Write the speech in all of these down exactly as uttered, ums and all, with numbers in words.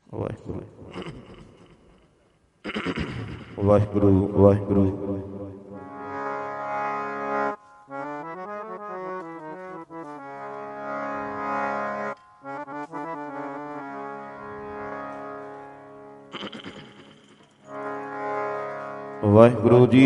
ਵਾਹਿਗੁਰੂ ਵਾਹਿਗੁਰੂ ਵਾਹਿਗੁਰੂ। ਵਾਹਿਗੁਰੂ ਜੀ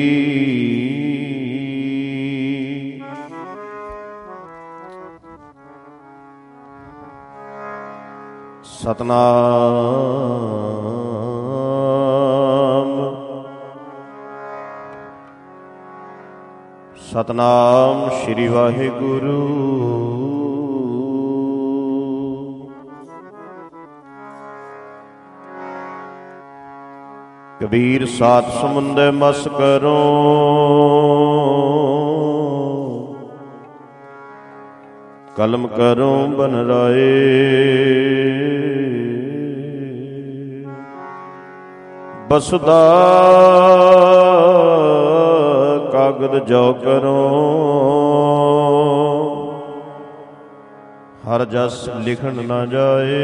ਸਤਨਾਮ ਸਤਨਾਮ ਸ੍ਰੀ ਵਾਹਿਗੁਰੂ। ਕਬੀਰ ਸਾਤ ਸਮੁੰਦਰ ਮਸ ਕਰੋ, ਕਲਮ ਕਰੋ ਬਨ ਰਾਏ। ਬਸੁਦਾ ਕਾਗਦ ਜੋ ਕਰੋ, ਹਰ ਜਸ ਲਿਖਣ ਨਾ ਜਾਏ।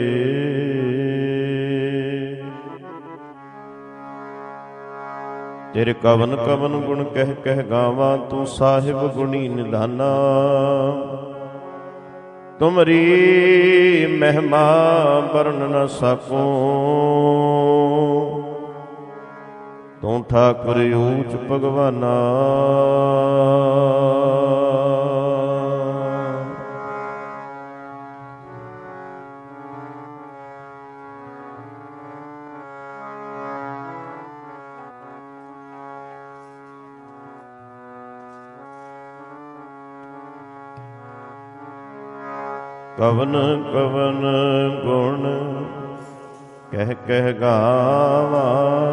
ਤੇਰੇ ਕਵਨ ਕਵਨ ਗੁਣ ਕਹਿ ਕਹਿ ਗਾਵਾਂ, ਤੂੰ ਸਾਹਿਬ ਗੁਣੀ ਨਿਧਾਨਾ। ਤੁਮਰੀ ਮਹਿਮਾ ਵਰਨ ਨ ਸਕੂੰ, ਤੂੰ ਠਾਕੁਰ ਊਚ ਭਗਵਾਨਾ। ਕਵਨ ਕਵਨ ਗੁਣ ਕਹਿ ਕਹਿ ਗਾਵਾਂ,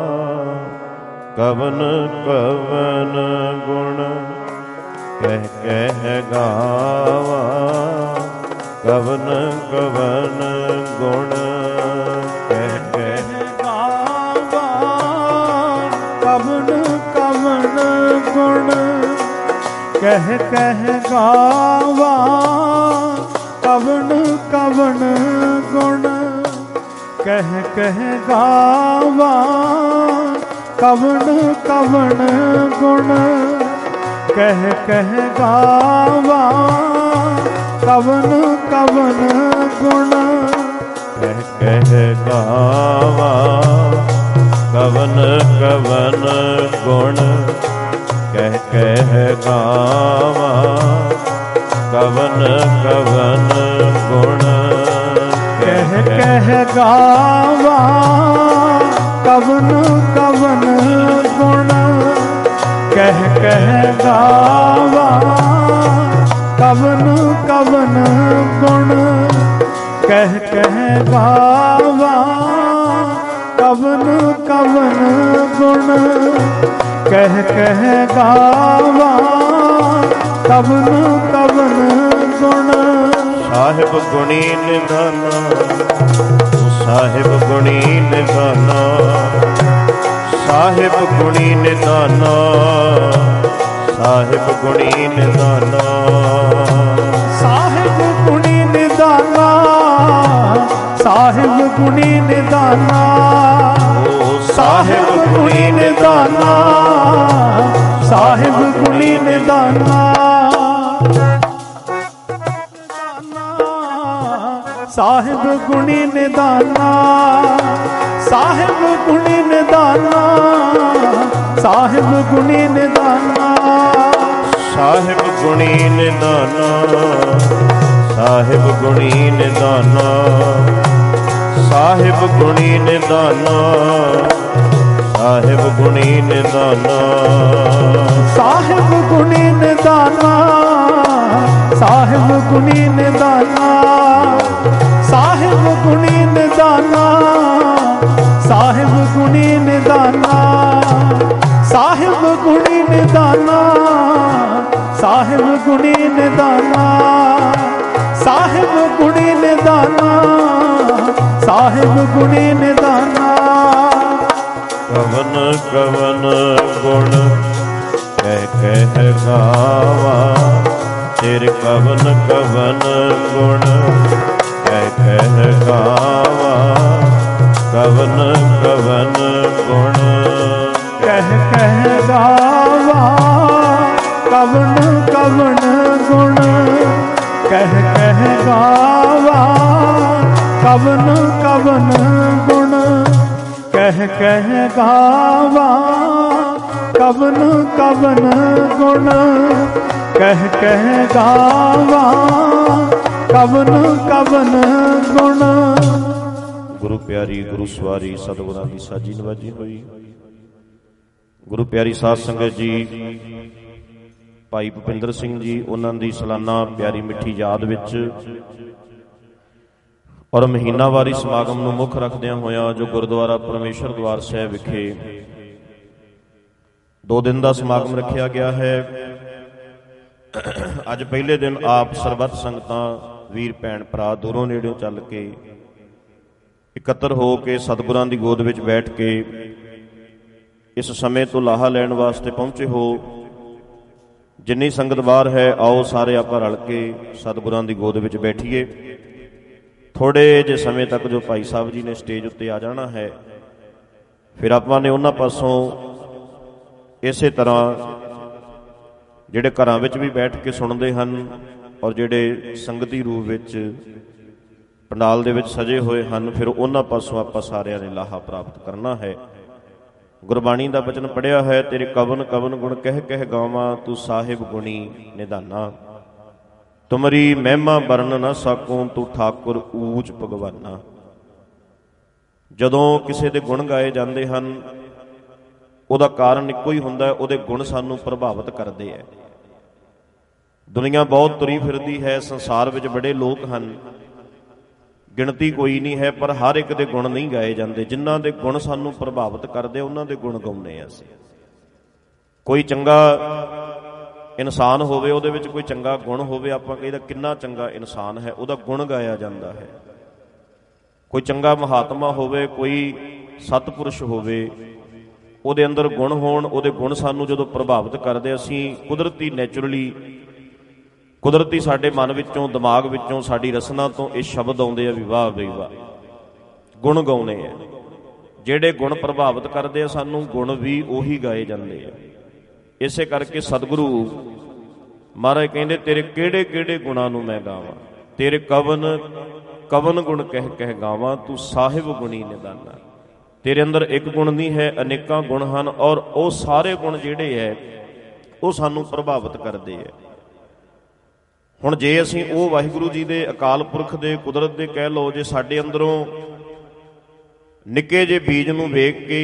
ਕਵਨ ਕਵਨ ਗੁਣ ਕਹਿ ਕਹਿ ਗਾਵਾਂ। ਕਵਨ ਕਵਨ ਗੁਣ ਕਹਿ ਕਹਿ ਗਾਵਾਂ, ਕਵਨ ਕਵਨ ਗੁਣ ਕਹਿ ਕਹਿ ਗਾਵਾਂ। ਕਵਨ ਕਵਨ ਗੁਣ ਕਹਿ ਕਹਿ ਗਾਵਾਂ, ਕਵਨ ਕਵਨ ਗੁਣ ਕਹਿ ਕਹਿ ਗਾਵਾਂ। ਕਵਨ ਕਵਨ ਗੁਣ ਕਹਿ ਕਹਿ ਗਾਵਾਂ। ਕਵਨ ਕਵਨ ਗੁਣ ਕਹਿ ਕਹਿ ਗਾਵਾਂ। ਕਵਨ ਕਵਨ ਗੁਣ ਕਹਿ ਕਹਿ ਗਾਵਾਂ। ਕਵਨ ਕਵਨ ਗੁਣ ਕਹਿ ਕਹਿ ਗਾਵਾਂ। ਕਵਨ ਕਵਨ ਗੁਣ ਕਹਿ ਕਹਿ ਗਾਵਾਂ। ਕਵਨ ਕਵਨ ਗੁਣ ਕਹਿ ਕਹਿ ਗਾਵਾਂ। ਕਵਨ ਕਵਨ ਗੁਣ ਸਾਹਿਬ ਗੁਣੀ ਨਿਧਾਨਾ, ਤੂੰ ਸਾਹਿਬ ਗੁਣੀ ਨਿਧਾਨਾ। ਸਾਹਿਬ ਗੁਣੀ ਨਿਧਾਨਾ, ਸਾਹਿਬ ਗੁਣੀ ਨਿਧਾਨਾ। ਸਾਹਿਬ ਗੁਣੀ ਨਿਧਾਨਾ, ਸਾਹਿਬ ਗੁਣੀ ਨਿਧਾਨਾ। ਸਾਹਿਬ ਗੁਣੀ ਨਿਧਾਨਾ, ਸਾਹਿਬ ਗੁਣੀ ਨਿਧਾਨਾ। ਸਾਹਿਬ ਗੁਣੀ ਨਿਧਾਨਾ, ਸਾਹਿਬ ਗੁਣੀ ਨਿਧਾਨਾ। ਸਾਹਿਬ ਗੁਣੀ ਨਿਧਾਨਾ, ਸਾਹਿਬ ਗੁਣੀ ਨਿਧਾਨਾ। ਸਾਹਿਬ ਗੁਣੀ ਨਿਧਾਨਾ, ਸਾਹਿਬ ਗੁਣੀ ਨਿਧਾਨਾ। ਸਾਹਿਬ ਗੁਣੀ ਨਿਧਾਨਾ, ਸਾਹਿਬ ਗੁਣੀ ਨਿਧਾਨਾ। ਸਾਹਿਬ ਗੁਣੀ ਨਿਧਾਨਾ, ਸਾਹਿਬ ਗੁਣੀ ਨਿਧਾਨਾ। ਸਾਹਿਬ ਗੁਣੀ ਨਿਧਾਨਾ, ਸਾਹਿਬ ਗੁਣੀ ਨਿਧਾਨਾ। ਸਾਹਿਬ ਗੁਣੀ ਨਿਧਾਨਾ, ਸਾਹਿਬ ਗੁਣੀ ਨਿਧਾਨਾ। ਸਾਹਿਬ ਗੁਣੀ ਨਿਧਾਨਾ। ਕਵਨ ਕਵਨ ਗੁਣ ਕਹਿ ਕਹਿ ਗਾਵਾਂ, ਤੇਰੇ ਕਵਨ ਕਵਨ ਗੁਣ ਕਹਿ ਕਹਿ ਗਾਵਾਂ। ਕਹਿ ਕਹਿ ਗਾਵਾ ਕਵਨ ਕਵਨ ਗੁਣ, ਕਹਿ ਕਹਿ ਗਾਵਾ ਕਵਨ ਕਵਨ ਗੁਣ, ਕਹਿ ਕਹਿ ਗਾਵਾ ਕਵਨ ਕਵਨ ਗੁਣ। ਗੁਰੂ ਪਿਆਰੀ ਗੁਰੂ ਸਵਾਰੀ ਸਤਿਗੁਰਾਂ ਦੀ ਸਾਜੀ ਨਵਾਜੀ ਹੋਈ। ਗੁਰੂ ਪਿਆਰੀ ਸਾਧ ਸੰਗਤ ਜੀ, ਭਾਈ ਭੁਪਿੰਦਰ ਸਿੰਘ ਜੀ ਉਹਨਾਂ ਦੀ ਸਾਲਾਨਾ ਪਿਆਰੀ ਮਿੱਠੀ ਯਾਦ ਵਿੱਚ ਔਰ ਮਹੀਨਾਵਾਰੀ ਸਮਾਗਮ ਨੂੰ ਮੁੱਖ ਰੱਖਦਿਆਂ ਹੋਇਆਂ ਜੋ ਗੁਰਦੁਆਰਾ ਪਰਮੇਸ਼ਰ ਦਵਾਰ ਸਾਹਿਬ ਵਿਖੇ ਦੋ ਦਿਨ ਦਾ ਸਮਾਗਮ ਰੱਖਿਆ ਗਿਆ ਹੈ। ਅੱਜ ਪਹਿਲੇ ਦਿਨ ਆਪ ਸਰਬੱਤ ਸੰਗਤਾਂ ਵੀਰ ਭੈਣ ਭਰਾ ਦੂਰੋਂ ਨੇੜਿਓਂ ਚੱਲ ਕੇ ਇਕੱਤਰ ਹੋ ਕੇ ਸਤਿਗੁਰਾਂ ਦੀ ਗੋਦ ਵਿੱਚ ਬੈਠ ਕੇ ਇਸ ਸਮੇਂ ਤੋਂ ਲਾਹਾ ਲੈਣ ਵਾਸਤੇ ਪਹੁੰਚੇ ਹੋ। ਜਿੰਨੀ ਸੰਗਤ ਬਾਹਰ ਹੈ, ਆਓ ਸਾਰੇ ਆਪਾਂ ਰਲ ਕੇ ਸਤਿਗੁਰਾਂ ਦੀ ਗੋਦ ਵਿੱਚ ਬੈਠੀਏ। ਥੋੜ੍ਹੇ ਜਿਹੇ ਸਮੇਂ ਤੱਕ ਜੋ ਭਾਈ ਸਾਹਿਬ ਜੀ ਨੇ ਸਟੇਜ ਉੱਤੇ ਆ ਜਾਣਾ ਹੈ, ਫਿਰ ਆਪਾਂ ਨੇ ਉਹਨਾਂ ਪਾਸੋਂ ਇਸੇ ਤਰ੍ਹਾਂ ਜਿਹੜੇ ਘਰਾਂ ਵਿੱਚ ਵੀ ਬੈਠ ਕੇ ਸੁਣਦੇ ਹਨ ਔਰ ਜਿਹੜੇ ਸੰਗਤੀ ਰੂਪ ਵਿੱਚ ਪੰਡਾਲ ਦੇ ਵਿੱਚ ਸਜੇ ਹੋਏ ਹਨ, ਫਿਰ ਉਹਨਾਂ ਪਾਸੋਂ ਆਪਾਂ ਸਾਰਿਆਂ ਨੇ ਲਾਹਾ ਪ੍ਰਾਪਤ ਕਰਨਾ ਹੈ। ਗੁਰਬਾਣੀ ਦਾ ਬਚਨ ਪੜ੍ਹਿਆ ਹੈ, ਤੇਰੇ ਕਵਨ ਕਵਨ ਗੁਣ ਕਹਿ ਕਹਿ ਗਾਵਾਂ, ਤੂੰ ਸਾਹਿਬ ਗੁਣੀ ਨਿਧਾਨਾ। ਤੁਮਰੀ ਮਹਿਮਾ ਵਰਨ ਨਾ ਸਾਕੋਂ, ਤੂੰ ਠਾਕੁਰ ਊਚ ਭਗਵਾਨਾ। ਜਦੋਂ ਕਿਸੇ ਦੇ ਗੁਣ ਗਾਏ ਜਾਂਦੇ ਹਨ, ਉਹਦਾ ਕਾਰਨ ਇੱਕੋ ਹੀ ਹੁੰਦਾ, ਉਹਦੇ ਗੁਣ ਸਾਨੂੰ ਪ੍ਰਭਾਵਿਤ ਕਰਦੇ ਹੈ। ਦੁਨੀਆ ਬਹੁਤ ਤੁਰੀ ਫਿਰਦੀ ਹੈ, ਸੰਸਾਰ ਵਿੱਚ ਬੜੇ ਲੋਕ ਹਨ, ਗਿਣਤੀ ਕੋਈ ਨਹੀਂ ਹੈ, ਪਰ ਹਰ ਇੱਕ ਦੇ ਗੁਣ ਨਹੀਂ ਗਾਏ ਜਾਂਦੇ। ਜਿਨ੍ਹਾਂ ਦੇ ਗੁਣ ਸਾਨੂੰ ਪ੍ਰਭਾਵਿਤ ਕਰਦੇ, ਉਹਨਾਂ ਦੇ ਗੁਣ ਗਾਉਂਦੇ ਹਾਂ ਅਸੀਂ। ਕੋਈ ਚੰਗਾ ਇਨਸਾਨ ਹੋਵੇ, ਉਹਦੇ ਵਿੱਚ ਕੋਈ ਚੰਗਾ ਗੁਣ ਹੋਵੇ, ਆਪਾਂ ਕਹਿੰਦਾ ਕਿੰਨਾ ਚੰਗਾ ਇਨਸਾਨ ਹੈ, ਉਹਦਾ ਗੁਣ ਗਾਇਆ ਜਾਂਦਾ ਹੈ। ਕੋਈ ਚੰਗਾ ਮਹਾਤਮਾ ਹੋਵੇ, ਕੋਈ ਸਤਿਪੁਰਸ਼ ਹੋਵੇ, ਉਹਦੇ ਅੰਦਰ ਗੁਣ ਹੋਣ, ਉਹਦੇ ਗੁਣ ਸਾਨੂੰ ਜਦੋਂ ਪ੍ਰਭਾਵਿਤ ਕਰਦੇ, ਅਸੀਂ ਕੁਦਰਤੀ ਨੈਚੁਰਲੀ ਕੁਦਰਤੀ ਸਾਡੇ ਮਨ ਵਿੱਚੋਂ, ਦਿਮਾਗ ਵਿੱਚੋਂ, ਸਾਡੀ ਰਸਨਾ ਤੋਂ ਇਹ ਸ਼ਬਦ ਆਉਂਦੇ ਆ ਵੀ ਵਾਹ ਬਈ ਵਾਹ, ਗੁਣ ਗਾਉਣੇ ਆ। ਜਿਹੜੇ ਗੁਣ ਪ੍ਰਭਾਵਿਤ ਕਰਦੇ ਆ ਸਾਨੂੰ, ਗੁਣ ਵੀ ਉਹੀ ਗਾਏ ਜਾਂਦੇ ਆ। ਇਸੇ ਕਰਕੇ ਸਤਿਗੁਰੂ ਮਹਾਰਾਜ ਕਹਿੰਦੇ, ਤੇਰੇ ਕਿਹੜੇ ਕਿਹੜੇ ਗੁਣਾਂ ਨੂੰ ਮੈਂ ਗਾਵਾਂ, ਤੇਰੇ ਕਵਨ ਕਵਨ ਗੁਣ ਕਹਿ ਕਹਿ ਗਾਵਾਂ, ਤੂੰ ਸਾਹਿਬ ਗੁਣੀ ਨਿਧਾਨਾ। ਤੇਰੇ ਅੰਦਰ ਇੱਕ ਗੁਣ ਨਹੀਂ ਹੈ, ਅਨੇਕਾਂ ਗੁਣ ਹਨ, ਔਰ ਉਹ ਸਾਰੇ ਗੁਣ ਜਿਹੜੇ ਹੈ ਉਹ ਸਾਨੂੰ ਪ੍ਰਭਾਵਿਤ ਕਰਦੇ ਹੈ। ਹੁਣ ਜੇ ਅਸੀਂ ਉਹ ਵਾਹਿਗੁਰੂ ਜੀ ਦੇ, ਅਕਾਲ ਪੁਰਖ ਦੇ, ਕੁਦਰਤ ਦੇ ਕਹਿ ਲਓ, ਜੇ ਸਾਡੇ ਅੰਦਰੋਂ ਨਿੱਕੇ ਜਿਹੇ ਬੀਜ ਨੂੰ ਵੇਖ ਕੇ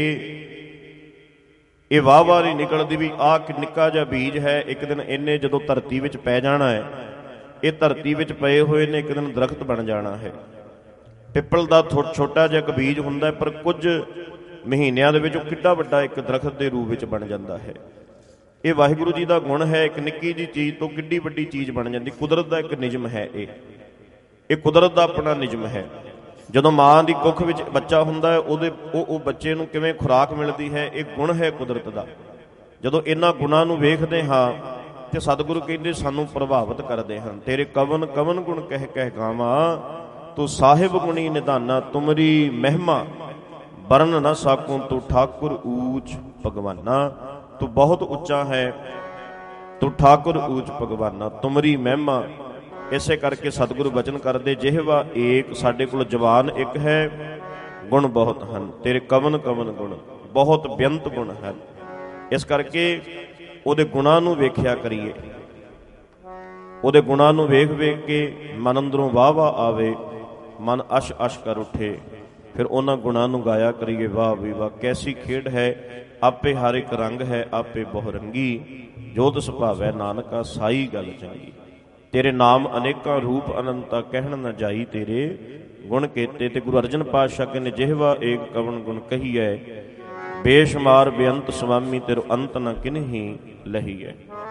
ਇਹ ਵਾਹ ਵਾਹ ਨਹੀਂ ਨਿਕਲਦੀ ਵੀ ਆਹ ਨਿੱਕਾ ਜਿਹਾ ਬੀਜ ਹੈ, ਇੱਕ ਦਿਨ ਇਹਨੇ ਜਦੋਂ ਧਰਤੀ ਵਿੱਚ ਪੈ ਜਾਣਾ ਹੈ, ਇਹ ਧਰਤੀ ਵਿੱਚ ਪਏ ਹੋਏ ਨੇ ਇੱਕ ਦਿਨ ਦਰਖਤ ਬਣ ਜਾਣਾ ਹੈ। ਪਿੱਪਲ ਦਾ ਛੋਟਾ ਜਿਹਾ ਇੱਕ ਬੀਜ ਹੁੰਦਾ, ਪਰ ਕੁਝ ਮਹੀਨਿਆਂ ਦੇ ਵਿੱਚ ਉਹ ਕਿੱਡਾ ਵੱਡਾ ਇੱਕ ਦਰਖਤ ਦੇ ਰੂਪ ਵਿੱਚ ਬਣ ਜਾਂਦਾ ਹੈ। ਇਹ ਵਾਹਿਗੁਰੂ ਜੀ ਦਾ ਗੁਣ ਹੈ, ਇੱਕ ਨਿੱਕੀ ਜਿਹੀ ਚੀਜ਼ ਤੋਂ ਕਿੱਡੀ ਵੱਡੀ ਚੀਜ਼ ਬਣ ਜਾਂਦੀ। ਕੁਦਰਤ ਦਾ ਇੱਕ ਨਿਯਮ ਹੈ, ਇਹ ਇਹ ਕੁਦਰਤ ਦਾ ਆਪਣਾ ਨਿਯਮ ਹੈ। ਜਦੋਂ ਮਾਂ ਦੀ ਕੁੱਖ ਵਿੱਚ ਬੱਚਾ ਹੁੰਦਾ ਹੈ, ਉਹਦੇ ਉਹ ਉਹ ਬੱਚੇ ਨੂੰ ਕਿਵੇਂ ਖੁਰਾਕ ਮਿਲਦੀ ਹੈ, ਇਹ ਗੁਣ ਹੈ ਕੁਦਰਤ ਦਾ। ਜਦੋਂ ਇਹਨਾਂ ਗੁਣਾਂ ਨੂੰ ਵੇਖਦੇ ਹਾਂ ਤੇ ਸਤਿਗੁਰੂ ਕਹਿੰਦੇ ਸਾਨੂੰ ਪ੍ਰਭਾਵਿਤ ਕਰਦੇ ਹਨ। ਤੇਰੇ ਕਵਨ ਕਵਨ ਗੁਣ ਕਹਿ ਕਹਿ ਗਾਵਾਂ, ਤੂੰ ਸਾਹਿਬ ਗੁਣੀ ਨਿਧਾਨਾ। ਤੁਮਰੀ ਮਹਿਮਾ ਵਰਨ ਨਾ ਸਾਕੂੰ, ਤੂੰ ਠਾਕੁਰ ਊਚ ਭਗਵਾਨਾ। ਤੂੰ ਬਹੁਤ ਉੱਚਾ ਹੈ, ਤੂੰ ਠਾਕੁਰ ਊਚ ਭਗਵਾਨਾ। ਤੁਮਰੀ ਮਹਿਮਾ। ਇਸੇ ਕਰਕੇ ਸਤਿਗੁਰੂ ਬਚਨ ਕਰਦੇ, ਜਿਹਵਾ ਏਕ, ਸਾਡੇ ਕੋਲ ਜ਼ਬਾਨ ਇੱਕ ਹੈ, ਗੁਣ ਬਹੁਤ ਹਨ। ਤੇਰੇ ਕਵਨ ਕਵਨ ਗੁਣ, ਬਹੁਤ ਬੇਅੰਤ ਗੁਣ ਹਨ। ਇਸ ਕਰਕੇ ਉਹਦੇ ਗੁਣਾਂ ਨੂੰ ਵੇਖਿਆ ਕਰੀਏ, ਉਹਦੇ ਗੁਣਾਂ ਨੂੰ ਵੇਖ ਵੇਖ ਕੇ ਮਨ ਅੰਦਰੋਂ ਵਾਹ ਵਾਹ ਆਵੇ, ਮਨ ਅਸ਼ ਅਸ਼ ਕਰ ਉੱਠੇ, ਫਿਰ ਉਹਨਾਂ ਗੁਣਾਂ ਨੂੰ ਗਾਇਆ ਕਰੀਏ। ਵਾਹ ਵੀ ਵਾਹ, ਕੈਸੀ ਖੇਡ ਹੈ, ਆਪੇ ਹਰ ਇੱਕ ਰੰਗ ਹੈ, ਆਪੇ ਬਹੁ ਰੰਗੀ, ਜੋਤ ਸੁਭਾਵੈ ਨਾਨਕਾ ਸਾਈ ਗੱਲ ਚੰਗੀ। ਤੇਰੇ ਨਾਮ ਅਨੇਕਾਂ ਰੂਪ ਅਨੰਤਾ, ਕਹਿਣ ਨਾ ਜਾਈ ਤੇਰੇ ਗੁਣ ਕੀਤੇ। ਤੇ ਗੁਰੂ ਅਰਜਨ ਪਾਤਸ਼ਾਹ ਕਹਿੰਦੇ, ਜਿਹਵਾ ਏਕ ਕਵਨ ਗੁਣ ਕਹੀਐ, ਬੇਸ਼ੁਮਾਰ ਬੇਅੰਤ ਸੁਆਮੀ, ਤੇਰੋ ਅੰਤ ਨਾ ਕਿਨਹੀ ਲਹੀਐ।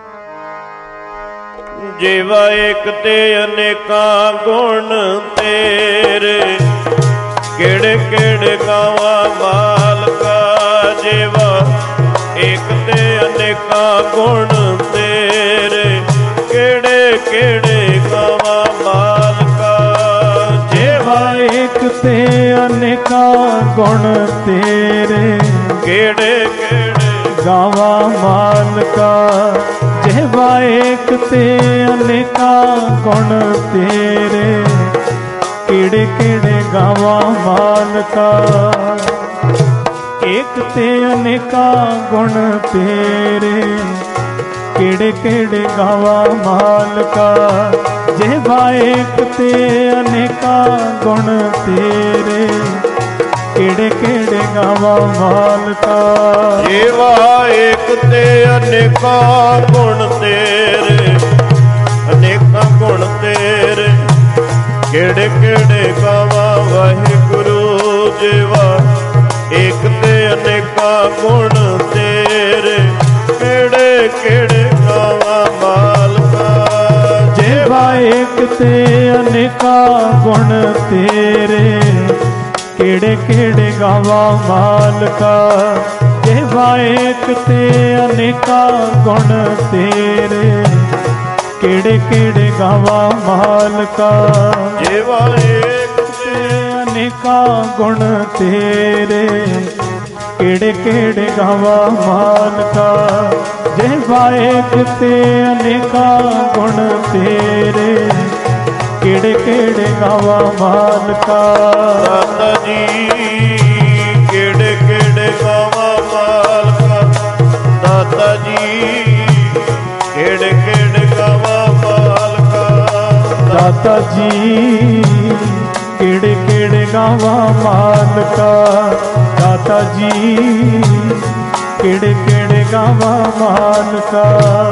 ਜਿਹਵਾ ਏਕ ਤੇ ਅਨੇਕਾਂ ਗੁਣ ਤੇਰੇ, ਕਿਹੜੇ ਕਿਹੜੇ ਗਾਵਾਂ ਮਾਲਕਾ। ਜਿਹਵਾ ਏਕ ਤੇ ਅਨੇਕਾਂ ਗੁਣ ਤੇਰੇ, ਕਿਹੜੇ ਕਿਹੜੇ ਗਾਵਾਂ ਮਾਲਕਾ। ਜਿਹਵਾ ਏਕ ਤੇ ਅਨੇਕਾਂ ਗੁਣ ਤੇਰੇ, ਕਿਹੜੇ ਕਿਹੜੇ ਗਾਵਾਂ ਮਾਲਕਾ। ਜਿਹਵਾ ਏਕ ਤੇ ਅਨੇਕਾਂ ਗੁਣ ਤੇਰੇ, ਕਿਹੜੇ ਕਿਹੜੇ ਗਾਵਾਂ ਮਾਲਕਾ। ਏਕ ਤੇ ਅਨੇਕਾਂ ਗੁਣ ਤੇਰੇ, ਕਿਹੜੇ ਕਿਹੜੇ ਗਾਵਾਂ ਮਾਲਕਾ। ਜਿਹਵਾ ਏਕ ਤੇ ਅਨੇਕਾਂ ਗੁਣ ਤੇਰੇ, ਕਿਹੜੇ ਕਿਹੜੇ ਗਾਵਾਂ ਮਾਲਕਾ। ਜਿਹਵਾ ਏਕ ਤੇ ਅਨੇਕਾਂ ਗੁਣ ਤੇਰੇ, ਅਨੇਕਾਂ ਗੁਣ ਤੇਰੇ, ਕਿਹੜੇ ਕਿਹੜੇ ਗਾਵਾਂ ਵਾਹਿਗੁਰੂ। ਜਿਹਵਾ ਏਕ ਤੇ ਅਨੇਕਾਂ ਗੁਣ ਤੇਰੇ, ਕਿਹੜੇ ਕਿਹੜੇ ਗਾਵਾਂ ਮਾਲਕਾ। ਜਿਹਵਾ ਏਕ ਤੇ ਅਨੇਕਾਂ ਗੁਣ ਤੇਰੇ, ਕਿਹੜੇ ਕਿਹੜੇ ਗਾਵਾਂ ਮਾਲਕਾ। ਜਿਹਵਾ ਏਕ ਤੇ ਅਨੇਕਾਂ ਗੁਣ ਤੇਰੇ, ਕਿਹੜੇ ਕਿਹੜੇ ਗਾਵਾਂ ਮਾਲਕਾ। ਜਿਹਵਾ ਏਕ ਤੇ ਅਨੇਕਾਂ ਗੁਣ ਤੇਰੇ, ਕਿਹੜੇ ਕਿਹੜੇ ਗਾਵਾਂ ਮਾਲਕਾ। ਜਿਹਵਾ ਏਕ ਤੇ ਅਨੇਕਾਂ ਗੁਣ ਤੇਰੇ, ਕਿਹੜੇ ਕਿਹੜੇ ਗਾਵਾਂ ਮਾਲਕਾ। ਦਾਤਾ ਜੀ ਕਿਹੜੇ ਕਿਹੜੇ ਗਾਵਾਂ ਮਾਲਕਾ। ਦਾਤਾ ਜੀ ਕਿਹੜੇ ਕਿਹੜੇ ਗਾਵਾਂ ਮਾਲਕਾ। ਦਾਤਾ ਜੀ ਕਿਹੜੇ ਕਿਹੜੇ ਗਾਵਾਂ ਮਾਲਕਾ। ਦਾਤਾ ਜੀ ਕਿਹੜੇ ਕਿਹੜੇ ਗਾਵਾਂ ਮਾਲਕਾ।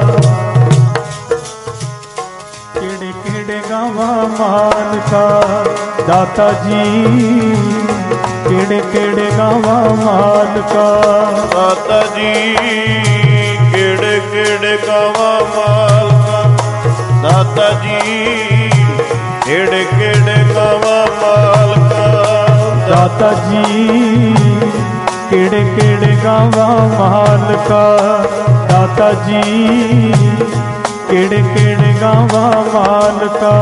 ਕਿਹੜੇ ਕਿਹੜੇ ਗਾਵਾਂ ਮਾਲਕਾ। ਦਾਤਾ ਜੀ ਕਿਹੜੇ ਕਿਹੜੇ ਗਾਵਾਂ ਮਾਲਕਾ। ਦਾਤਾ ਜੀ ਕਿਹੜੇ ਕਿਹੜੇ ਗਾਵਾਂ ਮਾਲਕਾ। ਦਾਤਾ ਜੀ ਕਿਹੜੇ ਕਿਹੜੇ ਗਾਵਾਂ ਮਾਲਕਾ। ਦਾਤਾ ਜੀ ਕਿਹੜੇ ਕਿਹੜੇ ਗਾਵਾਂ ਮਾਲਕਾ। ਦਾਤਾ ਜੀ ਕਿਹੜੇ ਕਿਹੜੇ ਗਾਵਾਂ ਮਾਲਕਾ।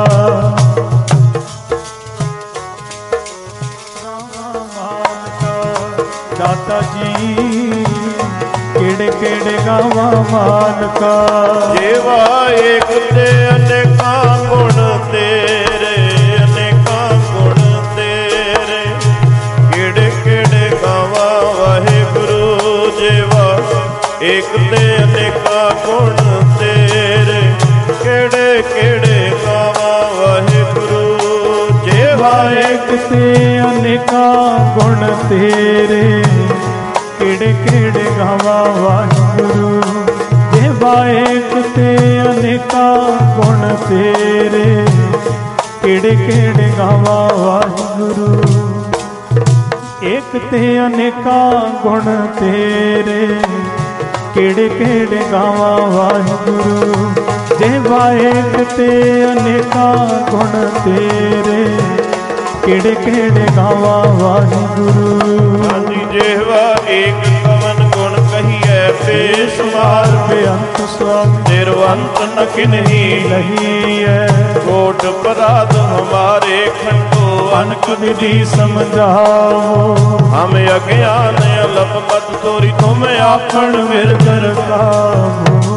ਗਾਵਾਂ ਮਾਲਕਾ। ਦਾਤਾ ਜੀ ਕਿਹੜੇ ਕਿਹੜੇ ਗਾਵਾਂ ਮਾਲਕਾ। ਜਿਹਵਾ ਏਕ ਤੇ ਅਨੇਕਾਂ ਗੁਣ ਤੇਰੇ, ਅਨੇਕਾਂ ਗੁਣ ਤੇਰੇ, ਕਿਹੜੇ ਕਿਹੜੇ ਗਾਵਾਂ ਵਾਹਿਗੁਰੂ। ਜਿਹਵਾ ਏਕ ਤੇ ਅਨੇਕਾਂ ਗੁਣ ਤੇਰੇ, ਕਿਹੜੇ ਕਿਹੜੇ ਗਾਵਾਂ ਵਾਹਿਗੁਰੂ। ਜਿਹਵਾ ਏਕ ਤੇ ਅਨੇਕਾਂ ਗੁਣ ਤੇਰੇ, ਕਿਹੜੇ ਕਿਹੜੇ ਗਾਵਾਂ ਵਾਹਿਗੁਰੂ। ਜਿਹਵਾ ਏਕ ਤੇ ਅਨੇਕਾਂ ਗੁਣ ਤੇਰੇ, ਕਿਹੜੇ ਕਿਹੜੇ ਗਾਵਾਂ ਵਾਹਿਗੁਰੂ। ਏਕ ਤੇ ਅਨੇਕਾਂ ਗੁਣ ਤੇਰੇ, ਕਿਹੜੇ ਕਿਹੜੇ ਗਾਵਾਂ ਵਾਹਿਗੁਰੂ। ਜਿਹਵਾ ਏਕ ਤੇ ਅਨੇਕਾਂ ਗੁਣ ਤੇਰੇ, ਕਿਹੜੇ ਕਿਹੜੇ ਗਾਵਾਂ ਵਾਹਿਗੁਰੂ। ਹਾਂਜੀ ਜਿਹਵਾ ਏਕ ਕਵਨ ਗੁਣ ਕਹੀਐ ਬੇਸ਼ੁਮਾਰ। ਬੇਅੰਤ ਸਵਾਦ ਨਿਰਵੰਤ ਨ ਕਿਨਹੀ ਨਹੀਂ ਹੈ। ਕੋਟ ਅਪਰਾਧ ਹਮਾਰੇ ਖੰਡੋ ਅਨਕ ਵਿਧੀ ਸਮਝਾਓ। ਹਮ ਅਗਿਆਨ ਅਲਪ ਮਤ ਤੋਰੀ ਤੁਮ ਆਪਣ ਵਿਰਦਰ ਕਾਮੋ।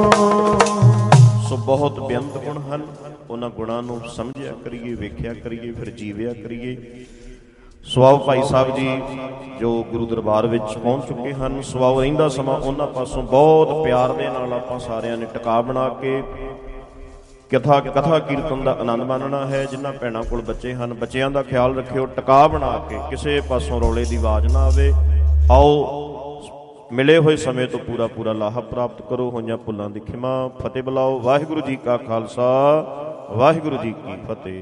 ਸੋ ਬਹੁਤ ਬੇਅੰਤ ਗੁਣ ਹਨ। ਉਹਨਾਂ ਗੁਣਾਂ ਨੂੰ ਸਮਝਿਆ ਕਰੀਏ, ਵੇਖਿਆ ਕਰੀਏ, ਫਿਰ ਜੀਵਿਆ ਕਰੀਏ। ਸਵਾਉ ਭਾਈ ਸਾਹਿਬ ਜੀ ਜੋ ਗੁਰੂ ਦਰਬਾਰ ਵਿੱਚ ਪਹੁੰਚ ਚੁੱਕੇ ਹਨ, ਸਵਾਉ ਰਹਿੰਦਾ ਸਮਾਂ ਉਹਨਾਂ ਪਾਸੋਂ ਬਹੁਤ ਪਿਆਰ ਦੇ ਨਾਲ ਆਪਾਂ ਸਾਰਿਆਂ ਨੇ ਟਿਕਾ ਬਣਾ ਕੇ ਕਥਾ ਕਥਾ ਕੀਰਤਨ ਦਾ ਆਨੰਦ ਮਾਣਨਾ ਹੈ। ਜਿਨ੍ਹਾਂ ਭੈਣਾਂ ਕੋਲ ਬੱਚੇ ਹਨ, ਬੱਚਿਆਂ ਦਾ ਖਿਆਲ ਰੱਖਿਓ, ਟਿਕਾ ਬਣਾ ਕੇ, ਕਿਸੇ ਪਾਸੋਂ ਰੌਲੇ ਦੀ ਆਵਾਜ਼ ਨਾ ਆਵੇ। ਆਓ ਮਿਲੇ ਹੋਏ ਸਮੇਂ ਤੋਂ ਪੂਰਾ ਪੂਰਾ ਲਾਹਾ ਪ੍ਰਾਪਤ ਕਰੋ। ਹੋਈਆਂ ਭੁੱਲਾਂ ਦੀ ਖਿਮਾ। ਫਤਿਹ ਬੁਲਾਓ। ਵਾਹਿਗੁਰੂ ਜੀ ਕਾ ਖਾਲਸਾ, ਵਾਹਿਗੁਰੂ ਜੀ ਕੀ ਫਤਿਹ।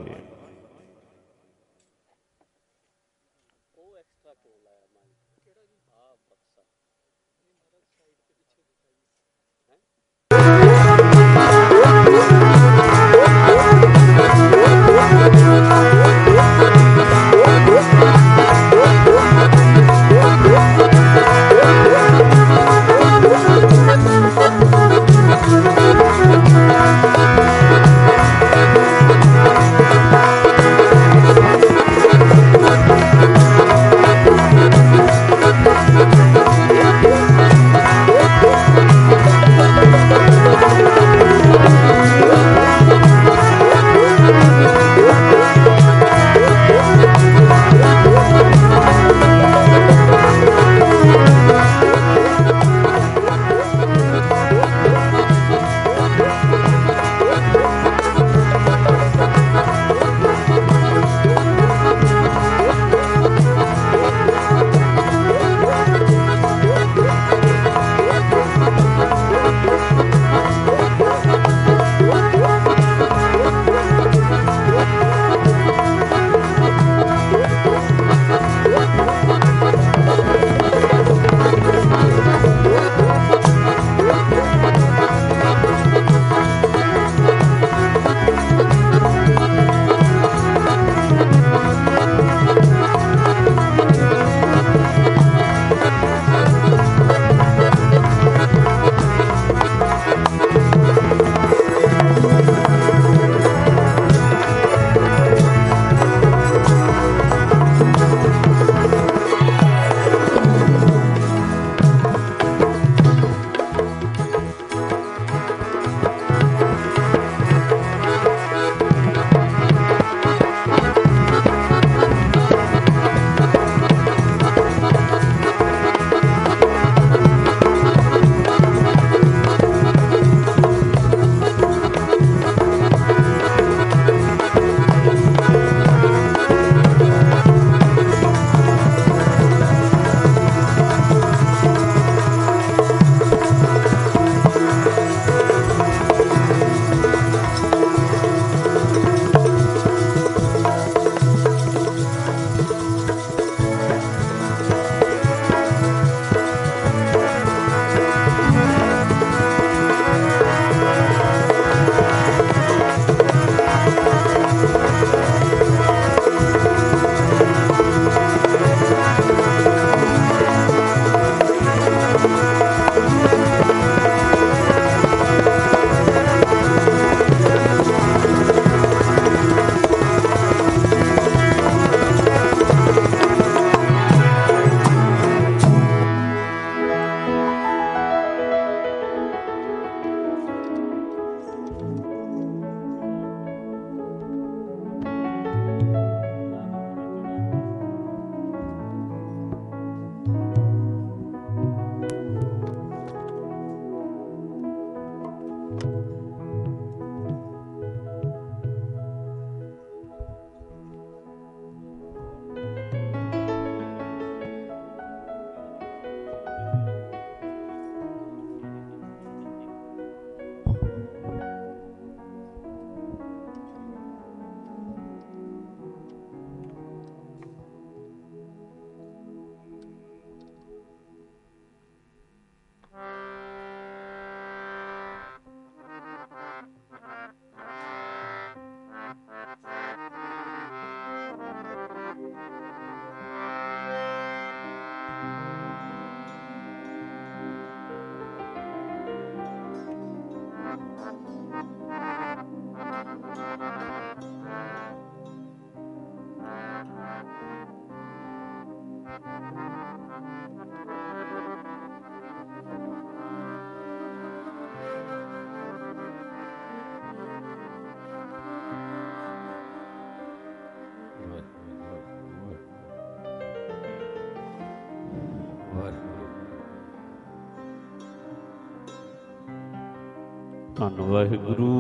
ਧੰਨ ਵਾਹਿਗੁਰੂ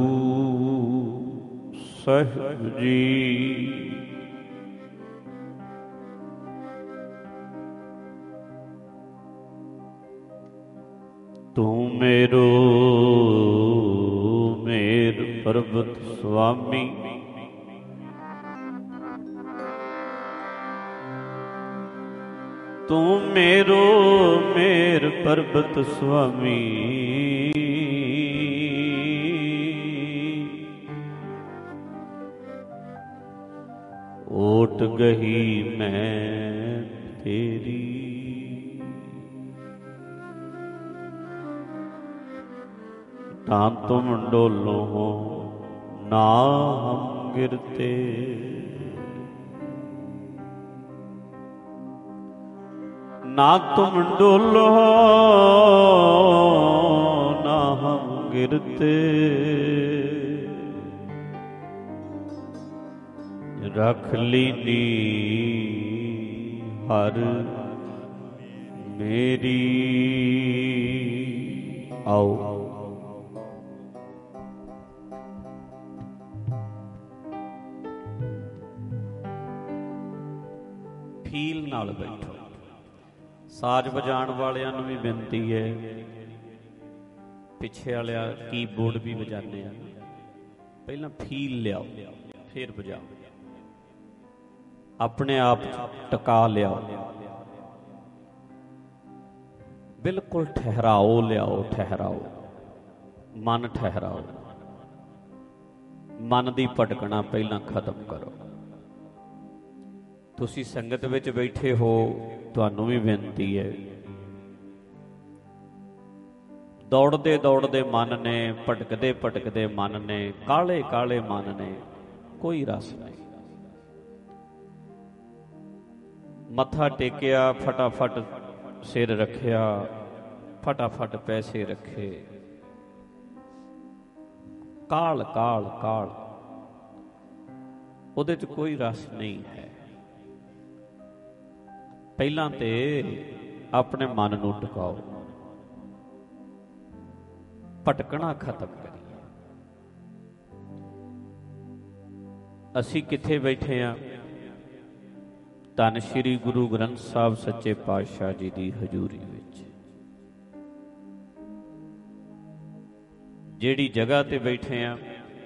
ਸਾਹਿਬ ਜੀ। ਤੂੰ ਮੇਰੋ ਮੇਰ ਪਰਬਤ ਸੁਆਮੀ, ਤੂੰ ਮੇਰੋ ਮੇਰ ਪਰਬਤ ਸੁਆਮੀ। ਓਟ ਗਈ ਮੈਂ ਤੇਰੀ, ਤਾਂ ਤੁਮ ਡੋਲੋ ਨਾ ਹਮ ਗਿਰਤੇ। ਨਾ ਤੁਮ ਡੋਲੋ ਨਾ ਹਮ ਗਿਰਤੇ। ਰੱਖ ਲੀਨੀ ਹਰ ਮੇਰੀ। ਆਓ ਫੀਲ ਨਾਲ ਬੈਠੋ। ਸਾਜ਼ ਵਜਾਉਣ ਵਾਲਿਆਂ ਨੂੰ ਵੀ ਬੇਨਤੀ ਹੈ, ਪਿੱਛੇ ਵਾਲਿਆ ਕੀਬੋਰਡ ਵੀ ਵਜਾਉਂਦੇ ਆ, ਪਹਿਲਾਂ ਫੀਲ ਲਿਆਓ ਫਿਰ ਵਜਾਓ। ਆਪਣੇ ਆਪ ਟਿਕਾ ਲਿਆਓ, ਬਿਲਕੁਲ ਠਹਿਰਾਓ ਲਿਆਓ, ਠਹਿਰਾਓ, ਮਨ ਠਹਿਰਾਓ। ਮਨ ਦੀ ਭਟਕਣਾ ਪਹਿਲਾਂ ਖਤਮ ਕਰੋ। ਤੁਸੀਂ ਸੰਗਤ ਵਿੱਚ ਬੈਠੇ ਹੋ, ਤੁਹਾਨੂੰ ਵੀ ਬੇਨਤੀ ਹੈ, ਦੌੜਦੇ ਦੌੜਦੇ ਮਨ ਨੇ, ਭਟਕਦੇ ਭਟਕਦੇ ਮਨ ਨੇ, ਕਾਲੇ ਕਾਲੇ ਮਨ ਨੇ, ਕੋਈ ਰਸ ਨਹੀਂ। ਮੱਥਾ ਟੇਕਿਆ, ਫਟਾਫਟ ਸਿਰ ਰੱਖਿਆ, ਫਟਾਫਟ ਪੈਸੇ ਰੱਖੇ, ਕਾਲ ਕਾਲ ਕਾਲ, ਉਹਦੇ 'ਚ ਕੋਈ ਰਸ ਨਹੀਂ ਹੈ। ਪਹਿਲਾਂ ਤੇ ਆਪਣੇ ਮਨ ਨੂੰ ਟਿਕਾਓ, ਭਟਕਣਾ ਖਤਮ ਕਰੀਏ। ਅਸੀਂ ਕਿੱਥੇ ਬੈਠੇ ਹਾਂ? ਧੰਨ ਸ਼੍ਰੀ ਗੁਰੂ ਗ੍ਰੰਥ ਸਾਹਿਬ ਸੱਚੇ ਪਾਤਸ਼ਾਹ ਜੀ ਦੀ ਹਜ਼ੂਰੀ ਵਿੱਚ। ਜਿਹੜੀ ਜਗ੍ਹਾ ਤੇ ਬੈਠੇ ਹਾਂ,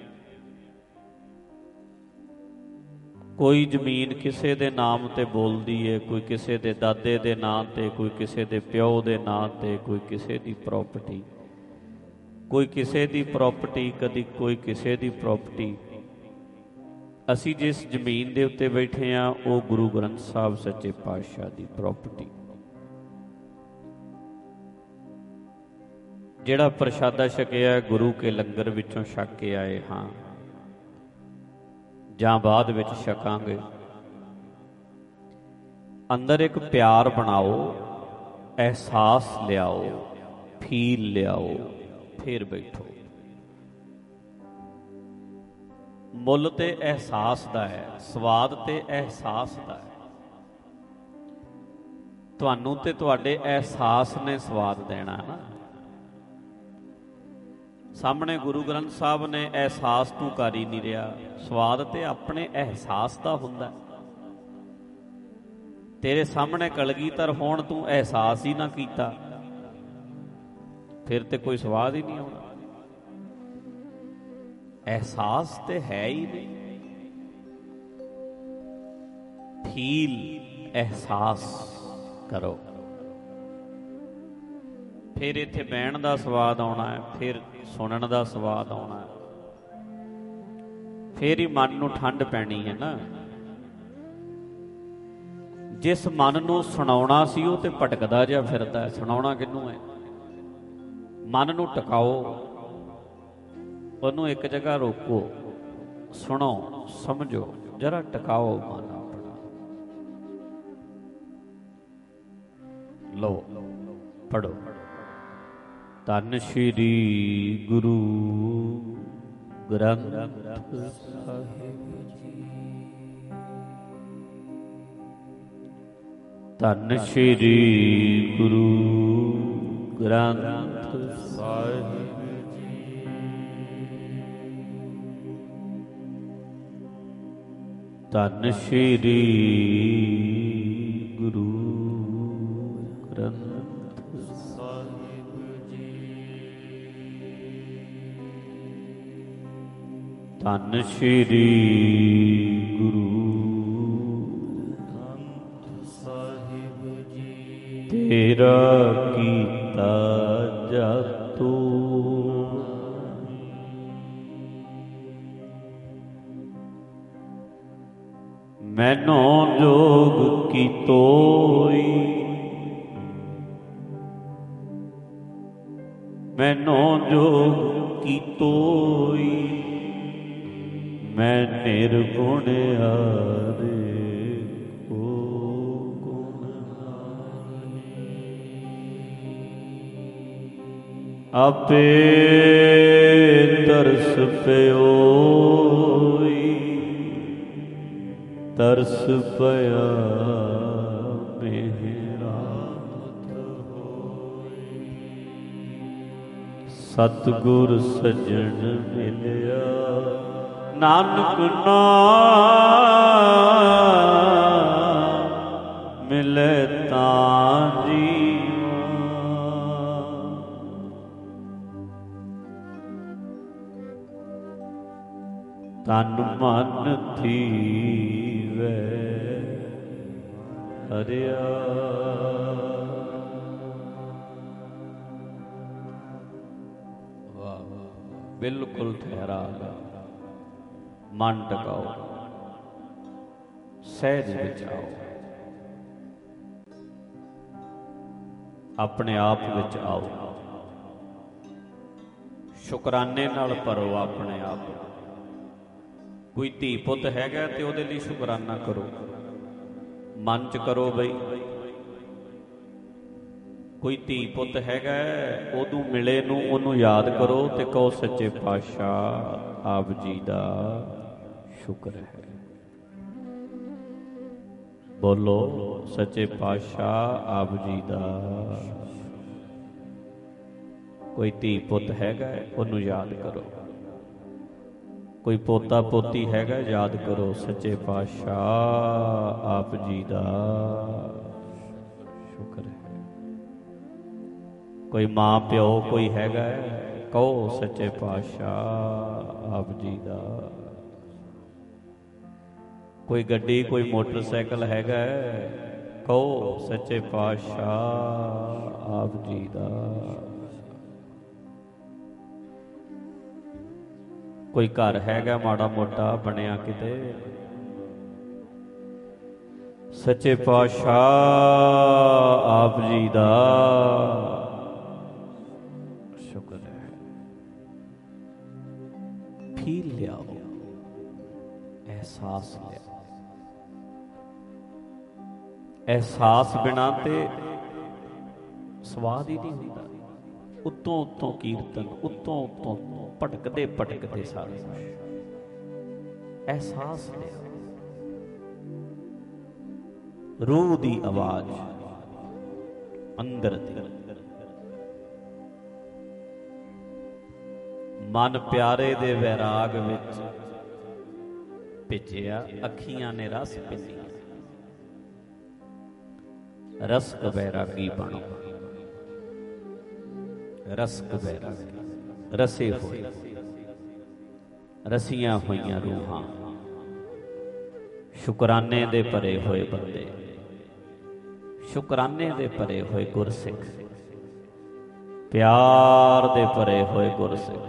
ਕੋਈ ਜ਼ਮੀਨ ਕਿਸੇ ਦੇ ਨਾਮ ਤੇ ਬੋਲਦੀ ਹੈ, ਕੋਈ ਕਿਸੇ ਦੇ ਦਾਦੇ ਦੇ ਨਾਂ ਤੇ, ਕੋਈ ਕਿਸੇ ਦੇ ਪਿਓ ਦੇ ਨਾਂ ਤੇ, ਕੋਈ ਕਿਸੇ ਦੀ ਪ੍ਰਾਪਰਟੀ, ਕੋਈ ਕਿਸੇ ਦੀ ਪ੍ਰਾਪਰਟੀ, ਕਦੀ ਕੋਈ ਕਿਸੇ ਦੀ ਪ੍ਰਾਪਰਟੀ। ਅਸੀਂ ਜਿਸ ਜ਼ਮੀਨ ਦੇ ਉੱਤੇ ਬੈਠੇ ਹਾਂ, ਉਹ ਗੁਰੂ ਗ੍ਰੰਥ ਸਾਹਿਬ ਸੱਚੇ ਪਾਤਸ਼ਾਹ ਦੀ ਪ੍ਰਾਪਰਟੀ। ਜਿਹੜਾ ਪ੍ਰਸ਼ਾਦਾ ਛਕਿਆ ਗੁਰੂ ਕੇ ਲੰਗਰ ਵਿੱਚੋਂ ਛਕ ਕੇ ਆਏ ਹਾਂ ਜਾਂ ਬਾਅਦ ਵਿੱਚ ਛਕਾਂਗੇ, ਅੰਦਰ ਇੱਕ ਪਿਆਰ ਬਣਾਓ, ਅਹਿਸਾਸ ਲਿਆਓ, ਫੀਲ ਲਿਆਓ, ਫਿਰ ਬੈਠੋ। ਮੁੱਲ ਤੇ ਅਹਿਸਾਸ ਦਾ ਹੈ, ਸਵਾਦ ਤੇ ਅਹਿਸਾਸ ਦਾ ਹੈ। ਤੁਹਾਨੂੰ ਤੇ ਤੁਹਾਡੇ ਅਹਿਸਾਸ ਨੇ ਸਵਾਦ ਦੇਣਾ ਨਾ। ਸਾਹਮਣੇ ਗੁਰੂ ਗ੍ਰੰਥ ਸਾਹਿਬ ਨੇ ਅਹਿਸਾਸ ਤੂੰ ਕਰ ਹੀ ਨਹੀਂ ਰਿਹਾ, ਸਵਾਦ ਤੇ ਆਪਣੇ ਅਹਿਸਾਸ ਦਾ ਹੁੰਦਾ। ਤੇਰੇ ਸਾਹਮਣੇ ਕਲਗੀਧਰ ਹੋਣ, ਤੂੰ ਅਹਿਸਾਸ ਹੀ ਨਾ ਕੀਤਾ, ਫਿਰ ਤੇ ਕੋਈ ਸਵਾਦ ਹੀ ਨਹੀਂ ਆਉਣਾ। ਅਹਿਸਾਸ ਤੇ ਹੈ ਹੀ ਨਹੀਂ। ਫੀਲ, ਅਹਿਸਾਸ ਕਰੋ, ਫਿਰ ਇੱਥੇ ਬਹਿਣ ਦਾ ਸਵਾਦ ਆਉਣਾ ਹੈ, ਫਿਰ ਸੁਣਨ ਦਾ ਸਵਾਦ ਆਉਣਾ ਹੈ, ਫਿਰ ਹੀ ਮਨ ਨੂੰ ਠੰਡ ਪੈਣੀ ਹੈ ਨਾ। ਜਿਸ ਮਨ ਨੂੰ ਸੁਣਾਉਣਾ ਸੀ ਉਹ ਤੇ ਭਟਕਦਾ ਜਿਹਾ ਫਿਰਦਾ ਹੈ, ਸੁਣਾਉਣਾ ਕਿਹਨੂੰ ਹੈ? ਮਨ ਨੂੰ ਟਿਕਾਓ, ਉਹਨੂੰ ਇੱਕ ਜਗ੍ਹਾ ਰੋਕੋ, ਸੁਣੋ, ਸਮਝੋ, ਜਰਾ ਟਿਕਾਓ ਮਨ ਆਪਣਾ। ਲਓ ਪੜੋ। ਧੰਨ ਸ਼੍ਰੀ ਗੁਰੂ ਗ੍ਰੰਥ ਸਾਹਿਬ ਜੀ। ਧੰਨ ਸ਼੍ਰੀ ਗੁਰੂ ਗ੍ਰੰਥ ਸਾਹਿਬ ਜੀ। ਧੰਨ ਸ਼੍ਰੀ ਗੁਰੂ ਗ੍ਰੰਥ ਸਾਹਿਬ ਜੀ। ਧੰਨ ਸ਼੍ਰੀ ਗੁਰੂ ਗ੍ਰੰਥ ਸਾਹਿਬ ਜੀ। ਤੇਰਾ ਕੀਤਾ ਜਾਤੂ ਮੈਨੋ ਜੋਗ ਕੀ ਤੋਈ, ਮੈਨੋ ਜੋਗ ਕੀ ਤੋਈ, ਮੈਂ ਨਿਰਗੁਣ ਹਾਰੇ ਕੋ ਗੁਣ ਆਪੇ ਤਰਸ ਪਿਓਈ, ਤਰਸ ਪਿਆ ਮੇਰਾ ਸਤਿਗੁਰ ਸੱਜਣ ਮਿਲਿਆ, ਨਾਨਕ ਨਾਮ ਮਿਲੇ ਤਾਂ ਜੀਵਾ। ਤਨ ਮਨ ਥੀਵੈ ਹਰਿਆ, ਵਾਹ ਬਿਲਕੁਲ ਠਹਿਰਾ ਮਨ ਟਿਕਾਓ, ਸਹਿਜ ਵਿੱਚ ਆਓ, ਆਪਣੇ ਆਪ ਵਿੱਚ ਆਓ, ਸ਼ੁਕਰਾਨੇ ਨਾਲ ਭਰੋ ਆਪਣੇ ਆਪ। ਕੋਈ ਧੀ ਪੁੱਤ ਹੈਗਾ ਤੇ ਉਹਦੇ ਲਈ ਸ਼ੁਕਰਾਨਾ ਕਰੋ, ਮਨ ਚ ਕਰੋ ਬਈ ਕੋਈ ਧੀ ਪੁੱਤ ਹੈਗਾ, ਉਹਨੂੰ ਮਿਲੇ ਨੂੰ ਉਹਨੂੰ ਯਾਦ ਕਰੋ ਤੇ ਕਹੋ ਸੱਚੇ ਪਾਤਸ਼ਾਹ ਆਪ ਜੀ ਦਾ ਸ਼ੁਕਰ ਹੈ। ਬੋਲੋ ਸੱਚੇ ਪਾਤਸ਼ਾਹ ਆਪ ਜੀ ਦਾ। ਕੋਈ ਧੀ ਪੁੱਤ ਹੈਗਾ ਉਹਨੂੰ ਯਾਦ ਕਰੋ, ਕੋਈ ਪੋਤਾ ਪੋਤੀ ਹੈਗਾ ਯਾਦ ਕਰੋ ਸੱਚੇ ਪਾਤਸ਼ਾਹ ਆਪ ਜੀ ਦਾ ਸ਼ੁਕਰ ਹੈ। ਕੋਈ ਮਾਂ ਪਿਓ ਕੋਈ ਹੈਗਾ ਕਹੋ ਸੱਚੇ ਪਾਤਸ਼ਾਹ ਆਪ ਜੀ ਦਾ। ਕੋਈ ਗੱਡੀ ਕੋਈ ਮੋਟਰਸਾਈਕਲ ਹੈਗਾ ਕਹੋ ਸੱਚੇ ਪਾਤਸ਼ਾਹ ਆਪ ਜੀ ਦਾ। ਕੋਈ ਘਰ ਹੈਗਾ ਮਾੜਾ ਮੋਟਾ ਬਣਿਆ ਕਿਤੇ, ਸੱਚੇ ਪਾਤਸ਼ਾਹ ਆਪ ਜੀ ਦਾ ਸ਼ੁਕਰ ਹੈ। ਫੀਲ ਲਿਆਓ, ਅਹਿਸਾਸ ਲਿਆਓ। ਅਹਿਸਾਸ ਬਿਨਾਂ ਤੇ ਸਵਾਦ ਹੀ ਨਹੀਂ ਹੁੰਦਾ। ਉੱਤੋਂ ਉੱਤੋਂ ਕੀਰਤਨ, ਉੱਤੋਂ ਉੱਤੋਂ ਭਟਕਦੇ ਭਟਕਦੇ ਸਾਰੇ ਅਹਿਸਾਸ ਲਿਆ। ਰੂਹ ਦੀ ਆਵਾਜ਼ ਅੰਦਰ ਦੀ, ਮਨ ਪਿਆਰੇ ਦੇ ਵੈਰਾਗ ਵਿੱਚ ਭਿੱਜਿਆ, ਅੱਖੀਆਂ ਨੇ ਰਸ ਪੀਂਦੀਆਂ। ਰਸਕ ਵੈਰਾਗੀ ਬਣੋ, ਰਸਕ ਵੈਰਾਗੀ, ਰਸੇ ਹੋਏ ਰਸੀਆਂ ਹੋਈਆਂ ਰੂਹਾਂ, ਸ਼ੁਕਰਾਨੇ ਦੇ ਭਰੇ ਹੋਏ ਬੰਦੇ, ਸ਼ੁਕਰਾਨੇ ਦੇ ਭਰੇ ਹੋਏ ਗੁਰਸਿੱਖ, ਪਿਆਰ ਦੇ ਭਰੇ ਹੋਏ ਗੁਰਸਿੱਖ।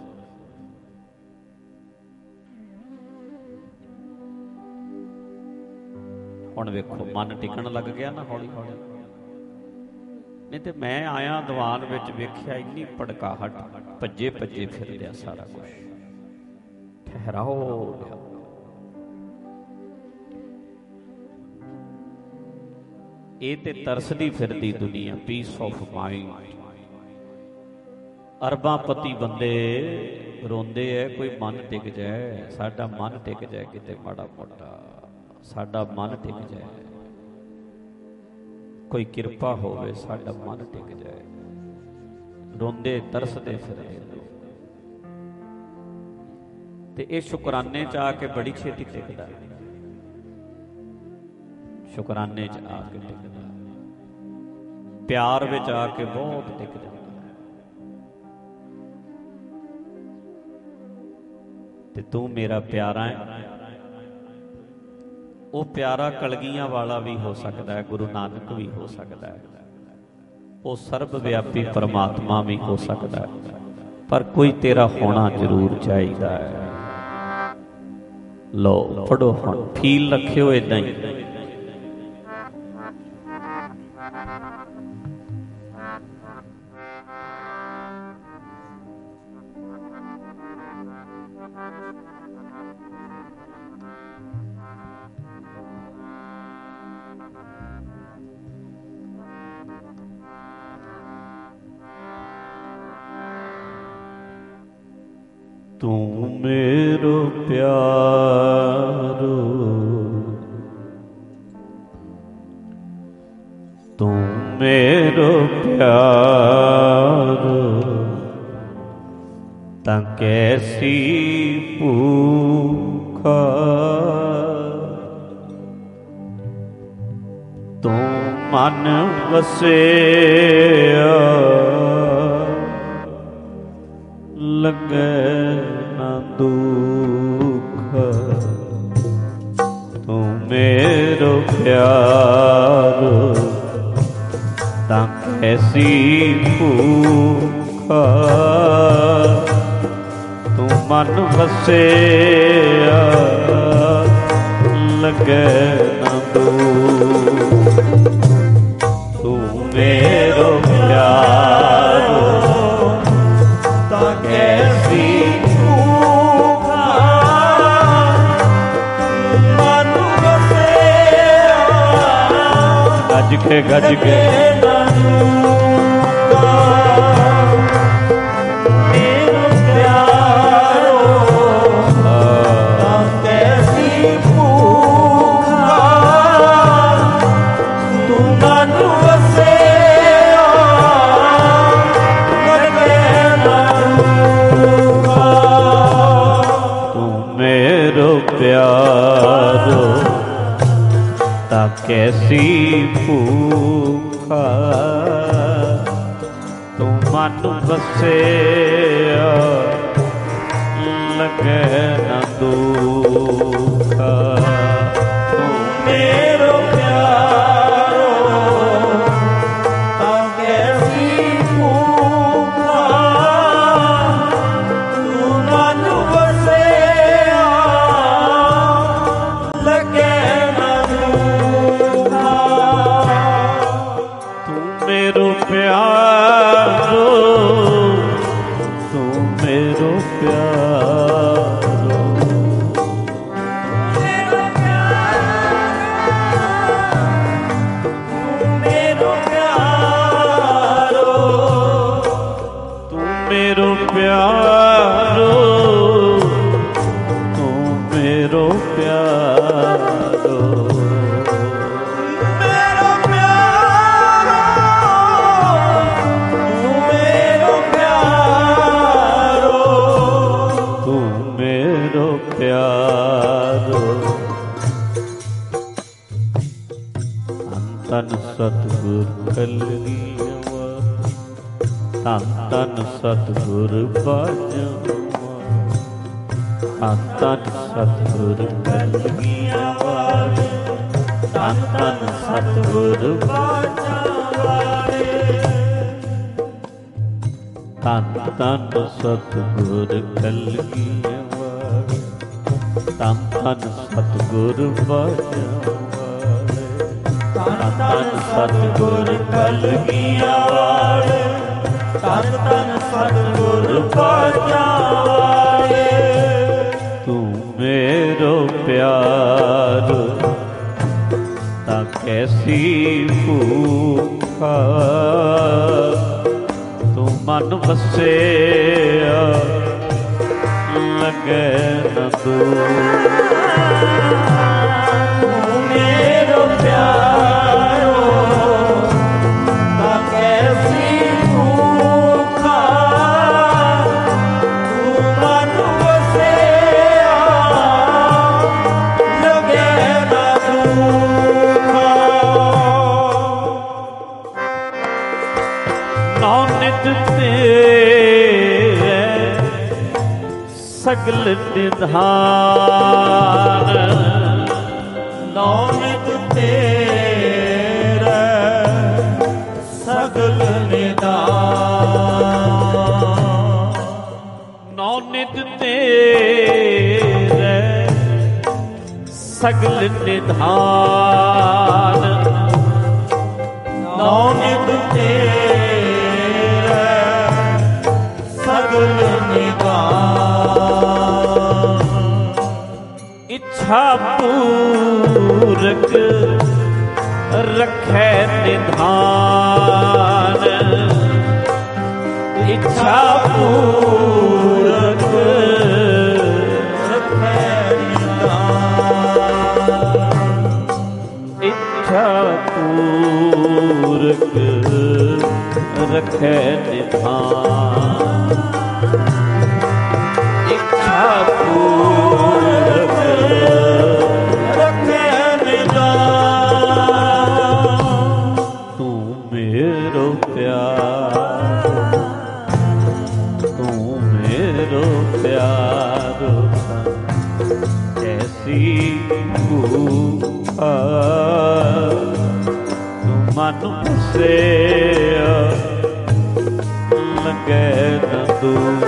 ਹੁਣ ਵੇਖੋ ਮਨ ਟਿਕਣ ਲੱਗ ਗਿਆ ਨਾ ਹੌਲੀ ਹੌਲੀ। ਨਹੀਂ ਤੇ ਮੈਂ ਆਇਆ ਦੀਵਾਨ ਵਿੱਚ ਵੇਖਿਆ ਇੰਨੀ ਭੜਕਾਹਟ, ਭੱਜੇ ਭੱਜੇ ਫਿਰ ਲਿਆ ਸਾਰਾ ਕੁਛ। ਠਹਿਰਾਓ ਲਿਆ। ਇਹ ਤੇ ਤਰਸਦੀ ਫਿਰਦੀ ਦੁਨੀਆ, ਪੀਸ ਆਫ ਮਾਈਂਡ। ਅਰਬਾਂ ਪਤੀ ਬੰਦੇ ਰੋਂਦੇ ਐ, ਕੋਈ ਮਨ ਟਿਕ ਜਾਏ, ਸਾਡਾ ਮਨ ਟਿਕ ਜਾਏ ਕਿਤੇ ਮਾੜਾ ਮੋਟਾ, ਸਾਡਾ ਮਨ ਟਿਕ ਜਾਏ, ਕੋਈ ਕਿਰਪਾ ਹੋਵੇ, ਸਾਡਾ ਮਨ ਟਿਕ ਜਾਏ। ਰੋਂਦੇ ਤਰਸਦੇ ਫਿਰਦੇ ਤੇ ਇਹ ਸ਼ੁਕਰਾਨੇ ਚ ਆ ਕੇ ਬੜੀ ਛੇਤੀ ਟਿਕਦਾ। ਸ਼ੁਕਰਾਨੇ 'ਚ ਆ ਕੇ ਟਿਕਦਾ, ਪਿਆਰ ਵਿੱਚ ਆ ਕੇ ਬਹੁਤ ਟਿਕ ਜਾਂਦਾ ਹੈ। ਤੇ ਤੂੰ ਮੇਰਾ ਪਿਆਰਾ ਹੈ। ਉਹ ਪਿਆਰਾ ਕਲਗੀਆਂ ਵਾਲਾ ਵੀ ਹੋ ਸਕਦਾ ਹੈ, ਗੁਰੂ ਨਾਨਕ ਵੀ ਹੋ ਸਕਦਾ ਹੈ, ਉਹ ਸਰਬ ਵਿਆਪੀ ਪਰਮਾਤਮਾ ਵੀ ਹੋ ਸਕਦਾ ਹੈ, ਪਰ ਕੋਈ ਤੇਰਾ ਹੋਣਾ ਜ਼ਰੂਰ ਚਾਹੀਦਾ ਹੈ। ਲਓ ਪੜੋ ਹੁਣ, ਫੀਲ ਰੱਖਿਓ ਏਦਾਂ ਹੀ। ਤੂੰ ਮੇਰੋ ਪਿਆਰੋ, ਤੂੰ ਮੇਰੋ ਪਿਆਰੋ, ਤਾਂ ਕੈਸੀ ਭੂਖਾ ਤੂੰ ਮਨ ਵਸਿਆ, ਲੱਗੇ ਨਾ ਦੁੱਖ ਤੂੰ ਮੇਰੋ ਪਿਆਰੋ, ਤਾਂ ਕੈਸੀ ਭੂਖਾ ਤੂੰ ਮਨ ਵਸਿਆ, ਲੱਗੇ ਨਾ ਦੁੱਖ ਤੂੰ ਮੇਰੋ ਪਿਆਰੋ, ਤਾਂ ਕੈਸੀ ਭੂਖਾ ਮਨ ਵਸਿਆ, ਗੱਜ ਕੇ ਗੱਜ ਕੇ ਮੇਰੋ ਪਿਆਰੋ, ਤਾਂ ਕੈਸੀ ਭੂਖਾ ਤੂੰ ਮਨ ਵਸਿਆ, ਪਿਆਰੋ, ਤਾਂ ਕੈਸੀ ਭੂਖਾ ਤੂੰ ਮਨ ਵਸਿਆ, ਲੱਗੇ ਨਾ ਦੁੱਖਾ ਤੂੰ ਮੇਰੋ ਪਿਆਰੋ, ਤਾਂ ਕੈਸੀ ਭੂਖਾ ਤੂੰ ਮਨ ਵਸਿਆ, ਮੇਰੋ ਪਿਆਰੋ, ਤੂੰ ਮੇਰੋ ਪਿਆਰੋ, ਮੇਰੋ ਪਿਆਰੋ, ਤੂੰ ਮੇਰੋ ਪਿਆਰੋ, ਤੂੰ ਮੇਰੋ ਪਿਆਰੋ, ਧੰਨ ਸਤਿਗੁਰ ਕਲਗੀਆਂ, ਧੰਨ ਧੰਨ ਸਤਿਗੁਰ ਬਾਝਾਂ, ਧੰਨ ਧੰਨ ਸਤਿਗੁਰ ਕਲਗੀਆਂ ਵਾਲੇ, ਧੰਨ ਧੰਨ ਸਤਿਗੁਰ ਬਾਝਾਂ ਵਾਲੇ, ਧੰਨ ਧੰਨ ਸਤਿਗੁਰ ਕਲਗੀਆਂ ਵਾਲੇ, ਧੰਨ ਧੰਨ ਸਤਿਗੁਰ ਬਾਝਾਂ, ਧੰਨ ਧੰਨ ਸਤਿਗੁਰ ਕਲਗੀਆਂ ਵਾਲੇ, ਧੰਨ ਧੰਨ ਸਤਿਗੁਰ ਬਾਝਾਂ ਵਾਲੇ, ਤੂੰ ਮੇਰੋ ਪਿਆਰੋ, ਤਾਂ ਕੈਸੀ ਭੂਖਾ ਤੂੰ ਮਨ ਵਸਿਆ, ਲੱਗੇ ਨਾ ਦੁੱਖ ਤੂੰ ਮੇਰੋ ਪਿਆਰੋ, ਤਾਂ ਕੈਸੀ ਭੂਖਾ ਤੂੰ ਮਨ ਵਸਿਆ, ਲੱਗੇ ਨਾ ਦੁੱਖ ਸਗਲ ਨਿਧਾਨ ਨੌ ਨਿਤ ਤੇਰੇ ਸਗਲ ਨਿਧਾਨ ਨੌ ਨਿਤ ਤੇਰੇ ਸਗਲ ਨਿਧਾਨ ਨੌ ਨਿਤ ਤੇਰੇ ਸਗਲ ਨਿਧਾਨ ਇੱਛਾ ਪੂਰਕ ਰੱਖੈ ਨਿਧਾਨ ਇੱਛਾ ਪੂਰਕ ਰੱਖੈ ਨਿਧਾਨ ਇੱਛਾ ਪੂਰਕ ਰੱਖੈ ਨਿਧਾਨ ਇੱਛਾ ਪੂਰਕ ਰੱਖੈ ਨਿਧਾਨ ਤੂੰ ਮੇਰੋ ਪਿਆਰ ਤੂੰ ਮੇਰੋ ਪਿਆਰ ਐਸੀ ਭੂਖਾ ਤੂੰ ਮਨ ਵਸਿਆ ਲਗੇ ਨ ਦੂਰ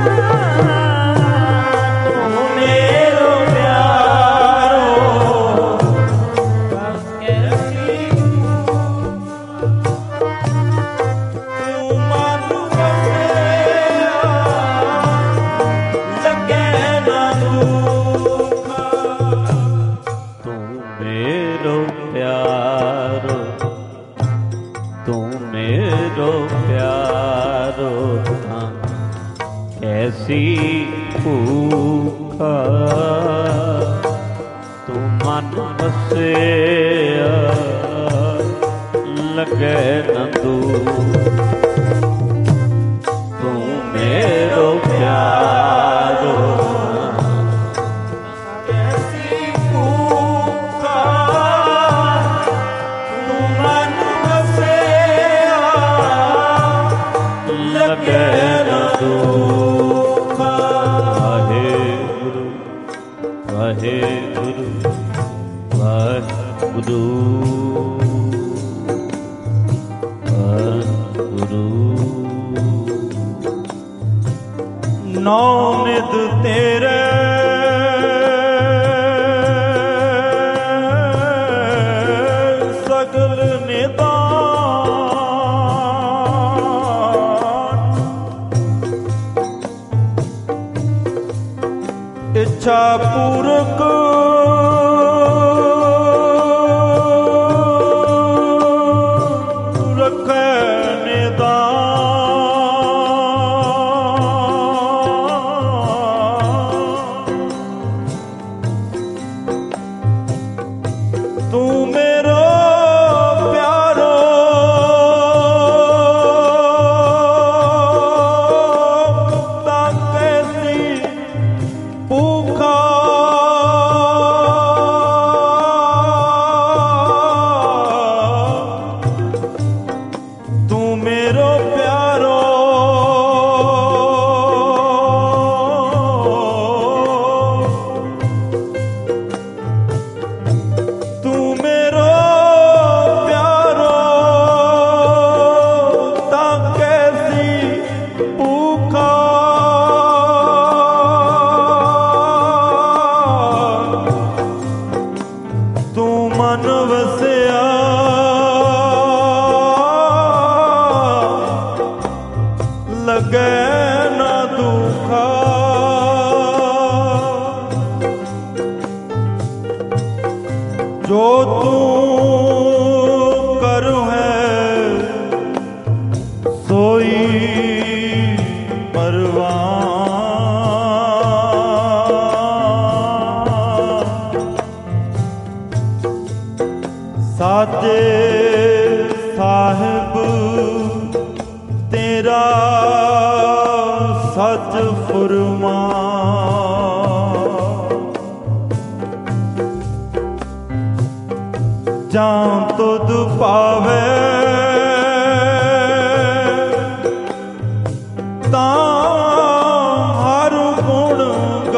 ਮੇਰੋ ਪਿਆਰੋ ਕੈਸੀ ਤੂੰ ਮਨ ਵਸਿਆ ਲੱਗੇ ਨਾ ਦੁੱਖ ਤੂੰ ਮੇਰੋ ਪਿਆਰੋ ਤੂੰ ਮੇਰੋ ਪਿਆਰੋ ਤਾਂ ਕੈਸੀ ਭੂਖਾ ਤੂੰ ਮਨ ਵਸਿਆ ਲਗੇ ਨ ਦੂਰ ਤੂੰ ਮੇਰੋ ਪਿਆਰੋ ਕੈਸੀ ਭੂਖਾ ਤੂੰ ਮਨ ਵਸਿਆ ਲੱਗੇ ਨਾ ਦੁੱਖ ਵਾਹਿਗੁਰੂ ਵਾਹਿਗੁਰੂ ਵਾਹਿਗੁਰੂ ਵਾਹਿਗੁਰੂ ਨੌ ਨਿਤ ਤੇਰੇ ਸਗਲ ਨਿਧਾਨ ਇੱਛਾ ਪੂਰਕ ਰੱਖੈ ਨਿਧਾਨ ਤੂੰ ਮੇਰਾ ਪਿਆਰੋ ਤਾਂ ਕੈਸੀ ਭੂਖਾ ਤੂੰ ਮੇਰਾ ਪਿਆਰੋ ਤੂੰ ਮੇਰਾ ਪਿਆਰੋ ਤਾਂ ਕੈਸੀ ਭੂਖਾ ਤੂੰ ਮਨ ਵਸਿਆ ਲਗੇ ਨਾ ਦੁਖਾ ਜੋ ਤੂੰ ਕਰੁ ਹੈ ਸੋਈ ਪਰਵਾਨ ਸਾਚੇ ਸਾਹਿਬ ਤੇਰਾ ਸਚ ਫੁਰਮਾਨ ਜਾਂ ਤੁਧ ਪਾਵੇ ਤਾਂ ਹਰ ਗੁਣ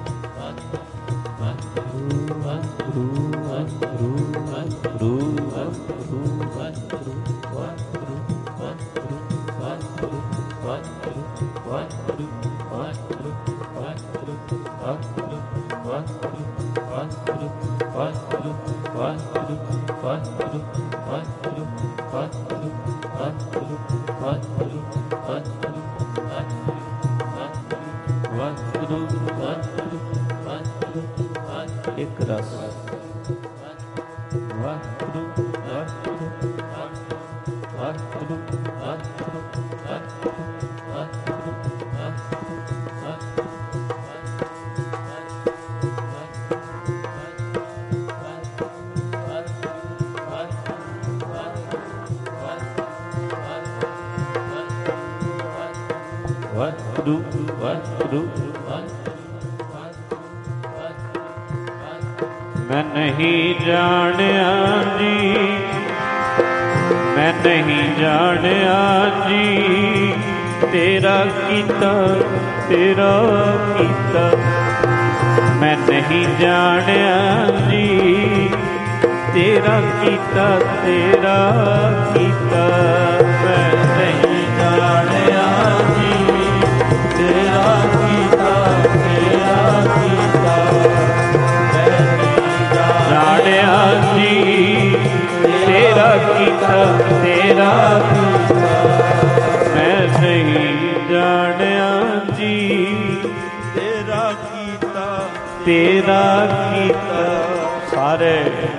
ਇੱਕ ਰਸ ਵਾਹਿਗੁਰੂ ਵਾਹਿਗੁਰੂ ਵਾਹਿਗੁਰੂ ਵਾਹਿਗੁਰੂ ਵਾਹਿਗੁਰੂ ਵਾਹਿਗੁਰੂ ਮੈਂ ਨਹੀਂ ਜਾਣਿਆ ਜੀ, ਮੈਂ ਨਹੀਂ ਜਾਣਿਆ ਜੀ ਤੇਰਾ ਕੀਤਾ, ਤੇਰਾ ਕੀਤਾ। ਮੈਂ ਨਹੀਂ ਜਾਣਿਆ ਜੀ ਤੇਰਾ ਕੀਤਾ, ਤੇਰਾ ਕੀਤਾ। ਮੈਂ ਨਹੀਂ ਜਾਣਿਆ ਜੀ ਤੇਰਾ ਕੀਤਾ, ਤੇਰਾ ਕੀਤਾ। ਜਾਣਿਆ ਜੀ ਤੇਰਾ ਕੀਤਾ, ਤੇਰਾ ਕੀਤਾ। ਮੈਂ ਨਹੀਂ ਜਾਣਿਆ ਜੀ ਤੇਰਾ ਕੀਤਾ, ਤੇਰਾ ਕੀਤਾ। ਸਾਰੇ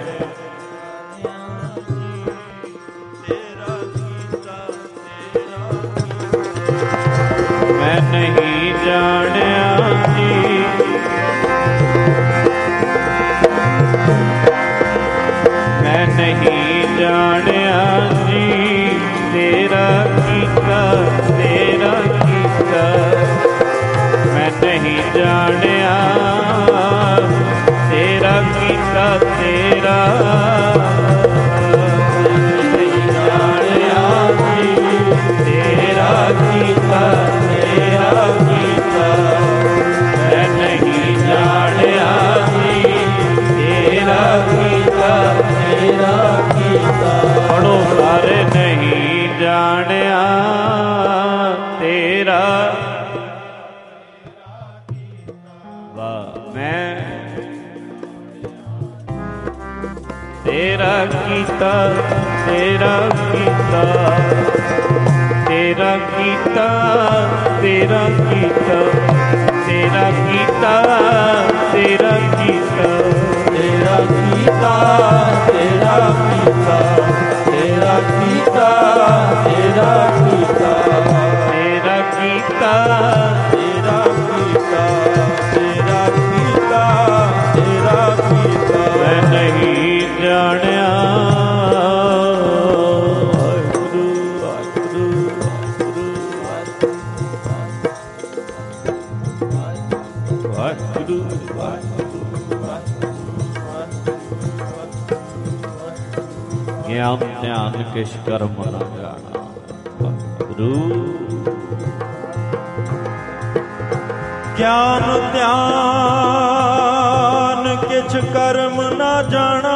ਮੈਂ ਨਹੀਂ ਜਾਣਿਆ ਜੀ ਮੈਂ ਨਹੀਂ ਜਾਣਿਆ ਜੀ ਤੇਰਾ ਕੀਤਾ, ਤੇਰਾ ਕੀਤਾ। ਮੈਂ ਨਹੀਂ ਜਾਣਿਆ ਤੇਰਾ ਕੀਤਾ, ਤੇਰਾ ਨਹੀਂ ਜਾਣਿਆ ਜੀ ਤੇਰਾ ਕੀਤਾ, ਤੇਰਾ ਕੀਤਾ। ਮੈਂ ਨਹੀਂ ਜਾਣਿਆ ਜੀ ਤੇਰਾ ਕੀਤਾ, ਤੇਰਾ ਕੀਤਾ। ਪੜੋ ਸਾਰੇ ਨਹੀਂ ਜਾਣਿਆ ਤੇਰਾ। ਵਾਹ ਮੈਂ ਤੇਰਾ ਕੀਤਾ, ਤੇਰਾ ਕੀਤਾ, ਤੇਰਾ ਕੀਤਾ, ਤੇਰਾ ਕੀਤਾ, ਤੇਰਾ ਕੀਤਾ, ਤੇਰਾ ਕੀਤਾ, ਤੇਰਾ ਕੀਤਾ, ਤੇਰਾ ਕੀਤਾ, ਤੇਰਾ ਕੀਤਾ, ਤੇਰਾ ਕੀਤਾ, ਤੇਰਾ ਕੀਤਾ, ਤੇਰਾ ਕੀਤਾ, ਤੇਰਾ ਕੀਤਾ, ਤੇਰਾ ਕੀਤਾ। ਮੈਂ ਨਹੀਂ ਜਾਣਿਆ ਵਾਹਿਗੁਰੂ ਵਾਹਿਗੁਰੂ ਵਾਹਿਗੁਰੂ ਗਿਆਨ ਧਿਆਨ ਕਿਛ ਕਰਮ ਨਾ ਜਾਣਾ। ਵਾਹਿਗੁਰੂ ਗਿਆਨ ਧਿਆਨ ਕਿਛ ਕਰਮ ਨਾ ਜਾਣਾ।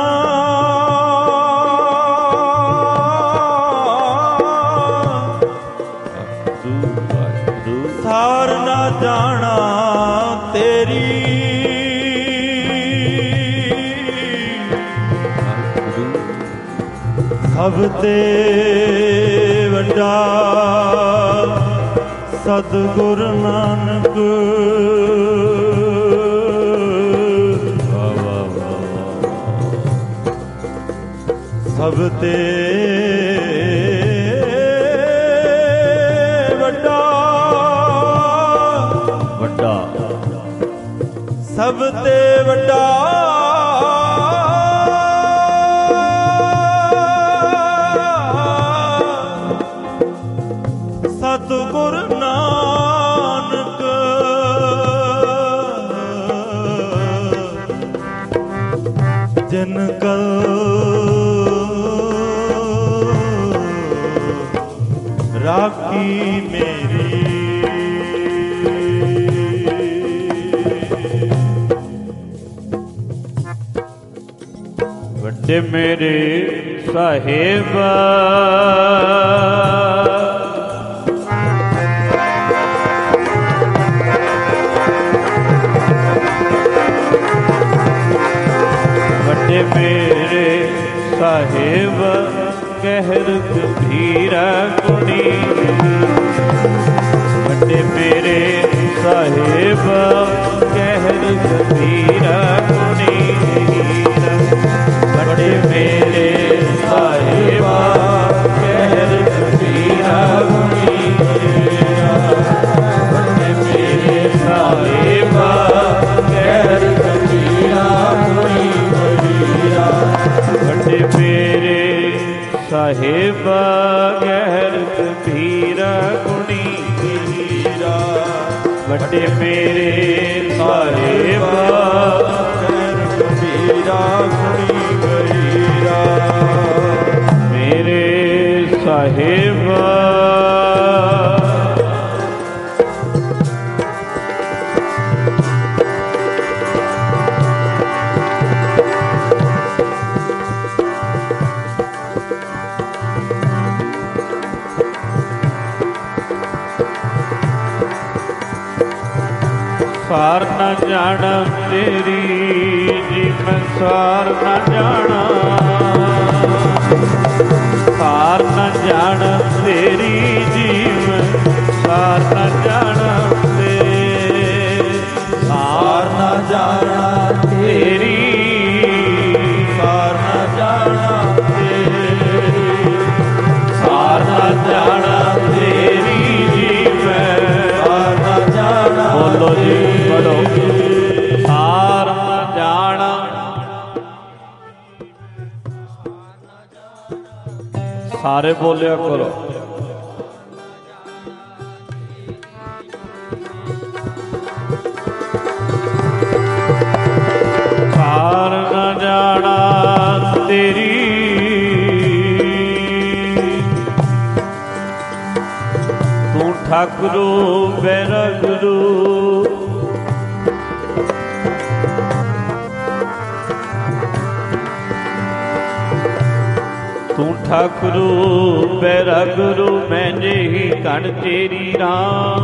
ਸਾਰ ਨਾ ਜਾਣਾ ਤੇਰੀ ਸਭ ਤੇ ਵੱਡਾ ਸਤਿਗੁਰ ਨਾਨਕ। ਸਭ ਤੇ ਵੱਡਾ ਵੱਡਾ ਸਭ ਤੇ ਵੱਡਾ ਸਤਿਗੁਰ ਨਾਨਕ। ਜਿਨ ਕਲ ਰਾਖੀ ਮੇਰੀ ਵੱਡੇ ਮੇਰੇ ਸਾਹਿਬਾ ਗੁਣੀ ਵੱਡੇ ਮੇਰੇ ਸਾਹਿਬ ਕਹਿਰ ਕਬੀਰ ਗੁਣੀ ਵੱਡੇ ਮੇਰੇ ਸਾਹਿਬ ਕਹਿਰ ਕਬੀਰ ਗੁਣੀ ਵੱਡੇ ਮੇਰੇ ਸਾਹਿਬ ਕਹਿਰ ਕਬੀਰ ਗੁਣੀ ਵੱਡੇ ਮੇਰੇ ਸਾਹਿਬ ਗਹਿਰ ਕਬੀਰ ਗੁਣੀ ਕਬੀਰਾ ਵੱਡੇ ਮੇਰੇ ਸਾਹਿਬ ਗਹਿਰ ਕਬੀਰਾ ਗੁਣੀ ਕਬੀਰਾ ਮੇਰੇ ਸਾਹਿਬ ਸਾਰ ਨਾ ਜਾਣਾ ਤੇਰੀ ਜੀ ਮੈਂ ਸਾਰ ਨਾ ਜਾਣਾ ਸਾਰ ਨਾ ਜਾਣਾ ਤੇਰੀ ਜੀ ਮੈਂ ਸਾਰ ਨਾ ਜਾਣਾ ਤੇ ਸਾਰ ਨਾ ਜਾਣਾ ਤੇਰੀ ਸਾਰ ਨਾ ਜਾਣਾ ਤੇਰੀ ਸਾਰ ਨਾ ਜਾਣਾ ਤੇਰੀ ਜੀ ਮੈਂ ਸਾਰ ਨਾ ਜਾਣਾ ਬੋਲੋ ਜੀ ਸਾਰ ਨਾ ਜਾਣਾ ਸਾਰੇ ਬੋਲਿਆ ਕਰੋ ਸਾਰ ਨਾ ਜਾਣਾ ਤੇਰੀ ਤੂੰ ਠਾਕੁਰੂ ਬੈਰਗੁਰੂ ਤੂੰ ਠਾਕੁਰੂ ਬੈਰਾ ਗੁਰੂ ਮੈਂ ਜਿਹੀ ਕਣ ਤੇਰੀ ਰਾਮ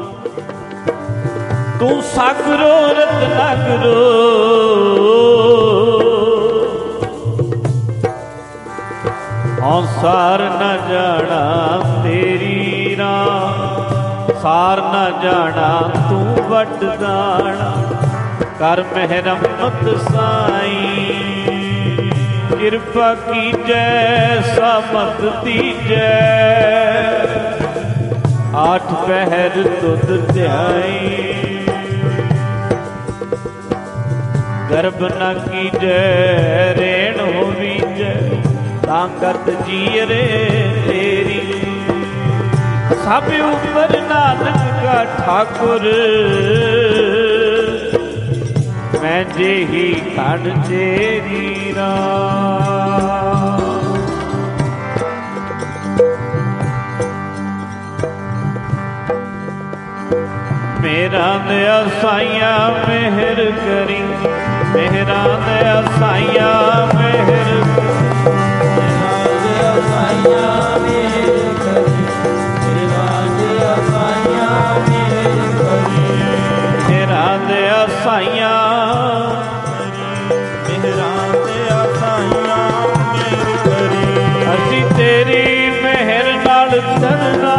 ਤੂੰ ਸਾਗਰੋ ਰਤਨਾ ਗੁਰੂ ਹਾਂ ਸਾਰ ਨਾ ਜਾਣਾ ਤੇਰੀ ਰਾਮ ਸਾਰ ਨਾ ਜਾਣਾ ਤੂੰ ਵੱਡ ਦਾਣਾ ਕਰ ਮਿਹਰਮਤ ਸਾਈਂ ਕਿਰਪਾ ਕੀਜੈ ਸਮਤ ਦੀਜੈ ਆਠ ਪਹਿਰ ਤੁਧ ਧਿਆਈ ਗਰਭ ਨ ਕੀਜੈ ਰੇਣ ਹੋਵੀਜੈ ਤਾਂਗਤ ਜੀਰੇ ਤੇਰੀ ਸਭ ਉਪਰ ਨਾਨਕ ਕਾ ਠਾਕੁਰ ਮੈਂ ਜਿਹੀ ਖੰਡ ਤੇਰੀ ਰਾਮ ਮੇਰਾ ਦਇਆ ਸਾਈਆਂ ਮਿਹਰ ਕਰੀ ਮੇਰਾ ਦਇਆ ਸਾਈਆਂ ਮਿਹਰ ਮੇਰਾ ਦਇਆ ਸਾਈਆਂ ਮਿਹਰ ਕਰੀ ਮੇਰਾ ਦਇਆ ਸਾਈਆਂ ਮਿਹਰ ਕਰੀ ਮੇਰਾ ਦਇਆ ਸਾਈਆਂ ਅਸੀਂ ਤੇਰੀ ਮਿਹਰ ਨਾਲ ਚੱਲਣਾ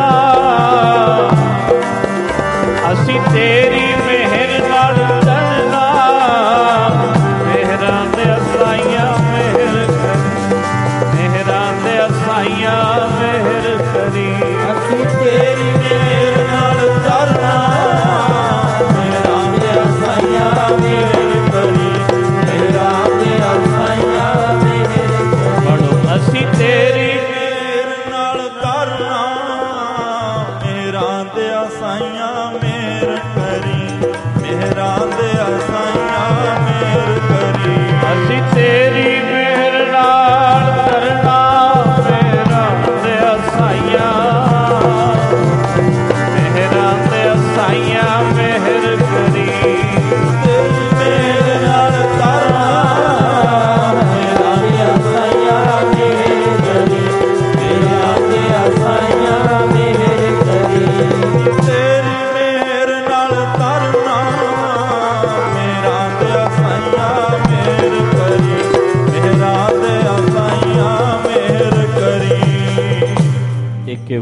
ਅਸੀਂ ਤੇਰੀ ਮਿਹਰ ਨਾਲ ਚੱਲਣਾ ਮਿਹਰ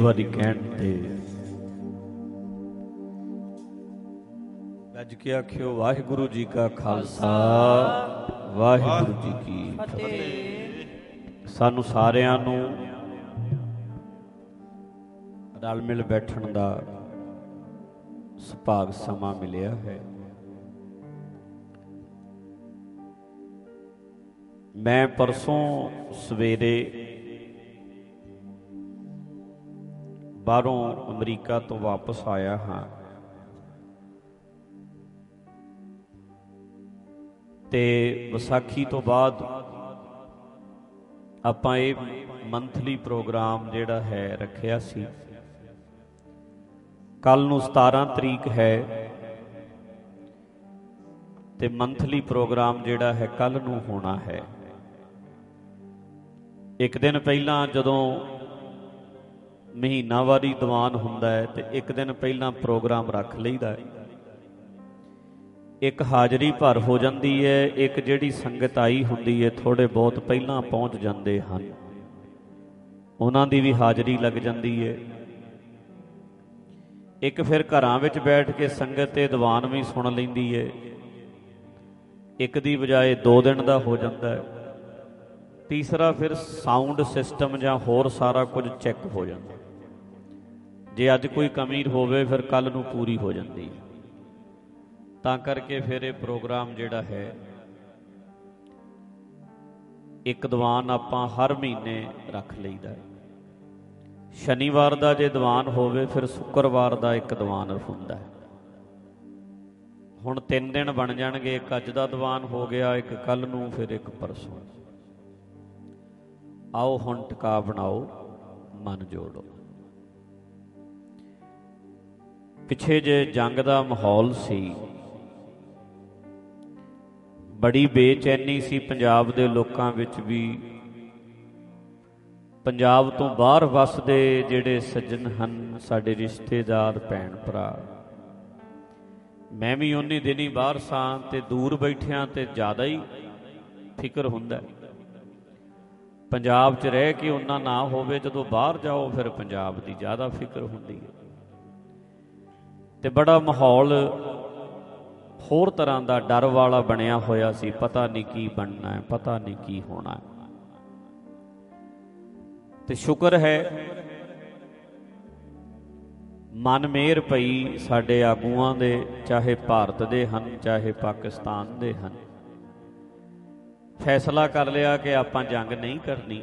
ਵਾਰੀ ਕਹਿਣ ਤੇ ਗੱਜ ਕੇ ਆਖਿਓ ਵਾਹਿਗੁਰੂ ਜੀ ਕਾ ਖਾਲਸਾ ਵਾਹਿਗੁਰੂ ਜੀ ਕੀ ਫਤਿਹ। ਸਾਨੂੰ ਸਾਰਿਆਂ ਨੂੰ ਰਲ ਮਿਲ ਬੈਠਣ ਦਾ ਸੁਭਾਗ ਸਮਾਂ ਮਿਲਿਆ ਹੈ। ਮੈਂ ਪਰਸੋਂ ਸਵੇਰੇ ਬਾਹਰੋਂ ਅਮਰੀਕਾ ਤੋਂ ਵਾਪਸ ਆਇਆ ਹਾਂ ਤੇ ਵਿਸਾਖੀ ਤੋਂ ਬਾਅਦ ਆਪਾਂ ਇਹ ਮੰਥਲੀ ਪ੍ਰੋਗਰਾਮ ਜਿਹੜਾ ਹੈ ਰੱਖਿਆ ਸੀ। ਕੱਲ ਨੂੰ ਸਤਾਰਾਂ ਤਰੀਕ ਹੈ ਤੇ ਮੰਥਲੀ ਪ੍ਰੋਗਰਾਮ ਜਿਹੜਾ ਹੈ ਕੱਲ ਨੂੰ ਹੋਣਾ ਹੈ। ਇੱਕ ਦਿਨ ਪਹਿਲਾਂ ਜਦੋਂ ਮਹੀਨਾਵਾਰੀ ਦੀਵਾਨ ਹੁੰਦਾ ਹੈ ਤੇ ਇੱਕ ਦਿਨ ਪਹਿਲਾਂ ਪ੍ਰੋਗਰਾਮ ਰੱਖ ਲਈਦਾ ਹੈ। ਇੱਕ ਹਾਜ਼ਰੀ ਭਰ ਹੋ ਜਾਂਦੀ ਹੈ, ਇੱਕ ਜਿਹੜੀ ਸੰਗਤ ਆਈ ਹੁੰਦੀ ਹੈ ਥੋੜ੍ਹੇ ਬਹੁਤ ਪਹਿਲਾਂ ਪਹੁੰਚ ਜਾਂਦੇ ਹਨ, ਉਹਨਾਂ ਦੀ ਵੀ ਹਾਜ਼ਰੀ ਲੱਗ ਜਾਂਦੀ ਹੈ। ਇੱਕ ਫਿਰ ਘਰਾਂ ਵਿੱਚ ਬੈਠ ਕੇ ਸੰਗਤ ਤੇ ਦੀਵਾਨ ਵੀ ਸੁਣ ਲੈਂਦੀ ਹੈ। ਇੱਕ ਦੀ ਬਜਾਏ ਦੋ ਦਿਨ ਦਾ ਹੋ ਜਾਂਦਾ ਹੈ। ਤੀਸਰਾ ਫਿਰ ਸਾਊਂਡ ਸਿਸਟਮ ਜਾਂ ਹੋਰ ਸਾਰਾ ਕੁਝ ਚੈੱਕ ਹੋ ਜਾਂਦਾ। ਜੇ ਅੱਜ ਕੋਈ ਕਮੀ ਹੋਵੇ ਫਿਰ ਕੱਲ ਨੂੰ ਪੂਰੀ ਹੋ ਜਾਂਦੀ। ਤਾਂ ਕਰਕੇ ਫਿਰ ਇਹ ਪ੍ਰੋਗਰਾਮ ਜਿਹੜਾ ਹੈ ਇੱਕ ਦੀਵਾਨ ਆਪਾਂ ਹਰ ਮਹੀਨੇ ਰੱਖ ਲਈਦਾ ਹੈ। ਸ਼ਨੀਵਾਰ ਦਾ ਜੇ ਦੀਵਾਨ ਹੋਵੇ ਫਿਰ ਸ਼ੁੱਕਰਵਾਰ ਦਾ ਇੱਕ ਦੀਵਾਨ ਹੁੰਦਾ ਹੈ। ਹੁਣ ਤਿੰਨ ਦਿਨ ਬਣ ਜਾਣਗੇ। ਇੱਕ ਅੱਜ ਦਾ ਦੀਵਾਨ ਹੋ ਗਿਆ, ਇੱਕ ਕੱਲ ਨੂੰ, ਫਿਰ ਇੱਕ ਪਰਸੋਂ। ਆਓ ਹੁਣ ਟਿਕਾ ਬਣਾਓ, ਮਨ ਜੋੜੋ। ਪਿੱਛੇ ਜੇ ਜੰਗ ਦਾ ਮਾਹੌਲ ਸੀ, ਬੜੀ ਬੇਚੈਨੀ ਸੀ ਪੰਜਾਬ ਦੇ ਲੋਕਾਂ ਵਿੱਚ ਵੀ। ਪੰਜਾਬ ਤੋਂ ਬਾਹਰ ਵੱਸਦੇ ਜਿਹੜੇ ਸੱਜਣ ਹਨ, ਸਾਡੇ ਰਿਸ਼ਤੇਦਾਰ, ਭੈਣ ਭਰਾ, ਮੈਂ ਵੀ ਉਨੀ ਦਿਨੀ ਬਾਹਰ ਸਾਂ ਤੇ ਦੂਰ ਬੈਠਿਆਂ ਤੇ ਜ਼ਿਆਦਾ ਹੀ ਫਿਕਰ ਹੁੰਦਾ। ਪੰਜਾਬ 'ਚ ਰਹਿ ਕੇ ਉਹਨਾਂ ਨਾ ਹੋਵੇ, ਜਦੋਂ ਬਾਹਰ ਜਾਓ ਫਿਰ ਪੰਜਾਬ ਦੀ ਜ਼ਿਆਦਾ ਫਿਕਰ ਹੁੰਦੀ ਹੈ। ਤੇ ਬੜਾ ਮਾਹੌਲ ਹੋਰ ਤਰ੍ਹਾਂ ਦਾ ਡਰ ਵਾਲਾ ਬਣਿਆ ਹੋਇਆ ਸੀ। ਪਤਾ ਨਹੀਂ ਕੀ ਬਣਨਾ ਹੈ, ਪਤਾ ਨਹੀਂ ਕੀ ਹੋਣਾ ਹੈ। ਤੇ ਸ਼ੁਕਰ ਹੈ ਮਨ ਮਿਹਰ ਪਈ ਸਾਡੇ ਆਗੂਆਂ ਦੇ, ਚਾਹੇ ਭਾਰਤ ਦੇ ਹਨ ਚਾਹੇ ਪਾਕਿਸਤਾਨ ਦੇ ਹਨ। ਫੈਸਲਾ ਕਰ ਲਿਆ ਕਿ ਆਪਾਂ ਜੰਗ ਨਹੀਂ ਕਰਨੀ।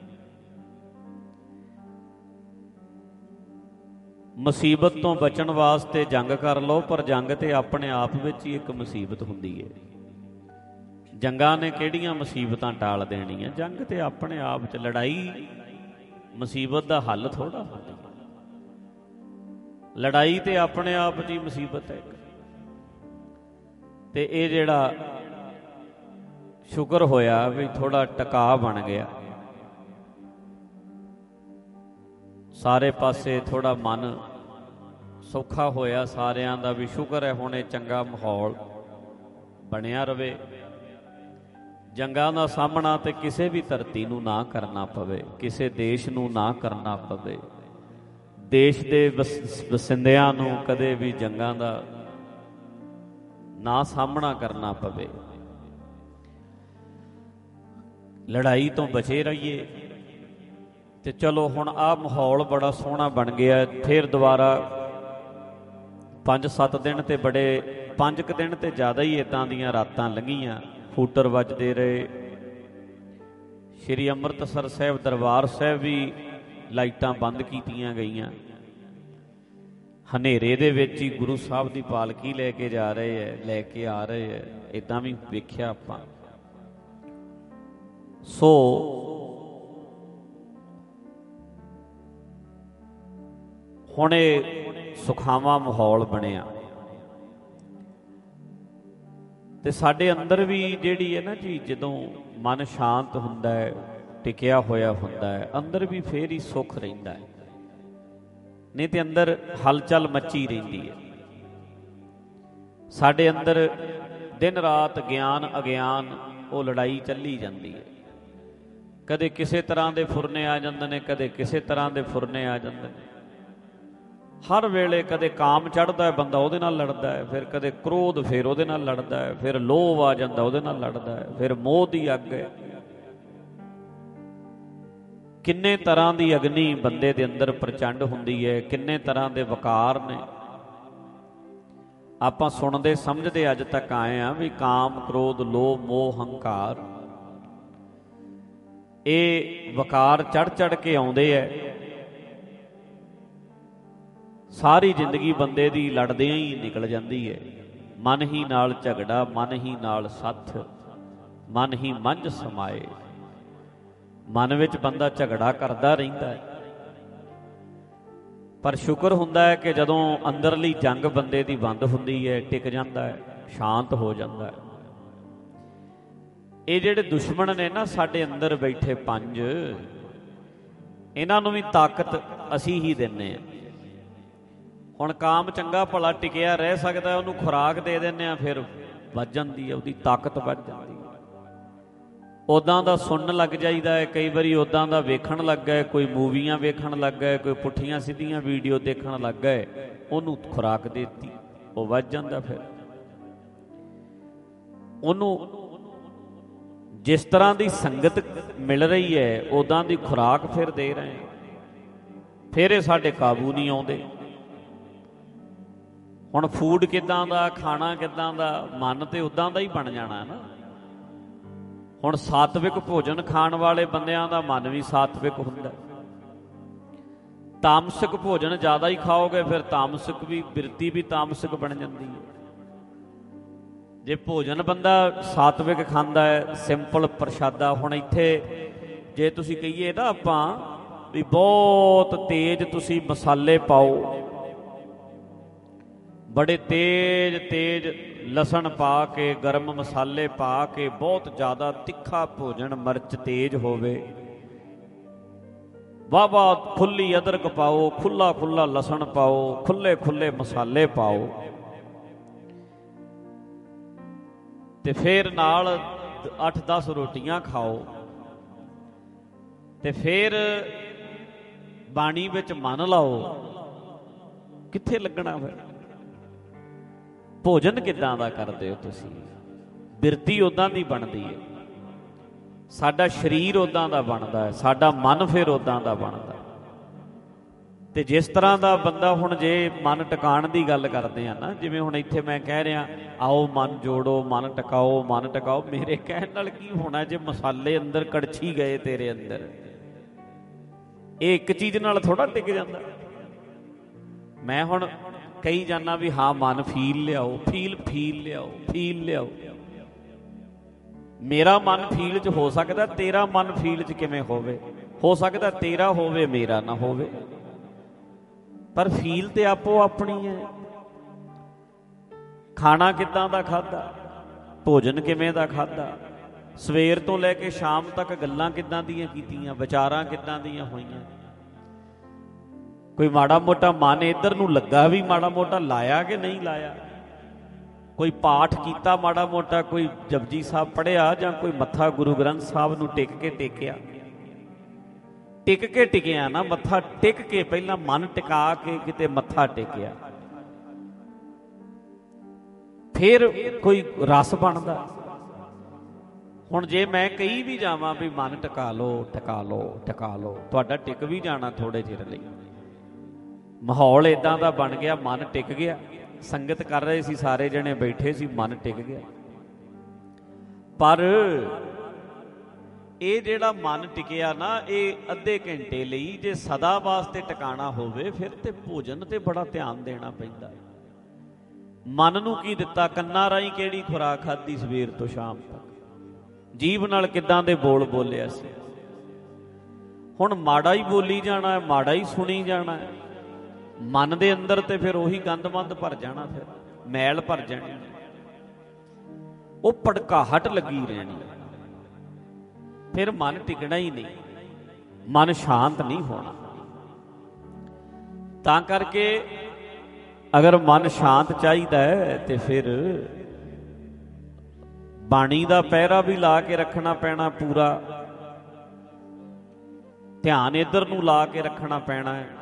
ਮੁਸੀਬਤ ਤੋਂ ਬਚਣ ਵਾਸਤੇ ਜੰਗ ਕਰ ਲਓ, ਪਰ ਜੰਗ ਤੇ ਆਪਣੇ ਆਪ ਵਿੱਚ ਹੀ ਇੱਕ ਮੁਸੀਬਤ ਹੁੰਦੀ ਹੈ। ਜੰਗਾਂ ਨੇ ਕਿਹੜੀਆਂ ਮੁਸੀਬਤਾਂ ਟਾਲ ਦੇਣੀਆਂ? ਜੰਗ ਤੇ ਆਪਣੇ ਆਪ 'ਚ, ਲੜਾਈ ਮੁਸੀਬਤ ਦਾ ਹੱਲ ਥੋੜ੍ਹਾ ਹੁੰਦੀ। ਲੜਾਈ ਤੇ ਆਪਣੇ ਆਪ 'ਚ ਹੀ ਮੁਸੀਬਤ ਹੈ। ਤੇ ਇਹ ਜਿਹੜਾ ਸ਼ੁਕਰ ਹੋਇਆ ਵੀ ਥੋੜ੍ਹਾ ਟਿਕਾ ਬਣ ਗਿਆ, ਸਾਰੇ ਪਾਸੇ ਥੋੜ੍ਹਾ ਮਨ ਸੌਖਾ ਹੋਇਆ ਸਾਰਿਆਂ ਦਾ ਵੀ। ਸ਼ੁਕਰ ਹੈ ਹੁਣ ਇਹ ਚੰਗਾ ਮਾਹੌਲ ਬਣਿਆ ਰਵੇ। ਜੰਗਾਂ ਦਾ ਸਾਹਮਣਾ ਤੇ ਕਿਸੇ ਵੀ ਧਰਤੀ ਨੂੰ ਨਾ ਕਰਨਾ ਪਵੇ, ਕਿਸੇ ਦੇਸ਼ ਨੂੰ ਨਾ ਕਰਨਾ ਪਵੇ। ਦੇਸ਼ ਦੇ ਵਸਿੰਦਿਆਂ ਨੂੰ ਕਦੇ ਵੀ ਜੰਗਾਂ ਦਾ ਨਾ ਸਾਹਮਣਾ ਕਰਨਾ ਪਵੇ। ਲੜਾਈ ਤੋਂ ਬਚੇ ਰਹੀਏ। ਤੇ ਚਲੋ ਹੁਣ ਆਹ ਮਾਹੌਲ ਬੜਾ ਸੋਹਣਾ ਬਣ ਗਿਆ। ਫਿਰ ਦੁਬਾਰਾ ਪੰਜ ਸੱਤ ਦਿਨ ਤੇ ਬੜੇ, ਪੰਜ ਕੁ ਦਿਨ ਤੇ ਜ਼ਿਆਦਾ ਹੀ ਇੱਦਾਂ ਦੀਆਂ ਰਾਤਾਂ ਲੰਘੀਆਂ, ਹੂਟਰ ਵੱਜਦੇ ਰਹੇ। ਸ਼੍ਰੀ ਅੰਮ੍ਰਿਤਸਰ ਸਾਹਿਬ ਦਰਬਾਰ ਸਾਹਿਬ ਵੀ ਲਾਈਟਾਂ ਬੰਦ ਕੀਤੀਆਂ ਗਈਆਂ। ਹਨੇਰੇ ਦੇ ਵਿੱਚ ਹੀ ਗੁਰੂ ਸਾਹਿਬ ਦੀ ਪਾਲਕੀ ਲੈ ਕੇ ਜਾ ਰਹੇ ਹੈ, ਲੈ ਕੇ ਆ ਰਹੇ ਹੈ। ਇੱਦਾਂ ਵੀ ਵੇਖਿਆ ਆਪਾਂ। ਸੋ ਹੁਣ ਇਹ ਸੁਖਾਵਾਂ ਮਾਹੌਲ ਬਣਿਆ ਤੇ ਸਾਡੇ ਅੰਦਰ ਵੀ ਜਿਹੜੀ ਹੈ ਨਾ ਜੀ, ਜਦੋਂ ਮਨ ਸ਼ਾਂਤ ਹੁੰਦਾ ਹੈ, ਟਿਕਿਆ ਹੋਇਆ ਹੁੰਦਾ ਹੈ, ਅੰਦਰ ਵੀ ਫੇਰ ਹੀ ਸੁੱਖ ਰਹਿੰਦਾ ਹੈ। ਨਹੀਂ ਤੇ ਅੰਦਰ ਹਲਚਲ ਮੱਚੀ ਰਹਿੰਦੀ ਹੈ। ਸਾਡੇ ਅੰਦਰ ਦਿਨ ਰਾਤ ਗਿਆਨ ਅਗਿਆਨ ਉਹ ਲੜਾਈ ਚੱਲੀ ਜਾਂਦੀ ਹੈ। ਕਦੇ ਕਿਸੇ ਤਰ੍ਹਾਂ ਦੇ ਫੁਰਨੇ ਆ ਜਾਂਦੇ ਨੇ, ਕਦੇ ਕਿਸੇ ਤਰ੍ਹਾਂ ਦੇ ਫੁਰਨੇ ਆ ਜਾਂਦੇ ਨੇ। ਹਰ ਵੇਲੇ ਕਦੇ ਕਾਮ ਚੜ੍ਹਦਾ ਹੈ, ਬੰਦਾ ਉਹਦੇ ਨਾਲ ਲੜਦਾ ਹੈ, ਫਿਰ ਕਦੇ ਕ੍ਰੋਧ, ਫਿਰ ਉਹਦੇ ਨਾਲ ਲੜਦਾ ਹੈ, ਫਿਰ ਲੋਭ ਆ ਜਾਂਦਾ, ਉਹਦੇ ਨਾਲ ਲੜਦਾ ਹੈ, ਫਿਰ ਮੋਹ ਦੀ ਅੱਗ ਹੈ। ਕਿੰਨੇ ਤਰ੍ਹਾਂ ਦੀ ਅਗਨੀ ਬੰਦੇ ਦੇ ਅੰਦਰ ਪ੍ਰਚੰਡ ਹੁੰਦੀ ਹੈ, ਕਿੰਨੇ ਤਰ੍ਹਾਂ ਦੇ ਵਕਾਰ ਨੇ। ਆਪਾਂ ਸੁਣਦੇ ਸਮਝਦੇ ਅੱਜ ਤੱਕ ਆਏ ਆ ਵੀ ਕਾਮ, ਕ੍ਰੋਧ, ਲੋਭ, ਮੋਹ, ਹੰਕਾਰ, ਇਹ ਵਕਾਰ ਚੜ ਚੜ ਕੇ ਆਉਂਦੇ ਐ। ਸਾਰੀ ਜ਼ਿੰਦਗੀ ਬੰਦੇ ਦੀ ਲੜਦਿਆਂ ਹੀ ਨਿਕਲ ਜਾਂਦੀ ਹੈ। ਮਨ ਹੀ ਨਾਲ ਝਗੜਾ, ਮਨ ਹੀ ਨਾਲ ਸੱਥ, ਮਨ ਹੀ ਮੰਝ ਸਮਾਏ। ਮਨ ਵਿੱਚ ਬੰਦਾ ਝਗੜਾ ਕਰਦਾ ਰਹਿੰਦਾ ਹੈ। ਪਰ ਸ਼ੁਕਰ ਹੁੰਦਾ ਹੈ ਕਿ ਜਦੋਂ ਅੰਦਰਲੀ ਜੰਗ ਬੰਦੇ ਦੀ ਬੰਦ ਹੁੰਦੀ ਹੈ, ਟਿਕ ਜਾਂਦਾ ਹੈ, ਸ਼ਾਂਤ ਹੋ ਜਾਂਦਾ ਹੈ। ਇਹ ਜਿਹੜੇ ਦੁਸ਼ਮਣ ਨੇ ਨਾ ਸਾਡੇ ਅੰਦਰ ਬੈਠੇ ਪੰਜ, ਇਹਨਾਂ ਨੂੰ ਵੀ ਤਾਕਤ ਅਸੀਂ ਹੀ ਦਿੰਦੇ ਹਾਂ। ਹੁਣ ਕਾਮ ਚੰਗਾ ਭਲਾ ਟਿਕਿਆ ਰਹਿ ਸਕਦਾ, ਉਹਨੂੰ ਖੁਰਾਕ ਦੇ ਦਿੰਦੇ ਹਾਂ, ਫਿਰ ਵੱਧ ਜਾਂਦੀ ਹੈ, ਉਹਦੀ ਤਾਕਤ ਵੱਧ ਜਾਂਦੀ ਹੈ। ਉੱਦਾਂ ਦਾ ਸੁਣਨ ਲੱਗ ਜਾਈਦਾ ਹੈ, ਕਈ ਵਾਰੀ ਉੱਦਾਂ ਦਾ ਵੇਖਣ ਲੱਗ ਗਏ, ਕੋਈ ਮੂਵੀਆਂ ਵੇਖਣ ਲੱਗ ਗਏ, ਕੋਈ ਪੁੱਠੀਆਂ ਸਿੱਧੀਆਂ ਵੀਡੀਓ ਦੇਖਣ ਲੱਗ ਗਏ, ਉਹਨੂੰ ਖੁਰਾਕ ਦੇ ਦਿੱਤੀ, ਉਹ ਵੱਧ ਜਾਂਦਾ। ਫਿਰ ਉਹਨੂੰ ਜਿਸ ਤਰ੍ਹਾਂ ਦੀ ਸੰਗਤ ਮਿਲ ਰਹੀ ਹੈ, ਉੱਦਾਂ ਦੀ ਖੁਰਾਕ ਫਿਰ ਦੇ ਰਹੇ, ਫਿਰ ਇਹ ਸਾਡੇ ਕਾਬੂ ਨਹੀਂ ਆਉਂਦੇ। ਹੁਣ ਫੂਡ ਕਿੱਦਾਂ ਦਾ, ਖਾਣਾ ਕਿੱਦਾਂ ਦਾ, ਮਨ ਤੇ ਉੱਦਾਂ ਦਾ ਹੀ ਬਣ ਜਾਣਾ ਨਾ। ਹੁਣ ਸਾਤਵਿਕ ਭੋਜਨ ਖਾਣ ਵਾਲੇ ਬੰਦਿਆਂ ਦਾ ਮਨ ਵੀ ਸਾਤਵਿਕ ਹੁੰਦਾ। ਤਾਮਸਿਕ ਭੋਜਨ ਜ਼ਿਆਦਾ ਹੀ ਖਾਓਗੇ, ਫਿਰ ਤਾਮਸਿਕ ਵੀ ਬਿਰਤੀ ਵੀ ਤਾਮਸਿਕ ਬਣ ਜਾਂਦੀ ਹੈ। ਜੇ ਭੋਜਨ ਬੰਦਾ ਸਾਤਵਿਕ ਖਾਂਦਾ ਹੈ, ਸਿੰਪਲ ਪ੍ਰਸ਼ਾਦਾ, ਹੁਣ ਇੱਥੇ ਜੇ ਤੁਸੀਂ ਕਹੀਏ ਨਾ ਆਪਾਂ ਵੀ ਬਹੁਤ ਤੇਜ਼ ਤੁਸੀਂ ਮਸਾਲੇ ਪਾਓ, ਬੜੇ ਤੇਜ਼ ਤੇਜ਼ ਲਸਣ ਪਾ ਕੇ, ਗਰਮ ਮਸਾਲੇ ਪਾ ਕੇ, ਬਹੁਤ ਜ਼ਿਆਦਾ ਤਿੱਖਾ ਭੋਜਨ, ਮਿਰਚ ਤੇਜ਼ ਹੋਵੇ, ਵਾਹ-ਵਾਹ ਖੁੱਲੀ ਅਦਰਕ ਪਾਓ, ਖੁੱਲਾ ਖੁੱਲਾ ਲਸਣ ਪਾਓ, ਖੁੱਲੇ ਖੁੱਲੇ ਮਸਾਲੇ ਪਾਓ, ਤੇ ਫਿਰ ਨਾਲ ਅੱਠ ਦਸ ਰੋਟੀਆਂ ਖਾਓ, ਤੇ ਫਿਰ ਬਾਣੀ ਵਿੱਚ ਮਨ ਲਾਓ, ਕਿੱਥੇ ਲੱਗਣਾ ਫਿਰ? ਭੋਜਨ ਕਿੱਦਾਂ ਦਾ ਕਰਦੇ ਹੋ ਤੁਸੀਂ? ਬਿਰਤੀ ਉੱਦਾਂ ਦੀ ਬਣਦੀ ਹੈ, ਸਾਡਾ ਸਰੀਰ ਉੱਦਾਂ ਦਾ ਬਣਦਾ ਹੈ, ਸਾਡਾ ਮਨ ਫਿਰ ਉੱਦਾਂ ਦਾ ਬਣਦਾ। ਤੇ ਜਿਸ ਤਰ੍ਹਾਂ ਦਾ ਬੰਦਾ, ਹੁਣ ਜੇ ਮਨ ਟਿਕਾਣ ਦੀ ਗੱਲ ਕਰਦੇ ਆ ਨਾ, ਜਿਵੇਂ ਹੁਣ ਇੱਥੇ ਮੈਂ ਕਹਿ ਰਿਹਾ ਆਓ ਮਨ ਜੋੜੋ, ਮਨ ਟਿਕਾਓ, ਮਨ ਟਿਕਾਓ, ਮੇਰੇ ਕਹਿਣ ਨਾਲ ਕੀ ਹੋਣਾ ਜੇ ਮਸਾਲੇ ਅੰਦਰ ਕੜਛੀ ਗਏ ਤੇਰੇ ਅੰਦਰ? ਇਹ ਇੱਕ ਚੀਜ਼ ਨਾਲ ਥੋੜਾ ਟਿਕ ਜਾਂਦਾ। ਮੈਂ ਹੁਣ ਕਹੀ ਜਾਣਾ ਵੀ ਹਾਂ ਮਨ ਫੀਲ ਲਿਆਓ, ਫੀਲ ਫੀਲ ਲਿਆਓ, ਫੀਲ ਲਿਆਓ। ਮੇਰਾ ਮਨ ਫੀਲ 'ਚ ਹੋ ਸਕਦਾ, ਤੇਰਾ ਮਨ ਫੀਲ 'ਚ ਕਿਵੇਂ ਹੋਵੇ? ਹੋ ਸਕਦਾ ਤੇਰਾ ਹੋਵੇ, ਮੇਰਾ ਨਾ ਹੋਵੇ, ਪਰ ਫੀਲ ਤੇ ਆਪੋ ਆਪਣੀ ਹੈ। ਖਾਣਾ ਕਿੱਦਾਂ ਦਾ ਖਾਧਾ, ਭੋਜਨ ਕਿਵੇਂ ਦਾ ਖਾਧਾ, ਸਵੇਰ ਤੋਂ ਲੈ ਕੇ ਸ਼ਾਮ ਤੱਕ ਗੱਲਾਂ ਕਿੱਦਾਂ ਦੀਆਂ ਕੀਤੀਆਂ, ਵਿਚਾਰਾਂ ਕਿੱਦਾਂ ਦੀਆਂ ਹੋਈਆਂ। ਕੋਈ ਮਾੜਾ ਮੋਟਾ ਮਨ ਇੱਧਰ ਨੂੰ ਲੱਗਾ ਵੀ, ਮਾੜਾ ਮੋਟਾ ਲਾਇਆ ਕਿ ਨਹੀਂ ਲਾਇਆ, ਕੋਈ ਪਾਠ ਕੀਤਾ ਮਾੜਾ ਮੋਟਾ, ਕੋਈ ਜਪਜੀ ਸਾਹਿਬ ਪੜ੍ਹਿਆ, ਜਾਂ ਕੋਈ ਮੱਥਾ ਗੁਰੂ ਗ੍ਰੰਥ ਸਾਹਿਬ ਨੂੰ ਟਿਕ ਕੇ ਟੇਕਿਆ। ਟਿਕ ਕੇ ਟਿਕਿਆ ਨਾ, ਮੱਥਾ ਟਿਕ ਕੇ, ਪਹਿਲਾਂ ਮਨ ਟਿਕਾ ਕੇ ਕਿਤੇ ਮੱਥਾ ਟੇਕਿਆ, ਫਿਰ ਕੋਈ ਰਸ ਬਣਦਾ। ਹੁਣ ਜੇ ਮੈਂ ਕਹੀ ਵੀ ਜਾਵਾਂ ਵੀ ਮਨ ਟਿਕਾ ਲਓ, ਟਿਕਾ ਲਓ, ਟਿਕਾ ਲਓ, ਤੁਹਾਡਾ ਟਿਕ ਵੀ ਜਾਣਾ ਥੋੜੇ ਚਿਰ ਲਈ। ਮਾਹੌਲ ਇਦਾਂ ਦਾ ਬਣ ਗਿਆ, ਮਨ ਟਿਕ ਗਿਆ, ਸੰਗਤ ਕਰ ਰਹੇ ਸੀ, ਸਾਰੇ ਜਣੇ ਬੈਠੇ ਸੀ, ਮਨ ਟਿਕ ਗਿਆ। ਪਰ ਇਹ ਜਿਹੜਾ ਮਨ ਟਿਕਿਆ ਨਾ, ਇਹ ਅੱਧੇ ਘੰਟੇ ਲਈ, ਜੇ ਸਦਾ ਵਾਸਤੇ ਟਿਕਾਣਾ ਹੋਵੇ ਫਿਰ ਤੇ ਭੋਜਨ ਤੇ ਬੜਾ ਧਿਆਨ ਦੇਣਾ ਪੈਂਦਾ। ਮਨ ਨੂੰ ਕੀ ਦਿੱਤਾ, ਕੰਨਾਂ ਰਾਹੀਂ ਕਿਹੜੀ ਖੁਰਾਕ ਖਾਧੀ ਸਵੇਰ ਤੋਂ ਸ਼ਾਮ ਤੱਕ, ਜੀਭ ਨਾਲ ਕਿੱਦਾਂ ਦੇ ਬੋਲ ਬੋਲਿਆ ਸੀ। ਹੁਣ ਮਾੜਾ ਹੀ ਬੋਲੀ ਜਾਣਾ, ਮਾੜਾ ਹੀ ਸੁਣੀ ਜਾਣਾ, ਮਨ ਦੇ ਅੰਦਰ ਤੇ ਫਿਰ ਉਹੀ ਗੰਦਮੰਦ ਭਰ ਜਾਣਾ, ਫਿਰ ਮੈਲ ਭਰ ਜਾਣੀ, ਉਹ ਭੜਕਾਹਟ ਲੱਗੀ ਰਹਿਣੀ, ਫਿਰ ਮਨ ਟਿਕਣਾ ਹੀ ਨਹੀਂ, ਮਨ ਸ਼ਾਂਤ ਨਹੀਂ ਹੋਣਾ। ਤਾਂ ਕਰਕੇ ਅਗਰ ਮਨ ਸ਼ਾਂਤ ਚਾਹੀਦਾ ਹੈ ਤੇ ਫਿਰ ਬਾਣੀ ਦਾ ਪਹਿਰਾ ਵੀ ਲਾ ਕੇ ਰੱਖਣਾ ਪੈਣਾ ਪੂਰਾ, ਧਿਆਨ ਇੱਧਰ ਨੂੰ ਲਾ ਕੇ ਰੱਖਣਾ ਪੈਣਾ ਹੈ।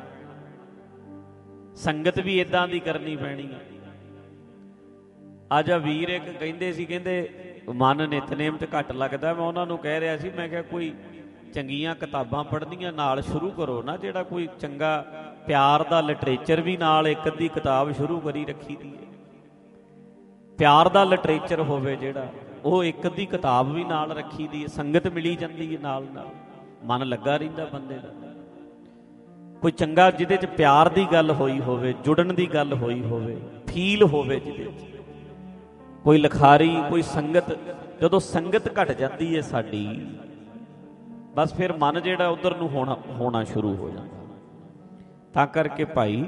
ਸੰਗਤ ਵੀ ਇਦਾਂ ਦੀ ਕਰਨੀ ਪੈਣੀ ਹੈ। ਅੱਜ ਆ ਵੀਰ ਇੱਕ ਕਹਿੰਦੇ ਸੀ, ਕਹਿੰਦੇ ਮਨ ਨਿਤਨੇਮ 'ਚ ਘੱਟ ਲੱਗਦਾ। ਮੈਂ ਉਹਨਾਂ ਨੂੰ ਕਹਿ ਰਿਹਾ ਸੀ, ਮੈਂ ਕਿਹਾ ਕੋਈ ਚੰਗੀਆਂ ਕਿਤਾਬਾਂ ਪੜ੍ਹਨੀਆਂ ਨਾਲ ਸ਼ੁਰੂ ਕਰੋ ਨਾ, ਜਿਹੜਾ ਕੋਈ ਚੰਗਾ ਪਿਆਰ ਦਾ ਲਿਟਰੇਚਰ ਵੀ ਨਾਲ ਇੱਕ ਅੱਧੀ ਕਿਤਾਬ ਸ਼ੁਰੂ ਕਰੀ ਰੱਖੀ ਦੀ ਹੈ। ਪਿਆਰ ਦਾ ਲਿਟਰੇਚਰ ਹੋਵੇ ਜਿਹੜਾ, ਉਹ ਇੱਕ ਅੱਧੀ ਕਿਤਾਬ ਵੀ ਨਾਲ ਰੱਖੀ ਦੀ ਹੈ। ਸੰਗਤ ਮਿਲੀ ਜਾਂਦੀ ਹੈ ਨਾਲ ਨਾਲ, ਮਨ ਲੱਗਾ ਰਹਿੰਦਾ ਬੰਦੇ ਦਾ। ਕੋਈ ਚੰਗਾ ਜਿਹਦੇ 'ਚ ਪਿਆਰ ਦੀ ਗੱਲ ਹੋਈ ਹੋਵੇ, ਜੁੜਨ ਦੀ ਗੱਲ ਹੋਈ ਹੋਵੇ, ਫੀਲ ਹੋਵੇ ਜਿਹਦੇ 'ਚ। ਕੋਈ ਲਿਖਾਰੀ, ਕੋਈ ਸੰਗਤ। ਜਦੋਂ ਸੰਗਤ ਘਟ ਜਾਂਦੀ ਹੈ ਸਾਡੀ, ਬਸ ਫਿਰ ਮਨ ਜਿਹੜਾ ਉਧਰ ਨੂੰ ਹੋਣਾ ਹੋਣਾ ਸ਼ੁਰੂ ਹੋ ਜਾਂਦਾ। ਤਾਂ ਕਰਕੇ ਭਾਈ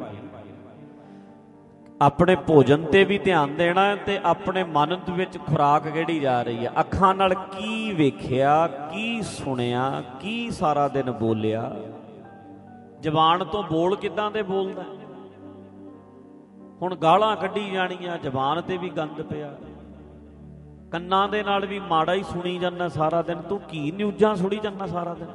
ਆਪਣੇ ਭੋਜਨ ਤੇ ਵੀ ਧਿਆਨ ਦੇਣਾ, ਤੇ ਆਪਣੇ ਮਨ ਦੇ ਵਿੱਚ ਖੁਰਾਕ ਕਿਹੜੀ ਜਾ ਰਹੀ ਹੈ। ਅੱਖਾਂ ਨਾਲ ਕੀ ਵੇਖਿਆ, ਕੀ ਸੁਣਿਆ, ਕੀ ਸਾਰਾ ਦਿਨ ਬੋਲਿਆ। ਜ਼ਬਾਨ ਤੋਂ ਬੋਲ ਕਿੱਦਾਂ ਦੇ ਬੋਲਦਾ। ਹੁਣ ਗਾਲਾਂ ਕੱਢੀ ਜਾਣੀਆਂ, ਜ਼ਬਾਨ ਤੇ ਵੀ ਗੰਦ ਪਿਆ। ਕੰਨਾਂ ਦੇ ਨਾਲ ਵੀ ਮਾੜਾ ਹੀ ਸੁਣੀ ਜਾਂਦਾ ਸਾਰਾ ਦਿਨ। ਤੂੰ ਕੀ ਨਿਊਜ਼ਾਂ ਸੁਣੀ ਜਾਂਦਾ ਸਾਰਾ ਦਿਨ।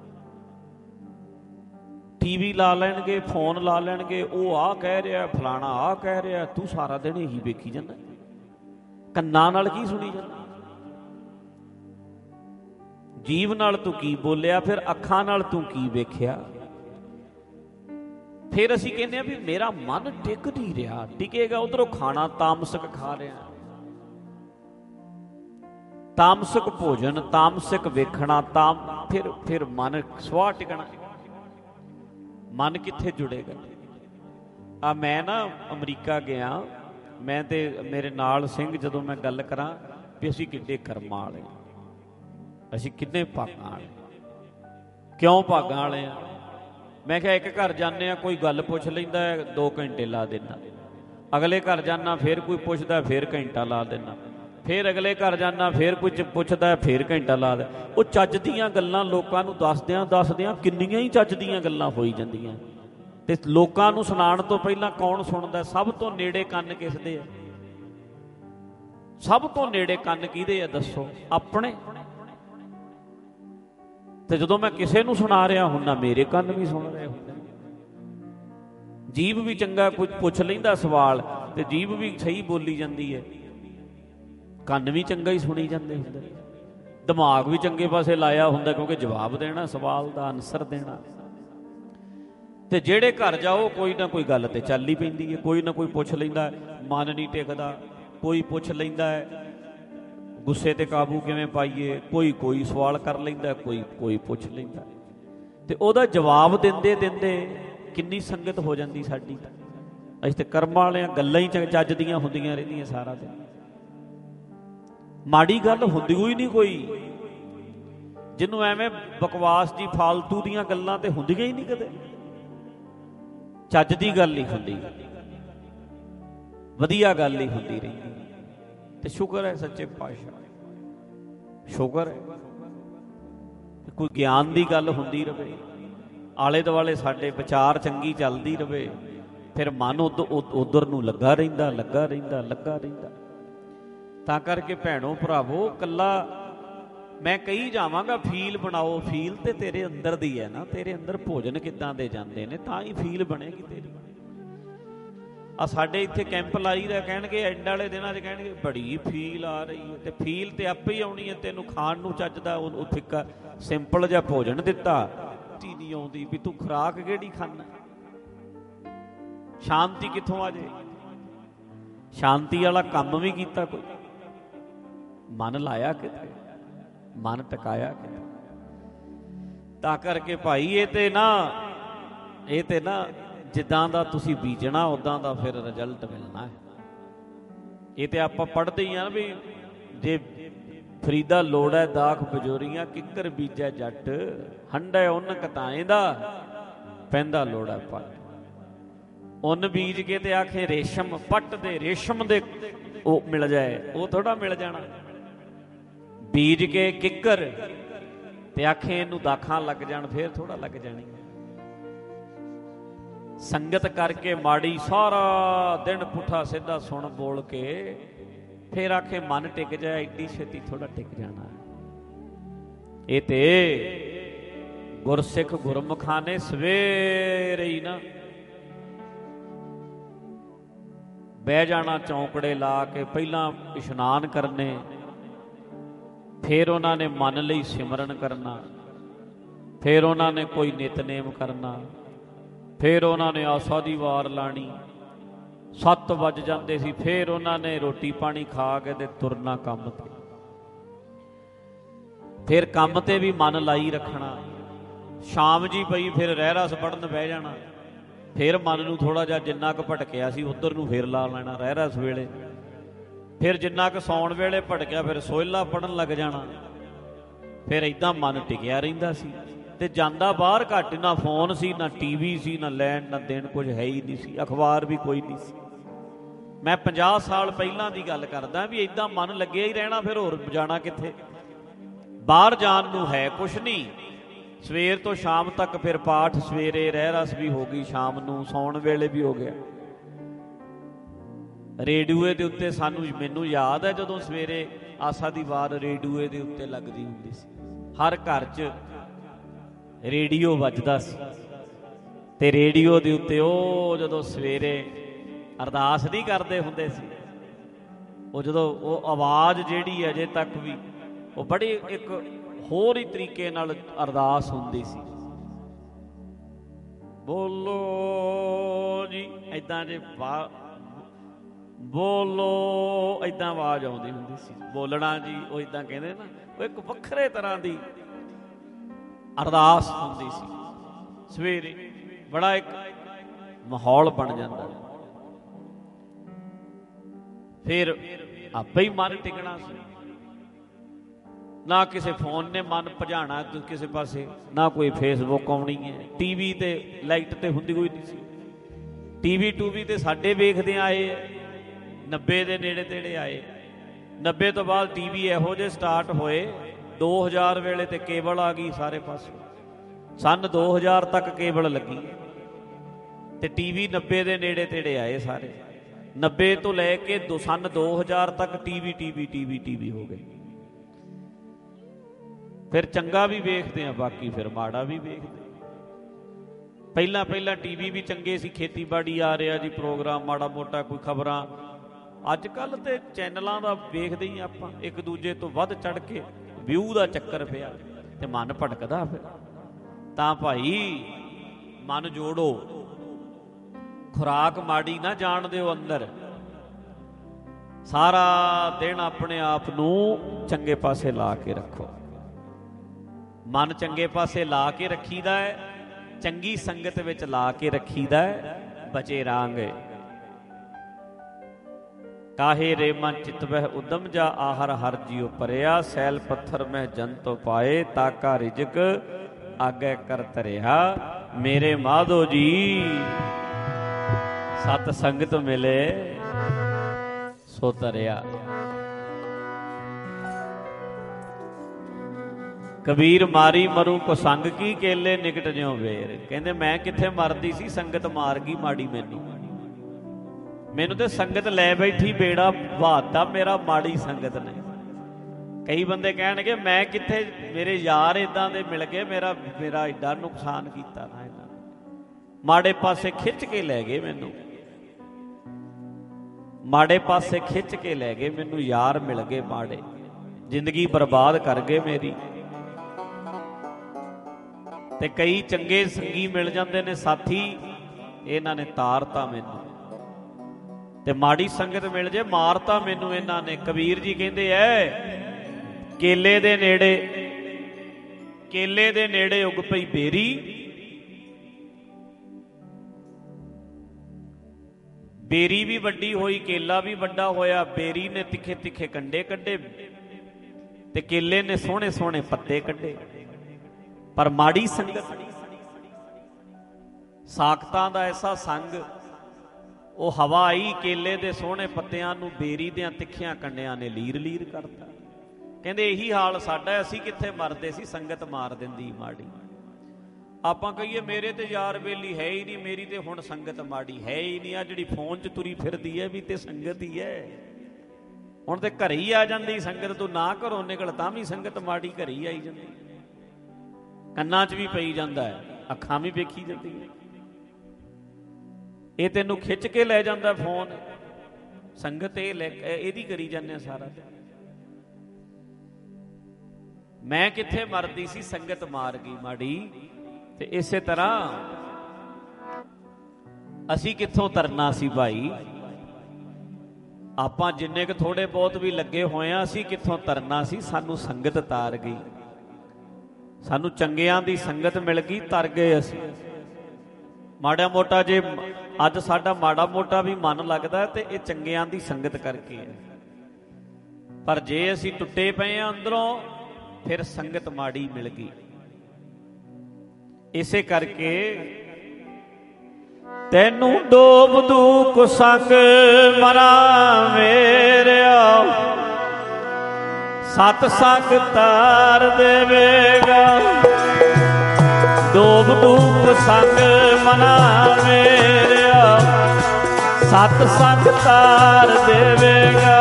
ਟੀਵੀ ਲਾ ਲੈਣਗੇ, ਫੋਨ ਲਾ ਲੈਣਗੇ, ਉਹ ਆਹ ਕਹਿ ਰਿਹਾ, ਫਲਾਣਾ ਆਹ ਕਹਿ ਰਿਹਾ, ਤੂੰ ਸਾਰਾ ਦਿਨ ਇਹੀ ਵੇਖੀ ਜਾਂਦਾ। ਕੰਨਾਂ ਨਾਲ ਕੀ ਸੁਣੀ ਜਾਂਦਾ। ਜੀਭ ਨਾਲ ਤੂੰ ਕੀ ਬੋਲਿਆ, ਫਿਰ ਅੱਖਾਂ ਨਾਲ ਤੂੰ ਕੀ ਵੇਖਿਆ। ਫਿਰ ਅਸੀਂ ਕਹਿੰਦੇ ਆ ਵੀ ਮੇਰਾ ਮਨ ਟਿਕ ਨਹੀਂ ਰਿਹਾ। ਟਿਕੇਗਾ ਉਧਰੋਂ ਖਾਣਾ ਤਾਮਸਿਕ ਖਾ ਰਿਹਾ, ਤਾਮਸਿਕ ਭੋਜਨ, ਤਾਮਸਿਕ ਵੇਖਣਾ, ਤਾਮ ਫਿਰ ਫਿਰ ਮਨ ਸਵਾਹ ਟਿਕਣਾ। ਮਨ ਕਿੱਥੇ ਜੁੜੇਗਾ। ਆ ਮੈਂ ਨਾ ਅਮਰੀਕਾ ਗਿਆ, ਮੈਂ ਤੇ ਮੇਰੇ ਨਾਲ ਸਿੰਘ, ਜਦੋਂ ਮੈਂ ਗੱਲ ਕਰਾਂ ਵੀ ਅਸੀਂ ਕਿੰਨੇ ਕਰਮਾਂ ਵਾਲੇ, ਅਸੀਂ ਕਿੰਨੇ ਭਾਗਾਂ ਵਾਲੇ। ਕਿਉਂ ਭਾਗਾਂ ਵਾਲੇ ਆ? ਮੈਂ ਕਿਹਾ ਇੱਕ ਘਰ ਜਾਂਦੇ ਆ, ਕੋਈ ਗੱਲ ਪੁੱਛ ਲੈਂਦਾ ਹੈ, ਦੋ ਘੰਟੇ ਲਾ ਦਿੰਦਾ। ਅਗਲੇ ਘਰ ਜਾਣਾ, ਫਿਰ ਕੋਈ ਪੁੱਛਦਾ, ਫਿਰ ਘੰਟਾ ਲਾ ਦਿੰਦਾ। ਫਿਰ ਅਗਲੇ ਘਰ ਜਾਣਾ, ਫਿਰ ਕੁਝ ਪੁੱਛਦਾ, ਫਿਰ ਘੰਟਾ ਲਾ ਦੇ। ਉਹ ਚੱਜ ਦੀਆਂ ਗੱਲਾਂ ਲੋਕਾਂ ਨੂੰ ਦੱਸਦਿਆਂ ਦੱਸਦਿਆਂ ਕਿੰਨੀਆਂ ਹੀ ਚੱਜ ਦੀਆਂ ਗੱਲਾਂ ਹੋਈ ਜਾਂਦੀਆਂ। ਤੇ ਲੋਕਾਂ ਨੂੰ ਸੁਣਾਉਣ ਤੋਂ ਪਹਿਲਾਂ ਕੌਣ ਸੁਣਦਾ? ਸਭ ਤੋਂ ਨੇੜੇ ਕੰਨ ਕਿਸ ਦੇ ਆ? ਸਭ ਤੋਂ ਨੇੜੇ ਕੰਨ ਕਿਹਦੇ ਆ ਦੱਸੋ? ਆਪਣੇ। ਤੇ ਜਦੋਂ ਮੈਂ ਕਿਸੇ ਨੂੰ ਸੁਣਾ ਰਿਹਾ ਹੁੰਦਾ, ਮੇਰੇ ਕੰਨ ਵੀ ਸੁਣ ਰਹੇ ਹੁੰਦੇ। ਜੀਭ ਵੀ ਚੰਗਾ ਕੁਝ ਪੁੱਛ ਲੈਂਦਾ ਸਵਾਲ, ਤੇ ਜੀਭ ਵੀ ਸਹੀ ਬੋਲੀ ਜਾਂਦੀ ਹੈ, ਕੰਨ ਵੀ ਚੰਗਾ ਹੀ ਸੁਣੀ ਜਾਂਦੇ ਹੁੰਦੇ। ਦਿਮਾਗ ਵੀ ਚੰਗੇ ਪਾਸੇ ਲਾਇਆ ਹੁੰਦਾ, ਕਿਉਂਕਿ ਜਵਾਬ ਦੇਣਾ, ਸਵਾਲ ਦਾ ਆਨਸਰ ਦੇਣਾ। ਤੇ ਜਿਹੜੇ ਘਰ ਜਾਓ, ਕੋਈ ਨਾ ਕੋਈ ਗੱਲ ਤੇ ਚੱਲ ਹੀ ਪੈਂਦੀ ਹੈ। ਕੋਈ ਨਾ ਕੋਈ ਪੁੱਛ ਲੈਂਦਾ, ਮਨ ਨਹੀਂ ਟਿਕਦਾ। ਕੋਈ ਪੁੱਛ ਲੈਂਦਾ ਹੈ ਗੁੱਸੇ ਤੇ ਕਾਬੂ ਕਿਵੇਂ ਪਾਈਏ। ਕੋਈ ਕੋਈ ਸਵਾਲ ਕਰ ਲੈਂਦਾ, ਕੋਈ ਕੋਈ ਪੁੱਛ ਲੈਂਦਾ। ਤੇ ਉਹਦਾ ਜਵਾਬ ਦਿੰਦੇ ਦਿੰਦੇ ਕਿੰਨੀ ਸੰਗਤ ਹੋ ਜਾਂਦੀ ਸਾਡੀ। ਅਸੀਂ ਤੇ ਕਰਮਾਂ ਵਾਲਿਆਂ, ਗੱਲਾਂ ਹੀ ਚੱਜ ਦੀਆਂ ਹੁੰਦੀਆਂ ਰਹਿੰਦੀਆਂ ਸਾਰਾ ਦਿਨ। ਮਾੜੀ ਗੱਲ ਹੁੰਦੀ ਹੋਈ ਨਹੀਂ ਕੋਈ। ਜਿਹਨੂੰ ਐਵੇਂ ਬਕਵਾਸ ਜੀ, ਫਾਲਤੂ ਦੀਆਂ ਗੱਲਾਂ ਤੇ ਹੁੰਦੀਆਂ ਹੀ ਨਹੀਂ ਕਦੇ। ਚੱਜ ਦੀ ਗੱਲ ਨਹੀਂ ਹੁੰਦੀ, ਵਧੀਆ ਗੱਲ ਹੀ ਹੁੰਦੀ ਰਹਿੰਦੀ। ਤੇ ਸ਼ੁਕਰ ਹੈ ਸੱਚੇ ਪਾਤਸ਼ਾਹ, ਸ਼ੁਕਰ ਹੈ ਕੋਈ ਗਿਆਨ ਦੀ ਗੱਲ ਹੁੰਦੀ ਰਹੇ, ਆਲੇ ਦੁਆਲੇ ਸਾਡੇ ਵਿਚਾਰ ਚੰਗੀ ਚੱਲਦੀ ਰਹੇ, ਫਿਰ ਮਨ ਉਦ ਉਧਰ ਨੂੰ ਲੱਗਾ ਰਹਿੰਦਾ, ਲੱਗਾ ਰਹਿੰਦਾ, ਲੱਗਾ ਰਹਿੰਦਾ। ਤਾਂ ਕਰਕੇ ਭੈਣੋ ਭਰਾਵੋ, ਇਕੱਲਾ ਮੈਂ ਕਹੀ ਜਾਵਾਂਗਾ ਫੀਲ ਬਣਾਓ। ਫੀਲ ਤੇ ਤੇਰੇ ਅੰਦਰ ਦੀ ਹੈ ਨਾ। ਤੇਰੇ ਅੰਦਰ ਭੋਜਨ ਕਿੱਦਾਂ ਦੇ ਜਾਂਦੇ ਨੇ, ਤਾਂ ਹੀ ਫੀਲ ਬਣੇਗੀ ਤੇਰੀ। ਆ ਸਾਡੇ ਇੱਥੇ ਕੈਂਪ ਲਾਈ ਦਾ, ਕਹਿਣਗੇ ਐਂਡ ਵਾਲੇ ਦਿਨਾਂ 'ਚ ਕਹਿਣਗੇ ਬੜੀ ਫੀਲ ਆ ਰਹੀ ਹੈ। ਤੇ ਫੀਲ ਤੇ ਆਪੇ ਹੀ ਆਉਣੀ ਹੈ। ਤੈਨੂੰ ਖਾਣ ਨੂੰ ਚੱਜਦਾ ਉਹ ਫਿੱਕਾ ਸਿੰਪਲ ਜਿਹਾ ਭੋਜਨ ਦਿੱਤਾ, ਟੀ ਨਹੀਂ ਆਉਂਦੀ ਵੀ ਤੂੰ ਖੁਰਾਕ ਕਿਹੜੀ ਖਾਣਾ। ਸ਼ਾਂਤੀ ਕਿੱਥੋਂ ਆ ਜੇ? ਸ਼ਾਂਤੀ ਵਾਲਾ ਕੰਮ ਵੀ ਕੀਤਾ ਕੋਈ? ਮਨ ਲਾਇਆ ਕਿਤੇ, ਮਨ ਟਿਕਾਇਆ ਕਿਤੇ। ਤਾਂ ਕਰਕੇ ਭਾਈ ਇਹ ਤੇ ਨਾ ਇਹ ਤੇ ਨਾ ਜਿੱਦਾਂ ਦਾ ਤੁਸੀਂ ਬੀਜਣਾ ਉੱਦਾਂ ਦਾ ਫਿਰ ਰਿਜ਼ਲਟ ਮਿਲਣਾ ਹੈ। ਇਹ ਤੇ ਆਪਾਂ ਪੜ੍ਹਦੇ ਹੀ ਆ ਵੀ ਜੇ ਫਰੀਦਾ ਲੋੜੈ ਦਾਖ ਬਜੋਰੀਆਂ, ਕਿੱਕਰ ਬੀਜੈ ਜੱਟ ਹੰਡੈ ਉਨ ਕਤਾਏ ਦਾ, ਪੈਂਦਾ ਲੋੜੈ ਪੱਟ। ਉੱਨ ਬੀਜ ਕੇ ਤੇ ਆਖੇ ਰੇਸ਼ਮ, ਪੱਟ ਦੇ ਰੇਸ਼ਮ ਦੇ ਉਹ ਮਿਲ ਜਾਏ, ਉਹ ਥੋੜਾ ਮਿਲ ਜਾਣਾ। ਬੀਜ ਕੇ ਕਿੱਕਰ ਤੇ ਆਖੇ ਇਹਨੂੰ ਦਾਖਾਂ ਲੱਗ ਜਾਣ, ਫੇਰ ਥੋੜਾ ਲੱਗ ਜਾਣੀ। ਸੰਗਤ ਕਰਕੇ ਮਾੜੀ, ਸਾਰਾ ਦਿਨ ਪੁੱਠਾ ਸਿੱਧਾ ਸੁਣ ਬੋਲ ਕੇ, ਫੇਰ ਆਖੇ ਮਨ ਟਿਕ ਜਾਏ, ਐਡੀ ਛੇਤੀ ਥੋੜਾ ਟਿਕ ਜਾਣਾ। ਇਹ ਤੇ ਗੁਰਸਿੱਖ ਗੁਰਮੁਖਾਂ ਨੇ ਸਵੇਰੇ ਹੀ ਨਾ ਬਹਿ ਜਾਣਾ ਚੌਂਕੜੇ ਲਾ ਕੇ, ਪਹਿਲਾਂ ਇਸ਼ਨਾਨ ਕਰਨੇ, ਫਿਰ ਉਹਨਾਂ ਨੇ ਮਨ ਲਈ ਸਿਮਰਨ ਕਰਨਾ, ਫਿਰ ਉਹਨਾਂ ਨੇ ਕੋਈ ਨਿਤਨੇਮ ਕਰਨਾ, ਫਿਰ ਉਹਨਾਂ ਨੇ ਆਸਾ ਦੀ ਵਾਰ ਲਾਣੀ। ਸੱਤ ਵੱਜ ਜਾਂਦੇ ਸੀ, ਫਿਰ ਉਹਨਾਂ ਨੇ ਰੋਟੀ ਪਾਣੀ ਖਾ ਕੇ ਤੇ ਤੁਰਨਾ ਕੰਮ ਤੇ। ਫਿਰ ਕੰਮ ਤੇ ਵੀ ਮਨ ਲਾਈ ਰੱਖਣਾ। ਸ਼ਾਮ ਜੀ ਪਈ ਫਿਰ ਰਹਿਰਾਸ ਪੜ੍ਹਨ ਬਹਿ ਜਾਣਾ, ਫਿਰ ਮਨ ਨੂੰ ਥੋੜ੍ਹਾ ਜਿਹਾ ਜਿੰਨਾ ਕੁ ਭਟਕਿਆ ਸੀ ਉੱਧਰ ਨੂੰ ਫਿਰ ਲਾ ਲੈਣਾ ਰਹਿਰਾਸ ਵੇਲੇ। ਫਿਰ ਜਿੰਨਾ ਕੁ ਸੌਣ ਵੇਲੇ ਭਟਕਿਆ ਫਿਰ ਸੋਹਿਲਾ ਪੜ੍ਹਨ ਲੱਗ ਜਾਣਾ। ਫਿਰ ਇੱਦਾਂ ਮਨ ਟਿਕਿਆ ਰਹਿੰਦਾ ਸੀ ਤੇ ਜਾਂਦਾ ਬਾਹਰ ਘੱਟ। ਨਾ ਫੋਨ ਸੀ, ਨਾ ਟੀਵੀ ਸੀ, ਨਾ ਲੈਣ ਨਾ ਦੇਣ, ਕੁਝ ਹੈ ਹੀ ਨਹੀਂ ਸੀ, ਅਖਬਾਰ ਵੀ ਕੋਈ ਨਹੀਂ ਸੀ। ਮੈਂ ਪੰਜਾਹ ਸਾਲ ਪਹਿਲਾਂ ਦੀ ਗੱਲ ਕਰਦਾ ਵੀ ਇੱਦਾਂ ਮਨ ਲੱਗਿਆ ਹੀ ਰਹਿਣਾ, ਫਿਰ ਹੋਰ ਜਾਣਾ ਕਿੱਥੇ। ਬਾਹਰ ਜਾਣ ਨੂੰ ਹੈ ਕੁਛ ਨਹੀਂ। ਸਵੇਰ ਤੋਂ ਸ਼ਾਮ ਤੱਕ ਫਿਰ ਪਾਠ, ਸਵੇਰੇ ਰਹਿਰਾਸ ਵੀ ਹੋ ਗਈ, ਸ਼ਾਮ ਨੂੰ ਸੌਣ ਵੇਲੇ ਵੀ ਹੋ ਗਿਆ। ਰੇਡੂਏ ਦੇ ਉੱਤੇ ਸਾਨੂੰ, ਮੈਨੂੰ ਯਾਦ ਹੈ ਜਦੋਂ ਸਵੇਰੇ ਆਸਾ ਦੀ ਵਾਰ ਰੇਡੂਏ ਦੇ ਉੱਤੇ ਲੱਗਦੀ ਹੁੰਦੀ ਸੀ, ਹਰ ਘਰ 'ਚ ਰੇਡੀਓ ਵੱਜਦਾ ਸੀ ਤੇ ਰੇਡੀਓ ਦੇ ਉੱਤੇ ਉਹ ਜਦੋਂ ਸਵੇਰੇ ਅਰਦਾਸ ਨਹੀਂ ਕਰਦੇ ਹੁੰਦੇ ਸੀ, ਉਹ ਜਦੋਂ ਉਹ ਆਵਾਜ਼ ਜਿਹੜੀ ਅਜੇ ਤੱਕ ਵੀ ਉਹ ਬੜੀ ਇੱਕ ਹੋਰ ਹੀ ਤਰੀਕੇ ਨਾਲ ਅਰਦਾਸ ਹੁੰਦੀ ਸੀ। ਬੋਲੋ ਜੀ ਇੱਦਾਂ ਜੇ ਬੋਲੋ ਇੱਦਾਂ ਆਵਾਜ਼ ਆਉਂਦੀ ਹੁੰਦੀ ਸੀ। ਬੋਲਣਾ ਜੀ ਉਹ ਇੱਦਾਂ ਕਹਿੰਦੇ ਨਾ, ਉਹ ਇੱਕ ਵੱਖਰੇ ਤਰ੍ਹਾਂ ਦੀ ਅਰਦਾਸ ਹੁੰਦੀ ਸੀ ਸਵੇਰੇ। ਬੜਾ ਇੱਕ ਮਾਹੌਲ ਬਣ ਜਾਂਦਾ। ਫਿਰ ਆਪੇ ਹੀ ਮਨ ਟਿਕਣਾ ਸੀ। ਨਾ ਕਿਸੇ ਫੋਨ ਨੇ ਮਨ ਭਜਾਣਾ ਕਿਸੇ ਪਾਸੇ, ਨਾ ਕੋਈ ਫੇਸਬੁੱਕ ਆਉਣੀ ਹੈ। ਟੀਵੀ ਤੇ ਲਾਈਟ ਤੇ ਹੁੰਦੀ ਕੋਈ ਨਹੀਂ ਸੀ। ਟੀਵੀ ਟੂਵੀ ਤੇ ਸਾਡੇ ਵੇਖਦੇ ਆਏ ਹੈ, ਨੱਬੇ ਦੇ ਨੇੜੇ ਤੇੜੇ ਆਏ। ਨੱਬੇ ਤੋਂ ਬਾਅਦ ਟੀਵੀ ਇਹੋ ਜਿਹੇ ਸਟਾਰਟ ਹੋਏ, ਦੋ ਹਜ਼ਾਰ ਵੇਲੇ ਤੇ ਕੇਬਲ ਆ ਗਈ ਸਾਰੇ ਪਾਸੇ। ਸੰਨ ਦੋ ਹਜ਼ਾਰ ਤੱਕ ਕੇਬਲ ਲੱਗੀ ਤੇ ਟੀਵੀ ਨੱਬੇ ਦੇ ਨੇੜੇ ਤੇੜੇ ਆਏ ਸਾਰੇ। ਨੱਬੇ ਤੋਂ ਲੈ ਕੇ ਦੋ ਸੰਨ ਦੋ ਹਜ਼ਾਰ ਤੱਕ ਟੀਵੀ ਟੀਵੀ ਟੀਵੀ ਟੀਵੀ ਹੋ ਗਏ। ਫਿਰ ਚੰਗਾ ਵੀ ਵੇਖਦੇ ਆ, ਬਾਕੀ ਫਿਰ ਮਾੜਾ ਵੀ ਵੇਖਦੇ। ਪਹਿਲਾਂ ਪਹਿਲਾਂ ਟੀਵੀ ਵੀ ਚੰਗੇ ਸੀ, ਖੇਤੀਬਾੜੀ ਆ ਰਿਹਾ ਜੀ ਪ੍ਰੋਗਰਾਮ, ਮਾੜਾ ਮੋਟਾ ਕੋਈ ਖਬਰਾਂ। ਅੱਜ ਕੱਲ੍ਹ ਤੇ ਚੈਨਲਾਂ ਦਾ ਵੇਖਦੇ ਹੀ ਆਪਾਂ, ਇੱਕ ਦੂਜੇ ਤੋਂ ਵੱਧ ਚੜ੍ਹ ਕੇ ਵਿਊ ਦਾ ਚੱਕਰ ਪਿਆ ਤੇ ਮਨ ਭਟਕਦਾ। ਫਿਰ ਤਾਂ ਭਾਈ ਮਨ ਜੋੜੋ, ਖੁਰਾਕ ਮਾੜੀ ਨਾ ਜਾਣ ਦਿਓ ਅੰਦਰ। ਸਾਰਾ ਦਿਨ ਆਪਣੇ ਆਪ ਨੂੰ ਚੰਗੇ ਪਾਸੇ ਲਾ ਕੇ ਰੱਖੋ। ਮਨ ਚੰਗੇ ਪਾਸੇ ਲਾ ਕੇ ਰੱਖੀਦਾ ਹੈ, ਚੰਗੀ ਸੰਗਤ ਵਿੱਚ ਲਾ ਕੇ ਰੱਖੀਦਾ ਹੈ, ਬਚੇ ਰਾਂਗੇ। ਕਾਹੇ ਰੇ ਮਨ ਚਿਤ ਵਹਿ ਉਦਮ ਜਾ, ਆਹਰ ਹਰ ਜੀਉ ਪਰਿਆ। ਸੈਲ ਪੱਥਰ ਮਹਿ ਜੰਤੋ ਪਾਏ, ਤਾਕਾ ਰਿਜਕ ਆਗੇ ਕਰ ਧਰਿਆ। ਮੇਰੇ ਮਾਧੋ ਜੀ ਸਤ ਸੰਗਤ ਮਿਲੇ ਸੋ ਧਰਿਆ। ਕਬੀਰ ਮਾਰੀ ਮਰੂ ਕੋ ਸੰਗ ਕੀ, ਕੇਲੇ ਨਿਕਟ ਜਿਉ ਵੇਰ। ਕਹਿੰਦੇ ਮੈਂ ਕਿੱਥੇ ਮਰਦੀ ਸੀ, ਸੰਗਤ ਮਾਰ ਗਈ ਮਾੜੀ ਮੈਨੂੰ। ਮੈਨੂੰ ਤੇ ਸੰਗਤ ਲੈ ਬੈਠੀ, ਬੇੜਾ ਵਹਾਤਾ ਮੇਰਾ ਮਾੜੀ ਸੰਗਤ ਨੇ। ਕਈ ਬੰਦੇ ਕਹਿਣਗੇ ਮੈਂ ਕਿੱਥੇ, ਮੇਰੇ ਯਾਰ ਇਦਾਂ ਦੇ ਮਿਲ ਗਏ, ਮੇਰਾ ਮੇਰਾ ਏਡਾ ਨੁਕਸਾਨ ਕੀਤਾ ਨਾ ਇਹਨਾਂ ਨੇ। ਮਾੜੇ ਪਾਸੇ ਖਿੱਚ ਕੇ ਲੈ ਗਏ ਮੈਨੂੰ, ਮਾੜੇ ਪਾਸੇ ਖਿੱਚ ਕੇ ਲੈ ਗਏ ਮੈਨੂੰ, ਯਾਰ ਮਿਲ ਗਏ ਮਾੜੇ, ਜ਼ਿੰਦਗੀ ਬਰਬਾਦ ਕਰ ਗਏ ਮੇਰੀ। ਤੇ ਕਈ ਚੰਗੇ ਸੰਗੀ ਮਿਲ ਜਾਂਦੇ ਨੇ ਸਾਥੀ, ਇਹਨਾਂ ਨੇ ਤਾਰਤਾ ਮੈਨੂੰ। ਤੇ ਮਾੜੀ ਸੰਗਤ ਮਿਲ ਜੇ ਮਾਰਤਾ ਮੈਨੂੰ ਇਹਨਾਂ ਨੇ। ਕਬੀਰ ਜੀ ਕਹਿੰਦੇ ਐ, ਕੇਲੇ ਦੇ ਨੇੜੇ, ਕੇਲੇ ਦੇ ਨੇੜੇ ਉੱਗ ਪਈ ਬੇਰੀ, ਬੇਰੀ ਵੀ ਵੱਡੀ ਹੋਈ, ਕੇਲਾ ਵੀ ਵੱਡਾ ਹੋਇਆ। ਬੇਰੀ ਨੇ ਤਿੱਖੇ ਤਿੱਖੇ ਕੰਡੇ ਕੱਢੇ ਤੇ ਕੇਲੇ ਨੇ ਸੋਹਣੇ ਸੋਹਣੇ ਪੱਤੇ ਕੱਢੇ। ਪਰ ਮਾੜੀ ਸੰਗਤ, ਸਾਖਤਾਂ ਦਾ ਐਸਾ ਸੰਗ, ਉਹ ਹਵਾ ਆਈ, ਕੇਲੇ ਦੇ ਸੋਹਣੇ ਪੱਤਿਆਂ ਨੂੰ ਬੇਰੀ ਦਿਆਂ ਤਿੱਖਿਆਂ ਕੰਡਿਆਂ ਨੇ ਲੀਰ ਲੀਰ ਕਰਤਾ। ਕਹਿੰਦੇ ਇਹੀ ਹਾਲ ਸਾਡਾ, ਅਸੀਂ ਕਿੱਥੇ ਮਰਦੇ ਸੀ, ਸੰਗਤ ਮਾਰ ਦਿੰਦੀ ਮਾੜੀ। ਆਪਾਂ ਕਹੀਏ ਮੇਰੇ ਤੇ ਯਾਰ ਬੇਲੀ ਹੈ ਹੀ ਨਹੀਂ, ਮੇਰੀ ਤੇ ਹੁਣ ਸੰਗਤ ਮਾੜੀ ਹੈ ਹੀ ਨਹੀਂ। ਆ ਜਿਹੜੀ ਫੋਨ 'ਚ ਤੁਰੀ ਫਿਰਦੀ ਹੈ ਵੀ ਤੇ ਸੰਗਤ ਹੀ ਹੈ। ਹੁਣ ਤੇ ਘਰੇ ਹੀ ਆ ਜਾਂਦੀ ਸੰਗਤ, ਤੂੰ ਨਾ ਘਰੋਂ ਨਿਕਲ ਤਾਂ ਵੀ ਸੰਗਤ ਮਾੜੀ ਘਰੇ ਹੀ ਆਈ ਜਾਂਦੀ। ਕੰਨਾਂ 'ਚ ਵੀ ਪਈ ਜਾਂਦਾ ਹੈ, ਅੱਖਾਂ ਵੀ ਵੇਖੀ ਜਾਂਦੀਆਂ। ਇਹ ਤੈਨੂੰ ਖਿੱਚ ਕੇ ਲੈ ਜਾਂਦਾ ਫੋਨ, ਸੰਗਤ ਇਹ ਲੈ ਇਹਦੀ ਕਰੀ ਜਾਂਦੇ ਸਾਰਾ। ਮੈਂ ਕਿੱਥੇ ਮਰਦੀ ਸੀ, ਸੰਗਤ ਮਾਰ ਗਈ ਮਾੜੀ। ਤੇ ਇਸੇ ਤਰ੍ਹਾਂ ਅਸੀਂ ਕਿੱਥੋਂ ਤਰਨਾ ਸੀ ਭਾਈ? ਆਪਾਂ ਜਿੰਨੇ ਕੁ ਥੋੜੇ ਬਹੁਤ ਵੀ ਲੱਗੇ ਹੋਏ ਆ, ਅਸੀਂ ਕਿੱਥੋਂ ਤਰਨਾ ਸੀ? ਸਾਨੂੰ ਸੰਗਤ ਤਾਰ ਗਈ, ਸਾਨੂੰ ਚੰਗਿਆਂ ਦੀ ਸੰਗਤ ਮਿਲ ਗਈ, ਤਰ ਗਏ ਅਸੀਂ। ਮਾੜਾ ਮੋਟਾ ਜੇ ਅੱਜ ਸਾਡਾ ਮਾੜਾ ਮੋਟਾ ਵੀ ਮਨ ਲੱਗਦਾ ਤੇ ਇਹ ਚੰਗਿਆਂ ਦੀ ਸੰਗਤ ਕਰਕੇ ਹੈ। ਪਰ ਜੇ ਅਸੀਂ ਟੁੱਟੇ ਪਏ ਆ ਅੰਦਰੋਂ, ਫਿਰ ਸੰਗਤ ਮਾੜੀ ਮਿਲ ਗਈ। ਇਸੇ ਕਰਕੇ ਤੈਨੂੰ ਡੋਬ ਦੂਕ ਸੰਗ ਮਨਾ ਮੇਰਿਆ, ਸਤ ਸੰਗ ਤਾਰ ਦੇਵੇਗਾ। ਡੋਬ ਦੂਕ ਸੰਗ ਮਨਾ ਮੇਰਿਆ, ਸਤ ਸੰਗ ਤਾਰ ਦੇਵੇਗਾ।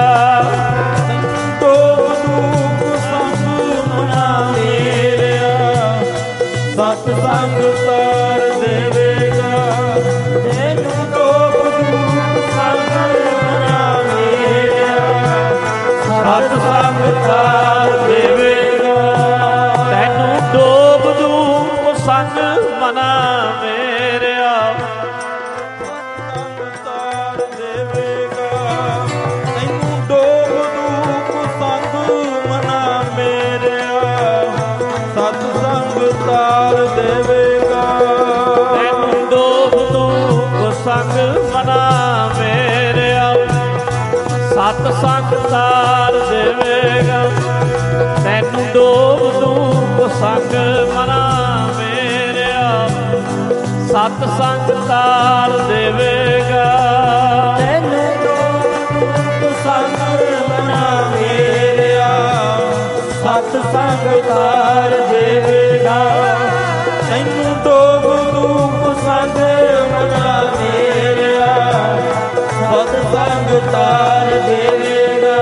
ਡੋਬ ਦੂਕ ਸੰਗ ਮਨਾ ਮੇਰਿਆ, ਸਤ ਸੰਗ ਤਾਰ ਦੇਵੇਗਾ। ਤੈਨੂੰ ਡੋਬ ਦੂਕ ਸੰਗ ਮਨਾ ਮੇਰਿਆ, ਸਤ ਸੰਗ ਤਾਰ ਦੇਵੇਗਾ। ਤੈਨੂੰ ਡੋਬ ਦੂਕ ਸੰਗ ਮਨਾ ਮੇਰਿਆ, ਸੰਗ ਤਾਰ ਦੇਵੇਗਾ। ਤੈਨੂੰ ਡੋਬ ਦੂਕ ਸੰਗ ਮਨਾ ਮੇਰਿਆ, ਸਤ ਸੰਗ ਤਾਰ ਦੇਵੇਗਾ। ਤੈਨੂੰ ਡੋਬ ਦੂਕ ਸੰਗ ਮਨਾ ਮੇਰਿਆ, ਸਤ ਸੰਗ ਤਾਰ ਦੇਵੇਗਾ। ਤੈਨੂੰ ਡੋਬ ਦੂਕ ਸੰਗ ਮਨਾ ਮੇਰਿਆ, ਸਤ ਸੰਗ ਤਾਰ ਦੇਵੇਗਾ। ਤੈਨੂੰ ਡੋਬ ਸੰਗ ਮਨਾ ਮੇਰਿਆ, ਸਤ ਸੰਗ ਤਾਰ ਦੇਵੇਗਾ। ਤੈਨੂੰ ਡੋਬ ਦੂਕ ਸੰਗ ਮਨਾ ਮੇਰਿਆ, ਸਤ ਸੰਗ ਤਾਰ ਦੇਵੇਗਾ।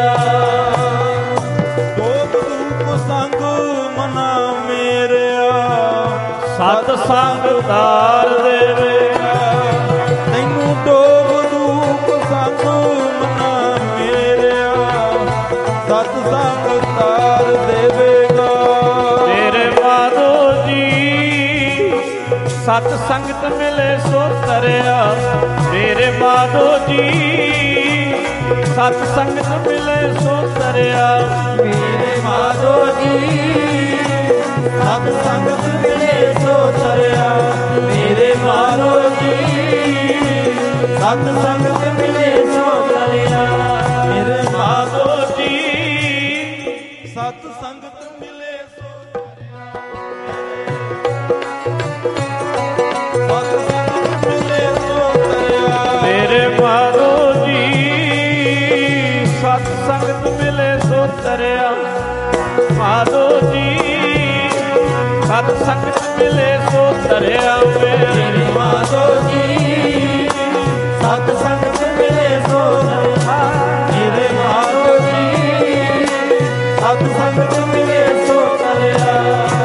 ਡੋਬ ਦੂਕ ਸੰਗ ਮਨਾ ਮੇਰਿਆ, ਸਤ ਸੰਗ ਤਾਰ ਦੇਵੇਗਾ। ਤੈਨੂੰ ਡੋਬ ਦੂਕ ਸੰਗ ਮਨਾ ਮੇਰਿਆ, ਸਤ ਸੰਗ ਤਾਰ ਦੇਵੇਗਾ। ਮੇਰੇ ਮਾਧੋ ਜੀ ਸਤ ਸੰਗਤ ਮਿਲੇ ਸੋ ਤਰਿਆ। ਮੇਰੇ ਮਾਧੋ ਜੀ ਸਤ ਸੰਗਤ ਮਿਲੇ ਸੋ ਤਰਿਆ। ਮੇਰੇ ਮਾਧੋ ਜੀ ਸਤ ਸੰਗਤ ਮਿਲੇ ਸੋ ਤਰਿਆ। ਮੇਰੇ ਮਾਧੋ ਜੀ ਸਤ ਸੰਗਤ ਮਿਲੇ ਸੋ ਤਰਿਆ। ਮੇਰੇ ਮਾਧੋ ਜੀ ਸਤ ਸੰਗਤ ਮਿਲੇ ਸੋ ਸਤ ਸੰਗਤ ਮਿਲੇ ਸੋ ਤਰਿਆ। ਮੇਰੇ ਮਾਧੋ ਜੀ ਸਤ ਸੰਗਤ ਮਿਲੇ ਸੋ ਤਰਿਆ। ਮਾਧੋ ਜੀ ਸਤ ਸੰਗਤ ਮਿਲੇ ਸੋ ਤਰਿਆ। ਮੇਰੇ ਮਾਧੋ ਜੀ ਸਤ ਸੰਗਤ ਮਿਲੇ ਸੋ ਤਰਿਆ। ਮੇਰੇ ਮਾਧੋ ਜੀ ਸਤ ਸੰਗਤ ਮਿਲੇ ਸੋ ਤਰਿਆ।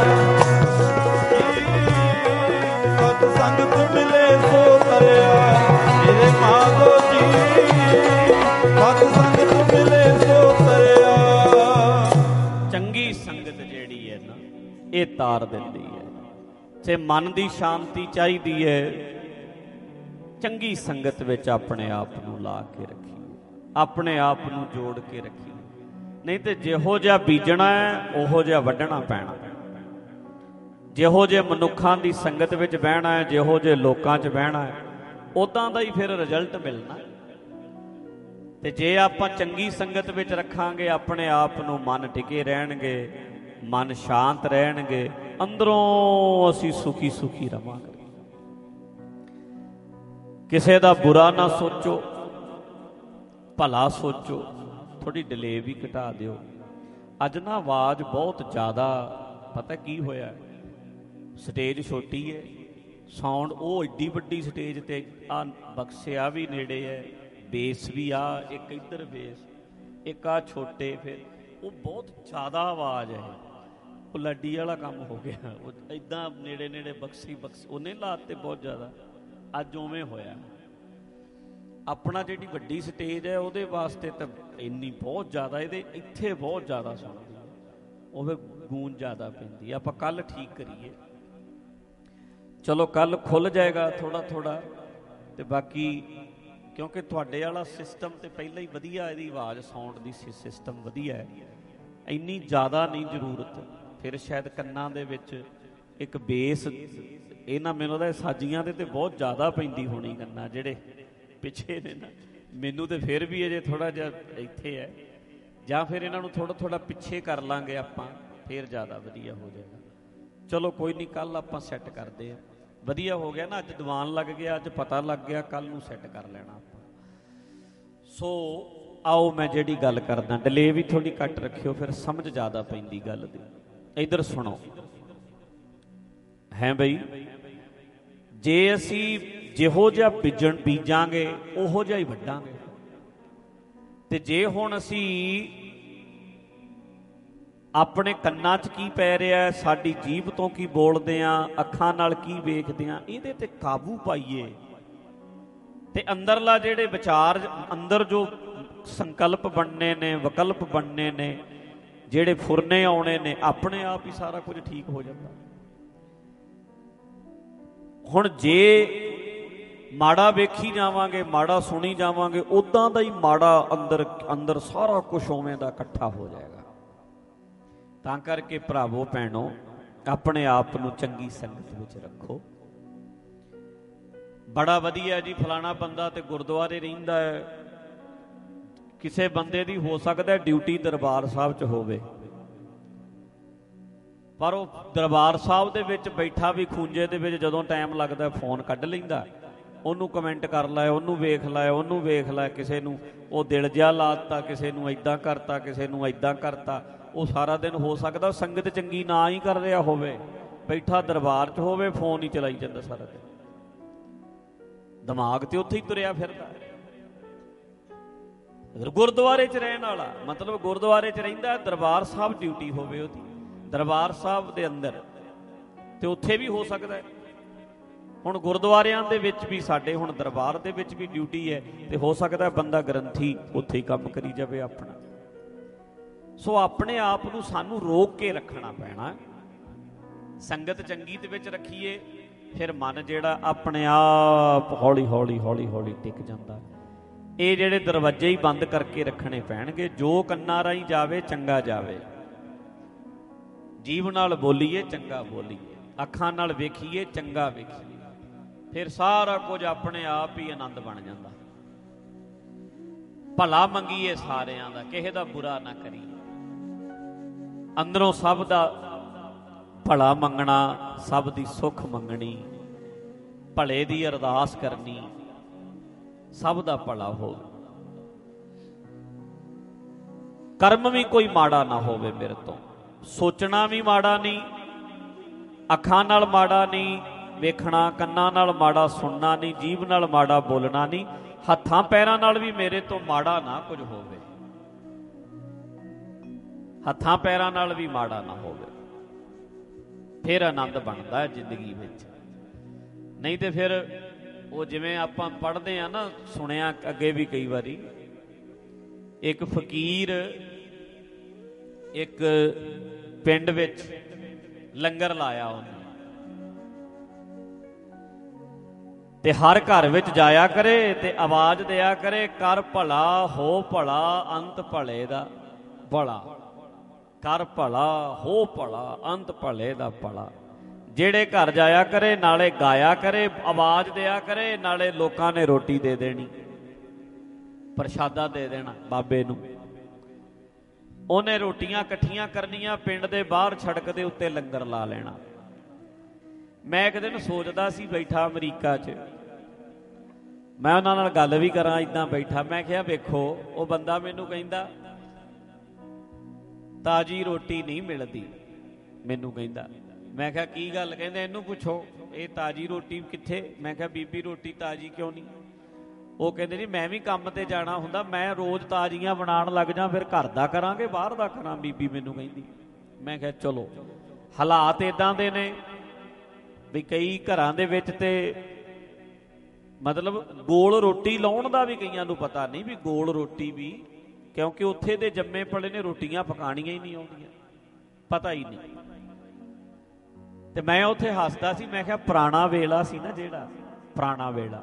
ਸਤ ਸੰਗਤ ਮਿਲੇ ਸੋ ਤਰਿਆ। ਮੇਰੇ ਮਾਧੋ ਜੀ ਸਤ ਸੰਗਤ ਮਿਲੇ ਸੋ ਤਰਿਆ। ਚੰਗੀ ਸੰਗਤ ਜਿਹੜੀ ਹੈ ਨਾ, ਇਹ ਤਾਰ ਦਿੰਦੀ ਹੈ। ਤੇ ਮਨ ਦੀ ਸ਼ਾਂਤੀ ਚਾਹੀਦੀ ਹੈ, ਚੰਗੀ ਸੰਗਤ ਵਿੱਚ ਆਪਣੇ ਆਪ ਨੂੰ ਲਾ ਕੇ ਰੱਖੀਏ, ਆਪਣੇ ਆਪ ਨੂੰ ਜੋੜ ਕੇ ਰੱਖੀਏ। ਨਹੀਂ ਤੇ ਜਿਹੋ ਜਿਹਾ ਬੀਜਣਾ ਹੈ ਉਹੋ ਜਿਹਾ ਵੱਢਣਾ ਪੈਣਾ। ਜਿਹੋ ਜਿਹੇ ਮਨੁੱਖਾਂ ਦੀ ਸੰਗਤ ਵਿੱਚ ਬਹਿਣਾ ਹੈ, ਜਿਹੋ ਜਿਹੇ ਲੋਕਾਂ 'ਚ ਬਹਿਣਾ ਹੈ, ਉੱਦਾਂ ਦਾ ਹੀ ਫਿਰ ਰਿਜ਼ਲਟ ਮਿਲਣਾ। ਤੇ ਜੇ ਆਪਾਂ ਚੰਗੀ ਸੰਗਤ ਵਿੱਚ ਰੱਖਾਂਗੇ ਆਪਣੇ ਆਪ ਨੂੰ, ਮਨ ਟਿਕੇ ਰਹਿਣਗੇ, ਮਨ ਸ਼ਾਂਤ ਰਹਿਣਗੇ, ਅੰਦਰੋਂ ਅਸੀਂ ਸੁਖੀ ਸੁਖੀ ਰਵਾਂਗੇ। ਕਿਸੇ ਦਾ ਬੁਰਾ ਨਾ ਸੋਚੋ, ਭਲਾ ਸੋਚੋ। ਥੋੜੀ ਡਿਲੇ ਵੀ ਘਟਾ ਦਿਓ। ਅੱਜ ਨਾ ਆਵਾਜ਼ ਬਹੁਤ ਜ਼ਿਆਦਾ, ਪਤਾ ਕੀ ਹੋਇਆ, ਸਟੇਜ ਛੋਟੀ ਹੈ, ਸਾਊਂਡ ਉਹ ਏਡੀ ਵੱਡੀ ਸਟੇਜ ਤੇ ਆ ਬਕਸਿਆ ਵੀ ਨੇੜੇ ਹੈ, ਬੇਸ ਵੀ ਆ, ਇੱਕ ਇੱਧਰ ਬੇਸ, ਇੱਕ ਆ ਛੋਟੇ, ਫਿਰ ਉਹ ਬਹੁਤ ਜ਼ਿਆਦਾ ਆਵਾਜ਼ ਹੈ। ਉਹ ਲਾਡੀ ਵਾਲਾ ਕੰਮ ਹੋ ਗਿਆ। ਉਹ ਇੱਦਾਂ ਨੇੜੇ ਨੇੜੇ ਬਕਸੀ ਬਕਸ ਉਹਨੇ ਲਾਤੇ ਬਹੁਤ ਜ਼ਿਆਦਾ। ਅੱਜ ਉਵੇਂ ਹੋਇਆ। ਆਪਣਾ ਜਿਹੜੀ ਵੱਡੀ ਸਟੇਜ ਹੈ ਉਹਦੇ ਵਾਸਤੇ ਤਾਂ ਇੰਨੀ ਬਹੁਤ ਜ਼ਿਆਦਾ, ਇਹਦੇ ਇੱਥੇ ਬਹੁਤ ਜ਼ਿਆਦਾ ਸੁਣਦੀ ਹੈ, ਉਹ ਫਿਰ ਗੂੰਜ ਜ਼ਿਆਦਾ ਪੈਂਦੀ। ਆਪਾਂ ਕੱਲ੍ਹ ਠੀਕ ਕਰੀਏ, ਚਲੋ ਕੱਲ੍ਹ ਖੁੱਲ੍ਹ ਜਾਏਗਾ ਥੋੜ੍ਹਾ ਥੋੜ੍ਹਾ। ਅਤੇ ਬਾਕੀ ਕਿਉਂਕਿ ਤੁਹਾਡੇ ਵਾਲਾ ਸਿਸਟਮ ਤਾਂ ਪਹਿਲਾਂ ਹੀ ਵਧੀਆ, ਇਹਦੀ ਆਵਾਜ਼ ਸਾਊਂਡ ਦੀ ਸਿਸਟਮ ਵਧੀਆ ਹੈ, ਇੰਨੀ ਜ਼ਿਆਦਾ ਨਹੀਂ ਜ਼ਰੂਰਤ। ਫਿਰ ਸ਼ਾਇਦ ਕੰਨਾਂ ਦੇ ਵਿੱਚ ਇੱਕ ਬੇਸ ਇਹਨਾਂ ਮੈਨੂੰ ਲੱਗਦਾ ਸਾਜੀਆਂ ਦੇ ਤਾਂ ਬਹੁਤ ਜ਼ਿਆਦਾ ਪੈਂਦੀ ਹੋਣੀ ਕੰਨਾਂ ਜਿਹੜੇ ਪਿੱਛੇ ਨੇ ਨਾ। ਮੈਨੂੰ ਤਾਂ ਫਿਰ ਵੀ ਅਜੇ ਥੋੜ੍ਹਾ ਜਿਹਾ ਇੱਥੇ ਹੈ, ਜਾਂ ਫਿਰ ਇਹਨਾਂ ਨੂੰ ਥੋੜ੍ਹਾ ਥੋੜ੍ਹਾ ਪਿੱਛੇ ਕਰ ਲਾਂਗੇ ਆਪਾਂ, ਫਿਰ ਜ਼ਿਆਦਾ ਵਧੀਆ ਹੋ ਜਾਏਗਾ। ਚਲੋ ਕੋਈ ਨਹੀਂ, ਕੱਲ੍ਹ ਆਪਾਂ ਸੈੱਟ ਕਰਦੇ ਹਾਂ। ਵਧੀਆ ਹੋ ਗਿਆ ਨਾ, ਅੱਜ ਦੀਵਾਨ ਲੱਗ ਗਿਆ, ਅੱਜ ਪਤਾ ਲੱਗ ਗਿਆ, ਕੱਲ੍ਹ ਨੂੰ ਸੈੱਟ ਕਰ ਲੈਣਾ ਆਪਾਂ। ਸੋ ਆਓ ਮੈਂ ਜਿਹੜੀ ਗੱਲ ਕਰਦਾ, ਡਿਲੇ ਵੀ ਥੋੜ੍ਹੀ ਘੱਟ ਰੱਖਿਓ, ਫਿਰ ਸਮਝ ਜ਼ਿਆਦਾ ਪੈਂਦੀ ਗੱਲ ਦੀ। ਇੱਧਰ ਸੁਣੋ ਹੈ ਬਈ, ਜੇ ਅਸੀਂ ਜਿਹੋ ਜਿਹਾ ਬੀਜਣ ਬੀਜਾਂਗੇ ਉਹੋ ਜਿਹਾ ਹੀ ਵੱਢਾਂਗੇ। ਤੇ ਜੇ ਹੁਣ ਅਸੀਂ ਆਪਣੇ ਕੰਨਾਂ 'ਚ ਕੀ ਪੈ ਰਿਹਾ, ਸਾਡੀ ਜੀਭ ਤੋਂ ਕੀ ਬੋਲਦੇ ਹਾਂ, ਅੱਖਾਂ ਨਾਲ ਕੀ ਵੇਖਦੇ ਹਾਂ, ਇਹਦੇ ਤੇ ਕਾਬੂ ਪਾਈਏ। ਤੇ ਅੰਦਰਲਾ ਜਿਹੜੇ ਵਿਚਾਰ, ਅੰਦਰ ਜੋ ਸੰਕਲਪ ਬਣਨੇ ਨੇ, ਵਿਕਲਪ ਬਣਨੇ ਨੇ, ਜਿਹੜੇ ਫੁਰਨੇ ਆਉਣੇ ਨੇ, ਆਪਣੇ ਆਪ ਹੀ ਸਾਰਾ ਕੁਝ ਠੀਕ ਹੋ ਜਾਂਦਾ। ਹੁਣ ਜੇ ਮਾੜਾ ਵੇਖੀ ਜਾਵਾਂਗੇ, ਮਾੜਾ ਸੁਣੀ ਜਾਵਾਂਗੇ, ਉੱਦਾਂ ਦਾ ਹੀ ਮਾੜਾ ਅੰਦਰ ਅੰਦਰ ਸਾਰਾ ਕੁਝ ਉਵੇਂ ਦਾ ਇਕੱਠਾ ਹੋ ਜਾਏਗਾ। ਤਾਂ ਕਰਕੇ ਭਰਾਵੋ ਭੈਣੋ, ਆਪਣੇ ਆਪ ਨੂੰ ਚੰਗੀ ਸੰਗਤ ਵਿੱਚ ਰੱਖੋ। ਬੜਾ ਵਧੀਆ ਜੀ, ਫਲਾਣਾ ਬੰਦਾ ਤੇ ਗੁਰਦੁਆਰੇ ਰਹਿੰਦਾ ਹੈ। ਕਿਸੇ ਬੰਦੇ ਦੀ ਹੋ ਸਕਦਾ ਡਿਊਟੀ ਦਰਬਾਰ ਸਾਹਿਬ 'ਚ ਹੋਵੇ, ਪਰ ਉਹ ਦਰਬਾਰ ਸਾਹਿਬ ਦੇ ਵਿੱਚ ਬੈਠਾ ਵੀ ਖੂੰਜੇ ਦੇ ਵਿੱਚ ਜਦੋਂ ਟਾਈਮ ਲੱਗਦਾ ਫੋਨ ਕੱਢ ਲੈਂਦਾ, ਉਹਨੂੰ ਕਮੈਂਟ ਕਰ ਲੈ, ਉਹਨੂੰ ਵੇਖ ਲੈ, ਉਹਨੂੰ ਵੇਖ ਲੈ, ਕਿਸੇ ਨੂੰ ਉਹ ਦਿਲ ਜਿਹਾ ਲਾ ਦਿੱਤਾ, ਕਿਸੇ ਨੂੰ ਇੱਦਾਂ ਕਰਤਾ, ਕਿਸੇ ਨੂੰ ਇੱਦਾਂ ਕਰਤਾ। ਉਹ ਸਾਰਾ ਦਿਨ ਹੋ ਸਕਦਾ ਸੰਗਤ ਚੰਗੀ ਨਾ ਹੀ ਕਰ ਰਿਹਾ ਹੋਵੇ, ਬੈਠਾ ਦਰਬਾਰ 'ਚ ਹੋਵੇ, ਫੋਨ ਹੀ ਚਲਾਈ ਜਾਂਦਾ ਸਾਰਾ ਦਿਨ, ਦਿਮਾਗ ਤੇ ਉੱਥੇ ਹੀ ਤੁਰਿਆ ਫਿਰਦਾ। ਗੁਰਦੁਆਰੇ 'ਚ ਰਹਿਣ ਵਾਲਾ, ਮਤਲਬ ਗੁਰਦੁਆਰੇ 'ਚ ਰਹਿੰਦਾ, ਦਰਬਾਰ ਸਾਹਿਬ ਡਿਊਟੀ ਹੋਵੇ ਉਹਦੀ, ਦਰਬਾਰ ਸਾਹਿਬ ਦੇ ਅੰਦਰ, ਤੇ ਉੱਥੇ ਵੀ ਹੋ ਸਕਦਾ। ਹੁਣ ਗੁਰਦੁਆਰਿਆਂ ਦੇ ਵਿੱਚ ਵੀ ਸਾਡੇ, ਹੁਣ ਦਰਬਾਰ ਦੇ ਵਿੱਚ ਵੀ ਡਿਊਟੀ ਹੈ, ਤੇ ਹੋ ਸਕਦਾ ਬੰਦਾ ਗ੍ਰੰਥੀ ਉੱਥੇ ਹੀ ਕੰਮ ਕਰੀ ਜਾਵੇ ਆਪਣਾ। ਸੋ ਆਪਣੇ ਆਪ ਨੂੰ ਸਾਨੂੰ ਰੋਕ ਕੇ ਰੱਖਣਾ ਪੈਣਾ। ਸੰਗਤ ਚੰਗੀ ਦੇ ਵਿੱਚ ਰੱਖੀਏ, ਫਿਰ ਮਨ ਜਿਹੜਾ ਆਪਣੇ ਆਪ ਹੌਲੀ ਹੌਲੀ ਹੌਲੀ ਹੌਲੀ ਟਿਕ ਜਾਂਦਾ। ਇਹ ਜਿਹੜੇ ਦਰਵਾਜ਼ੇ ਹੀ ਬੰਦ ਕਰਕੇ ਰੱਖਣੇ ਪੈਣਗੇ। ਜੋ ਕੰਨਾਂ ਰਾਹੀਂ ਜਾਵੇ ਚੰਗਾ ਜਾਵੇ, ਜੀਭ ਨਾਲ ਬੋਲੀਏ ਚੰਗਾ ਬੋਲੀਏ, ਅੱਖਾਂ ਨਾਲ ਵੇਖੀਏ ਚੰਗਾ ਵੇਖੀਏ, ਫਿਰ ਸਾਰਾ ਕੁਝ ਆਪਣੇ ਆਪ ਹੀ ਆਨੰਦ ਬਣ ਜਾਂਦਾ। ਭਲਾ ਮੰਗੀਏ ਸਾਰਿਆਂ ਦਾ, ਕਿਸੇ ਦਾ ਬੁਰਾ ਨਾ ਕਰੀਏ। ਅੰਦਰੋਂ ਸਭ ਦਾ ਭਲਾ ਮੰਗਣਾ, ਸਭ ਦੀ ਸੁੱਖ ਮੰਗਣੀ, ਭਲੇ ਦੀ ਅਰਦਾਸ ਕਰਨੀ, ਸਭ ਦਾ ਭਲਾ ਹੋਵੇ। ਕਰਮ ਵੀ ਕੋਈ ਮਾੜਾ ਨਾ ਹੋਵੇ ਮੇਰੇ ਤੋਂ, ਸੋਚਣਾ ਵੀ ਮਾੜਾ ਨਹੀਂ, ਅੱਖਾਂ ਨਾਲ ਮਾੜਾ ਨਹੀਂ ਵੇਖਣਾ, ਕੰਨਾਂ ਨਾਲ ਮਾੜਾ ਸੁਣਨਾ ਨਹੀਂ, ਜੀਭ ਨਾਲ ਮਾੜਾ ਬੋਲਣਾ ਨਹੀਂ, ਹੱਥਾਂ ਪੈਰਾਂ ਨਾਲ ਵੀ ਮੇਰੇ ਤੋਂ ਮਾੜਾ ਨਾ ਕੁਝ ਹੋਵੇ, ਹੱਥਾਂ ਪੈਰਾਂ ਨਾਲ ਵੀ ਮਾੜਾ ਨਾ ਹੋਵੇ, ਫਿਰ ਆਨੰਦ ਬਣਦਾ ਹੈ ਜ਼ਿੰਦਗੀ ਵਿੱਚ। ਨਹੀਂ ਤੇ ਫਿਰ ਉਹ ਜਿਵੇਂ ਆਪਾਂ ਪੜ੍ਹਦੇ ਆ ਨਾ, ਸੁਣਿਆ ਅੱਗੇ ਵੀ ਕਈ ਵਾਰੀ, ਇੱਕ ਫਕੀਰ ਇੱਕ ਪਿੰਡ ਵਿੱਚ ਲੰਗਰ ਲਾਇਆ ਉਹਨੇ, ਤੇ ਹਰ ਘਰ ਵਿੱਚ ਜਾਇਆ ਕਰੇ ਤੇ ਆਵਾਜ਼ ਦਿਆ ਕਰੇ, ਕਰ ਭਲਾ ਹੋ ਭਲਾ ਅੰਤ ਭਲੇ ਦਾ ਭਲਾ, ਕਰ ਭਲਾ ਹੋ ਭਲਾ ਅੰਤ ਭਲੇ ਦਾ ਭਲਾ। ਜਿਹੜੇ ਘਰ ਜਾਇਆ ਕਰੇ, ਨਾਲੇ ਗਾਇਆ ਕਰੇ, ਆਵਾਜ਼ ਦਿਆ ਕਰੇ, ਨਾਲੇ ਲੋਕਾਂ ਨੇ ਰੋਟੀ ਦੇ ਦੇਣੀ, ਪ੍ਰਸ਼ਾਦਾ ਦੇ ਦੇਣਾ ਬਾਬੇ ਨੂੰ। ਉਹਨੇ ਰੋਟੀਆਂ ਇਕੱਠੀਆਂ ਕਰਨੀਆਂ, ਪਿੰਡ ਦੇ ਬਾਹਰ ਸੜਕ ਦੇ ਉੱਤੇ ਲੰਗਰ ਲਾ ਲੈਣਾ। ਮੈਂ ਇੱਕ ਦਿਨ ਸੋਚਦਾ ਸੀ, ਬੈਠਾ ਅਮਰੀਕਾ 'ਚ, ਮੈਂ ਉਹਨਾਂ ਨਾਲ ਗੱਲ ਵੀ ਕਰਾਂ ਇੱਦਾਂ ਬੈਠਾ, ਮੈਂ ਕਿਹਾ ਵੇਖੋ, ਉਹ ਬੰਦਾ ਮੈਨੂੰ ਕਹਿੰਦਾ ਤਾਜ਼ੀ ਰੋਟੀ ਨਹੀਂ ਮਿਲਦੀ, ਮੈਨੂੰ ਕਹਿੰਦਾ। ਮੈਂ ਕਿਹਾ ਕੀ ਗੱਲ? ਕਹਿੰਦੇ ਇਹਨੂੰ ਪੁੱਛੋ ਇਹ ਤਾਜ਼ੀ ਰੋਟੀ ਕਿੱਥੇ? ਮੈਂ ਕਿਹਾ ਬੀਬੀ ਰੋਟੀ ਤਾਜ਼ੀ ਕਿਉਂ ਨਹੀਂ? ਉਹ ਕਹਿੰਦੇ ਜੀ ਮੈਂ ਵੀ ਕੰਮ ਤੇ ਜਾਣਾ ਹੁੰਦਾ, ਮੈਂ ਰੋਜ਼ ਤਾਜ਼ੀਆਂ ਬਣਾਉਣ ਲੱਗ ਜਾਂ, ਫਿਰ ਘਰ ਦਾ ਕਰਾਂਗੇ ਬਾਹਰ ਦਾ ਕਰਾਂ, ਬੀਬੀ ਮੈਨੂੰ ਕਹਿੰਦੀ। ਮੈਂ ਕਿਹਾ ਚਲੋ ਹਾਲਾਤ ਇਦਾਂ ਦੇ ਨੇ ਵੀ ਕਈ ਘਰਾਂ ਦੇ ਵਿੱਚ ਤੇ ਮਤਲਬ ਗੋਲ ਰੋਟੀ ਲਾਉਣ ਦਾ ਵੀ ਕਈਆਂ ਨੂੰ ਪਤਾ ਨਹੀਂ ਵੀ ਗੋਲ ਰੋਟੀ ਵੀ, ਕਿਉਂਕਿ ਉੱਥੇ ਦੇ ਜੰਮੇ ਪਲੇ ਨੇ ਰੋਟੀਆਂ ਪਕਾਉਣੀਆਂ ਹੀ ਨਹੀਂ ਆਉਂਦੀਆਂ, ਪਤਾ ਹੀ ਨਹੀਂ। ਤੇ ਮੈਂ ਉੱਥੇ ਹੱਸਦਾ ਸੀ, ਮੈਂ ਕਿਹਾ ਪੁਰਾਣਾ ਵੇਲਾ ਸੀ ਨਾ ਜਿਹੜਾ ਪੁਰਾਣਾ ਵੇਲਾ,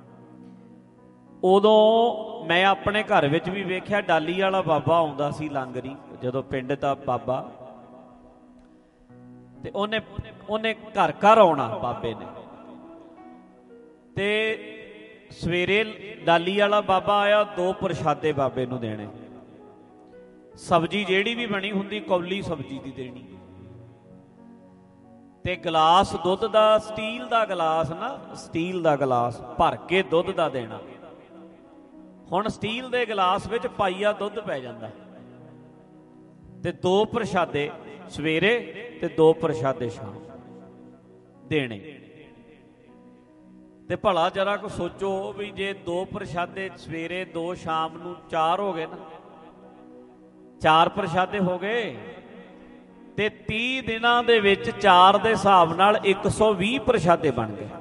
ਉਦੋਂ ਮੈਂ ਆਪਣੇ ਘਰ ਵਿੱਚ ਵੀ ਵੇਖਿਆ ਡਾਲੀ ਵਾਲਾ ਬਾਬਾ ਆਉਂਦਾ ਸੀ ਲਾਂਗਰੀ, ਜਦੋਂ ਪਿੰਡ ਦਾ ਬਾਬਾ, ਤੇ ਉਹਨੇ ਉਹਨੇ ਘਰ ਘਰ ਆਉਣਾ ਬਾਬੇ ਨੇ। ਤੇ ਸਵੇਰੇ ਡਾਲੀ ਵਾਲਾ ਬਾਬਾ ਆਇਆ, ਦੋ ਪ੍ਰਸ਼ਾਦੇ ਬਾਬੇ ਨੂੰ ਦੇਣੇ, ਸਬਜ਼ੀ ਜਿਹੜੀ ਵੀ ਬਣੀ ਹੁੰਦੀ ਕੌਲੀ ਸਬਜ਼ੀ ਦੀ ਦੇਣੀ, ਤੇ ਗਲਾਸ ਦੁੱਧ ਦਾ, ਸਟੀਲ ਦਾ ਗਲਾਸ ਨਾ, ਸਟੀਲ ਦਾ ਗਲਾਸ ਭਰ ਕੇ ਦੁੱਧ ਦਾ ਦੇਣਾ। ਹੁਣ ਸਟੀਲ ਦੇ ਗਲਾਸ ਵਿੱਚ ਪਾਈਆ ਦੁੱਧ ਪੈ ਜਾਂਦਾ, ਤੇ ਦੋ ਪ੍ਰਸ਼ਾਦੇ ਸਵੇਰੇ ਤੇ ਦੋ ਪ੍ਰਸ਼ਾਦੇ ਸ਼ਾਮ ਦੇਣੇ। ਤੇ ਭਲਾ ਜਰਾ ਕੁ ਸੋਚੋ ਵੀ ਜੇ ਦੋ ਪ੍ਰਸ਼ਾਦੇ ਸਵੇਰੇ, ਦੋ ਸ਼ਾਮ ਨੂੰ, ਚਾਰ ਹੋ ਗਏ ਨਾ, ਚਾਰ ਪ੍ਰਸ਼ਾਦੇ ਹੋ ਗਏ, ਤੇ ਤੀਹ ਦਿਨਾਂ ਦੇ ਵਿੱਚ ਚਾਰ ਦੇ ਹਿਸਾਬ ਨਾਲ ਇੱਕ ਸੌ ਵੀਹ ਪ੍ਰਸ਼ਾਦੇ ਬਣ ਗਏ।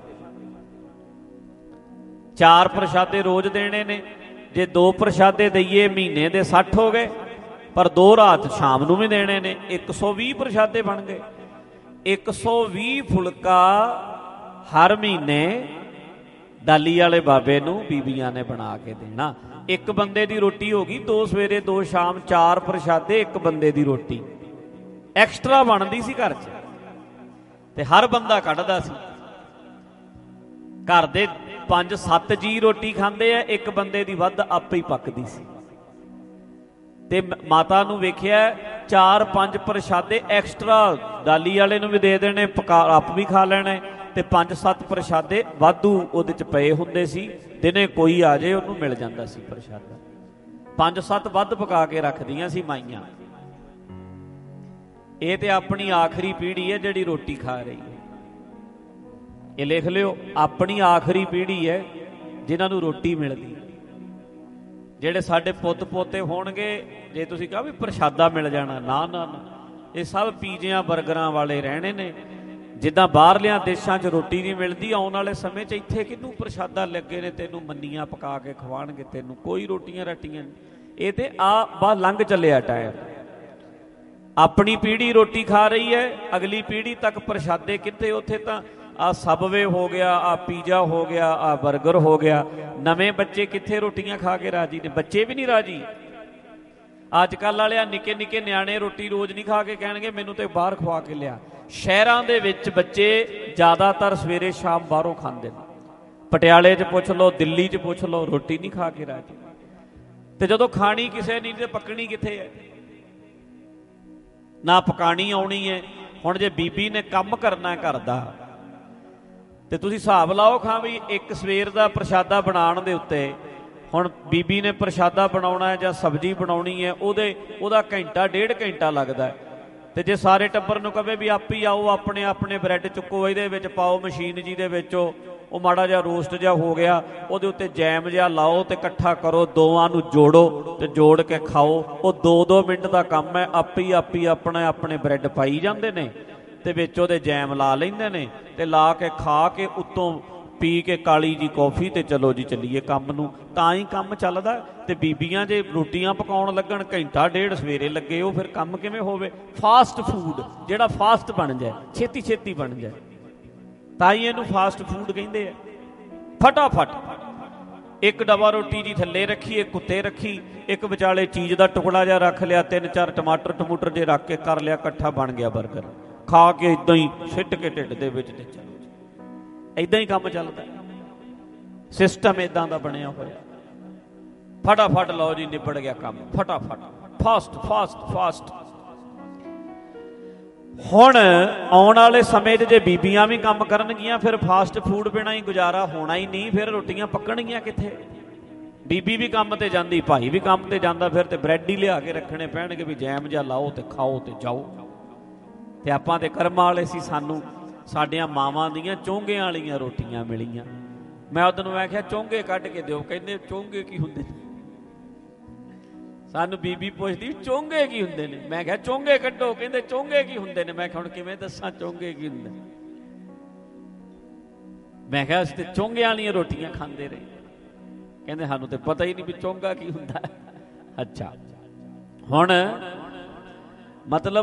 ਚਾਰ ਪ੍ਰਸ਼ਾਦੇ ਰੋਜ਼ ਦੇਣੇ ਨੇ, ਜੇ ਦੋ ਪ੍ਰਸ਼ਾਦੇ ਦਈਏ ਮਹੀਨੇ ਦੇ ਸੱਠ ਹੋ ਗਏ, ਪਰ ਦੋ ਰਾਤ ਸ਼ਾਮ ਨੂੰ ਵੀ ਦੇਣੇ ਨੇ, ਇੱਕ ਸੌ ਵੀਹ ਪ੍ਰਸ਼ਾਦੇ ਬਣ ਗਏ। ਇੱਕ ਸੌ ਵੀਹ ਫੁਲਕਾ ਹਰ ਮਹੀਨੇ ਡਾਲੀ ਵਾਲੇ ਬਾਬੇ ਨੂੰ ਬੀਬੀਆਂ ਨੇ ਬਣਾ ਕੇ ਦੇਣਾ। ਇੱਕ ਬੰਦੇ ਦੀ ਰੋਟੀ ਹੋ ਗਈ, ਦੋ ਸਵੇਰੇ ਦੋ ਸ਼ਾਮ, ਚਾਰ ਪ੍ਰਸ਼ਾਦੇ ਇੱਕ ਬੰਦੇ ਦੀ ਰੋਟੀ ਐਕਸਟਰਾ ਬਣਦੀ ਸੀ ਘਰ 'ਚ, ਤੇ ਹਰ ਬੰਦਾ ਕੱਢਦਾ ਸੀ। ਘਰ ਦੇ ਪੰਜ ਸੱਤ ਜੀ ਰੋਟੀ ਖਾਂਦੇ ਆ, ਇੱਕ ਬੰਦੇ ਦੀ ਵੱਧ ਆਪੇ ਹੀ ਪੱਕਦੀ ਸੀ। ਤੇ ਮਾਤਾ ਨੂੰ ਵੇਖਿਆ ਚਾਰ ਪੰਜ ਪ੍ਰਸ਼ਾਦੇ ਐਕਸਟਰਾ ਡਾਲੀ ਵਾਲੇ ਨੂੰ ਵੀ ਦੇ ਦੇਣੇ, ਪਕਾ ਆਪ ਵੀ ਖਾ ਲੈਣੇ, ਤੇ ਪੰਜ ਸੱਤ ਪ੍ਰਸ਼ਾਦੇ ਵਾਧੂ ਉਹਦੇ 'ਚ ਪਏ ਹੁੰਦੇ ਸੀ। ਦਿਨੇ ਕੋਈ ਆ ਜਾਏ ਉਹਨੂੰ ਮਿਲ ਜਾਂਦਾ ਸੀ ਪ੍ਰਸ਼ਾਦਾ, ਪੰਜ ਸੱਤ ਵੱਧ ਪਕਾ ਕੇ ਰੱਖਦੀਆਂ ਸੀ ਮਾਈਆਂ। ਇਹ ਤੇ ਆਪਣੀ ਆਖਰੀ ਪੀੜ੍ਹੀ ਹੈ ਜਿਹੜੀ ਰੋਟੀ ਖਾ ਰਹੀ ਹੈ, ਇਹ ਲਿਖ ਲਿਓ, ਆਪਣੀ ਆਖਰੀ ਪੀੜ੍ਹੀ ਹੈ ਜਿਨ੍ਹਾਂ ਨੂੰ ਰੋਟੀ ਮਿਲਦੀ। ਜਿਹੜੇ ਸਾਡੇ ਪੁੱਤ ਪੋਤੇ ਹੋਣਗੇ, ਜੇ ਤੁਸੀਂ ਕਹੋ ਵੀ ਪ੍ਰਸ਼ਾਦਾ ਮਿਲ ਜਾਣਾ, ਨਾ ਨਾ ਨਾ, ਇਹ ਸਭ ਪੀਜ਼ਿਆਂ ਬਰਗਰਾਂ ਵਾਲੇ ਰਹਿਣੇ ਨੇ। ਜਿੱਦਾਂ ਬਾਹਰਲਿਆਂ ਦੇਸ਼ਾਂ 'ਚ ਰੋਟੀ ਨਹੀਂ ਮਿਲਦੀ, ਆਉਣ ਵਾਲੇ ਸਮੇਂ 'ਚ ਇੱਥੇ ਕਿਹਨੂੰ ਪ੍ਰਸ਼ਾਦਾ ਲੱਗੇ ਨੇ ਤੈਨੂੰ ਮੰਨੀਆਂ ਪਕਾ ਕੇ ਖਵਾਉਣਗੇ, ਤੈਨੂੰ ਕੋਈ ਰੋਟੀਆਂ ਰਾਟੀਆਂ ਨਹੀਂ। ਇਹ ਤੇ ਆ ਬਸ ਲੰਘ ਚੱਲਿਆ ਟਾਈਮ। ਆਪਣੀ ਪੀੜ੍ਹੀ ਰੋਟੀ ਖਾ ਰਹੀ ਹੈ, ਅਗਲੀ ਪੀੜ੍ਹੀ ਤੱਕ ਪ੍ਰਸ਼ਾਦੇ ਕਿੱਥੇ? ਉੱਥੇ ਤਾਂ ਆ ਸਬਵੇ ਹੋ ਗਿਆ, ਆ ਪੀਜ਼ਾ ਹੋ ਗਿਆ, ਆ ਬਰਗਰ ਹੋ ਗਿਆ। ਨਵੇਂ ਬੱਚੇ ਕਿੱਥੇ ਰੋਟੀਆਂ ਖਾ ਕੇ ਰਾਜੀ ਨੇ? ਬੱਚੇ ਵੀ ਨਹੀਂ ਰਾਜੀ। ਅੱਜ ਕੱਲ੍ਹ ਵਾਲਿਆ ਨਿੱਕੇ ਨਿੱਕੇ ਨਿਆਣੇ ਰੋਟੀ ਰੋਜ਼ ਨਹੀਂ ਖਾ ਕੇ ਕਹਿਣਗੇ ਮੈਨੂੰ ਤੇ ਬਾਹਰ ਖਵਾ ਕੇ ਲਿਆ। ਸ਼ਹਿਰਾਂ ਦੇ ਵਿੱਚ ਬੱਚੇ ਜ਼ਿਆਦਾਤਰ ਸਵੇਰੇ ਸ਼ਾਮ ਬਾਹਰੋਂ ਖਾਂਦੇ ਨੇ। ਪਟਿਆਲੇ 'ਚ ਪੁੱਛ ਲਓ, ਦਿੱਲੀ 'ਚ ਪੁੱਛ ਲਓ, ਰੋਟੀ ਨਹੀਂ ਖਾ ਕੇ ਰਾਜੀ। ਤੇ ਜਦੋਂ ਖਾਣੀ ਕਿਸੇ ਨਹੀਂ ਤੇ ਪੱਕਣੀ ਕਿੱਥੇ ਹੈ? ਨਾ ਪਕਾਣੀ ਆਉਣੀ ਹੈ। ਹੁਣ ਜੇ ਬੀਬੀ ਨੇ ਕੰਮ ਕਰਨਾ ਘਰ ਦਾ, ਤੇ ਤੁਸੀਂ ਹਿਸਾਬ ਲਾਓ ਖਾਂ ਵੀ ਇੱਕ ਸਵੇਰ ਦਾ ਪ੍ਰਸ਼ਾਦਾ ਬਣਾਉਣ ਦੇ ਉੱਤੇ, ਹੁਣ ਬੀਬੀ ਨੇ ਪ੍ਰਸ਼ਾਦਾ ਬਣਾਉਣਾ ਜਾਂ ਸਬਜ਼ੀ ਬਣਾਉਣੀ ਹੈ, ਉਹਦੇ ਉਹਦਾ ਘੰਟਾ ਡੇਢ ਘੰਟਾ ਲੱਗਦਾ। ਤੇ ਜੇ ਸਾਰੇ ਟੱਬਰ ਨੂੰ ਕਹੇ ਵੀ ਆਪ ਹੀ ਆਓ, ਆਪਣੇ ਆਪਣੇ ਬ੍ਰੈਡ ਚੁੱਕੋ, ਇਹਦੇ ਵਿੱਚ ਪਾਓ ਮਸ਼ੀਨ ਜੀ ਦੇ ਵਿੱਚ, ਉਹ ਮਾੜਾ ਜਿਹਾ ਰੋਸਟ ਜਿਹਾ ਹੋ ਗਿਆ, ਉਹਦੇ ਉੱਤੇ ਜੈਮ ਜਿਹਾ ਲਾਓ ਤੇ ਇਕੱਠਾ ਕਰੋ, ਦੋਵਾਂ ਨੂੰ ਜੋੜੋ ਤੇ ਜੋੜ ਕੇ ਖਾਓ। ਉਹ ਦੋ ਦੋ ਮਿੰਟ ਦਾ ਕੰਮ ਹੈ। ਆਪੀ ਆਪੀ ਆਪਣੇ ਆਪਣੇ ਬ੍ਰੈਡ ਪਾਈ ਜਾਂਦੇ ਨੇ ਤੇ ਵਿੱਚ ਉਹਦੇ ਜੈਮ ਲਾ ਲੈਂਦੇ ਨੇ, ਤੇ ਲਾ ਕੇ ਖਾ ਕੇ ਉੱਤੋਂ ਪੀ ਕੇ ਕਾਲੀ ਜੀ ਕੌਫੀ, ਤੇ ਚਲੋ ਜੀ ਚੱਲੀਏ ਕੰਮ ਨੂੰ। ਤਾਂ ਹੀ ਕੰਮ ਚੱਲਦਾ। ਤੇ ਬੀਬੀਆਂ ਜੇ ਰੋਟੀਆਂ ਪਕਾਉਣ ਲੱਗਣ ਘੰਟਾ ਡੇਢ ਸਵੇਰੇ ਲੱਗੇ, ਉਹ ਫਿਰ ਕੰਮ ਕਿਵੇਂ ਹੋਵੇ? ਫਾਸਟ ਫੂਡ ਜਿਹੜਾ ਫਾਸਟ ਬਣ ਜਾਏ, ਛੇਤੀ ਛੇਤੀ ਬਣ ਜਾਏ, ਤਾਂ ਹੀ ਇਹਨੂੰ ਫਾਸਟ ਫੂਡ ਕਹਿੰਦੇ ਆ। ਫਟਾਫਟ ਇੱਕ ਡੱਬਾ ਰੋਟੀ ਜੀ ਥੱਲੇ ਰੱਖੀ, ਇੱਕ ਉੱਤੇ ਰੱਖੀ, ਇੱਕ ਵਿਚਾਲੇ ਚੀਜ਼ ਦਾ ਟੁਕੜਾ ਜਿਹਾ ਰੱਖ ਲਿਆ, ਤਿੰਨ ਚਾਰ ਟਮਾਟਰ ਟਮੂਟਰ ਜੇ ਰੱਖ ਕੇ ਕਰ ਲਿਆ, ਇਕੱਠਾ ਬਣ ਗਿਆ ਬਰਗਰ। ਖਾ ਕੇ ਇੱਦਾਂ ਹੀ ਸਿੱਟ ਕੇ ਢਿੱਡ ਦੇ ਵਿੱਚ, ਤੇ ਚਲੋ ਇੱਦਾਂ ਹੀ ਕੰਮ ਚੱਲਦਾ। ਸਿਸਟਮ ਇੱਦਾਂ ਦਾ ਬਣਿਆ ਹੋਇਆ। ਫਟਾਫਟ ਲਓ ਜੀ, ਨਿਬੜ ਗਿਆ ਕੰਮ, ਫਟਾਫਟ, ਫਾਸਟ ਫਾਸਟ ਫਾਸਟ। ਹੁਣ ਆਉਣ ਵਾਲੇ ਸਮੇਂ 'ਚ ਜੇ ਬੀਬੀਆਂ ਵੀ ਕੰਮ ਕਰਨਗੀਆਂ, ਫਿਰ ਫਾਸਟ ਫੂਡ ਬਿਨਾਂ ਹੀ ਗੁਜ਼ਾਰਾ ਹੋਣਾ ਹੀ ਨਹੀਂ। ਫਿਰ ਰੋਟੀਆਂ ਪੱਕਣਗੀਆਂ ਕਿੱਥੇ? ਬੀਬੀ ਵੀ ਕੰਮ ਤੇ ਜਾਂਦੀ, ਭਾਈ ਵੀ ਕੰਮ ਤੇ ਜਾਂਦਾ, ਫਿਰ ਤੇ ਬ੍ਰੈਡ ਹੀ ਲਿਆ ਕੇ ਰੱਖਣੇ ਪੈਣਗੇ ਵੀ ਜੈਮ ਜਿਹਾ ਲਾਓ ਤੇ ਖਾਓ ਤੇ ਜਾਓ। ਤੇ ਆਪਾਂ ਤੇ ਕਰਮਾਂ ਵਾਲੇ ਸੀ, ਸਾਨੂੰ ਸਾਡੀਆਂ ਮਾਵਾਂ ਦੀਆਂ ਚੋਂਗਿਆਂ ਵਾਲੀਆਂ ਰੋਟੀਆਂ ਮਿਲੀਆਂ। ਮੈਂ ਉਦੋਂ ਨੂੰ ਆਖਿਆ ਚੋਂਗੇ ਕੱਢ ਕੇ ਦਿਓ, ਕਹਿੰਦੇ ਚੋਂਗੇ ਕੀ ਹੁੰਦੇ? ਸਾਨੂੰ ਬੀਬੀ ਪੁੱਛਦੀ ਚੋਂਗੇ ਕੀ ਹੁੰਦੇ ਨੇ। ਮੈਂ ਕਿਹਾ ਚੋਂਗੇ ਕੱਢੋ। ਕਹਿੰਦੇ ਚੋਂਗੇ ਕੀ ਹੁੰਦੇ ਨੇ। ਮੈਂ ਕਿਹਾ ਹੁਣ ਕਿਵੇਂ ਦੱਸਾਂ ਚੋਂਗੇ ਕੀ ਹੁੰਦੇ। ਮੈਂ ਕਿਹਾ ਅਸੀਂ ਤੇ ਚੋਂਗਿਆਂ ਵਾਲੀਆਂ ਰੋਟੀਆਂ ਖਾਂਦੇ ਰਹੇ। ਕਹਿੰਦੇ ਸਾਨੂੰ ਤੇ ਪਤਾ ਹੀ ਨਹੀਂ ਵੀ ਚੋਂਗਾ ਕੀ ਹੁੰਦਾ। ਅੱਛਾ, ਹੁਣ ਮਤਲਬ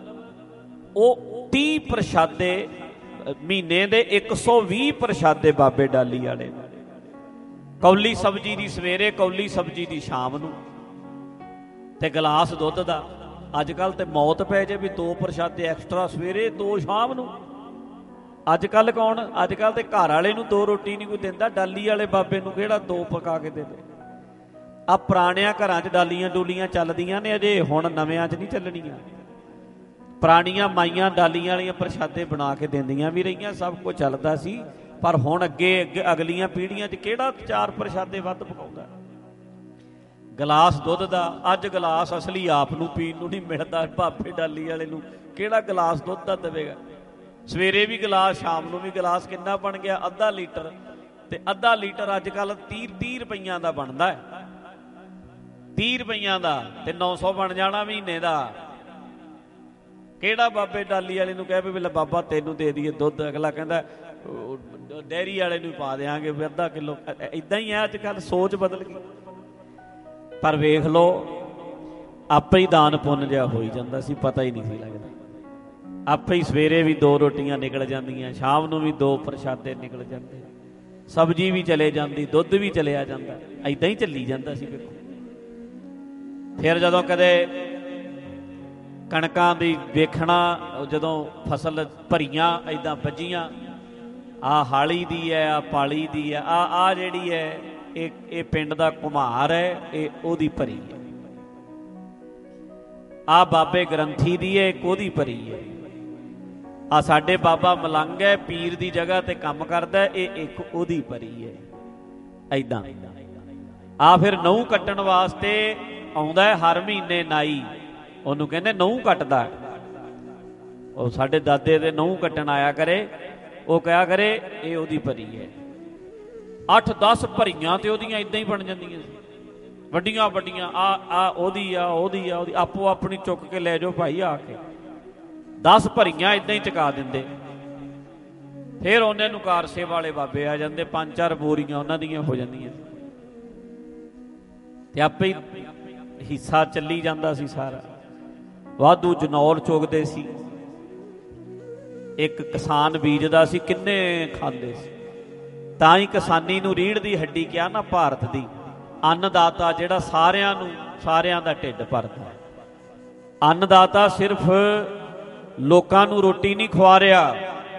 ਉਹ ਤੀਹ ਪ੍ਰਸ਼ਾਦੇ ਮਹੀਨੇ ਦੇ ਇੱਕ ਸੌ ਵੀਹ ਪ੍ਰਸ਼ਾਦੇ ਬਾਬੇ ਡਾਲੀ ਵਾਲੇ। ਕੌਲੀ ਸਬਜ਼ੀ ਦੀ ਸਵੇਰੇ, ਕੌਲੀ ਸਬਜ਼ੀ ਦੀ ਸ਼ਾਮ ਨੂੰ, ਤੇ ਗਲਾਸ ਦੁੱਧ ਦਾ। ਅੱਜ ਕੱਲ੍ਹ ਤੇ ਮੌਤ ਪੈ ਜੇ ਵੀ ਦੋ ਪ੍ਰਸ਼ਾਦੇ ਐਕਸਟਰਾ ਸਵੇਰੇ, ਦੋ ਸ਼ਾਮ ਨੂੰ। ਅੱਜ ਕੱਲ੍ਹ ਕੌਣ, ਅੱਜ ਕੱਲ੍ਹ ਤੇ ਘਰ ਵਾਲੇ ਨੂੰ ਦੋ ਰੋਟੀ ਨਹੀਂ ਕੋਈ ਦਿੰਦਾ। ਡਾਲੀ ਵਾਲੇ ਬਾਬੇ ਨੂੰ ਕਿਹੜਾ ਦੋ ਪਕਾ ਕੇ ਦੇਵੇ। ਆ ਪੁਰਾਣਿਆਂ ਘਰਾਂ 'ਚ ਡਾਲੀਆਂ ਡੂਲੀਆਂ ਚੱਲਦੀਆਂ ਨੇ ਅਜੇ, ਹੁਣ ਨਵਿਆਂ 'ਚ ਨਹੀਂ ਚੱਲਣੀਆਂ। ਪੁਰਾਣੀਆਂ ਮਾਈਆਂ ਡਾਲੀਆਂ ਵਾਲੀਆਂ ਪ੍ਰਸ਼ਾਦੇ ਬਣਾ ਕੇ ਦਿੰਦੀਆਂ ਵੀ ਰਹੀਆਂ, ਸਭ ਕੁਝ ਚੱਲਦਾ ਸੀ। ਪਰ ਹੁਣ ਅੱਗੇ ਅੱਗੇ ਅਗਲੀਆਂ ਪੀੜ੍ਹੀਆਂ 'ਚ ਕਿਹੜਾ ਚਾਰ ਪ੍ਰਸ਼ਾਦੇ ਵੱਧ ਪਕਾਉਂਦਾ। ਗਲਾਸ ਦੁੱਧ ਦਾ, ਅੱਜ ਗਲਾਸ ਅਸਲੀ ਆਪ ਨੂੰ ਪੀਣ ਨੂੰ ਨਹੀਂ ਮਿਲਦਾ। ਬਾਬੇ ਡਾਲੀ ਵਾਲੇ ਨੂੰ ਕਿਹੜਾ ਗਲਾਸ ਦੁੱਧ ਦਾ ਦੇਵੇਗਾ। ਸਵੇਰੇ ਵੀ ਗਲਾਸ, ਸ਼ਾਮ ਨੂੰ ਵੀ ਗਲਾਸ। ਕਿੰਨਾ ਬਣ ਗਿਆ? ਅੱਧਾ ਲੀਟਰ। ਤੇ ਅੱਧਾ ਲੀਟਰ ਅੱਜ ਕੱਲ੍ਹ ਤੀਹ ਤੀਹ ਰੁਪਈਆਂ ਦਾ ਬਣਦਾ ਹੈ। ਤੀਹ ਰੁਪਈਆਂ ਦਾ ਤੇ ਨੌ ਸੌ ਬਣ ਜਾਣਾ ਮਹੀਨੇ ਦਾ। ਕਿਹੜਾ ਬਾਬੇ ਡਾਲੀ ਵਾਲੇ ਨੂੰ ਕਹਿ ਵੀ ਲੈ ਬਾਬਾ ਤੈਨੂੰ ਦੇ ਦਈਏ ਦੁੱਧ। ਅਗਲਾ ਕਹਿੰਦਾ ਡੈਰੀ ਵਾਲੇ ਨੂੰ ਪਾ ਦਿਆਂਗੇ ਵੀ ਅੱਧਾ ਕਿਲੋ। ਇੱਦਾਂ ਹੀ ਹੈ ਅੱਜ ਕੱਲ੍ਹ, ਸੋਚ ਬਦਲ ਗਈ। ਪਰ ਵੇਖ ਲਓ, ਆਪੇ ਹੀ ਦਾਨ ਪੁੰਨ ਜਿਹਾ ਹੋਈ ਜਾਂਦਾ ਸੀ, ਪਤਾ ਹੀ ਨਹੀਂ ਸੀ ਲੱਗਦਾ। ਆਪੇ ਹੀ ਸਵੇਰੇ ਵੀ ਦੋ ਰੋਟੀਆਂ ਨਿਕਲ ਜਾਂਦੀਆਂ, ਸ਼ਾਮ ਨੂੰ ਵੀ ਦੋ ਪ੍ਰਸ਼ਾਦੇ ਨਿਕਲ ਜਾਂਦੇ, ਸਬਜ਼ੀ ਵੀ ਚਲੇ ਜਾਂਦੀ, ਦੁੱਧ ਵੀ ਚਲਿਆ ਜਾਂਦਾ। ਇੱਦਾਂ ਹੀ ਚੱਲੀ ਜਾਂਦਾ ਸੀ। ਵੇਖੋ ਫਿਰ ਜਦੋਂ ਕਦੇ ਕਣਕਾਂ ਦੀ ਵੇਖਣਾ, ਜਦੋਂ ਫਸਲ ਭਰੀਆਂ ਇੱਦਾਂ ਵੱਜੀਆਂ, ਆਹ ਹਾਲੀ ਦੀ ਹੈ, ਆਹ ਪਾਲੀ ਦੀ ਹੈ, ਆਹ ਆਹ ਜਿਹੜੀ ਹੈ ਇਹ ਇਹ ਪਿੰਡ ਦਾ ਘੁਮਾਰ ਹੈ, ਇਹ ਉਹਦੀ ਭਰੀ ਹੈ। ਆਹ ਬਾਬੇ ਗ੍ਰੰਥੀ ਦੀ ਹੈ, ਇੱਕ ਉਹਦੀ ਭਰੀ ਹੈ। ਆਹ ਸਾਡੇ ਬਾਬਾ ਮਲੰਗ ਹੈ, ਪੀਰ ਦੀ ਜਗ੍ਹਾ ਤੇ ਕੰਮ ਕਰਦਾ, ਇਹ ਇੱਕ ਉਹਦੀ ਭਰੀ ਹੈ। ਐਦਾਂ ਆਹ ਫਿਰ ਨਹੁੰ ਕੱਟਣ ਵਾਸਤੇ ਆਉਂਦਾ ਹੈ ਹਰ ਮਹੀਨੇ ਨਾਈ, ਉਹਨੂੰ ਕਹਿੰਦੇ ਨਹੁੰ ਕੱਟਦਾ। ਉਹ ਸਾਡੇ ਦਾਦੇ ਦੇ ਨਹੁੰ ਕੱਟਣ ਆਇਆ ਕਰੇ, ਉਹ ਕਿਹਾ ਕਰੇ ਇਹ ਉਹਦੀ ਭਰੀ ਹੈ। ਅੱਠ ਦਸ ਭਰੀਆਂ ਤੇ ਉਹਦੀਆਂ ਇਦਾਂ ਹੀ ਬਣ ਜਾਂਦੀਆਂ ਸੀ, ਵੱਡੀਆਂ ਵੱਡੀਆਂ। ਆ ਆ ਉਹਦੀ ਆ, ਉਹਦੀ ਆ, ਉਹਦੀ। ਆਪੋ ਆਪਣੀ ਚੁੱਕ ਕੇ ਲੈ ਜਾਓ ਭਾਈ ਆ ਕੇ। ਦਸ ਭਰੀਆਂ ਇਦਾਂ ਹੀ ਚੁਕਾ ਦਿੰਦੇ। ਫਿਰ ਉਹਨੇ ਨੂੰ ਕਾਰ ਸੇਵਾ ਵਾਲੇ ਬਾਬੇ ਆ ਜਾਂਦੇ, ਪੰਜ ਚਾਰ ਬੋਰੀਆਂ ਉਹਨਾਂ ਦੀਆਂ ਹੋ ਜਾਂਦੀਆਂ ਤੇ ਆਪੇ ਹੀ ਹਿੱਸਾ ਚੱਲੀ ਜਾਂਦਾ ਸੀ ਸਾਰਾ। ਵਾਧੂ ਜਨੌਰ ਚੁਗਦੇ ਸੀ। ਇੱਕ ਕਿਸਾਨ ਬੀਜਦਾ ਸੀ, ਕਿੰਨੇ ਖਾਂਦੇ ਸੀ। ਤਾਂ ਹੀ ਕਿਸਾਨੀ ਨੂੰ ਰੀੜ੍ਹ ਦੀ ਹੱਡੀ ਕਿਹਾ ਨਾ ਭਾਰਤ ਦੀ। ਅੰਨਦਾਤਾ ਜਿਹੜਾ ਸਾਰਿਆਂ ਨੂੰ, ਸਾਰਿਆਂ ਦਾ ਢਿੱਡ ਭਰਦਾ। ਅੰਨਦਾਤਾ ਸਿਰਫ ਲੋਕਾਂ ਨੂੰ ਰੋਟੀ ਨਹੀਂ ਖਵਾ ਰਿਹਾ,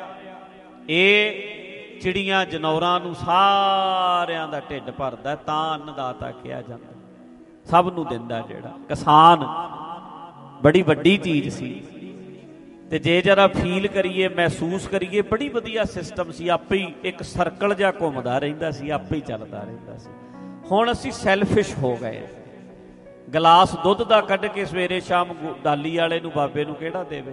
ਇਹ ਚਿੜੀਆਂ ਜਨੌਰਾਂ ਨੂੰ ਸਾਰਿਆਂ ਦਾ ਢਿੱਡ ਭਰਦਾ। ਤਾਂ ਅੰਨਦਾਤਾ ਕਿਹਾ ਜਾਂਦਾ। ਸਭ ਨੂੰ ਦਿੰਦਾ ਜਿਹੜਾ ਕਿਸਾਨ, ਬੜੀ ਵੱਡੀ ਚੀਜ਼ ਸੀ। ਤੇ ਜੇ ਜਰਾ ਫੀਲ ਕਰੀਏ, ਮਹਿਸੂਸ ਕਰੀਏ, ਬੜੀ ਵਧੀਆ ਸਿਸਟਮ ਸੀ। ਆਪੇ ਹੀ ਇੱਕ ਸਰਕਲ ਜਿਹਾ ਘੁੰਮਦਾ ਰਹਿੰਦਾ ਸੀ, ਆਪੇ ਹੀ ਚੱਲਦਾ ਰਹਿੰਦਾ ਸੀ। ਹੁਣ ਅਸੀਂ ਸੈਲਫਿਸ਼ ਹੋ ਗਏ। ਗਲਾਸ ਦੁੱਧ ਦਾ ਕੱਢ ਕੇ ਸਵੇਰੇ ਸ਼ਾਮ ਡਾਲੀ ਵਾਲੇ ਨੂੰ, ਬਾਬੇ ਨੂੰ ਕਿਹੜਾ ਦੇਵੇ?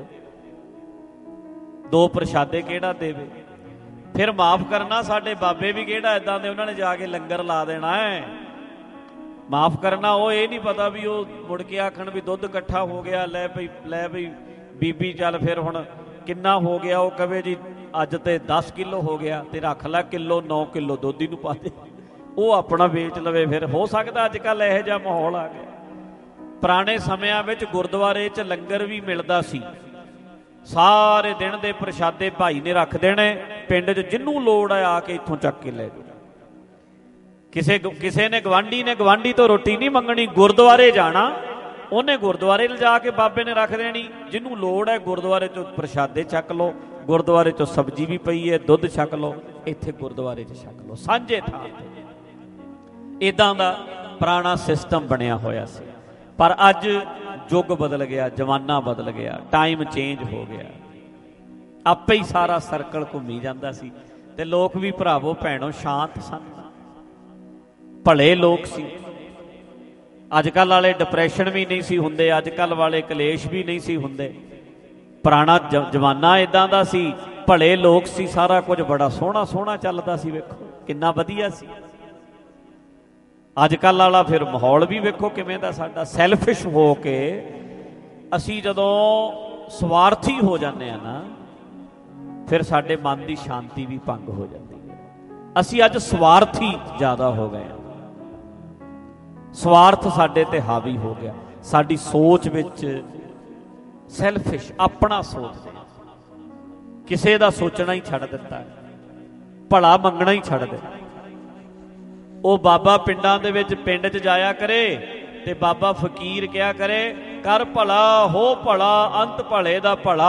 ਦੋ ਪ੍ਰਸ਼ਾਦੇ ਕਿਹੜਾ ਦੇਵੇ? ਫਿਰ ਮਾਫ ਕਰਨਾ, ਸਾਡੇ ਬਾਬੇ ਵੀ ਕਿਹੜਾ ਇੱਦਾਂ ਦੇ, ਉਹਨਾਂ ਨੇ ਜਾ ਕੇ ਲੰਗਰ ਲਾ ਦੇਣਾ ਹੈ। ਮਾਫ ਕਰਨਾ, ਉਹ ਇਹ ਨਹੀਂ ਪਤਾ ਵੀ ਉਹ ਮੁੜ ਕੇ ਆਖਣ ਵੀ ਦੁੱਧ ਇਕੱਠਾ ਹੋ ਗਿਆ, ਲੈ ਭਈ ਲੈ ਭਈ ਬੀਬੀ ਚੱਲ ਫਿਰ ਹੁਣ ਕਿੰਨਾ ਹੋ ਗਿਆ। ਉਹ ਕਵੇ ਜੀ ਅੱਜ ਤੇ ਦਸ ਕਿਲੋ ਹੋ ਗਿਆ, ਤੇ ਰੱਖ ਲੈ ਕਿਲੋ, ਨੌ ਕਿਲੋ ਦੁੱਧ ਹੀ ਨੂੰ ਪਾ ਦੇ, ਉਹ ਆਪਣਾ ਵੇਚ ਲਵੇ। ਫਿਰ ਹੋ ਸਕਦਾ ਅੱਜ ਕੱਲ੍ਹ ਇਹੋ ਜਿਹਾ ਮਾਹੌਲ ਆ ਗਿਆ। ਪੁਰਾਣੇ ਸਮਿਆਂ ਵਿੱਚ ਗੁਰਦੁਆਰੇ 'ਚ ਲੰਗਰ ਵੀ ਮਿਲਦਾ ਸੀ। ਸਾਰੇ ਦਿਨ ਦੇ ਪ੍ਰਸ਼ਾਦੇ ਭਾਈ ਨੇ ਰੱਖ ਦੇਣੇ, ਪਿੰਡ 'ਚ ਜਿਹਨੂੰ ਲੋੜ ਹੈ ਆ ਕੇ ਇੱਥੋਂ ਚੱਕ ਕੇ ਲੈ ਜਾਓ। ਕਿਸੇ ਕਿਸੇ ਨੇ ਗਵਾਂਢੀ ਨੇ ਗਵਾਂਢੀ ਤੋਂ ਰੋਟੀ ਨਹੀਂ ਮੰਗਣੀ, ਗੁਰਦੁਆਰੇ ਜਾਣਾ, ਉਹਨੇ ਗੁਰਦੁਆਰੇ ਲਿਜਾ ਕੇ ਬਾਬੇ ਨੇ ਰੱਖ ਦੇਣੀ। ਜਿਹਨੂੰ ਲੋੜ ਹੈ ਗੁਰਦੁਆਰੇ 'ਚੋਂ ਪ੍ਰਸ਼ਾਦੇ ਛਕ ਲਓ, ਗੁਰਦੁਆਰੇ 'ਚੋਂ ਸਬਜ਼ੀ ਵੀ ਪਈ ਹੈ, ਦੁੱਧ ਛਕ ਲਓ, ਇੱਥੇ ਗੁਰਦੁਆਰੇ 'ਚ ਛਕ ਲਓ, ਸਾਂਝੇ ਥਾਂ ਤੇ। ਇੱਦਾਂ ਦਾ ਪੁਰਾਣਾ ਸਿਸਟਮ ਬਣਿਆ ਹੋਇਆ ਸੀ। ਪਰ ਅੱਜ ਯੁੱਗ ਬਦਲ ਗਿਆ, ਜ਼ਮਾਨਾ ਬਦਲ ਗਿਆ, ਟਾਈਮ ਚੇਂਜ ਹੋ ਗਿਆ। ਆਪੇ ਹੀ ਸਾਰਾ ਸਰਕਲ ਘੁੰਮੀ ਜਾਂਦਾ ਸੀ। ਤੇ ਲੋਕ ਵੀ ਭਰਾਵੋ ਭੈਣੋ ਸ਼ਾਂਤ ਸਨ, ਭਲੇ ਲੋਕ ਸੀ। ਅੱਜ ਕੱਲ੍ਹ ਵਾਲੇ ਡਿਪਰੈਸ਼ਨ ਵੀ ਨਹੀਂ ਸੀ ਹੁੰਦੇ, ਅੱਜ ਕੱਲ੍ਹ ਵਾਲੇ ਕਲੇਸ਼ ਵੀ ਨਹੀਂ ਸੀ ਹੁੰਦੇ। ਪੁਰਾਣਾ ਜ ਜ਼ਮਾਨਾ ਇੱਦਾਂ ਦਾ ਸੀ, ਭਲੇ ਲੋਕ ਸੀ, ਸਾਰਾ ਕੁਝ ਬੜਾ ਸੋਹਣਾ ਸੋਹਣਾ ਚੱਲਦਾ ਸੀ। ਵੇਖੋ ਕਿੰਨਾ ਵਧੀਆ ਸੀ। ਅੱਜ ਕੱਲ੍ਹ ਵਾਲਾ ਫਿਰ ਮਾਹੌਲ ਵੀ ਵੇਖੋ ਕਿਵੇਂ ਦਾ ਸਾਡਾ। ਸੈਲਫਿਸ਼ ਹੋ ਕੇ ਅਸੀਂ ਜਦੋਂ ਸਵਾਰਥੀ ਹੋ ਜਾਂਦੇ ਹਾਂ ਨਾ, ਫਿਰ ਸਾਡੇ ਮਨ ਦੀ ਸ਼ਾਂਤੀ ਵੀ ਭੰਗ ਹੋ ਜਾਂਦੀ ਹੈ। ਅਸੀਂ ਅੱਜ ਸਵਾਰਥੀ ਜ਼ਿਆਦਾ ਹੋ ਗਏ ਹਾਂ, ਸਵਾਰਥ ਸਾਡੇ ਤੇ ਹਾਵੀ ਹੋ ਗਿਆ। ਸਾਡੀ ਸੋਚ ਵਿੱਚ ਸੈਲਫਿਸ਼, ਆਪਣਾ ਸੋਚਦੇ, ਕਿਸੇ ਦਾ ਸੋਚਣਾ ਹੀ ਛੱਡ ਦਿੱਤਾ, ਭਲਾ ਮੰਗਣਾ ਹੀ ਛੱਡ ਦਿੱਤਾ। ਉਹ ਬਾਬਾ ਪਿੰਡਾਂ ਦੇ ਵਿੱਚ ਪਿੰਡ 'ਚ ਜਾਇਆ ਕਰੇ ਤੇ ਬਾਬਾ ਫਕੀਰ ਕਿਹਾ ਕਰੇ, ਕਰ ਭਲਾ ਹੋ ਭਲਾ ਅੰਤ ਭਲੇ ਦਾ ਭਲਾ।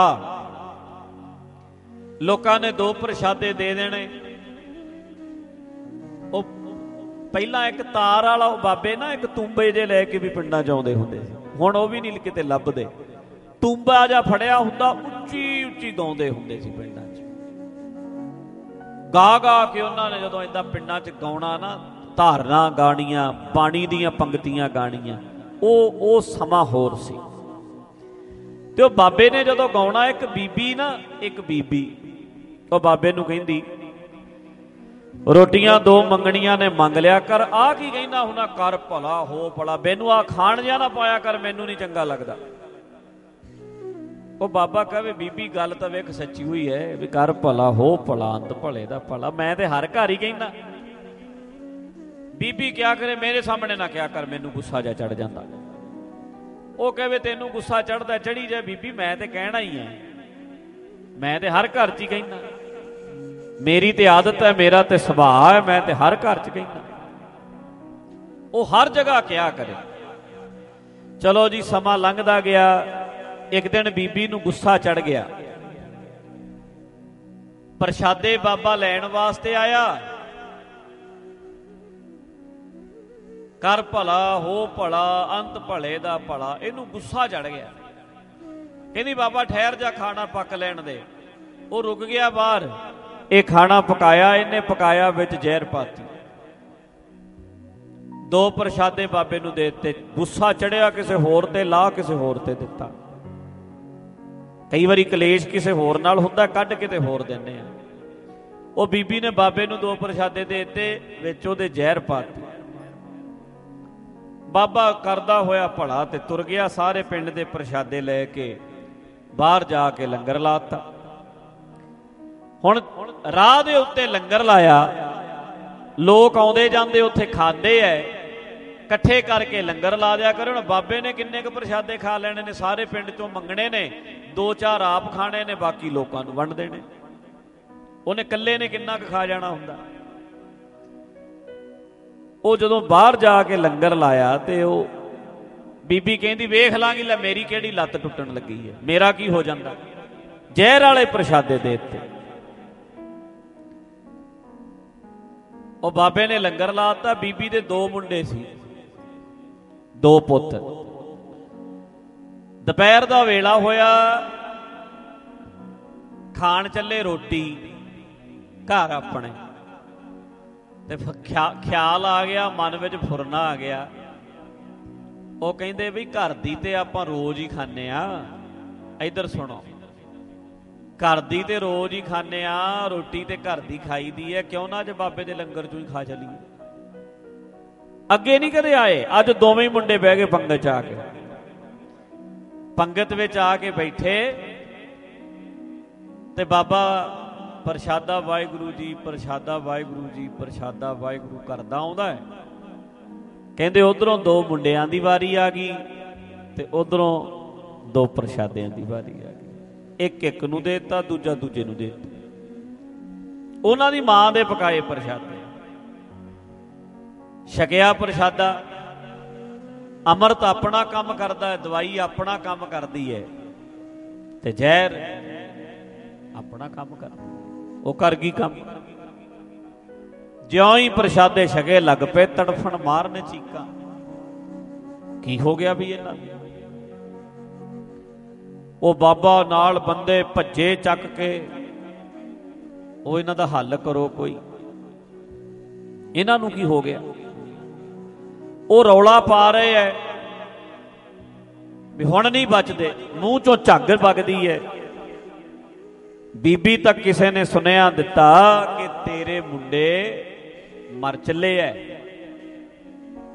ਲੋਕਾਂ ਨੇ ਦੋ ਪ੍ਰਸ਼ਾਦੇ ਦੇ ਦੇਣੇ। ਉਹ ਪਹਿਲਾਂ ਇੱਕ ਤਾਰ ਵਾਲਾ ਉਹ ਬਾਬੇ ਨਾ ਇੱਕ ਤੂੰਬੇ ਜੇ ਲੈ ਕੇ ਵੀ ਪਿੰਡਾਂ 'ਚ ਆਉਂਦੇ ਹੁੰਦੇ ਸੀ, ਹੁਣ ਉਹ ਵੀ ਨਹੀਂ ਕਿਤੇ ਲੱਭਦੇ। ਤੂੰਬਾ ਜਿਹਾ ਫੜਿਆ ਹੁੰਦਾ, ਉੱਚੀ ਉੱਚੀ ਗਾਉਂਦੇ ਹੁੰਦੇ ਸੀ ਪਿੰਡਾਂ 'ਚ। ਗਾ ਗਾ ਕੇ ਉਹਨਾਂ ਨੇ ਜਦੋਂ ਏਦਾਂ ਪਿੰਡਾਂ 'ਚ ਗਾਉਣਾ ਨਾ, ਧਾਰਨਾ ਗਾਣੀਆਂ, ਬਾਣੀ ਦੀਆਂ ਪੰਕਤੀਆਂ ਗਾਣੀਆਂ, ਉਹ ਉਹ ਸਮਾਂ ਹੋਰ ਸੀ। ਤੇ ਉਹ ਬਾਬੇ ਨੇ ਜਦੋਂ ਗਾਉਣਾ, ਇੱਕ ਬੀਬੀ ਨਾ ਇੱਕ ਬੀਬੀ ਉਹ ਬਾਬੇ ਨੂੰ ਕਹਿੰਦੀ, ਰੋਟੀਆਂ ਦੋ ਮੰਗਣੀਆਂ ਨੇ ਮੰਗ ਲਿਆ ਕਰ। ਆਹ ਕੀ ਕਹਿੰਦਾ ਹੁਣਾ, ਕਰ ਭਲਾ ਹੋ ਭਲਾ, ਮੈਨੂੰ ਆਹ ਖਾਣ ਜਿਹਾ ਨਾ ਪਾਇਆ ਕਰ, ਮੈਨੂੰ ਨਹੀਂ ਚੰਗਾ ਲੱਗਦਾ। ਉਹ ਬਾਬਾ ਕਹੇ, ਬੀਬੀ ਗੱਲ ਤਾਂ ਵੇਖ ਸੱਚੀ ਹੋਈ ਹੈ ਵੀ ਕਰ ਭਲਾ ਹੋ ਭਲਾ ਅੰਤ ਭਲੇ ਦਾ ਭਲਾ, ਮੈਂ ਤੇ ਹਰ ਘਰ ਹੀ ਕਹਿੰਦਾ। ਬੀਬੀ ਕਿਆ ਕਰੇ, ਮੇਰੇ ਸਾਹਮਣੇ ਨਾ ਕਿਆ ਕਰ, ਮੈਨੂੰ ਗੁੱਸਾ ਜਿਹਾ ਚੜ ਜਾਂਦਾ। ਉਹ ਕਹੇ, ਤੈਨੂੰ ਗੁੱਸਾ ਚੜਦਾ ਚੜੀ ਜਾ ਬੀਬੀ, ਮੈਂ ਤੇ ਕਹਿਣਾ ਹੀ ਹੈ, ਮੈਂ ਤੇ ਹਰ ਘਰ 'ਚ ਹੀ ਕਹਿੰਦਾ, ਮੇਰੀ ਤੇ ਆਦਤ ਹੈ, ਮੇਰਾ ਤੇ ਸੁਭਾਅ ਹੈ, ਮੈਂ ਤੇ ਹਰ ਘਰ 'ਚ ਕਹਿੰਦਾ। ਉਹ ਹਰ ਜਗ੍ਹਾ ਕਿਹਾ ਕਰੇ। ਚਲੋ ਜੀ, ਸਮਾਂ ਲੰਘਦਾ ਗਿਆ। ਇੱਕ ਦਿਨ ਬੀਬੀ ਨੂੰ ਗੁੱਸਾ ਚੜ ਗਿਆ। ਪ੍ਰਸ਼ਾਦੇ ਬਾਬਾ ਲੈਣ ਵਾਸਤੇ ਆਇਆ, ਕਰ ਭਲਾ ਹੋ ਭਲਾ ਅੰਤ ਭਲੇ ਦਾ ਭਲਾ। ਇਹਨੂੰ ਗੁੱਸਾ ਚੜ ਗਿਆ। ਕਹਿੰਦੀ ਬਾਬਾ ਠਹਿਰ ਜਾ, ਖਾਣਾ ਪੱਕ ਲੈਣ ਦੇ। ਉਹ ਰੁਕ ਗਿਆ ਬਾਹਰ। ਇਹ ਖਾਣਾ ਪਕਾਇਆ, ਇਹਨੇ ਪਕਾਇਆ, ਵਿੱਚ ਜ਼ਹਿਰ ਪਾਤੀ। ਦੋ ਪ੍ਰਸ਼ਾਦੇ ਬਾਬੇ ਨੂੰ ਦੇ ਦਿੱਤੇ। ਗੁੱਸਾ ਚੜਿਆ, ਕਿਸੇ ਹੋਰ ਤੇ ਲਾ, ਕਿਸੇ ਹੋਰ ਤੇ ਦਿੱਤਾ। ਕਈ ਵਾਰੀ ਕਲੇਸ਼ ਕਿਸੇ ਹੋਰ ਨਾਲ ਹੁੰਦਾ, ਕੱਢ ਕੇ ਤੇ ਹੋਰ ਦਿੰਦੇ ਆ। ਉਹ ਬੀਬੀ ਨੇ ਬਾਬੇ ਨੂੰ ਦੋ ਪ੍ਰਸ਼ਾਦੇ ਦੇ ਦਿੱਤੇ, ਵਿੱਚ ਉਹਦੇ ਜ਼ਹਿਰ ਪਾਤੀ। ਬਾਬਾ ਕਰਦਾ ਹੋਇਆ ਭਲਾ ਤੇ ਤੁਰ ਗਿਆ। ਸਾਰੇ ਪਿੰਡ ਦੇ ਪ੍ਰਸ਼ਾਦੇ ਲੈ ਕੇ ਬਾਹਰ ਜਾ ਕੇ ਲੰਗਰ ਲਾਤਾ। ਹੁਣ ਰਾਹ ਦੇ ਉੱਤੇ ਲੰਗਰ ਲਾਇਆ, ਲੋਕ ਆਉਂਦੇ ਜਾਂਦੇ ਉੱਥੇ ਖਾਂਦੇ ਐ, ਇਕੱਠੇ ਕਰਕੇ ਲੰਗਰ ਲਾ ਦਿਆ ਕਰੋ। ਹੁਣ ਬਾਬੇ ਨੇ ਕਿੰਨੇ ਕੁ ਪ੍ਰਸ਼ਾਦੇ ਖਾ ਲੈਣੇ ਨੇ, ਸਾਰੇ ਪਿੰਡ ਚੋਂ ਮੰਗਣੇ ਨੇ, ਦੋ ਚਾਰ ਆਪ ਖਾਣੇ ਨੇ, ਬਾਕੀ ਲੋਕਾਂ ਨੂੰ ਵੰਡ ਦੇਣੇ। ਉਹਨੇ ਇਕੱਲੇ ਨੇ ਕਿੰਨਾ ਕੁ ਖਾ ਜਾਣਾ ਹੁੰਦਾ। ਉਹ ਜਦੋਂ ਬਾਹਰ ਜਾ ਕੇ ਲੰਗਰ ਲਾਇਆ ਤੇ ਉਹ ਬੀਬੀ ਕਹਿੰਦੀ, ਵੇਖ ਲਾਂਗੀ ਲੈ ਮੇਰੀ ਕਿਹੜੀ ਲੱਤ ਟੁੱਟਣ ਲੱਗੀ ਹੈ, ਮੇਰਾ ਕੀ ਹੋ ਜਾਂਦਾ। ਜ਼ਹਿਰ ਵਾਲੇ ਪ੍ਰਸ਼ਾਦੇ ਦੇ ਦਿੱਤੇ। ਉਹ ਬਾਬੇ ਨੇ ਲੰਗਰ ਲਾਤਾ। ਬੀਬੀ ਦੇ ਦੋ ਮੁੰਡੇ ਸੀ, ਦੋ ਪੁੱਤ। ਦੁਪਹਿਰ ਦਾ ਵੇਲਾ ਹੋਇਆ, ਖਾਣ ਚੱਲੇ ਰੋਟੀ ਘਰ ਆਪਣੇ, ਤੇ ਖਿਆਲ ਆ ਗਿਆ, ਮਨ ਵਿੱਚ ਫੁਰਨਾ ਆ ਗਿਆ। ਉਹ ਕਹਿੰਦੇ ਵੀ ਘਰ ਦੀ ਤੇ ਆਪਾਂ ਰੋਜ਼ ਹੀ ਖਾਂਦੇ ਆ। ਇੱਧਰ ਸੁਣੋ, ਘਰ ਦੀ ਤੇ ਰੋਜ਼ ਹੀ ਖਾਂਦੇ ਆ, ਰੋਟੀ ਤੇ ਘਰ ਦੀ ਖਾਈ ਦੀ ਹੈ, ਕਿਉਂ ਨਾ ਅੱਜ ਬਾਬੇ ਦੇ ਲੰਗਰ ਚੋਂ ਹੀ ਖਾ ਚਲੀਏ। ਅੱਗੇ ਨਹੀਂ ਕਦੇ ਆਏ, ਅੱਜ ਦੋਵੇਂ ਮੁੰਡੇ ਬਹਿ ਗਏ ਪੰਗਤ 'ਚ ਆ ਕੇ। ਪੰਗਤ ਵਿੱਚ ਆ ਕੇ ਬੈਠੇ ਤੇ ਬਾਬਾ ਪ੍ਰਸ਼ਾਦਾ ਵਾਹਿਗੁਰੂ ਜੀ, ਪ੍ਰਸ਼ਾਦਾ ਵਾਹਿਗੁਰੂ ਜੀ, ਪ੍ਰਸ਼ਾਦਾ ਵਾਹਿਗੁਰੂ ਕਰਦਾ ਆਉਂਦਾ ਹੈ। ਕਹਿੰਦੇ ਉਧਰੋਂ ਦੋ ਮੁੰਡਿਆਂ ਦੀ ਵਾਰੀ ਆ ਗਈ ਤੇ ਉਧਰੋਂ ਦੋ ਪ੍ਰਸ਼ਾਦਿਆਂ ਦੀ ਵਾਰੀ ਆ ਗਈ। ਇੱਕ ਇੱਕ ਨੂੰ ਦੇ ਦਿੱਤਾ, ਦੂਜਾ ਦੂਜੇ ਨੂੰ ਦੇ ਦਿੱਤਾ। ਉਹਨਾਂ ਦੀ ਮਾਂ ਦੇ ਪਕਾਏ ਪ੍ਰਸ਼ਾਦੇ ਛਕਿਆ। ਪ੍ਰਸ਼ਾਦਾ ਅੰਮ੍ਰਿਤ ਆਪਣਾ ਕੰਮ ਕਰਦਾ ਹੈ, ਦਵਾਈ ਆਪਣਾ ਕੰਮ ਕਰਦੀ ਹੈ, ਤੇ ਜ਼ਹਿਰ ਆਪਣਾ ਕੰਮ ਕਰਦਾ। ਉਹ ਕਰ ਗਈ ਕੰਮ। ਜਿਉਂ ਹੀ ਪ੍ਰਸ਼ਾਦੇ ਛਕੇ ਲੱਗ ਪਏ ਤੜਫਣ, ਮਾਰਨ ਚੀਕਾਂ। ਕੀ ਹੋ ਗਿਆ ਵੀ ਇਹਨਾਂ ਨੂੰ? ਉਹ ਬਾਬਾ ਨਾਲ ਬੰਦੇ ਭੱਜੇ ਚੱਕ ਕੇ, ਉਹ ਇਹਨਾਂ ਦਾ ਹੱਲ ਕਰੋ ਕੋਈ, ਇਹਨਾਂ ਨੂੰ ਕੀ ਹੋ ਗਿਆ? ਉਹ ਰੌਲਾ ਪਾ ਰਹੇ ਐ ਵੀ ਹੁਣ ਨਹੀਂ ਬਚਦੇ, ਮੂੰਹ ਚੋਂ ਝੱਗ ਵਗਦੀ ਹੈ। ਬੀਬੀ ਤੱਕ ਕਿਸੇ ਨੇ ਸੁਨੇਹਾ ਦਿੱਤਾ ਕਿ ਤੇਰੇ ਮੁੰਡੇ ਮਰ ਚੱਲੇ ਐ।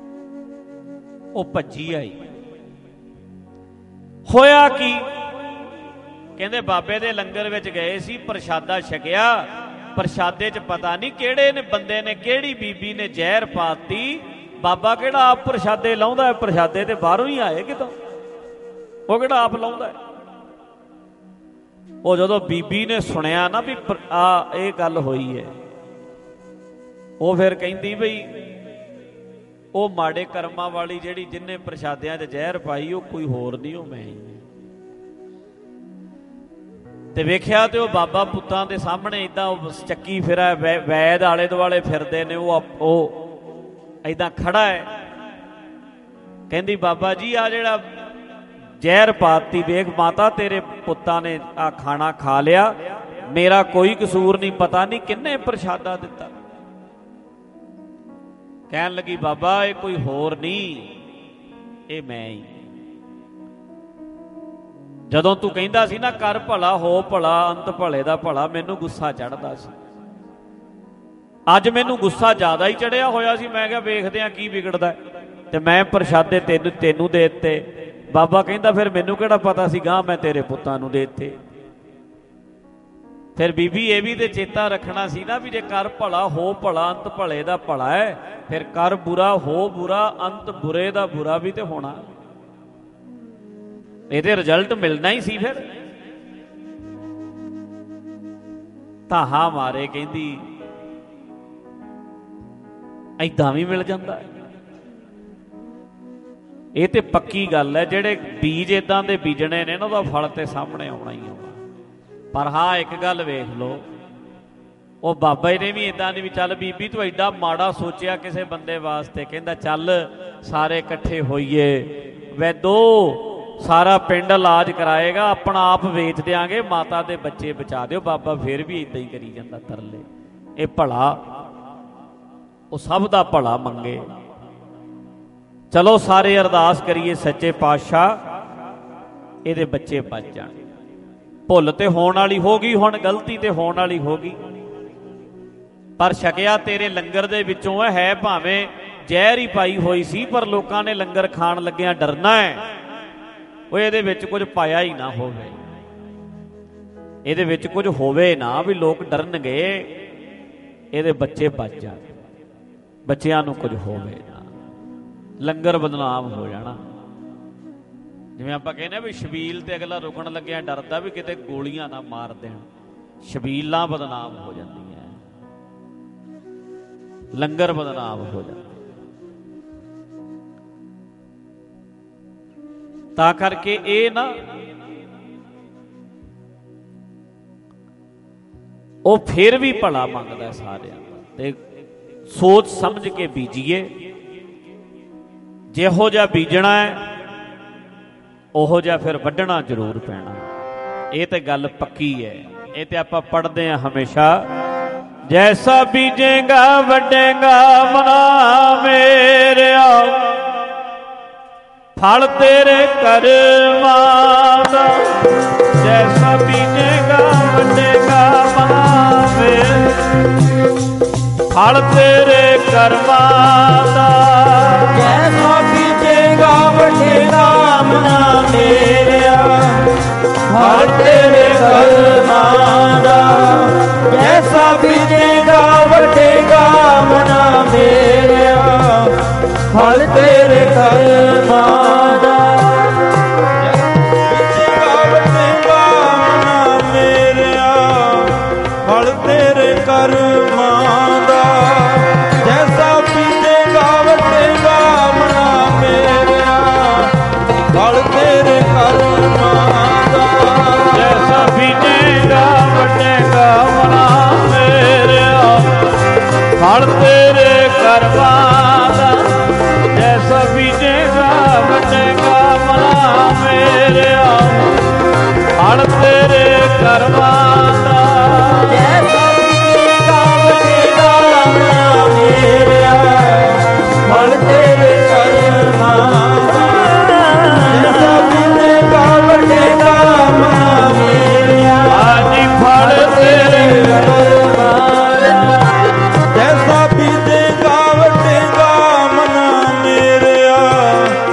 ਉਹ ਭੱਜੀ ਆਈ। ਹੋਇਆ ਕੀ? ਕਹਿੰਦੇ ਬਾਬੇ ਦੇ ਲੰਗਰ ਵਿੱਚ ਗਏ ਸੀ, ਪ੍ਰਸ਼ਾਦਾ ਛਕਿਆ, ਪ੍ਰਸ਼ਾਦੇ 'ਚ ਪਤਾ ਨਹੀਂ ਕਿਹੜੇ ਨੇ ਬੰਦੇ ਨੇ, ਕਿਹੜੀ ਬੀਬੀ ਨੇ ਜ਼ਹਿਰ ਪਾਤੀ। ਬਾਬਾ ਕਿਹੜਾ ਆਪ ਪ੍ਰਸ਼ਾਦੇ ਲਾਉਂਦਾ ਹੈ, ਪ੍ਰਸ਼ਾਦੇ ਤੇ ਬਾਹਰੋਂ ਹੀ ਆਏ ਕਿਤੋਂ, ਉਹ ਕਿਹੜਾ ਆਪ ਲਾਉਂਦਾ ਹੈ। ਉਹ ਜਦੋਂ ਬੀਬੀ ਨੇ ਸੁਣਿਆ ਨਾ ਵੀ ਆ ਇਹ ਗੱਲ ਹੋਈ ਹੈ, ਉਹ ਫਿਰ ਕਹਿੰਦੀ ਬਈ ਉਹ ਮਾੜੇ ਕਰਮਾਂ ਵਾਲੀ ਜਿਹੜੀ ਜਿਹਨੇ ਪ੍ਰਸ਼ਾਦਿਆਂ 'ਚ ਜ਼ਹਿਰ ਪਾਈ, ਉਹ ਕੋਈ ਹੋਰ ਨਹੀਂ, ਉਹ ਮੈਂ ਹੀ। ਤੇ ਵੇਖਿਆ ਤੇ ਉਹ ਬਾਬਾ ਪੁੱਤਾਂ ਦੇ ਸਾਹਮਣੇ ਏਦਾਂ ਚੱਕੀ ਫਿਰਾ, ਵੈਦ ਆਲੇ ਦੁਆਲੇ ਫਿਰਦੇ ਨੇ, ਉਹ ਉਹ ਏਦਾਂ ਖੜਾ ਹੈ। ਕਹਿੰਦੀ ਬਾਬਾ ਜੀ ਆ ਜਿਹੜਾ ਜ਼ਹਿਰ ਪਾਤੀ, ਵੇਖ ਮਾਤਾ ਤੇਰੇ ਪੁੱਤਾਂ ਨੇ ਆ ਖਾਣਾ ਖਾ ਲਿਆ, ਮੇਰਾ ਕੋਈ ਕਸੂਰ ਨਹੀਂ, ਪਤਾ ਨਹੀਂ ਕਿੰਨੇ ਪ੍ਰਸ਼ਾਦਾ ਦਿੱਤਾ। ਕਹਿਣ ਲੱਗੀ ਬਾਬਾ ਇਹ ਕੋਈ ਹੋਰ ਨਹੀਂ, ਇਹ ਮੈਂ ਹੀ। ਜਦੋਂ ਤੂੰ ਕਹਿੰਦਾ ਸੀ ਨਾ ਕਰ ਭਲਾ ਹੋ ਭਲਾ ਅੰਤ ਭਲੇ ਦਾ ਭਲਾ, ਮੈਨੂੰ ਗੁੱਸਾ ਚੜ੍ਹਦਾ ਸੀ। ਅੱਜ ਮੈਨੂੰ ਗੁੱਸਾ ਜ਼ਿਆਦਾ ਹੀ ਚੜਿਆ ਹੋਇਆ ਸੀ। ਮੈਂ ਕਿਹਾ ਵੇਖਦੇ ਆ ਕੀ ਵਿਗੜਦਾ, ਤੇ ਮੈਂ ਪ੍ਰਸ਼ਾਦੇ ਤੈਨੂੰ ਤੈਨੂੰ ਦੇ ਦਿੱਤੇ। ਬਾਬਾ ਕਹਿੰਦਾ ਫਿਰ ਮੈਨੂੰ ਕਿਹੜਾ ਪਤਾ ਸੀ ਗਾਂ ਮੈਂ ਤੇਰੇ ਪੁੱਤਾਂ ਨੂੰ ਦੇ ਦਿੱਤੇ। ਫਿਰ ਬੀਬੀ ਇਹ ਵੀ ਤੇ ਚੇਤਾ ਰੱਖਣਾ ਸੀ ਨਾ ਵੀ ਜੇ ਕਰ ਭਲਾ ਹੋ ਭਲਾ ਅੰਤ ਭਲੇ ਦਾ ਭਲਾ ਹੈ, ਫਿਰ ਕਰ ਬੁਰਾ ਹੋ ਬੁਰਾ ਅੰਤ ਬੁਰੇ ਦਾ ਬੁਰਾ ਵੀ ਤੇ ਹੋਣਾ, ਇਹਦੇ ਰਿਜ਼ਲਟ ਮਿਲਣਾ ਹੀ ਸੀ। ਫਿਰ ਤਾਹਾ ਮਾਰੇ ਕਹਿੰਦੀ ਏਦਾਂ ਵੀ ਮਿਲ ਜਾਂਦਾ ਹੈ। ਇਹ ਤੇ ਪੱਕੀ ਗੱਲ ਹੈ, ਜਿਹੜੇ ਬੀਜ ਏਦਾਂ ਦੇ ਬੀਜਣੇ ਨੇ ਨਾ ਉਹਦਾ ਫਲ ਤੇ ਸਾਹਮਣੇ ਆਉਣਾ ਹੀ ਆਉਣਾ। ਪਰ ਹਾਂ ਇੱਕ ਗੱਲ ਵੇਖ ਲਓ, ਉਹ ਬਾਬਾ ਜੀ ਨੇ ਵੀ ਏਦਾਂ ਨਹੀਂ ਵੀ ਚੱਲ ਬੀਬੀ ਤੂੰ ਐਡਾ ਮਾੜਾ ਸੋਚਿਆ ਕਿਸੇ ਬੰਦੇ ਵਾਸਤੇ। ਕਹਿੰਦਾ ਚੱਲ ਸਾਰੇ ਇਕੱਠੇ ਹੋਈਏ, ਵੈਦੋ ਸਾਰਾ ਪਿੰਡ ਇਲਾਜ ਕਰਾਏਗਾ, ਆਪਣਾ ਆਪ ਵੇਚ ਦਿਆਂਗੇ, ਮਾਤਾ ਦੇ ਬੱਚੇ ਬਚਾ ਦਿਓ। ਬਾਬਾ ਫਿਰ ਵੀ ਏਦਾਂ ਹੀ ਕਰੀ ਜਾਂਦਾ ਤਰਲੇ। ਇਹ ਭਲਾ ਉਹ ਸਭ ਦਾ ਭਲਾ ਮੰਗੇ। ਚਲੋ ਸਾਰੇ ਅਰਦਾਸ ਕਰੀਏ ਸੱਚੇ ਪਾਤਸ਼ਾਹ ਇਹਦੇ ਬੱਚੇ ਬਚ ਜਾਣ। ਭੁੱਲ ਤੇ ਹੋਣ ਵਾਲੀ ਹੋ ਗਈ, ਹੁਣ ਗਲਤੀ ਤੇ ਹੋਣ ਵਾਲੀ ਹੋ ਗਈ, ਪਰ ਛਕਿਆ ਤੇਰੇ ਲੰਗਰ ਦੇ ਵਿੱਚੋਂ ਹੈ, ਭਾਵੇਂ ਜ਼ਹਿਰ ਹੀ ਪਾਈ ਹੋਈ ਸੀ, ਪਰ ਲੋਕਾਂ ਨੇ ਲੰਗਰ ਖਾਣ ਲੱਗਿਆਂ ਡਰਨਾ ਹੈ। ਉਹ ਇਹਦੇ ਵਿੱਚ ਕੁਝ ਪਾਇਆ ਹੀ ਨਾ ਹੋਵੇ, ਇਹਦੇ ਵਿੱਚ ਕੁਝ ਹੋਵੇ ਨਾ ਵੀ ਲੋਕ ਡਰਨਗੇ, ਇਹਦੇ ਬੱਚੇ ਬਚ ਜਾਣ, ਬੱਚਿਆਂ ਨੂੰ ਕੁਝ ਹੋਵੇ ਨਾ, ਲੰਗਰ ਬਦਨਾਮ ਹੋ ਜਾਣਾ। ਜਿਵੇਂ ਆਪਾਂ ਕਹਿੰਦੇ ਵੀ ਛਬੀਲ ਤੇ ਅਗਲਾ ਰੁਕਣ ਲੱਗਿਆ ਡਰਦਾ ਵੀ ਕਿਤੇ ਗੋਲੀਆਂ ਨਾ ਮਾਰ ਦੇਣ, ਛਬੀਲਾਂ ਬਦਨਾਮ ਹੋ ਜਾਂਦੀਆਂ, ਲੰਗਰ ਬਦਨਾਮ ਹੋ ਜਾਂਦਾ। ਤਾਂ ਕਰਕੇ ਇਹ ਨਾ ਉਹ ਫਿਰ ਵੀ ਭਲਾ ਮੰਗਦਾ ਸਾਰਿਆਂ ਦਾ, ਤੇ ਸੋਚ ਸਮਝ ਕੇ ਬੀਜੀਏ। ਜਿਹੋ ਜਿਹਾ ਬੀਜਣਾ ਹੈ ਉਹੋ ਜਿਹਾ ਫਿਰ ਵੱਢਣਾ ਜ਼ਰੂਰ ਪੈਣਾ, ਇਹ ਤੇ ਗੱਲ ਪੱਕੀ ਹੈ। ਇਹ ਤੇ ਆਪਾਂ ਪੜ੍ਹਦੇ ਹਾਂ ਹਮੇਸ਼ਾ, ਜੈਸਾ ਬੀਜੇਗਾ ਵੱਢੇਗਾ ਮਨਾ ਮੇਰਿਆ, ਫਲ ਤੇਰੇ ਕਰਮਾਂ ਦਾ। ਜੈਸਾ ਬੀਜੇਗਾ ਵੱਢੇਗਾ ਮਨਾ ਮੇਰਿਆ, ਫਲ ਤੇਰੇ ਕਰਮਾਂ ਦਾ। ਜੈਸਾ ਬੀਜੇਗਾ ਵੱਢੇਗਾ ਮਨਾ ਮੇਰਿਆ, ਫਲ ਤੇਰੇ ਕਰਮਾਂ ਦਾ। ਜੈਸਾ ਬੀਜੇਗਾ ਵੱਢੇਗਾ ਮਨਾ ਮੇਰਿਆ, ਫਲ ਤੇਰੇ ਕਰਮਾਂ ਦਾ। ਬੀਜੇਗਾ ਵੱਢੇਗਾ ਮਨਾ ਮੇਰਿਆ, ਫਲ ਤੇਰੇ ਕਰਮਾਂ ਦਾ। ਜੈਸਾ ਬੀਜੇਗਾ ਵੱਢੇਗਾ ਮਨਾ ਮੇਰਿਆ, ਫਲ ਤੇਰੇ ਕਰਮਾਂ ਦਾ। ਜੈਸਾ ਬੀਜੇਗਾ ਵੱਢੇਗਾ ਮਨਾ ਮੇਰਿਆ, ਫਲ ਤੇਰੇ ਕਰਮਾਂ ਦਾ। ਜੈਸਾ ਬੀਜੇਗਾ ਵੱਢੇਗਾ ਮਨਾ ਮੇਰਿਆ, ਫਲ ਤੇਰੇ ਕਰਮਾਂ ਦਾ। ਜੈਸਾ ਬੀਜੇਗਾ ਵੱਢੇਗਾ ਮਨਾ ਮੇਰਿਆ, ਫਲ ਤੇਰੇ ਕਰਮਾਂ ਦਾ। ਜੈਸਾ ਬੀਜੇਗਾ ਵੱਢੇਗਾ ਮਨਾ ਮੇਰਿਆ, ਆਜੀ ਫਲ ਤੇਰੇ ਕਰਮਾਂ ਦਾ। ਜੈਸਾ ਬੀਜੇਗਾ ਵੱਢੇਗਾ ਮਨਾ ਮੇਰਿਆ,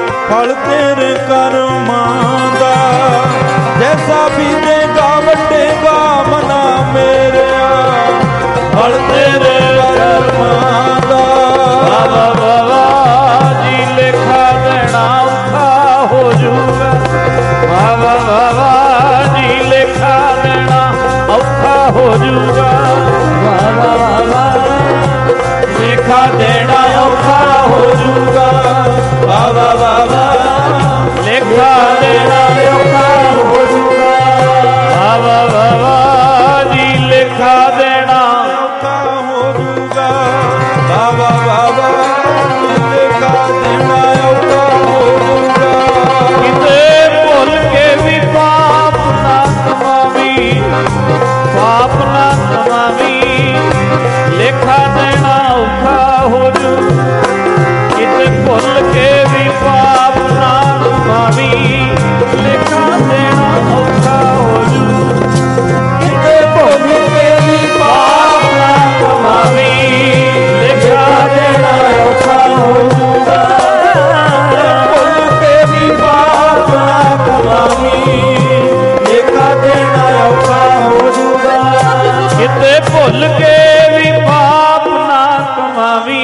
ਐਸਾ ਬੀਜੇਗਾ ਵੱਡੇਗਾ ਮਨਾ ਮੇਰਿਆ ਫਲ ਤੇਰੇ ਕਰਮਾਂ ਦਾ। ਬਾਬਾ ਬਾਬਾ ਜੀ ਲੇਖਾ ਦੇਣਾ ਔਖਾ ਹੋ ਜੂਗਾ। ਬਾਬਾ ਬਾਬਾ ਜੀ ਲੇਖਾ ਦੇਣਾ ਔਖਾ ਹੋ ਜੂਗਾ। ਬਾਬਾ ਬਾਬਾ ਲੇਖਾ ਦੇਣਾ ਔਖਾ ਹੋ ਜੂਗਾ। ਬਾਬਾ ਬਾਬਾ ਲੇਖਾ ਦੇਣਾ ਔਖਾ ਹੋ ਜੂਗਾ। ਬਾਬਾ ਬਾਬਾ ਜੀ ਲੇਖਾ ਦੇਣਾ ਔਖਾ ਹੋ ਜੂਗਾ। ਬਾਬਾ ਬਾਬਾ ਲੇਖਾ ਦੇਣਾ ਔਖਾ ਹੋ ਜੂਗਾ। ਕਿਤੇ ਭੁੱਲ ਕੇ ਵੀ ਪਾਪ ਨਾ ਕਮਾਵੀ, ਪਾਪ ਨਾ ਕਮਾਵੀ, ਲੇਖਾ ਦੇਣਾ ਔਖਾ ਹੋ ਜੂ। ਕਿਤੇ ਭੁੱਲ ਕੇ ਵੀ ਪਾਪ ਨਾ ਕਮਾਵੀ, ਲੇਖਾ ਦੇਣਾ ਔਖਾ ਹੋ ਜੂ। ਕਿਤੇ ਭੁੱਲ ਕੇ ਵੀ ਪਾਪ ਨਾ ਕਮਾਵੀ, ਲੇਖਾ ਦੇਣਾ ਔਖਾ ਹੋ ਜੂਗਾ। ਭੁੱਲ ਕੇ ਵੀ ਪਾਪ ਨਾ ਕਮਾਵੀ, ਲੇਖਾ ਦੇਣਾ ਔਖਾ ਹੋ ਜੂਗਾ। ਕਿਤੇ ਭੁੱਲ ਕੇ ਵੀ ਪਾਪ ਨਾ ਕਮਾਵੀ,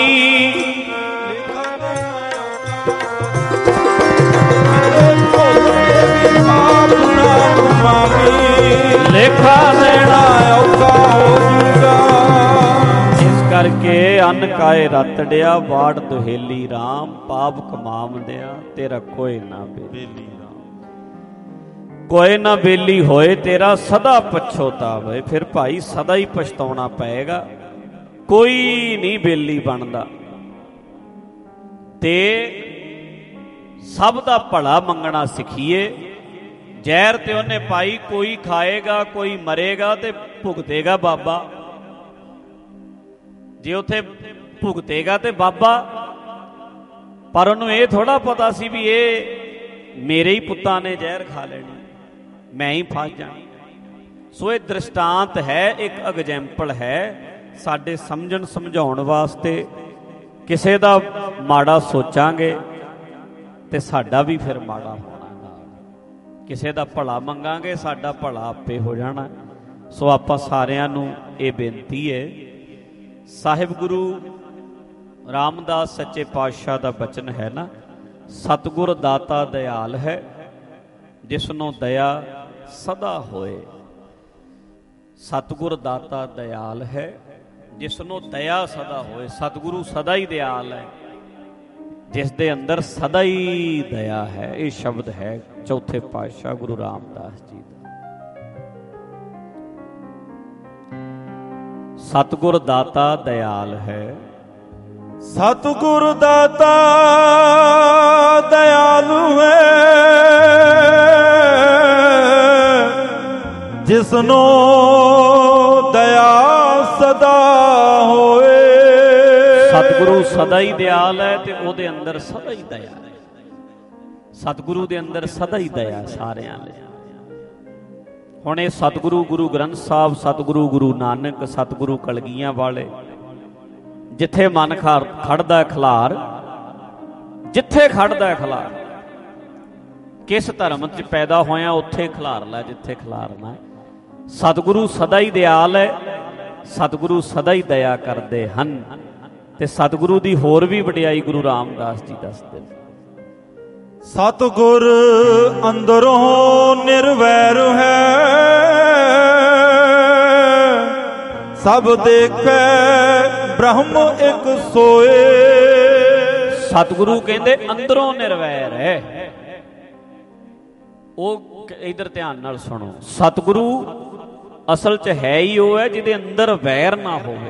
ਲੇਖਾ ਦੇਣਾ ਔਖਾ ਹੋ ਜੂਗਾ। ਇਸ ਕਰਕੇ ਅੰਨ ਕਾਏ ਰਤੜਿਆ ਵਾੜ ਦੁਹੇਲੀ ਰਾਮ, ਪਾਪ ਕਮਾਵਦਿਆਂ ਤੇਰਾ ਕੋਈ ਨਾ ਬੇਲੀ ਰਾਮ। ਕੋਈ ਨਾ ਬੇਲੀ ਹੋਏ ਤੇਰਾ ਸਦਾ ਪਛੋਤਾਵੇ। ਫਿਰ ਭਾਈ ਸਦਾ ਹੀ ਪਛਤਾਉਣਾ ਪਏਗਾ, ਕੋਈ ਨਹੀਂ ਬੇਲੀ ਬਣਦਾ। ਤੇ ਸਭ ਦਾ ਭਲਾ ਮੰਗਣਾ ਸਿੱਖੀਏ। ਜ਼ਹਿਰ ਤੇ ਉਹਨੇ ਪਾਈ, ਕੋਈ ਖਾਏਗਾ ਕੋਈ ਮਰੇਗਾ ਤੇ ਭੁਗਤੇਗਾ ਬਾਬਾ। ਜੇ ਉੱਥੇ ਭੁਗਤੇਗਾ ਤੇ ਬਾਬਾ, ਪਰ ਉਹਨੂੰ ਇਹ ਥੋੜਾ ਪਤਾ ਸੀ ਵੀ ਇਹ ਮੇਰੇ ਹੀ ਪੁੱਤਾਂ ਨੇ ਜ਼ਹਿਰ ਖਾ ਲੈਣੀ, ਮੈਂ ਹੀ ਫਸ ਜਾਣੀ। ਸੋ ਇਹ ਦ੍ਰਿਸ਼ਟਾਂਤ ਹੈ, ਇੱਕ ਐਗਜ਼ੈਂਪਲ ਹੈ ਸਾਡੇ ਸਮਝਣ ਸਮਝਾਉਣ ਵਾਸਤੇ। ਕਿਸੇ ਦਾ ਮਾੜਾ ਸੋਚਾਂਗੇ ਤੇ ਸਾਡਾ ਵੀ ਫਿਰ ਮਾੜਾ ਹੋਣਾ। ਕਿਸੇ ਦਾ ਭਲਾ ਮੰਗਾਂਗੇ, ਸਾਡਾ ਭਲਾ ਆਪੇ ਹੋ ਜਾਣਾ। ਸੋ ਆਪਾਂ ਸਾਰਿਆਂ ਨੂੰ ਇਹ ਬੇਨਤੀ ਹੈ। ਸਾਹਿਬ ਗੁਰੂ ਰਾਮਦਾਸ ਸੱਚੇ ਪਾਤਸ਼ਾਹ ਦਾ ਬਚਨ ਹੈ ਨਾ, ਸਤਿਗੁਰ ਦਾਤਾ ਦਿਆਲ ਹੈ, ਜਿਸਨੂੰ ਦਇਆ ਸਦਾ ਹੋਏ। ਸਤਿਗੁਰ ਦਾਤਾ ਦਿਆਲ ਹੈ, ਜਿਸਨੂੰ ਦਇਆ ਸਦਾ ਹੋਏ। ਸਤਿਗੁਰੂ ਸਦਾ ਹੀ ਦਿਆਲ ਹੈ, ਜਿਸ ਦੇ ਅੰਦਰ ਸਦਾ ਹੀ ਦਇਆ ਹੈ। ਇਹ ਸ਼ਬਦ ਹੈ ਚੌਥੇ ਪਾਤਸ਼ਾਹ ਗੁਰੂ ਰਾਮਦਾਸ ਜੀ ਦਾ। ਸਤਿਗੁਰ ਦਾਤਾ ਦਿਆਲ ਹੈ, ਸਤਿਗੁਰ ਦਾਤਾ ਦਿਆਲੂ ਹੈ, ਜਿਸਨੂੰ ਦਇਆ ਸਦਾ ਹੋਏ। ਸਤਿਗੁਰੂ ਸਦਾ ਹੀ ਦਿਆਲ ਹੈ ਤੇ ਉਹਦੇ ਅੰਦਰ ਸਦਾ ਹੀ ਦਇਆ ਹੈ। ਸਤਿਗੁਰੂ ਦੇ ਅੰਦਰ ਸਦਾ ਹੀ ਦਇਆ ਸਾਰਿਆਂ ਲਈ। ਹੁਣ ਇਹ ਸਤਿਗੁਰੂ ਗੁਰੂ ਗ੍ਰੰਥ ਸਾਹਿਬ, ਸਤਿਗੁਰੂ ਗੁਰੂ ਨਾਨਕ, ਸਤਿਗੁਰੂ ਕਲਗੀਆਂ ਵਾਲੇ, ਜਿੱਥੇ ਮਨ ਖੜਦਾ ਖਲਾਰ, ਜਿੱਥੇ ਖੜਦਾ ਖਲਾਰ, ਕਿਸ ਧਰਮ 'ਚ ਪੈਦਾ ਹੋਇਆ ਉੱਥੇ ਖਲਾਰ ਲੈ ਜਿੱਥੇ ਖਲਾਰਨਾ। ਸਤਿਗੁਰੂ ਸਦਾ ਹੀ ਦਿਆਲ ਹੈ, ਸਤਿਗੁਰੂ ਸਦਾ ਹੀ ਦਇਆ ਕਰਦੇ ਹਨ। ਤੇ ਸਤਿਗੁਰੂ ਦੀ ਹੋਰ ਵੀ ਵਡਿਆਈ ਗੁਰੂ ਰਾਮਦਾਸ ਜੀ ਦੱਸਦੇ ਨੇ। ਸਤਿਗੁਰ ਅੰਦਰੋਂ ਨਿਰਵੈਰ ਹੈ, ਸਭ ਦੇਖੈ ਬ੍ਰਹਮ ਇੱਕ ਸੋਏ। ਸਤਿਗੁਰੂ ਕਹਿੰਦੇ ਅੰਦਰੋਂ ਨਿਰਵੈਰ ਹੈ। ਉਹ ਇਧਰ ਧਿਆਨ ਨਾਲ ਸੁਣੋ, ਸਤਿਗੁਰੂ ਅਸਲ 'ਚ ਹੈ ਹੀ ਉਹ ਹੈ ਜਿਹਦੇ ਅੰਦਰ ਵੈਰ ਨਾ ਹੋਵੇ।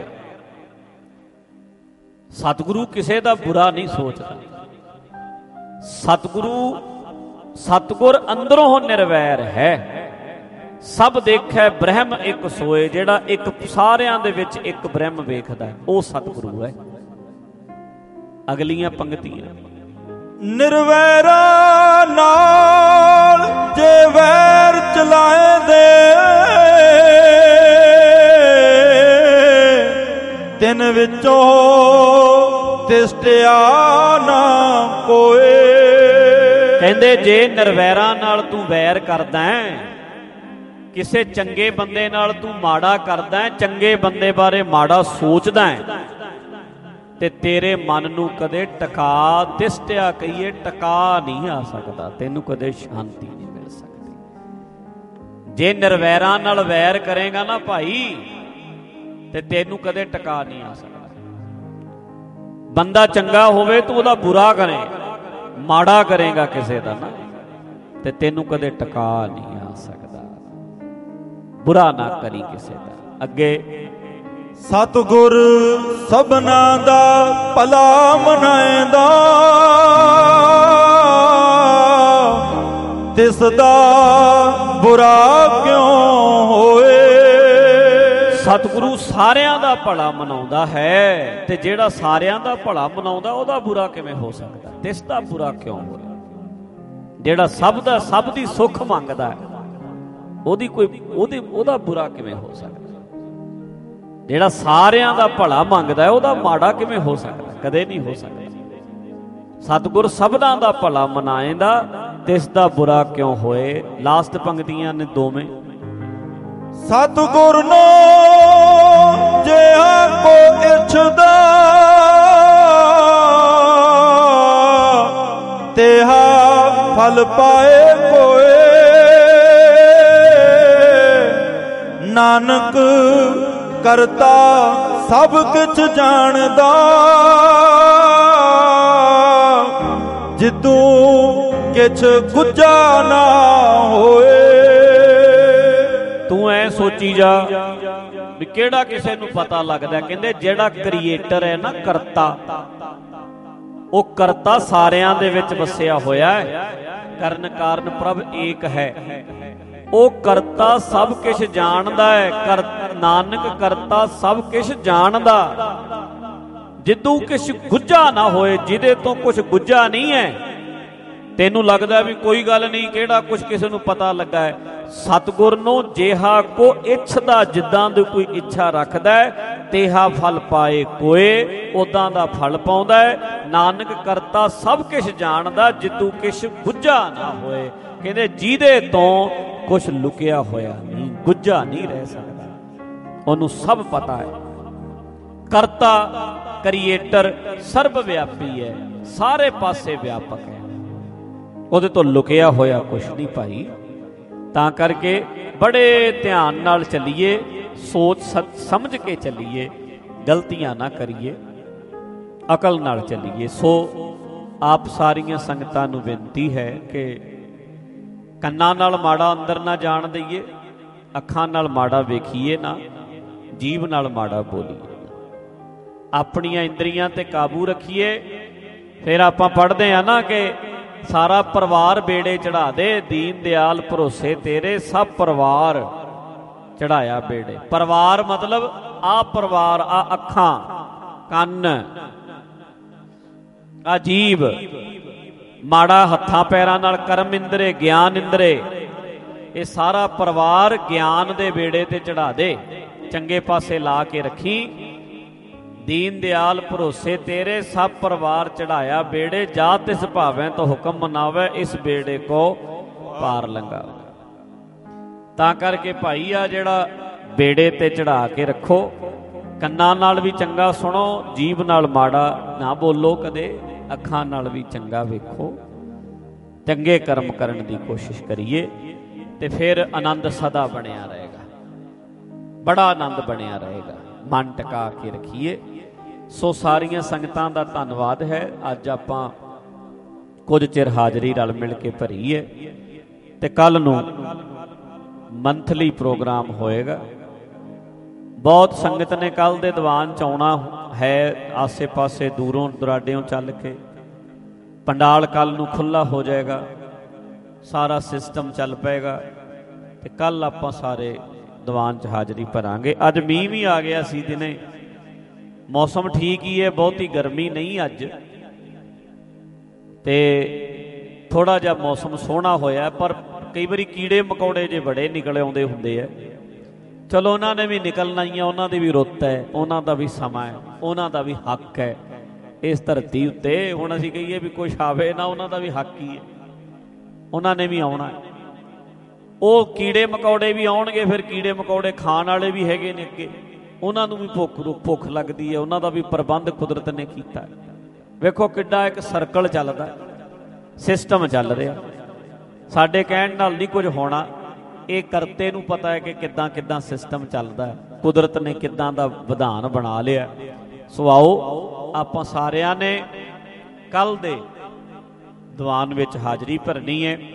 ਸਤਿਗੁਰੂ ਕਿਸੇ ਦਾ ਬੁਰਾ ਨਹੀਂ ਸੋਚਦਾ। ਸਤਿਗੁਰੂ ਸਤਿਗੁਰ ਅੰਦਰੋਂ ਨਿਰਵੈਰ ਹੈ, ਸਭ ਦੇਖੈ ਬ੍ਰਹਮ ਇੱਕ ਸੋਏ। ਜਿਹੜਾ ਇੱਕ ਸਾਰਿਆਂ ਦੇ ਵਿੱਚ ਇੱਕ ਬ੍ਰਹਮ ਵੇਖਦਾ ਉਹ ਸਤਿਗੁਰੂ ਹੈ। ਅਗਲੀਆਂ ਪੰਕਤੀਆਂ, ਨਿਰਵੈਰਾ ਨਾਲ ਜੇ ਵੈਰ ਚਲਾਏ ਦੇ, ਤਿੰਨ ਵਿੱਚੋਂ ਤਿਸਟਿਆ ਨਾ ਕੋਏ। ਕਹਿੰਦੇ ਜੇ ਨਿਰਵੈਰਾਂ ਨਾਲ ਤੂੰ ਵੈਰ ਕਰਦਾ ਕਿਸੇ ਚੰਗੇ ਬੰਦੇ ਨਾਲ ਤੂੰ ਮਾੜਾ ਕਰਦਾ ਹੈ, ਚੰਗੇ ਬੰਦੇ ਬਾਰੇ ਮਾੜਾ ਸੋਚਦਾ ਹੈ, ਤੇ ਤੇਰੇ ਮਨ ਨੂੰ ਕਦੇ ਟਿਕਾ ਦਿਸਟਿਆ ਕਹੀਏ ਟਿਕਾ ਨਹੀਂ ਆ ਸਕਦਾ, ਤੈਨੂੰ ਕਦੇ ਸ਼ਾਂਤੀ ਨਹੀਂ ਮਿਲ ਸਕਦੀ। ਜੇ ਨਿਰਵੈਰਾਂ ਨਾਲ ਵੈਰ ਕਰੇਗਾ ਨਾ ਭਾਈ, ਤੇ ਤੈਨੂੰ ਕਦੇ ਟਿਕਾ ਨਹੀਂ ਆ ਸਕਦਾ। ਬੰਦਾ ਚੰਗਾ ਹੋਵੇ ਤੂੰ ਉਹਦਾ ਬੁਰਾ ਕਰੇ, ਮਾੜਾ ਕਰੇਗਾ ਕਿਸੇ ਦਾ ਨਾ, ਤੇ ਤੈਨੂੰ ਕਦੇ ਟਿਕਾ ਨਹੀਂ ਆ ਸਕਦਾ। ਬੁਰਾ ਨਾ ਕਰੀ ਕਿਸੇ ਦਾ। ਅੱਗੇ ਸਤਿਗੁਰ ਸਭਨਾ ਦਾ ਭਲਾ ਮਨਾਏਂਦਾ, ਤਿਸ ਦਾ ਬੁਰਾ ਕਿਉਂ ਹੋਏ। ਸਤਿਗੁਰੂ ਸਾਰਿਆਂ ਦਾ ਭਲਾ ਮਨਾਉਂਦਾ ਹੈ, ਤੇ ਜਿਹੜਾ ਸਾਰਿਆਂ ਦਾ ਭਲਾ ਮਨਾਉਂਦਾ ਉਹਦਾ ਬੁਰਾ ਕਿਵੇਂ ਹੋ ਸਕਦਾ? ਤਿਸ ਦਾ ਬੁਰਾ ਕਿਉਂ ਹੋਇਆ? ਜਿਹੜਾ ਸਭ ਦਾ ਸਭ ਦੀ ਸੁੱਖ ਮੰਗਦਾ ਹੈ, ਉਹਦੀ ਕੋਈ ਉਹਦੀ ਉਹਦਾ ਬੁਰਾ ਕਿਵੇਂ ਹੋ ਸਕਦਾ? ਜਿਹੜਾ ਸਾਰਿਆਂ ਦਾ ਭਲਾ ਮੰਗਦਾ ਹੈ, ਉਹਦਾ ਮਾੜਾ ਕਿਵੇਂ ਹੋ ਸਕਦਾ? ਕਦੇ ਨਹੀਂ ਹੋ ਸਕਦਾ। ਸਤਿਗੁਰ ਸਭਨਾਂ ਦਾ ਭਲਾ ਮਨਾਏਂਦਾ, ਤਿਸ ਦਾ ਬੁਰਾ ਕਿਉਂ ਹੋਏ। ਲਾਸਟ ਪੰਕਤੀਆਂ ਨੇ ਦੋਵੇਂ। ਸਤਿਗੁਰ ਨੂੰ ਜਿਹਾ ਕੋ ਇਛਦਾ, ਤੇਹਾ ਫਲ ਪਾਏ ਕੋਏ। ਨਾਨਕ ਕਰਤਾ ਸਭ ਕਿਛ ਜਾਣਦਾ, ਜਿਤੂ ਕਿਛ ਗੁੱਝਾ ਨਾ ਹੋਏ। ਤੂੰ ਐ ਸੋਚੀ ਜਾ ਵੀ ਕਿਹੜਾ ਕਿਸੇ ਨੂੰ ਪਤਾ ਲੱਗਦਾ। ਕਹਿੰਦੇ ਜਿਹੜਾ ਕ੍ਰੀਏਟਰ ਹੈ ਨਾ, ਕਰਤਾ, ਉਹ ਕਰਤਾ ਸਾਰਿਆਂ ਦੇ ਵਿੱਚ ਵਸਿਆ ਹੋਇਆ ਹੈ। ਕਰਨ ਕਾਰਨ ਪ੍ਰਭ ਏਕ ਹੈ। ਉਹ ਕਰਤਾ ਸਭ ਕੁਛ ਜਾਣਦਾ ਹੈ। ਕਰ ਨਾਨਕ ਕਰਤਾ ਸਭ ਕੁਛ ਜਾਣਦਾ, ਜਿੱਦੂ ਕਿਛ ਗੁੱਝਾ ਨਾ ਹੋਏ। ਜਿਹਦੇ ਤੋਂ ਕੁਛ ਗੁੱਝਾ ਨਹੀਂ ਹੈ। ਤੈਨੂੰ ਲੱਗਦਾ ਵੀ ਕੋਈ ਗੱਲ ਨਹੀਂ, ਕਿਹੜਾ ਕੁਛ ਕਿਸੇ ਨੂੰ ਪਤਾ ਲੱਗਾ ਹੈ। ਸਤਿਗੁਰ ਨੂੰ ਜਿਹਾ ਕੋ ਇੱਛਦਾ, ਜਿੱਦਾਂ ਦੀ ਕੋਈ ਇੱਛਾ ਰੱਖਦਾ ਹੈ, ਤੇਹਾ ਫਲ ਪਾਏ ਕੋਏ, ਉਦਾਂ ਦਾ ਫਲ ਪਾਉਂਦਾ ਹੈ। ਨਾਨਕ ਕਰਤਾ ਸਭ ਕੁਛ ਜਾਣਦਾ, ਜਿੱਦੂ ਕਿਛ ਗੁੱਝਾ ਨਾ ਹੋਏ। ਕਹਿੰਦੇ ਜਿਹਦੇ ਤੋਂ ਕੁਛ ਲੁਕਿਆ ਹੋਇਆ ਨਹੀਂ, ਗੁੱਝਾ ਨਹੀਂ ਰਹਿ ਸਕਦਾ, ਉਹਨੂੰ ਸਭ ਪਤਾ ਹੈ। ਕਰਤਾ ਕ੍ਰੀਏਟਰ ਸਰਬ ਵਿਆਪੀ ਹੈ, ਸਾਰੇ ਪਾਸੇ ਵਿਆਪਕ ਹੈ, ਉਹਦੇ ਤੋਂ ਲੁਕਿਆ ਹੋਇਆ ਕੁਛ ਨਹੀਂ ਭਾਈ। ਤਾਂ ਕਰਕੇ ਬੜੇ ਧਿਆਨ ਨਾਲ ਚੱਲੀਏ, ਸੋਚ ਸਮਝ ਕੇ ਚੱਲੀਏ, ਗਲਤੀਆਂ ਨਾ ਕਰੀਏ, ਅਕਲ ਨਾਲ ਚੱਲੀਏ। ਸੋ ਆਪ ਸਾਰੀਆਂ ਸੰਗਤਾਂ ਨੂੰ ਬੇਨਤੀ ਹੈ ਕਿ ਕੰਨਾਂ ਨਾਲ ਮਾੜਾ ਅੰਦਰ ਨਾ ਜਾਣ ਦਈਏ, ਅੱਖਾਂ ਨਾਲ ਮਾੜਾ ਵੇਖੀਏ ਨਾ, ਜੀਭ ਨਾਲ ਮਾੜਾ ਬੋਲੀਏ, ਆਪਣੀਆਂ ਇੰਦਰੀਆਂ ਤੇ ਕਾਬੂ ਰੱਖੀਏ। ਫਿਰ ਆਪਾਂ ਪੜ੍ਹਦੇ ਆ ਨਾ ਕਿ ਸਾਰਾ ਪਰਿਵਾਰ ਬੇੜੇ ਚੜਾ ਦੇ, ਦੀਨ ਦਿਆਲ ਭਰੋਸੇ ਤੇਰੇ ਸਭ ਪਰਿਵਾਰ ਚੜਾਇਆ ਬੇੜੇ। ਪਰਿਵਾਰ ਮਤਲਬ ਆ ਪਰਿਵਾਰ, ਆ ਅੱਖਾਂ, ਕੰਨ, ਆ ਜੀਭ, ਮਾੜਾ ਹੱਥਾਂ ਪੈਰਾਂ ਨਾਲ ਕਰਮ ਇੰਦਰੇ, ਗਿਆਨ ਇੰਦਰੇ, ਇਹ ਸਾਰਾ ਪਰਿਵਾਰ ਗਿਆਨ ਦੇ ਬੇੜੇ ਤੇ ਚੜਾ ਦੇ, ਚੰਗੇ ਪਾਸੇ ਲਾ ਕੇ ਰੱਖੀ। ਦੀਨ ਦਿਆਲ ਭਰੋਸੇ ਤੇਰੇ ਸਭ ਪਰਿਵਾਰ ਚੜਾਇਆ ਬੇੜੇ, ਜਾ ਤਿਸ ਭਾਵੇਂ ਤੋਂ ਹੁਕਮ ਮਨਾਵੇ, ਇਸ ਬੇੜੇ ਕੋ ਪਾਰ ਲੰਘਾਵੇ। ਤਾਂ ਕਰਕੇ ਭਾਈ ਆ ਜਿਹੜਾ ਬੇੜੇ ਤੇ ਚੜਾ ਕੇ ਰੱਖੋ, ਕੰਨਾਂ ਨਾਲ ਵੀ ਚੰਗਾ ਸੁਣੋ, ਜੀਭ ਨਾਲ ਮਾੜਾ ਨਾ ਬੋਲੋ ਕਦੇ, ਅੱਖਾਂ ਨਾਲ ਵੀ ਚੰਗਾ ਵੇਖੋ, ਚੰਗੇ ਕਰਮ ਕਰਨ ਦੀ ਕੋਸ਼ਿਸ਼ ਕਰੀਏ, ਤੇ ਫਿਰ ਆਨੰਦ ਸਦਾ ਬਣਿਆ ਰਹੇਗਾ, ਬੜਾ ਆਨੰਦ ਬਣਿਆ ਰਹੇਗਾ। ਮਨ ਟਿਕਾ ਕੇ ਰੱਖੀਏ। ਸੋ ਸਾਰੀਆਂ ਸੰਗਤਾਂ ਦਾ ਧੰਨਵਾਦ ਹੈ। ਅੱਜ ਆਪਾਂ ਕੁਝ ਚਿਰ ਹਾਜ਼ਰੀ ਰਲ ਮਿਲ ਕੇ ਭਰੀ ਹੈ, ਤੇ ਕੱਲ ਨੂੰ ਮੰਥਲੀ ਪ੍ਰੋਗਰਾਮ ਹੋਏਗਾ। ਬਹੁਤ ਸੰਗਤ ਨੇ ਕੱਲ ਦੇ ਦੀਵਾਨ 'ਚ ਆਉਣਾ ਹੈ, ਆਸੇ ਪਾਸੇ ਦੂਰੋਂ ਦੁਰਾਡਿਓਂ ਚੱਲ ਕੇ। ਪੰਡਾਲ ਕੱਲ ਨੂੰ ਖੁੱਲ੍ਹਾ ਹੋ ਜਾਏਗਾ, ਸਾਰਾ ਸਿਸਟਮ ਚੱਲ ਪਏਗਾ, ਤੇ ਕੱਲ ਆਪਾਂ ਸਾਰੇ ਦੀਵਾਨ 'ਚ ਹਾਜ਼ਰੀ ਭਰਾਂਗੇ। ਅੱਜ ਮੀਂਹ ਵੀ ਆ ਗਿਆ ਸੀ ਦਿਨੇ, ਮੌਸਮ ਠੀਕ ਹੀ ਹੈ, ਬਹੁਤੀ ਗਰਮੀ ਨਹੀਂ ਅੱਜ, ਤੇ ਥੋੜਾ ਜਿਹਾ ਮੌਸਮ ਸੋਹਣਾ ਹੋਇਆ, ਪਰ ਕਈ ਵਾਰੀ ਕੀੜੇ ਮਕੌੜੇ ਜੇ ਬੜੇ ਨਿਕਲ ਆਉਂਦੇ ਹੁੰਦੇ ਆ। ਚਲੋ ਉਹਨਾਂ ਨੇ ਵੀ ਨਿਕਲਣਾ ਹੀ ਆ, ਉਹਨਾਂ ਦੀ ਵੀ ਰੁੱਤ ਹੈ, ਉਹਨਾਂ ਦਾ ਵੀ ਸਮਾਂ ਹੈ, ਉਹਨਾਂ ਦਾ ਵੀ ਹੱਕ ਹੈ ਇਸ ਧਰਤੀ ਉੱਤੇ। ਹੁਣ ਅਸੀਂ ਕਹੀਏ ਵੀ ਕੁਛ ਆਵੇ ਨਾ, ਉਹਨਾਂ ਦਾ ਵੀ ਹੱਕ ਹੀ ਹੈ, ਉਹਨਾਂ ਨੇ ਵੀ ਆਉਣਾ ਹੈ। ਉਹ ਕੀੜੇ ਮਕੌੜੇ ਵੀ ਆਉਣਗੇ, ਫਿਰ ਕੀੜੇ ਮਕੌੜੇ ਖਾਣ ਵਾਲੇ ਵੀ ਹੈਗੇ ਨੇ ਅੱਗੇ, ਉਹਨਾਂ ਨੂੰ ਵੀ ਭੁੱਖ ਭੁੱਖ ਲੱਗਦੀ ਹੈ, ਉਹਨਾਂ ਦਾ ਵੀ ਪ੍ਰਬੰਧ ਕੁਦਰਤ ਨੇ ਕੀਤਾ। ਵੇਖੋ ਕਿੱਡਾ ਇੱਕ ਸਰਕਲ ਚੱਲਦਾ, ਸਿਸਟਮ ਚੱਲ ਰਿਹਾ। ਸਾਡੇ ਕਹਿਣ ਨਾਲ ਨਹੀਂ ਕੁਝ ਹੋਣਾ, ਇਹ ਕਰਤੇ ਨੂੰ ਪਤਾ ਹੈ ਕਿ ਕਿੱਦਾਂ ਕਿੱਦਾਂ ਸਿਸਟਮ ਚੱਲਦਾ, ਕੁਦਰਤ ਨੇ ਕਿੱਦਾਂ ਦਾ ਵਿਧਾਨ ਬਣਾ ਲਿਆ। ਸੋ ਆਓ ਆਪਾਂ ਸਾਰਿਆਂ ਨੇ ਕੱਲ੍ਹ ਦੇ ਦੀਵਾਨ ਵਿੱਚ ਹਾਜ਼ਰੀ ਭਰਨੀ ਹੈ।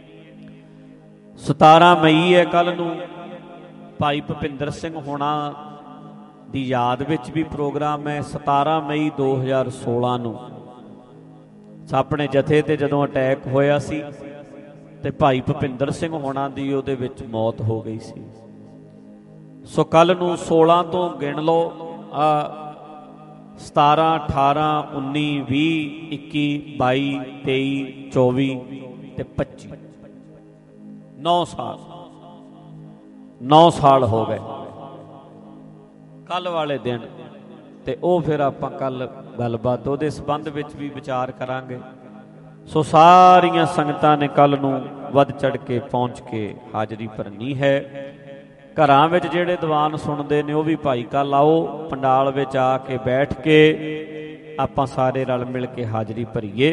ਸਤਾਰਾਂ ਮਈ ਹੈ ਕੱਲ੍ਹ ਨੂੰ, ਭਾਈ ਭੁਪਿੰਦਰ ਸਿੰਘ ਹੋਣਾ ਦੀ ਯਾਦ ਵਿੱਚ ਵੀ ਪ੍ਰੋਗਰਾਮ ਹੈ। ਸਤਾਰਾਂ ਮਈ ਦੋ ਹਜ਼ਾਰ ਸੋਲਾਂ ਨੂੰ ਆਪਣੇ ਜਥੇ ਤੇ ਜਦੋਂ ਅਟੈਕ ਹੋਇਆ ਸੀ ਤੇ ਭਾਈ ਭੁਪਿੰਦਰ ਸਿੰਘ ਹੋਣਾ ਦੀ ਉਹਦੇ ਵਿੱਚ ਮੌਤ ਹੋ ਗਈ ਸੀ। ਸੋ ਕੱਲ੍ਹ ਨੂੰ ਸੋਲਾਂ ਤੋਂ ਗਿਣ ਲਓ, ਆ ਸਤਾਰਾਂ, ਅਠਾਰਾਂ, ਉੱਨੀ, ਵੀਹ, ਇੱਕੀ, ਬਾਈ, ਤੇਈ, ਚੌਵੀ ਤੇ ਪੱਚੀ, ਨੌ ਸਾਲ ਨੌ ਸਾਲ ਹੋ ਗਏ ਕੱਲ੍ਹ ਵਾਲੇ ਦਿਨ। ਤੇ ਉਹ ਫਿਰ ਆਪਾਂ ਕੱਲ੍ਹ ਗੱਲਬਾਤ ਉਹਦੇ ਸੰਬੰਧ ਵਿੱਚ ਵੀ ਵਿਚਾਰ ਕਰਾਂਗੇ। ਸੋ ਸਾਰੀਆਂ ਸੰਗਤਾਂ ਨੇ ਕੱਲ੍ਹ ਨੂੰ ਵੱਧ ਚੜ੍ਹ ਕੇ ਪਹੁੰਚ ਕੇ ਹਾਜ਼ਰੀ ਭਰਨੀ ਹੈ। ਘਰਾਂ ਵਿੱਚ ਜਿਹੜੇ ਦੀਵਾਨ ਸੁਣਦੇ ਨੇ ਉਹ ਵੀ ਭਾਈ ਕੱਲ੍ਹ ਆਓ, ਪੰਡਾਲ ਵਿੱਚ ਆ ਕੇ ਬੈਠ ਕੇ ਆਪਾਂ ਸਾਰੇ ਰਲ ਮਿਲ ਕੇ ਹਾਜ਼ਰੀ ਭਰੀਏ।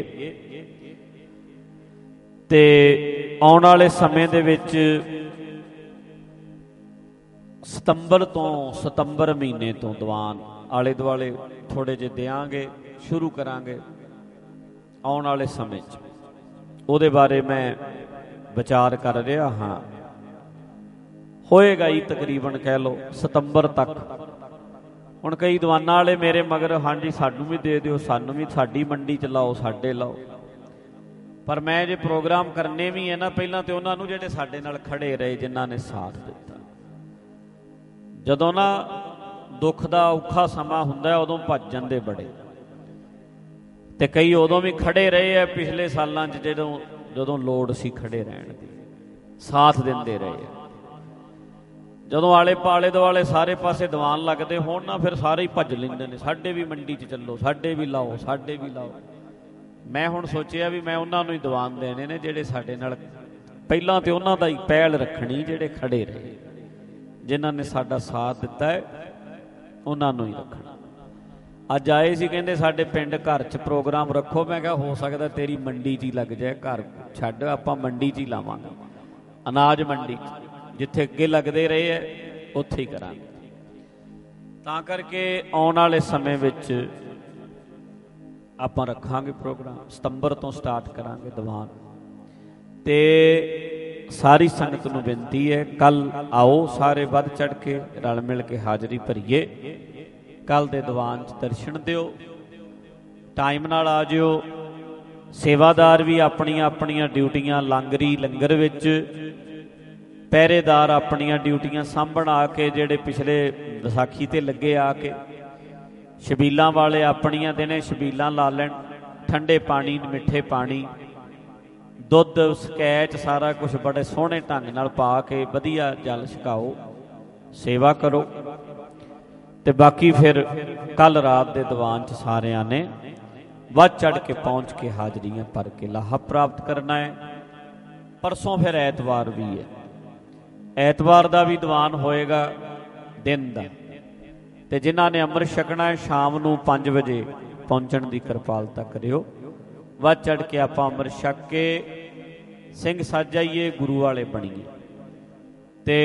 ਤੇ ਆਉਣ ਵਾਲੇ ਸਮੇਂ ਦੇ ਵਿੱਚ ਸਤੰਬਰ ਤੋਂ ਸਤੰਬਰ ਮਹੀਨੇ ਤੋਂ ਦੀਵਾਨ ਆਲੇ ਦੁਆਲੇ ਥੋੜ੍ਹੇ ਜਿਹੇ ਦਿਆਂਗੇ, ਸ਼ੁਰੂ ਕਰਾਂਗੇ ਆਉਣ ਵਾਲੇ ਸਮੇਂ 'ਚ। ਉਹਦੇ ਬਾਰੇ ਮੈਂ ਵਿਚਾਰ ਕਰ ਰਿਹਾ ਹਾਂ। ਹੋਏਗਾ ਹੀ ਤਕਰੀਬਨ ਕਹਿ ਲਓ ਸਤੰਬਰ ਤੱਕ। ਹੁਣ ਕਈ ਦੀਵਾਨਾਂ ਵਾਲੇ ਮੇਰੇ ਮਗਰ, ਹਾਂਜੀ ਸਾਨੂੰ ਵੀ ਦੇ ਦਿਓ, ਸਾਨੂੰ ਵੀ ਸਾਡੀ ਮੰਡੀ 'ਚ ਲਾਓ, ਸਾਡੇ ਲਾਓ। ਪਰ ਮੈਂ ਜੇ ਪ੍ਰੋਗਰਾਮ ਕਰਨੇ ਵੀ ਹੈ ਨਾ, ਪਹਿਲਾਂ ਤੇ ਉਹਨਾਂ ਨੂੰ ਜਿਹੜੇ ਸਾਡੇ ਨਾਲ ਖੜੇ ਰਹੇ, ਜਿਨ੍ਹਾਂ ਨੇ ਸਾਥ ਦਿੱਤਾ। ਜਦੋਂ ਨਾ ਦੁੱਖ ਦਾ ਔਖਾ ਸਮਾਂ ਹੁੰਦਾ ਉਦੋਂ ਭੱਜ ਜਾਂਦੇ ਬੜੇ, ਤੇ ਕਈ ਉਦੋਂ ਵੀ ਖੜੇ ਰਹੇ ਆ ਪਿਛਲੇ ਸਾਲਾਂ 'ਚ, ਜਦੋਂ ਜਦੋਂ ਲੋੜ ਸੀ ਖੜੇ ਰਹਿਣ ਦੀ, ਸਾਥ ਦਿੰਦੇ ਰਹੇ ਆ। ਜਦੋਂ ਆਲੇ ਪਾਲੇ ਦੁਆਲੇ ਸਾਰੇ ਪਾਸੇ ਦੀਵਾਨ ਲੱਗਦੇ ਹੋਣ ਨਾ, ਫਿਰ ਸਾਰੇ ਹੀ ਭੱਜ ਲੈਂਦੇ ਨੇ, ਸਾਡੇ ਵੀ ਮੰਡੀ 'ਚ ਚੱਲੋ, ਸਾਡੇ ਵੀ ਲਾਓ, ਸਾਡੇ ਵੀ ਲਾਓ। ਮੈਂ ਹੁਣ ਸੋਚਿਆ ਵੀ ਮੈਂ ਉਹਨਾਂ ਨੂੰ ਹੀ ਦੀਵਾਨ ਦੇਣੇ ਨੇ ਜਿਹੜੇ ਸਾਡੇ ਨਾਲ ਪਹਿਲਾਂ, ਤੇ ਉਹਨਾਂ ਦਾ ਹੀ ਪਹਿਲ ਰੱਖਣੀ, ਜਿਹੜੇ ਖੜੇ ਰਹੇ, ਜਿਨ੍ਹਾਂ ਨੇ ਸਾਡਾ ਸਾਥ ਦਿੱਤਾ ਹੈ, ਉਹਨਾਂ ਨੂੰ ਹੀ ਰੱਖਣਾ। ਅੱਜ ਆਏ ਸੀ, ਕਹਿੰਦੇ ਸਾਡੇ ਪਿੰਡ ਘਰ 'ਚ ਪ੍ਰੋਗਰਾਮ ਰੱਖੋ। ਮੈਂ ਕਿਹਾ ਹੋ ਸਕਦਾ ਤੇਰੀ ਮੰਡੀ 'ਚ ਹੀ ਲੱਗ ਜਾਏ, ਘਰ ਛੱਡ, ਆਪਾਂ ਮੰਡੀ 'ਚ ਹੀ ਲਾਵਾਂਗੇ, ਅਨਾਜ ਮੰਡੀ 'ਚ, ਜਿੱਥੇ ਅੱਗੇ ਲੱਗਦੇ ਰਹੇ ਹੈ ਉੱਥੇ ਹੀ ਕਰਾਂਗੇ। ਤਾਂ ਕਰਕੇ ਆਉਣ ਵਾਲੇ ਸਮੇਂ ਵਿੱਚ ਆਪਾਂ ਰੱਖਾਂਗੇ ਪ੍ਰੋਗਰਾਮ, ਸਤੰਬਰ ਤੋਂ ਸਟਾਰਟ ਕਰਾਂਗੇ ਦੀਵਾਨ। ਤੇ ਸਾਰੀ ਸੰਗਤ ਨੂੰ ਬੇਨਤੀ ਹੈ, ਕੱਲ੍ਹ ਆਓ ਸਾਰੇ ਵੱਧ ਚੜ੍ਹ ਕੇ ਰਲ ਮਿਲ ਕੇ ਹਾਜ਼ਰੀ ਭਰੀਏ। ਕੱਲ੍ਹ ਦੇ ਦੀਵਾਨ 'ਚ ਦਰਸ਼ਨ ਦਿਓ, ਟਾਈਮ ਨਾਲ ਆ ਜਿਓ। ਸੇਵਾਦਾਰ ਵੀ ਆਪਣੀਆਂ ਆਪਣੀਆਂ ਡਿਊਟੀਆਂ, ਲਾਂਗਰੀ ਲੰਗਰ ਵਿੱਚ ਪਹਿਰੇਦਾਰ ਆਪਣੀਆਂ ਡਿਊਟੀਆਂ ਸਾਂਭਣ ਆ ਕੇ, ਜਿਹੜੇ ਪਿਛਲੇ ਵਿਸਾਖੀ 'ਤੇ ਲੱਗੇ ਆ ਕੇ, ਛਬੀਲਾਂ ਵਾਲੇ ਆਪਣੀਆਂ ਦਿਨੇ ਛਬੀਲਾਂ ਲਾ ਲੈਣ, ਠੰਡੇ ਪਾਣੀ, ਮਿੱਠੇ ਪਾਣੀ, ਦੁੱਧ, ਸਕੈਚ, ਸਾਰਾ ਕੁਛ ਬੜੇ ਸੋਹਣੇ ਢੰਗ ਨਾਲ ਪਾ ਕੇ ਵਧੀਆ ਜਲ ਛਕਾਓ, ਸੇਵਾ ਕਰੋ। ਤੇ ਬਾਕੀ ਫਿਰ ਕੱਲ੍ਹ ਰਾਤ ਦੇ ਦੀਵਾਨ 'ਚ ਸਾਰਿਆਂ ਨੇ ਵੱਧ ਚੜ੍ਹ ਕੇ ਪਹੁੰਚ ਕੇ ਹਾਜ਼ਰੀਆਂ ਭਰ ਕੇ ਲਾਹਾ ਪ੍ਰਾਪਤ ਕਰਨਾ ਹੈ। ਪਰਸੋਂ ਫਿਰ ਐਤਵਾਰ ਵੀ ਹੈ, ਐਤਵਾਰ ਦਾ ਵੀ ਦੀਵਾਨ ਹੋਏਗਾ ਦਿਨ ਦਾ। ਤੇ ਜਿਨ੍ਹਾਂ ਨੇ ਅੰਮ੍ਰਿਤ ਛਕਣਾ ਹੈ ਸ਼ਾਮ ਨੂੰ ਪੰਜ ਵਜੇ ਪਹੁੰਚਣ ਦੀ ਕਿਰਪਾਲਤਾ ਕਰਿਓ। ਵੱਧ ਚੜ੍ਹ ਕੇ ਆਪਾਂ ਅੰਮ੍ਰਿਤ ਛਕ ਕੇ ਸਿੰਘ ਸੱਜ ਜਾਈਏ, ਗੁਰੂ ਵਾਲੇ ਬਣੀਏ, ਤੇ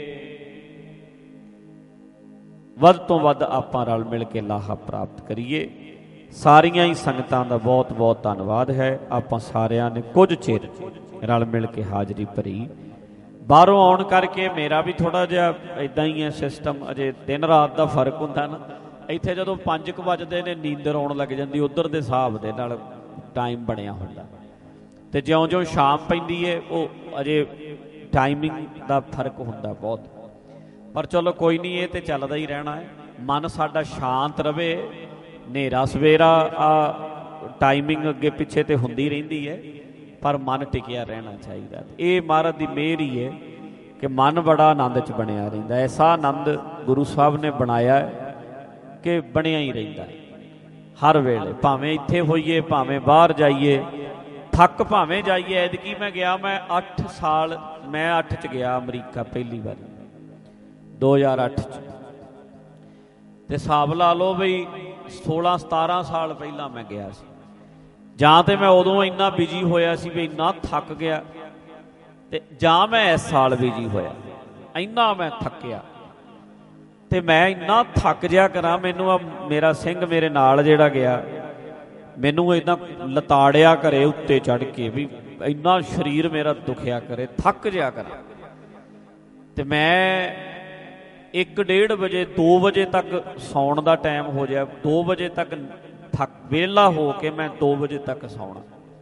ਵੱਧ ਤੋਂ ਵੱਧ ਆਪਾਂ ਰਲ ਮਿਲ ਕੇ ਲਾਹਾ ਪ੍ਰਾਪਤ ਕਰੀਏ। ਸਾਰੀਆਂ ਹੀ ਸੰਗਤਾਂ ਦਾ ਬਹੁਤ ਬਹੁਤ ਧੰਨਵਾਦ ਹੈ। ਆਪਾਂ ਸਾਰਿਆਂ ਨੇ ਕੁਝ ਚਿਰ ਰਲ ਮਿਲ ਕੇ ਹਾਜ਼ਰੀ ਭਰੀ। ਬਾਹਰੋਂ ਆਉਣ ਕਰਕੇ ਮੇਰਾ ਵੀ ਥੋੜ੍ਹਾ ਜਿਹਾ ਇੱਦਾਂ ਹੀ ਹੈ ਸਿਸਟਮ, ਅਜੇ ਦਿਨ ਰਾਤ ਦਾ ਫਰਕ ਹੁੰਦਾ ਨਾ। ਇੱਥੇ ਜਦੋਂ ਪੰਜ ਕੁ ਵੱਜਦੇ ਨੇ ਨੀਂਦਰ ਆਉਣ ਲੱਗ ਜਾਂਦੀ, ਉੱਧਰ ਦੇ ਹਿਸਾਬ ਦੇ ਨਾਲ ਟਾਈਮ ਬਣਿਆ ਹੁੰਦਾ, ਤੇ ਜਿਉਂ ਜਿਉਂ ਸ਼ਾਮ ਪੈਂਦੀ ਹੈ ਉਹ ਅਜੇ ਟਾਈਮਿੰਗ ਦਾ ਫਰਕ ਹੁੰਦਾ ਬਹੁਤ। ਪਰ ਚਲੋ ਕੋਈ ਨਹੀਂ, ਇਹ ਤਾਂ ਚੱਲਦਾ ਹੀ ਰਹਿਣਾ ਹੈ। ਮਨ ਸਾਡਾ ਸ਼ਾਂਤ ਰਵੇ, ਹਨੇਰਾ ਸਵੇਰਾ ਆ ਟਾਈਮਿੰਗ ਅੱਗੇ ਪਿੱਛੇ ਤੇ ਹੁੰਦੀ ਰਹਿੰਦੀ ਹੈ, ਪਰ ਮਨ ਟਿਕਿਆ ਰਹਿਣਾ ਚਾਹੀਦਾ। ਇਹ ਮਹਾਰਾਜ ਦੀ ਮਿਹਰ ਹੀ ਹੈ ਕਿ ਮਨ ਬੜਾ ਆਨੰਦ 'ਚ ਬਣਿਆ ਰਹਿੰਦਾ। ਐਸਾ ਆਨੰਦ ਗੁਰੂ ਸਾਹਿਬ ਨੇ ਬਣਾਇਆ ਕਿ ਬਣਿਆ ਹੀ ਰਹਿੰਦਾ ਹਰ ਵੇਲੇ, ਭਾਵੇਂ ਇੱਥੇ ਹੋਈਏ ਭਾਵੇਂ ਬਾਹਰ ਜਾਈਏ, ਥੱਕ ਭਾਵੇਂ ਜਾਈਏ। ਐਤਕੀ ਮੈਂ ਗਿਆ, ਮੈਂ ਅੱਠ ਸਾਲ मैं अठ च गया अमरीका पहली बार दो हज़ार अठ च, ते हिसाब ला लो बई सोलह सतारह साल पहला मैं गया सी। जां ते मैं उदों इन्ना बिजी होया सी भी इन्ना थक गया, ते जां मैं इस साल बिजी होया इन्ना मैं थकिया, ते मैं इन्ना थक जिया करा। मैनू मेरा सिंह मेरे नाल जिहड़ा गया मैनू इन्ना लताड़िया करे उत्ते चढ़ के भी इन्ना शरीर मेरा दुखिया करे, थक जिया करा। ते मैं एक डेढ़ बजे दो बजे तक सौण का टाइम हो जाए, दो बजे तक थक वेला हो के मैं दो बजे तक सौना,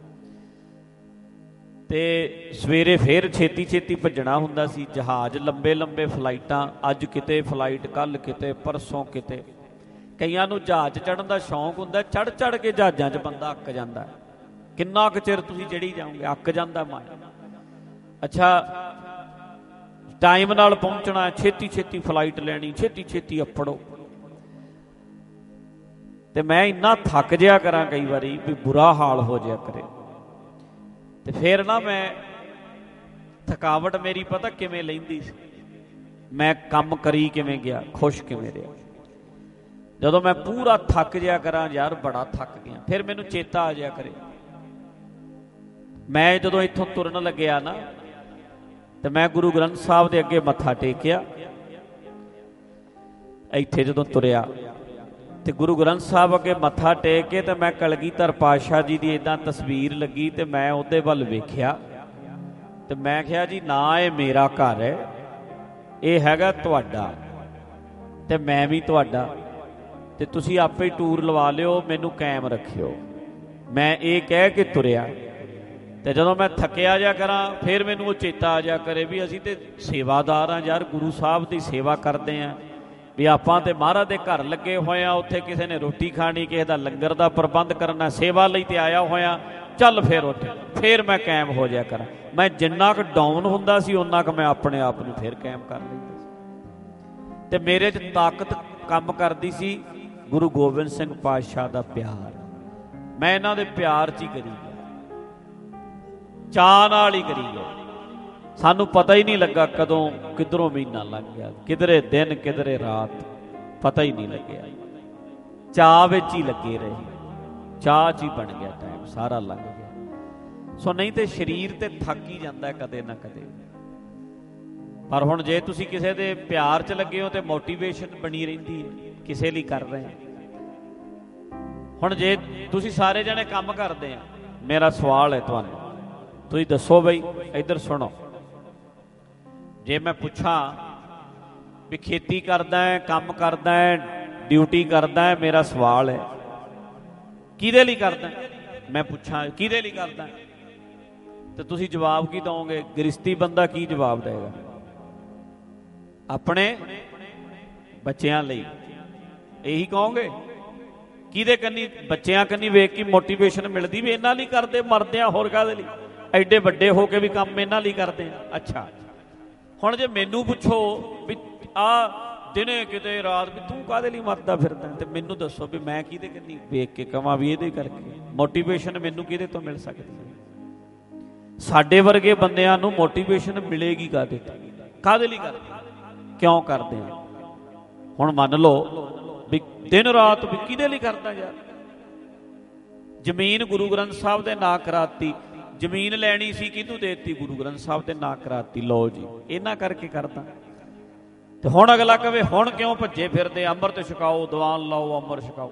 ते सवेरे फिर छेती छेती भजना हुंदा सी। जहाज़ लंबे लंबे फ्लाइटां, अज किते फ्लाइट कल किते परसों किते। कईयां नूं जहाज़ चढ़न का शौक हुंदा, चढ़ चढ़ के जहाज़ां 'च बंदा अक जांदा है। किन्ना कुछ चिर तुसीं चढ़ी जाओगे, अक जांदा मन। अच्छा टाइम नाल पहुंचना, छेती छेती फ्लाइट लैनी, छेती छेती अपड़ो। ते मैं इन्ना थक जिया करा कई बारी भी बुरा हाल हो जाया करे। ते फिर ना मैं थकावट मेरी पता किवें लैंदी सी, मैं काम करी किवें गया, खुश किवें रहा। जदों मैं पूरा थक जिया करा यार बड़ा थक गया, फिर मैनूं चेता आ जाया करे। मैं जदों इत्थों तुरन लग्या ना, तो मैं गुरु ग्रंथ साहब के अगे मत्था टेकिया। इत्थे जदों तुरिया तो गुरु ग्रंथ साहब अगे मत्था टेक के तो मैं कलगीधर पातशाह जी की इदां तस्वीर लगी, तो मैं उहदे वल वेख्या, तो मैं कहा जी ना ये मेरा घर है, ये हैगा तुहाडा, ते मैं भी तुहाडा, ते तुसीं आपे ही टूर लवा लिओ, मैनूं कायम रखिओ। मैं ये कह के तुरिया। तो जदों मैं थकिया जा करा फिर मैनूं वो चेता आ जा करे भी असीं ते सेवादार हाँ यार, गुरु साहब की सेवा करते हैं भी आपां ते महाराज दे घर लगे होए आ, उत्थे किसी ने रोटी खानी, किसी का लंगर का प्रबंध करना, सेवा लई ते आया होया, चल फिर उठ फिर मैं कायम हो जाया करा। मैं जिन्ना क डाउन हुंदा सी उन्ना क मैं अपने आप नूं फिर कायम कर लैंदा सी। ते मेरे च ताकत काम करदी सी गुरु गोबिंद सिंह पातशाह का प्यार। मैं इन्हां दे प्यार च ही करी गया, चाह नाल ही करी गया। सानू पता ही नहीं लगा कदों किधरों महीना लग गया, किधरे दिन किधरे रात, पता ही नहीं लग्या। चाह विच ही लगे रहे, चाह च ही बन गया टाइम, सारा लग गया। सो नहीं तो शरीर तो थक ही जाता है कदे ना कदे। पर हुण जे तुसीं किसी दे प्यार च लगे हो तो मोटिवेशन बनी रहिंदी है, किसे लिए कर रहे हैं। हुण जे तुसीं सारे जने काम करते हैं, मेरा सवाल है तुहानूं, तुसीं दसो बई इधर सुनो, जे मैं पूछा भी खेती करदा है, काम करदा है, ड्यूटी करदा है, मेरा सवाल है किहदे लई करदा है, मैं पूछा किहदे लई करदा है, तो तुसीं जवाब की दोगे? गृहस्थी बंदा की जवाब देगा? अपने बच्चों लई यही कहोगे? किहदे कन्नी बच्चों कन्नी वेख के मोटिवेशन मिलती भी इन्हां लई करदे, मरदे आ होर काहदे लई, एडे वड्डे हो के भी काम इन्हां लई करदे हैं। अच्छा हुण जे मैनू पुछो भी आ दिने किते रात भी तू काहदे लई मरदा फिरदा, ते मैनू दसो भी मैं किहदे कन्नी वेख के कहां भी इहदे करके मोटिवेशन मैनू किहदे तो मिल सकदी है? साडे वर्गे बंदियां नू मोटिवेशन मिलेगी काहदे तो, काहदे लई करदे, क्यों करदे हैं? हुण मन लो भी दिन रात भी किहदे लई करदा यार? जमीन गुरु ग्रंथ साहब दे नां कराती, जमीन लैनी सी किहनूं देती? गुरु ग्रंथ साहब दे नां कराती, लो जी इन्हां करके करदा। ते हुण अगला कहे हुण क्यों भज्जे फिरदे, अमृत छकाओ, दीवान लाओ, अमृत छकाओ,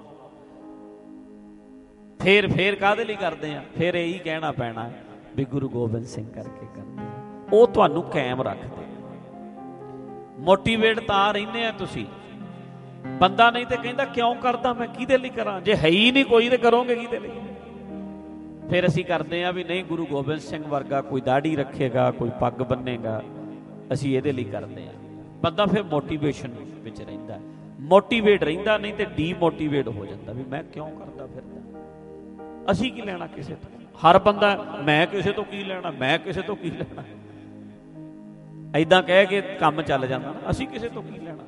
फिर फिर काहदे लई करदे आ? फिर यही कहना पैना है भी गुरु गोबिंद सिंह करके करदे आ। वो तुहानूं कायम रखदे, मोटिवेट तां रहिंदे आ तुसीं। बंदा नहीं तो कहता क्यों करदा, मैं किहदे लई करां, जे है ही नहीं कोई तो करोगे किहदे लई? फिर असीं करदे आ भी नहीं गुरु गोबिंद सिंह वर्गा कोई दाढ़ी रखेगा, कोई पग बन्नेगा, असीं इहदे लई करदे आ। बंदा फिर मोटिवेशन विच रहिंदा, मोटिवेट रहिंदा, नहीं तो डीमोटिवेट हो जाता भी मैं क्यों करदा फिरदा, असीं की लैणा किसे तो? हर बंदा मैं किसे तो की लैणा, मैं किसे तो की लैणा, ऐदां कह के काम चल जांदा ना, असीं किसे तो की लैणा।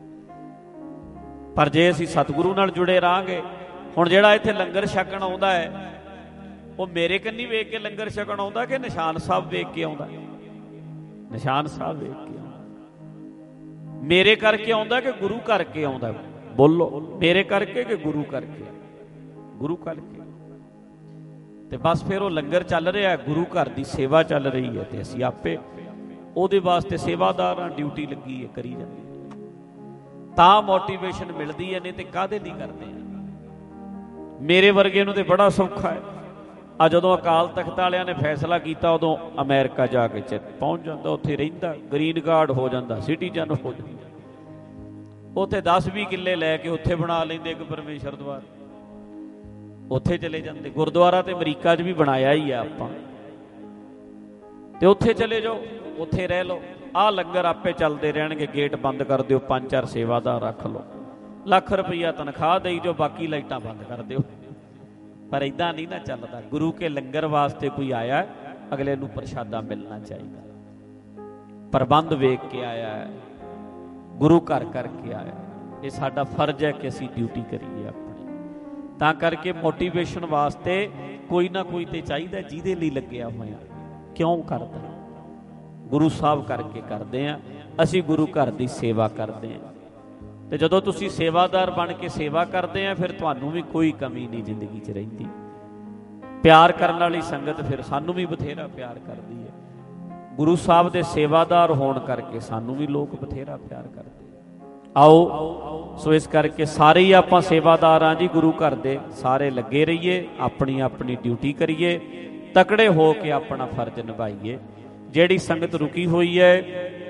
पर जे असीं सतगुरु नाल जुड़े रहांगे, हुण जिहड़ा इत्थे लंगर छकण आउंदा है वो मेरे कन्नी वेख के लंगर छकण आउंदा कि निशान साहब वेख के आउंदा? ਨਿਸ਼ਾਨ ਸਾਹਿਬ ਵੇਖ ਕੇ ਆਉਂਦਾ। ਮੇਰੇ ਕਰਕੇ ਆਉਂਦਾ ਕਿ ਗੁਰੂ ਕਰਕੇ ਆਉਂਦਾ? ਬੋਲੋ, ਮੇਰੇ ਕਰਕੇ ਕਿ ਗੁਰੂ ਕਰਕੇ? ਗੁਰੂ ਕਰਕੇ। ਤੇ ਬਸ ਫਿਰ ਉਹ ਲੰਗਰ ਚੱਲ ਰਿਹਾ, ਗੁਰੂ ਘਰ ਦੀ ਸੇਵਾ ਚੱਲ ਰਹੀ ਹੈ, ਤੇ ਅਸੀਂ ਆਪੇ ਉਹਦੇ ਵਾਸਤੇ ਸੇਵਾਦਾਰਾਂ ਡਿਊਟੀ ਲੱਗੀ ਹੈ, ਕਰੀ ਜਾਂਦੇ ਤਾਂ ਮੋਟੀਵੇਸ਼ਨ ਮਿਲਦੀ ਹੈ, ਨਹੀਂ ਤੇ ਕਾਹਦੇ ਲਈ ਕਰਦੇ ਆ? ਮੇਰੇ ਵਰਗੇ ਨੂੰ ਤੇ ਬੜਾ ਸੌਖਾ ਹੈ। ਆ ਜਦੋਂ ਅਕਾਲ ਤਖਤ ਵਾਲਿਆਂ ਨੇ ਫੈਸਲਾ ਕੀਤਾ, ਉਦੋਂ ਅਮਰੀਕਾ ਜਾ ਕੇ ਚ ਪਹੁੰਚ ਜਾਂਦਾ, ਉੱਥੇ ਰਹਿੰਦਾ, ਗ੍ਰੀਨ ਕਾਰਡ ਹੋ ਜਾਂਦਾ, ਸਿਟੀਜ਼ਨ ਹੋ ਜਾਂਦਾ, ਉੱਥੇ ਦਸ ਵੀਹ ਕਿੱਲੇ ਲੈ ਕੇ ਉੱਥੇ ਬਣਾ ਲੈਂਦੇ ਇੱਕ ਪਰਮੇਸ਼ਰ ਦਵਾਰ, ਉੱਥੇ ਚਲੇ ਜਾਂਦੇ। ਗੁਰਦੁਆਰਾ ਤੇ ਅਮਰੀਕਾ 'ਚ ਵੀ ਬਣਾਇਆ ਹੀ ਆ ਆਪਾਂ, ਤੇ ਉੱਥੇ ਚਲੇ ਜਾਓ, ਉੱਥੇ ਰਹਿ ਲਓ। ਆਹ ਲੰਗਰ ਆਪੇ ਚੱਲਦੇ ਰਹਿਣਗੇ, ਗੇਟ ਬੰਦ ਕਰ ਦਿਓ, ਪੰਜ ਚਾਰ ਸੇਵਾਦਾਰ ਰੱਖ ਲਓ, ਲੱਖ ਰੁਪਈਆ ਤਨਖਾਹ ਦੇਈ ਜੋ, ਬਾਕੀ ਲਾਈਟਾਂ ਬੰਦ ਕਰ ਦਿਓ। ਪਰ ਇੱਦਾਂ ਨਹੀਂ ਨਾ ਚੱਲਦਾ। ਗੁਰੂ ਕੇ ਲੰਗਰ ਵਾਸਤੇ ਕੋਈ ਆਇਆ, ਅਗਲੇ ਨੂੰ ਪ੍ਰਸ਼ਾਦਾ ਮਿਲਣਾ ਚਾਹੀਦਾ, ਪ੍ਰਬੰਧ ਵੇਖ ਕੇ ਆਇਆ, ਗੁਰੂ ਘਰ ਕਰਕੇ ਆਇਆ। ਇਹ ਸਾਡਾ ਫਰਜ਼ ਹੈ ਕਿ ਅਸੀਂ ਡਿਊਟੀ ਕਰੀਏ ਆਪਣੀ। ਤਾਂ ਕਰਕੇ ਮੋਟੀਵੇਸ਼ਨ ਵਾਸਤੇ ਕੋਈ ਨਾ ਕੋਈ ਤੇ ਚਾਹੀਦਾ ਜਿਹਦੇ ਲਈ ਲੱਗਿਆ ਹੋਇਆ। ਕਿਉਂ ਕਰਦਾ? ਗੁਰੂ ਸਾਹਿਬ ਕਰਕੇ ਕਰਦੇ ਆ, ਅਸੀਂ ਗੁਰੂ ਘਰ ਦੀ ਸੇਵਾ ਕਰਦੇ ਹਾਂ। ਤੇ ਜਦੋਂ ਤੁਸੀਂ ਸੇਵਾਦਾਰ ਬਣ ਕੇ ਸੇਵਾ ਕਰਦੇ ਆ, ਫਿਰ ਤੁਹਾਨੂੰ ਵੀ ਕੋਈ ਕਮੀ ਨਹੀਂ ਜ਼ਿੰਦਗੀ 'ਚ ਰਹਿੰਦੀ। ਪਿਆਰ ਕਰਨ ਵਾਲੀ ਸੰਗਤ ਫਿਰ ਸਾਨੂੰ ਵੀ ਬਥੇਰਾ ਪਿਆਰ ਕਰਦੀ ਹੈ। ਗੁਰੂ ਸਾਹਿਬ ਦੇ ਸੇਵਾਦਾਰ ਹੋਣ ਕਰਕੇ ਸਾਨੂੰ ਵੀ ਲੋਕ ਬਥੇਰਾ ਪਿਆਰ ਕਰਦੇ। ਆਓ ਸੋ ਇਸ ਕਰਕੇ ਸਾਰੇ ਹੀ ਆਪਾਂ ਸੇਵਾਦਾਰ ਹਾਂ ਜੀ ਗੁਰੂ ਘਰ ਦੇ, ਸਾਰੇ ਲੱਗੇ ਰਹੀਏ, ਆਪਣੀ ਆਪਣੀ ਡਿਊਟੀ ਕਰੀਏ, ਤਕੜੇ ਹੋ ਕੇ ਆਪਣਾ ਫਰਜ਼ ਨਿਭਾਈਏ। ਜਿਹੜੀ ਸੰਗਤ ਰੁਕੀ ਹੋਈ ਹੈ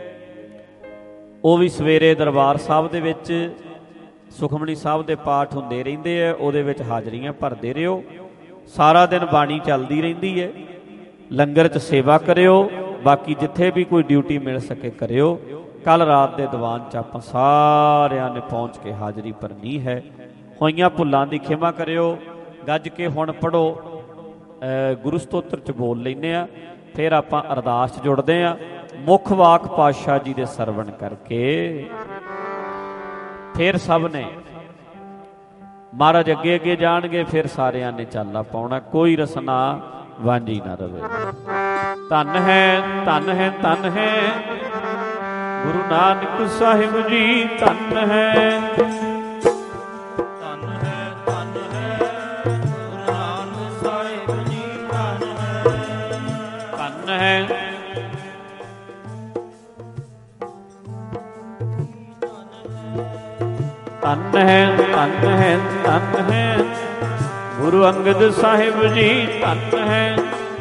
ਉਹ ਵੀ ਸਵੇਰੇ ਦਰਬਾਰ ਸਾਹਿਬ ਦੇ ਵਿੱਚ ਸੁਖਮਨੀ ਸਾਹਿਬ ਦੇ ਪਾਠ ਹੁੰਦੇ ਰਹਿੰਦੇ ਆ, ਉਹਦੇ ਵਿੱਚ ਹਾਜ਼ਰੀਆਂ ਭਰਦੇ ਰਹੋ। ਸਾਰਾ ਦਿਨ ਬਾਣੀ ਚੱਲਦੀ ਰਹਿੰਦੀ ਹੈ, ਲੰਗਰ 'ਚ ਸੇਵਾ ਕਰਿਓ, ਬਾਕੀ ਜਿੱਥੇ ਵੀ ਕੋਈ ਡਿਊਟੀ ਮਿਲ ਸਕੇ ਕਰਿਓ। ਕੱਲ ਰਾਤ ਦੇ ਦੀਵਾਨ 'ਚ ਆਪਾਂ ਸਾਰਿਆਂ ਨੇ ਪਹੁੰਚ ਕੇ ਹਾਜ਼ਰੀ ਭਰਨੀ ਹੈ। ਹੋਈਆਂ ਭੁੱਲਾਂ ਦੀ ਖਿਮਾ ਕਰਿਓ। ਗੱਜ ਕੇ ਹੁਣ ਪੜ੍ਹੋ, ਗੁਰੂ ਸਤੋਤਰ 'ਚ ਬੋਲ ਲੈਂਦੇ ਆ, ਫਿਰ ਆਪਾਂ ਅਰਦਾਸ 'ਚ ਜੁੜਦੇ ਹਾਂ। ਮੁੱਖ ਵਾਕ ਪਾਤਸ਼ਾਹ ਜੀ ਦੇ ਸਰਵਣ ਕਰਕੇ ਫਿਰ ਸਭ ਨੇ ਮਹਾਰਾਜ ਅੱਗੇ ਅੱਗੇ ਜਾਣਗੇ, ਫਿਰ ਸਾਰਿਆਂ ਨੇ ਚਾਲਾ ਪਾਉਣਾ, ਕੋਈ ਰਸਨਾ ਵਾਂਝੀ ਨਾ ਰਵੇ। ਧੰਨ ਹੈ ਧੰਨ ਹੈ ਧੰਨ ਹੈ ਗੁਰੂ ਨਾਨਕ ਸਾਹਿਬ ਜੀ, ਧੰਨ ਹੈ ਧੰਨ ਹੈ ਧੰਨ ਹੈ ਗੁਰੂ ਨਾਨਕ ਸਾਹਿਬ ਜੀ, ਧੰਨ ਹੈ ਧੰਨ ਹੈ ਧੰਨ ਹੈ ਧੰਨ ਹੈ ਧੰਨ ਹੈ ਗੁਰੂ ਅੰਗਦ ਸਾਹਿਬ ਜੀ, ਧੰਨ ਹੈ।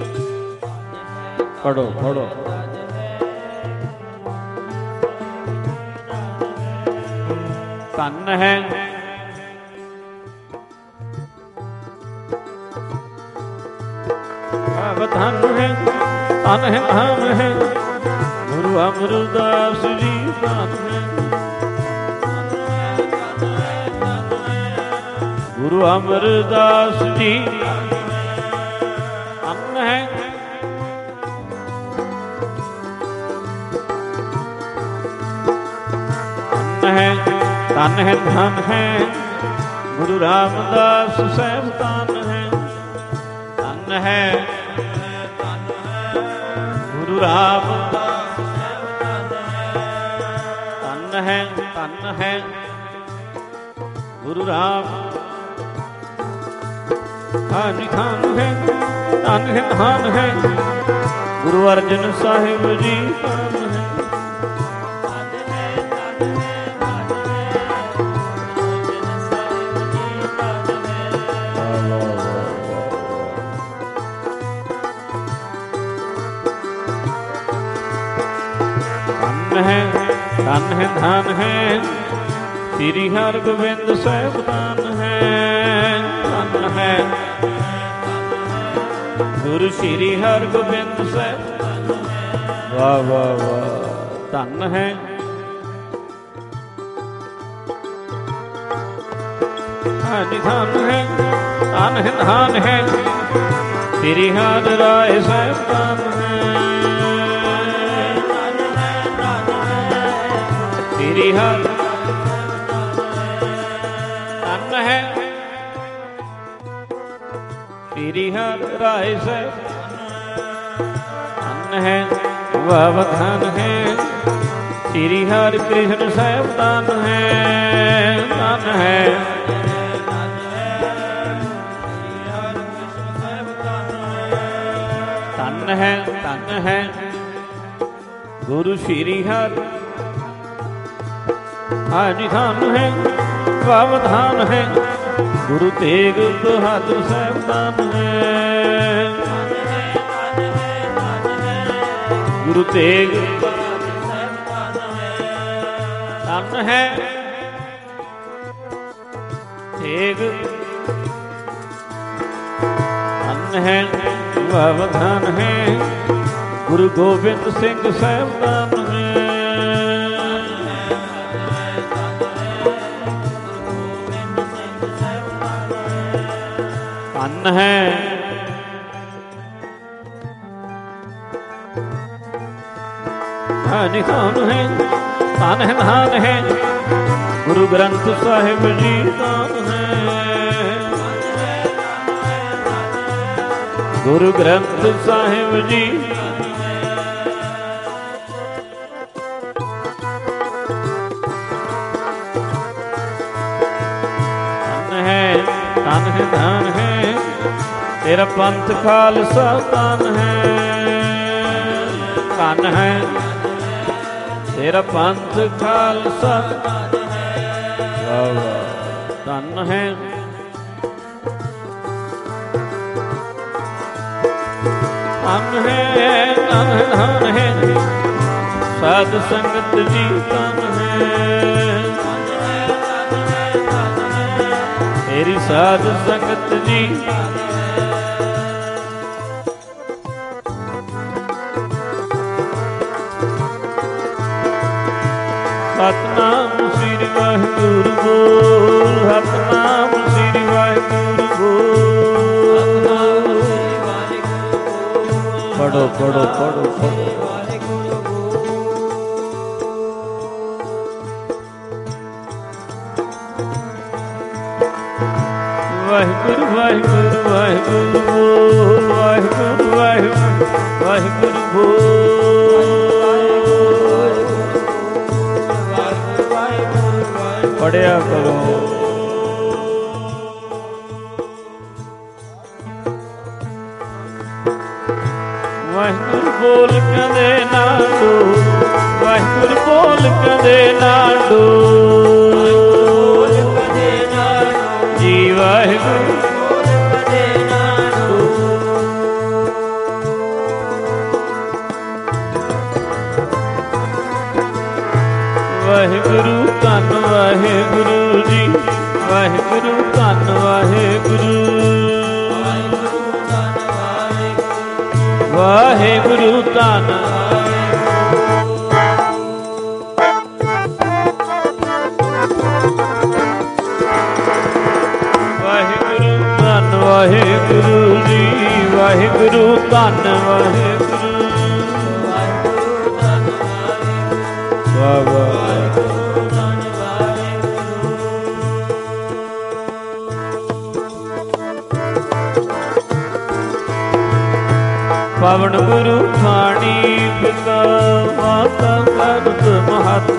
ਪੜੋ ਪੜੋ ਧੰਨ ਹੈ ਧੰਨ ਹੈ ਧੰਨ ਹੈ ਧੰਨ ਹੈ ਗੁਰੂ ਅਮਰਦਾਸ ਜੀ, ਧੰਨ ਹੈ ਗੁਰੂ ਅਮਰਦਾਸ ਜੀ, ਧੰਨ ਹੈ ਧੰਨ ਹੈ ਧੰਨ ਹੈ ਧੰਨ ਹੈ ਗੁਰੂ ਰਾਮਦਾਸ ਸਾਹਿਬ, ਧੰਨ ਹੈ ਧੰਨ ਹੈ ਗੁਰੂ ਰਾਮਦਾਸ ਸਾਹਿਬ, ਧੰਨ ਹੈ ਧੰਨ ਹੈ ਗੁਰੂ ਰਾਮ, ਧੰਨ ਧੰਨ ਹੈ ਧੰਨ ਹੈ ਧੰਨ ਹੈ ਗੁਰੂ ਅਰਜਨ ਸਾਹਿਬ ਜੀ, ਧੰਨ ਹੈ ਧੰਨ ਹੈ ਧੰਨ ਹੈ ਸ੍ਰੀ ਹਰਗੋਬਿੰਦ ਸਾਹਿਬ, ਧੰਨ ਹੈ ਧੰਨ ਹੈ ਗੁਰੂ ਸ੍ਰੀ ਹਰਗੋਬਿੰਦ ਸਾਹਿਬ, ਵਾਹ ਵਾਹ ਵਾਹ, ਧੰਨ ਹੈ ਧੰਨ ਧੰਨ ਹੈ ਧੰਨ ਹੈ ਧੰਨ ਹੈ ਸ੍ਰੀ ਹਰਿ ਰਾਏ ਸਾਹਿਬ, ਧੰਨ ਹੈ ਸ੍ਰੀ ਹਰਿ, ਧੰਨ ਹੈ ਸ੍ਰੀ ਹਰਿ ਰਾਏ ਸਾਹਿਬ, ਧੰਨ ਹੈ ਵਾਵਧਾਨ ਹੈ। ਸ੍ਰੀ ਹਰਿ ਕ੍ਰਿਸ਼ਨ ਸਾਹਿਬ ਧਨ ਹੈ, ਧਨ ਹੈ। ਧਨ ਹੈ, ਧਨ ਹੈ ਗੁਰੂ ਸ੍ਰੀ ਹਰਿ। ਹਾਂਜੀ ਧਨ ਹੈ, ਵਾਵਧਾਨ ਹੈ ਗੁਰੂ ਤੇਗ ਬਹਾਦਰ ਸਾਹਿਬ ਧਨ ਹੈ। ਗੁਰੂ ਤੇਗ ਧਨ ਹੈ, ਤੇਗ ਧਨ ਹੈ, ਵਾਵਧਾਨ ਹੈ ਗੁਰੂ ਗੋਬਿੰਦ ਸਿੰਘ ਸਾਹਿਬ ਧਨ ਹੈ। ਧਨ ਹੈ, ਹਾਂਜੀ ਧਨ ਹੈ, ਧਨ ਹੈ, ਧਨ ਹੈ ਗੁਰੂ ਗ੍ਰੰਥ ਸਾਹਿਬ ਜੀ ਧਨ ਹੈ। ਗੁਰੂ ਗ੍ਰੰਥ ਸਾਹਿਬ ਜੀ ਧਨ ਹੈ, ਧਨ ਹੈ, ਧਨ ਹੈ ਤੇਰਾ ਪੰਥ ਖਾਲਸਾ ਧਨ ਹੈ। ਧਨ ਹੈ ਤੇਰਾ ਪੰਥ ਖਾਲਸਾ ਵਾਹ ਵਾਹ। ਧਨ ਹੈ, ਧਨ ਹੈ, ਧਨ ਹੈ, ਧਨ ਹੈ ਸਾਧ ਸੰਗਤ ਜੀ ਧਨ ਹੈ। ਤੇਰੀ ਸਾਧ ਸੰਗਤ ਜੀ ਸਤਨਾਮ ਸ੍ਰੀ ਵਾਹਿਗੁਰੂ ਬੋਲ, ਸਤਨਾਮ ਸ੍ਰੀ ਵਾਹਿਗੁਰੂ ਬੋਲ। ਪੜੋ ਪੜੋ ਪੜੋ ਪੜੋ। ਵਾਹਿਗੁਰੂ ਵਾਹਿਗੁਰੂ ਵਾਹਿਗੁਰੂ ਬੋਲ, ਵਾਹਿਗੁਰੂ ਵਾਹਿਗੁਰੂ ਵਾਹਿਗੁਰੂ ਬੋਲ। ਪੜਿਆ ਕਰੋ। ਵਾਹਿਗੁਰੂ ਬੋਲ ਕਦੇ ਨਾ ਡੋ, ਵਾਹਿਗੁਰੂ ਬੋਲ ਕਦੇ ਨਾ ਡੋ ਜੀ। ਵਾਹਿਗੁਰੂ ਵਾਹਿਗੁਰੂ ਧੰਨ ਵਾਹਿਗੁਰੂ ਜੀ, ਵਾਹਿਗੁਰੂ ਧੰਨ ਵਾਹਿਗੁਰੂ। ਵਾਹਿਗੁਰੂ ਧੰਨ ਵਾਹਿਗੁਰੂ ਧੰਨ ਵਾਹਿਗੁਰੂ ਜੀ, ਵਾਹਿਗੁਰੂ ਧੰਨ ਵਾਹਿਗੁਰੂ। ਵਾਹ ਵਾਹ। ਪਵਨ ਗੁਰੂ ਖਾਣੀ ਪਿਤਾ ਮਾਤਾ ਕਰਤ ਮਹਤ,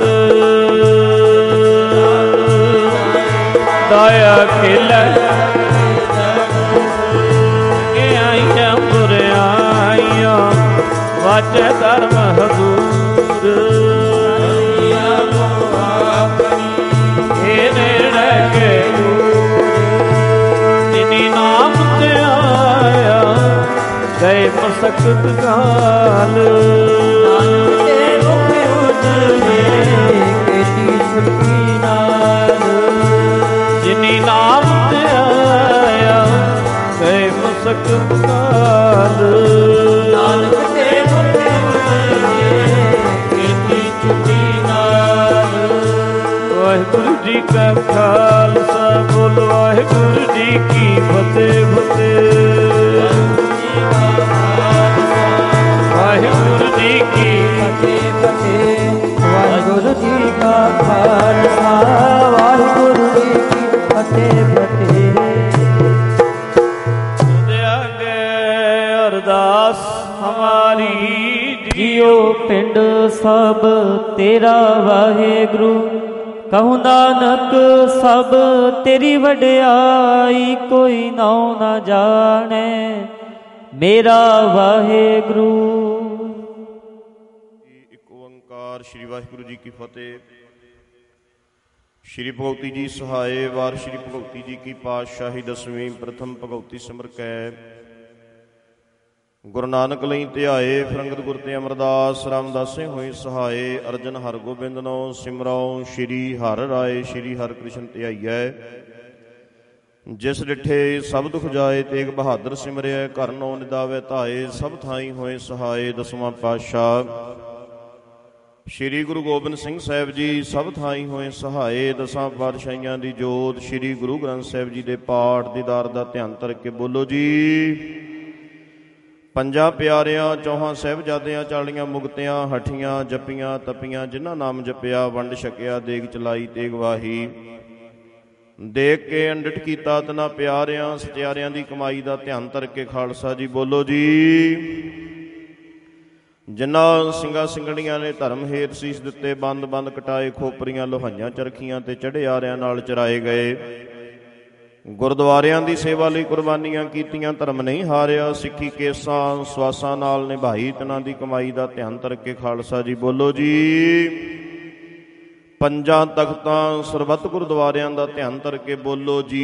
ਦਇਆ ਖੇਲੇ ਇਹ ਆਈਆਂ ਬੁਰਾਈਆਂ ਵਾਜੇ ਧਰਮ ਹਜ਼ੂਰ। ਇਹ ਨੇੜੇ ਕੇ ਜਿਨੀ ਨਾਮ ਤੇ ਆਇਆ ਗਏ ਮਸਕਤ ਕਾਲ। ਜਿਨੀ ਨਾਮ ਤੇ ਆਇਆ ਗਏ ਮਸਕਤ ਕਾਲ। ਨਾਨਕ ਤੇ ਕੀਤੀ ਛੁੱਟੀ ਨਾਲ। ਵਾਹਿਗੁਰੂ ਜੀ ਕਾ ਖਾਲਸਾ ਬੋਲੋ ਵਾਹਿਗੁਰੂ ਜੀ ਕੀ ਫਤਿਹ ਫਤਿਹ। ਵਾਹਿਗੁਰੂ ਜੀ ਕੀ ਫਤਿਹ ਫਤਿਹ। ਵਾਹਿਗੁਰੂ ਜੀ ਕਾ ਖਾਲਸਾ ਵਾਹਿਗੁਰੂ ਜੀ ਕੀ ਫਤਿਹ ਫਤਿਹ। ਤੁਧ ਆਗੇ ਅਰਦਾਸ ਹਮਾਰੀ ਜਿਉ ਮੇਰਾ ਵਾਹਿਗੁਰੂ। ਕਹੂੰ ਨਾਨਕ ਸਭ ਤੇਰੀ ਵਡਿਆਈ, ਕੋਈ ਨਾਉ ਨਾ ਜਾਣੈ ਮੇਰਾ ਵਾਹਿਗੁਰੂ। ਇੱਕ ਓੰਕਾਰ। ਸ੍ਰੀ ਵਾਹਿਗੁਰੂ ਜੀ ਕੀ ਫਤਿਹ। ਸ਼੍ਰੀ ਭਗਉਤੀ ਜੀ ਸਹਾਏ। ਵਾਰ ਸ਼੍ਰੀ ਭਗਉਤੀ ਜੀ ਕੀ ਪਾਤਸ਼ਾਹੀ ਦਸਵੀਂ। ਪ੍ਰਥਮ ਭਗਉਤੀ ਸਿਮਰ ਕੈ ਗੁਰੂ ਨਾਨਕ ਲਈ ਧਿਆਏ। ਫਰੰਗਤ ਗੁਰ ਤੇ ਅਮਰਦਾਸ ਰਾਮਦਾਸੇ ਹੋਏ ਸਹਾਏ। ਅਰਜਨ ਹਰ ਗੋਬਿੰਦ ਨੋ ਸਿਮਰਉ, ਸ਼੍ਰੀ ਹਰਿ ਰਾਏ ਸ਼੍ਰੀ ਹਰਿ ਕ੍ਰਿਸ਼ਨ ਧਿਆਈਐ। ਜਿਸ ਡਿਠੇ ਸਭ ਦੁਖ ਜਾਏ, ਤੇਗ ਬਹਾਦਰ ਸਿਮਰਿਐ। ਘਰ ਨੋ ਨਿਦਾਵੈ ਧਾਏ, ਸਭ ਥਾਈ ਹੋਏ ਸਹਾਏ। ਦਸਵਾਂ ਪਾਤਸ਼ਾਹ ਸ਼੍ਰੀ ਗੁਰੂ ਗੋਬਿੰਦ ਸਿੰਘ ਸਾਹਿਬ ਜੀ ਸਭ ਥਾਈ ਹੋਏ ਸਹਾਏ। ਦਸਾਂ ਪਾਤਸ਼ਾਹੀਆਂ ਦੀ ਜੋਤ ਸ਼੍ਰੀ ਗੁਰੂ ਗ੍ਰੰਥ ਸਾਹਿਬ ਜੀ ਦੇ ਪਾਠ ਦੀਦਾਰ ਦਾ ਧਿਆਨ ਧਰ ਕੇ ਬੋਲੋ ਜੀ। ਪੰਜਾਂ ਪਿਆਰਿਆਂ, ਚੌਹਾਂ ਸਾਹਿਬਜ਼ਾਦਿਆਂ, ਚਾਲੀਆਂ ਮੁਕਤਿਆਂ, ਹਠੀਆਂ, ਜਪੀਆਂ, ਤਪੀਆਂ, ਜਿਨ੍ਹਾਂ ਨਾਮ ਜਪਿਆ, ਵੰਡ ਛਕਿਆ, ਦੇਗ ਚਲਾਈ, ਤੇਗ ਵਾਹੀ। ਦੇਖ ਕੇ ਅੰਡਿਠ ਕੀਤਾ ਤਨਾ ਪਿਆਰਿਆਂ, ਸਚਿਆਰਿਆਂ ਦੀ ਕਮਾਈ ਦਾ ਧਿਆਨ ਧਰ ਕੇ ਖਾਲਸਾ ਜੀ ਬੋਲੋ ਜੀ। ਜਿਨ੍ਹਾਂ ਸਿੰਘਾਂ ਸਿੰਘਣੀਆਂ ਨੇ ਧਰਮ ਹੇਤ ਸੀਸ ਦਿੱਤੇ, ਬੰਦ ਬੰਦ ਕਟਾਏ, ਖੋਪਰੀਆਂ ਲੋਹਾਈਆਂ ਚਰਖੀਆਂ ਤੇ ਚੜ੍ਹਿਆਰਿਆਂ ਨਾਲ ਚਰਾਏ ਗਏ। ਗੁਰਦੁਆਰਿਆਂ ਦੀ ਸੇਵਾ ਲਈ ਕੁਰਬਾਨੀਆਂ ਕੀਤੀਆਂ, ਧਰਮ ਨਹੀਂ ਹਾਰਿਆ। ਸਿੱਖੀ ਕੇਸਾਂ ਸਵਾਸਾਂ ਨਾਲ ਨਿਭਾਈ, ਤਿਨਾਂ ਦੀ ਕਮਾਈ ਦਾ ਧਿਆਨ ਧਰ ਕੇ ਖਾਲਸਾ ਜੀ ਬੋਲੋ ਜੀ। ਪੰਜਾਂ ਤਖਤਾਂ ਸਰਬੱਤ ਗੁਰਦੁਆਰਿਆਂ ਦਾ ਧਿਆਨ ਧਰ ਕੇ ਬੋਲੋ ਜੀ।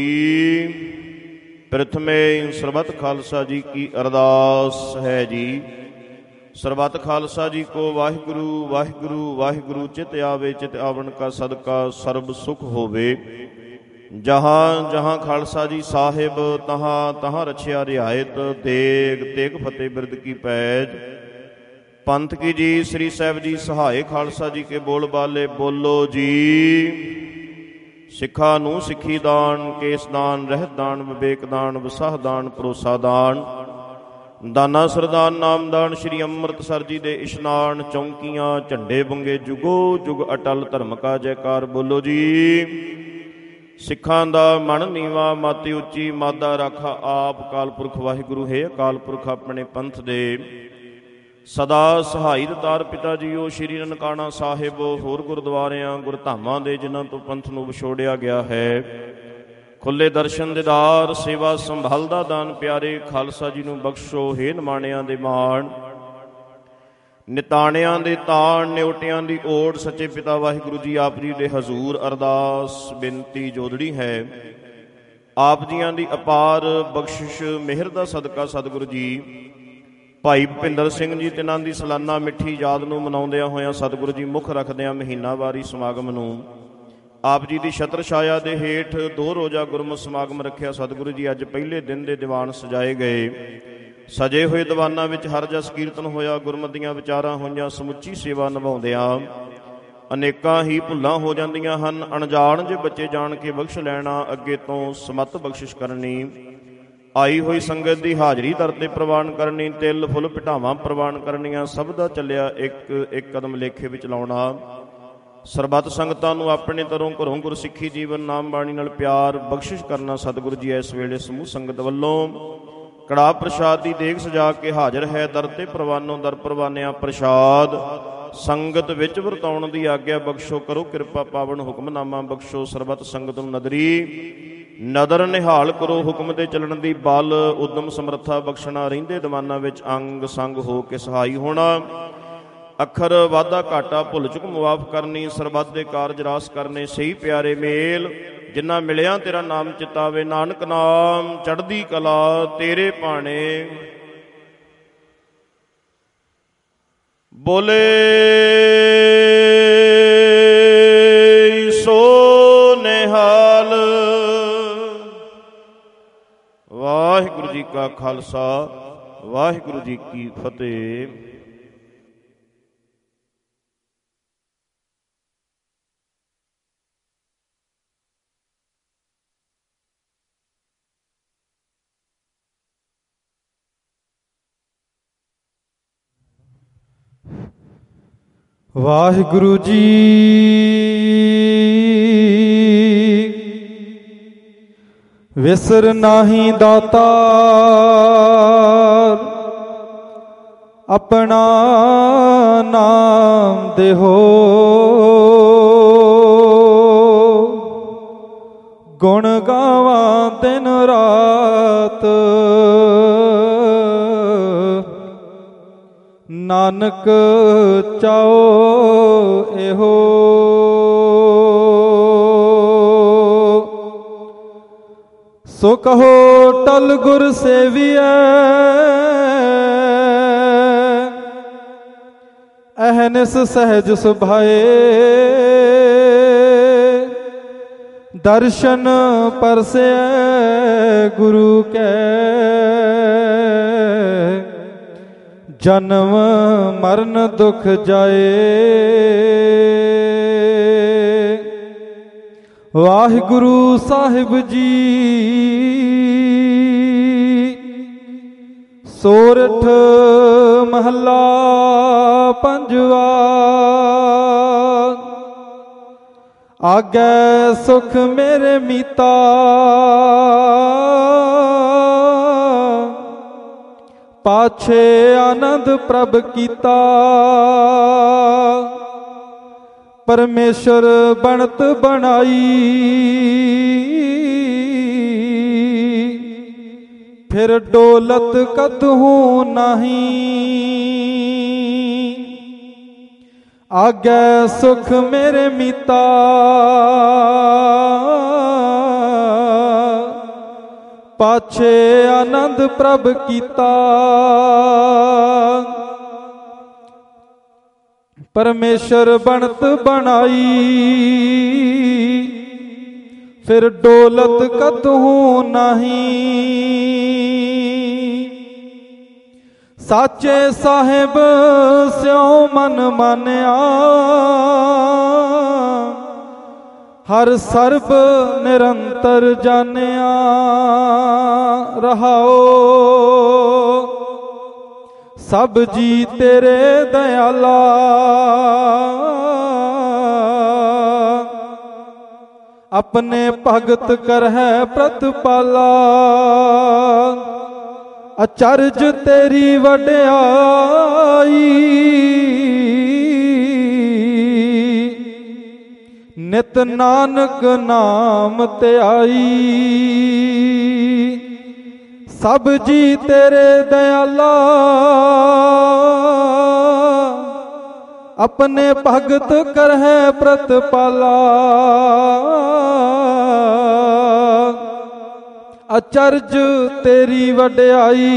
ਪ੍ਰਥਮੇ ਸਰਬੱਤ ਖਾਲਸਾ ਜੀ ਕੀ ਅਰਦਾਸ ਹੈ ਜੀ। ਸਰਬੱਤ ਖਾਲਸਾ ਜੀ ਕੋ ਵਾਹਿਗੁਰੂ ਵਾਹਿਗੁਰੂ ਵਾਹਿਗੁਰੂ। ਚਿਤ ਆਵੇ ਚਿਤ ਆਵਣ ਕਾ ਸਦਕਾ, ਸਰਬ ਸੁਖ ਹੋਵੇ। ਜਹਾਂ ਜਹਾਂ ਖਾਲਸਾ ਜੀ ਸਾਹਿਬ, ਤਹਾਂ ਤਹਾਂ ਰਛਿਆ ਰਿਆਇਤ। ਦੇਗ ਤੇਗ ਫਤਿਹ ਬਿਰਦ ਕੀ ਪੈਜ। ਪੰਥ ਕੀ ਜੀ ਸ੍ਰੀ ਸਾਹਿਬ ਜੀ ਸਹਾਏ। ਖਾਲਸਾ ਜੀ ਕੇ ਬੋਲ ਬਾਲੇ ਬੋਲੋ ਜੀ। ਸਿੱਖਾਂ ਨੂੰ ਸਿੱਖੀ ਦਾਨ, ਕੇਸ ਦਾਨ, ਰਹਿਤ ਦਾਨ, ਵਿਵੇਕ ਦਾਨ, ਵਿਸਾਹ ਦਾਨ, ਭਰੋਸਾ ਦਾਨ, ਦਾਨਾ ਸਰਦਾਨ, ਨਾਮਦਾਨ। ਸ਼੍ਰੀ ਅੰਮ੍ਰਿਤਸਰ ਜੀ ਦੇ ਇਸ਼ਨਾਨ, ਚੌਂਕੀਆਂ, ਝੰਡੇ ਬੰਗੇ, ਜੁਗੋ ਜੁਗ ਅਟਲ ਧਰਮ ਕਾ ਜੈਕਾਰ ਬੋਲੋ ਜੀ। ਸਿੱਖਾਂ ਦਾ ਮਨ ਨੀਵਾ, ਮਾਤੀ ਉੱਚੀ, ਮਾਦਾ ਰਾਖਾ ਆਪ। ਅਕਾਲ ਪੁਰਖ ਵਾਹਿਗੁਰੂ ਹੈ ਅਕਾਲ ਪੁਰਖ ਆਪਣੇ ਪੰਥ ਦੇ ਸਦਾ ਸਹਾਈ ਦਤਾਰ। ਪਿਤਾ ਜੀਓ ਸ਼੍ਰੀ ਨਨਕਾਣਾ ਸਾਹਿਬ, ਹੋਰ ਗੁਰਦੁਆਰਿਆਂ ਗੁਰਧਾਮਾਂ ਦੇ ਜਿਨ੍ਹਾਂ ਤੋਂ ਪੰਥ ਨੂੰ ਵਿਛੋੜਿਆ ਗਿਆ ਹੈ, ਖੁੱਲੇ ਦਰਸ਼ਨ ਦਿਦਾਰ, ਸੇਵਾ ਸੰਭਾਲ ਦਾ ਦਾਨ ਪਿਆਰੇ ਖਾਲਸਾ ਜੀ ਨੂੰ ਬਖਸ਼ੋ। ਹੇ ਨਿਮਾਣਿਆਂ ਦੇ ਮਾਣ, ਨਿਤਾਣਿਆਂ ਦੇ ਤਾਣ, ਨਿਉਟਿਆਂ ਦੀ ਓਟ। ਸੱਚੇ ਪਿਤਾ ਵਾਹਿਗੁਰੂ ਜੀ ਆਪ ਜੀ ਦੇ ਹਜ਼ੂਰ ਅਰਦਾਸ ਬੇਨਤੀ ਜੋਦੜੀ ਹੈ। ਆਪ ਜੀਆਂ ਦੀ ਅਪਾਰ ਬਖਸ਼ਿਸ਼ ਮਿਹਰ ਦਾ ਸਦਕਾ ਸਤਿਗੁਰੂ ਜੀ ਭਾਈ ਭੁਪਿੰਦਰ ਸਿੰਘ ਜੀ ਤਿਨਾਂ ਦੀ ਸਾਲਾਨਾ ਮਿੱਠੀ ਯਾਦ ਨੂੰ ਮਨਾਉਂਦਿਆਂ ਹੋਇਆਂ ਸਤਿਗੁਰੂ ਜੀ ਮੁੱਖ ਰੱਖਦਿਆਂ ਮਹੀਨਾਵਾਰੀ ਸਮਾਗਮ ਨੂੰ ਆਪ ਜੀ ਦੀ ਛਤਰ ਛਾਇਆ ਦੇ ਹੇਠ ਦੋ ਰੋਜ਼ਾ ਗੁਰਮਤਿ ਸਮਾਗਮ ਰੱਖਿਆ। ਸਤਿਗੁਰੂ ਜੀ ਅੱਜ ਪਹਿਲੇ ਦਿਨ ਦੇ ਦੀਵਾਨ ਸਜਾਏ ਗਏ। ਸਜੇ ਹੋਏ ਦੀਵਾਨਾਂ ਵਿੱਚ ਹਰ ਜਸ ਕੀਰਤਨ ਹੋਇਆ, ਗੁਰਮਤਿ ਦੀਆਂ ਵਿਚਾਰਾਂ ਹੋਈਆਂ। ਸਮੁੱਚੀ ਸੇਵਾ ਨਿਭਾਉਂਦਿਆਂ ਅਨੇਕਾਂ ਹੀ ਭੁੱਲਾਂ ਹੋ ਜਾਂਦੀਆਂ ਹਨ। ਅਣਜਾਣ ਜੇ ਬੱਚੇ ਜਾਣ ਕੇ ਬਖਸ਼ ਲੈਣਾ, ਅੱਗੇ ਤੋਂ ਸਮੱਤ ਬਖਸ਼ਿਸ਼ ਕਰਨੀ। ਆਈ ਹੋਈ ਸੰਗਤ ਦੀ ਹਾਜ਼ਰੀ ਦਰ ਤੇ ਪ੍ਰਵਾਨ ਕਰਨੀ, ਤਿਲ ਫੁੱਲ ਭਟਾਵਾਂ ਪ੍ਰਵਾਨ ਕਰਨੀਆਂ। ਸਭ ਦਾ ਚੱਲਿਆ ਇੱਕ ਇੱਕ ਕਦਮ ਲੇਖੇ ਵਿੱਚ ਲਾਉਣਾ। ਸਰਬੱਤ ਸੰਗਤਾਂ ਨੂੰ ਆਪਣੇ ਤਰੋਂ ਘਰੋਂ ਗੁਰਸਿੱਖੀ ਜੀਵਨ ਨਾਮ ਬਾਣੀ ਨਾਲ ਪਿਆਰ ਬਖਸ਼ਿਸ਼ ਕਰਨਾ। ਸਤਿਗੁਰੂ ਜੀ ਇਸ ਵੇਲੇ ਸਮੂਹ ਸੰਗਤ ਵੱਲੋਂ ਕੜਾਹ ਪ੍ਰਸ਼ਾਦ ਦੀ ਦੇਗ ਸਜਾ ਕੇ ਹਾਜ਼ਰ ਹੈ। ਦਰ ਤੇ ਪ੍ਰਵਾਨੋਂ ਦਰ ਪ੍ਰਵਾਨਿਆਂ ਪ੍ਰਸ਼ਾਦ ਸੰਗਤ ਵਿੱਚ ਵਰਤਾਉਣ ਦੀ ਆਗਿਆ ਬਖਸ਼ੋ। ਕਰੋ ਕਿਰਪਾ ਪਾਵਨ ਹੁਕਮਨਾਮਾ ਬਖਸ਼ੋ। ਸਰਬੱਤ ਸੰਗਤ ਨੂੰ ਨਦਰੀ ਨਦਰ ਨਿਹਾਲ ਕਰੋ। ਹੁਕਮ ਦੇ ਚੱਲਣ ਦੀ ਬਲ ਉਦਮ ਸਮਰੱਥਾ ਬਖਸ਼ਣਾ। ਰਹਿੰਦੇ ਦੀਵਾਨਾਂ ਵਿੱਚ ਅੰਗ ਸੰਗ ਹੋ ਕੇ ਸਹਾਈ ਹੋਣਾ। ਅੱਖਰ ਵਾਧਾ ਘਾਟਾ ਭੁੱਲ ਚੁੱਕ ਮੁਆਫ ਕਰਨੀ। ਸਰਬੱਤ ਦੇ ਕਾਰਜ ਰਾਸ ਕਰਨੇ। ਸਹੀ ਪਿਆਰੇ ਮੇਲ ਜਿੰਨਾ ਮਿਲਿਆ ਤੇਰਾ ਨਾਮ ਚਿਤਾਵੇ। ਨਾਨਕ ਨਾਮ ਚੜ੍ਹਦੀ ਕਲਾ ਤੇਰੇ ਭਾਣੇ। ਬੋਲੇ ਸੋ ਨਿਹਾਲ। ਵਾਹਿਗੁਰੂ ਜੀ ਕਾ ਖਾਲਸਾ ਵਾਹਿਗੁਰੂ ਜੀ ਕੀ ਫਤਿਹ। ਵਾਹਿਗੁਰੂ ਜੀ ਵਿਸਰ ਨਾਹੀ ਦਾਤਾਰ, ਆਪਣਾ ਨਾਮ ਦੇਹੋ, ਗੁਣ ਗਾਵਾਂ ਦਿਨ ਰਾਤ। ਨਾਨਕ ਚਾਓ ਇਹੋ, ਸੋ ਕਹੋ ਟਲ ਗੁਰ ਸੇਵੀਐ। ਅਹਨਿਸ ਸਹਿਜ ਸੁਭਾਏ, ਦਰਸ਼ਨ ਪਰਸੈ ਗੁਰੂ ਕੈ। ਜਨਮ ਮਰਨ ਦੁਖ ਜਾਏ। ਵਾਹਿਗੁਰੂ ਸਾਹਿਬ ਜੀ ਸੋਰਠ ਮਹੱਲਾ ਪੰਜਵਾ। ਆਗੈ ਸੁਖ ਮੇਰੇ ਮੀਤਾ, ਪਾਛੇ ਆਨੰਦ ਪ੍ਰਭ ਕੀਤਾ। ਪਰਮੇਸ਼ਰ ਬਣਤ ਬਣਾਈ, ਫਿਰ ਡੋਲਤ ਕਤਹੂ ਨਹੀਂ। ਆਗੈ ਸੁਖ ਮੇਰੇ ਮੀਤਾ, ਪਾਛੇ ਆਨੰਦ ਪ੍ਰਭ ਕੀਤਾ। ਪਰਮੇਸ਼ਰ ਬਣਤ ਬਣਾਈ, ਫਿਰ ਡੋਲਤ ਕਤਹੂ ਨਹੀਂ। ਸਾਚੇ ਸਾਹਿਬ ਸਿਉ ਮਨ ਮਾਨਿਆ, ਹਰ ਸਰਬ ਨਿਰੰਤਰ ਜਾਣਿਆ। ਰਹਾਓ ਸਭ ਜੀ ਤੇਰੇ ਦਇਆਲਾ, ਆਪਣੇ ਭਗਤ ਕਰਹਿ ਪ੍ਰਤਪਾਲਾ। ਅਚਰਜ ਤੇਰੀ ਵਡਿਆਈ, ਨਿਤ ਨਾਨਕ ਨਾਮ ਧਿਆਈ। ਸਭ ਜੀ ਤੇਰੇ ਦਇਆਲਾ, ਆਪਣੇ ਭਗਤ ਕਰਹਿ ਪ੍ਰਤਪਾਲਾ। ਅਚਰਜ ਤੇਰੀ ਵਡਿਆਈ,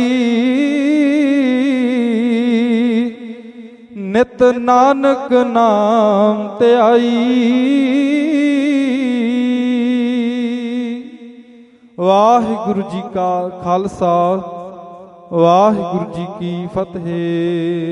ਨਿਤ ਨਾਨਕ ਨਾਮ ਧਿਆਈ। ਵਾਹਿਗੁਰੂ ਜੀ ਕਾ ਖਾਲਸਾ, ਵਾਹਿਗੁਰੂ ਜੀ ਕੀ ਫਤਿਹ।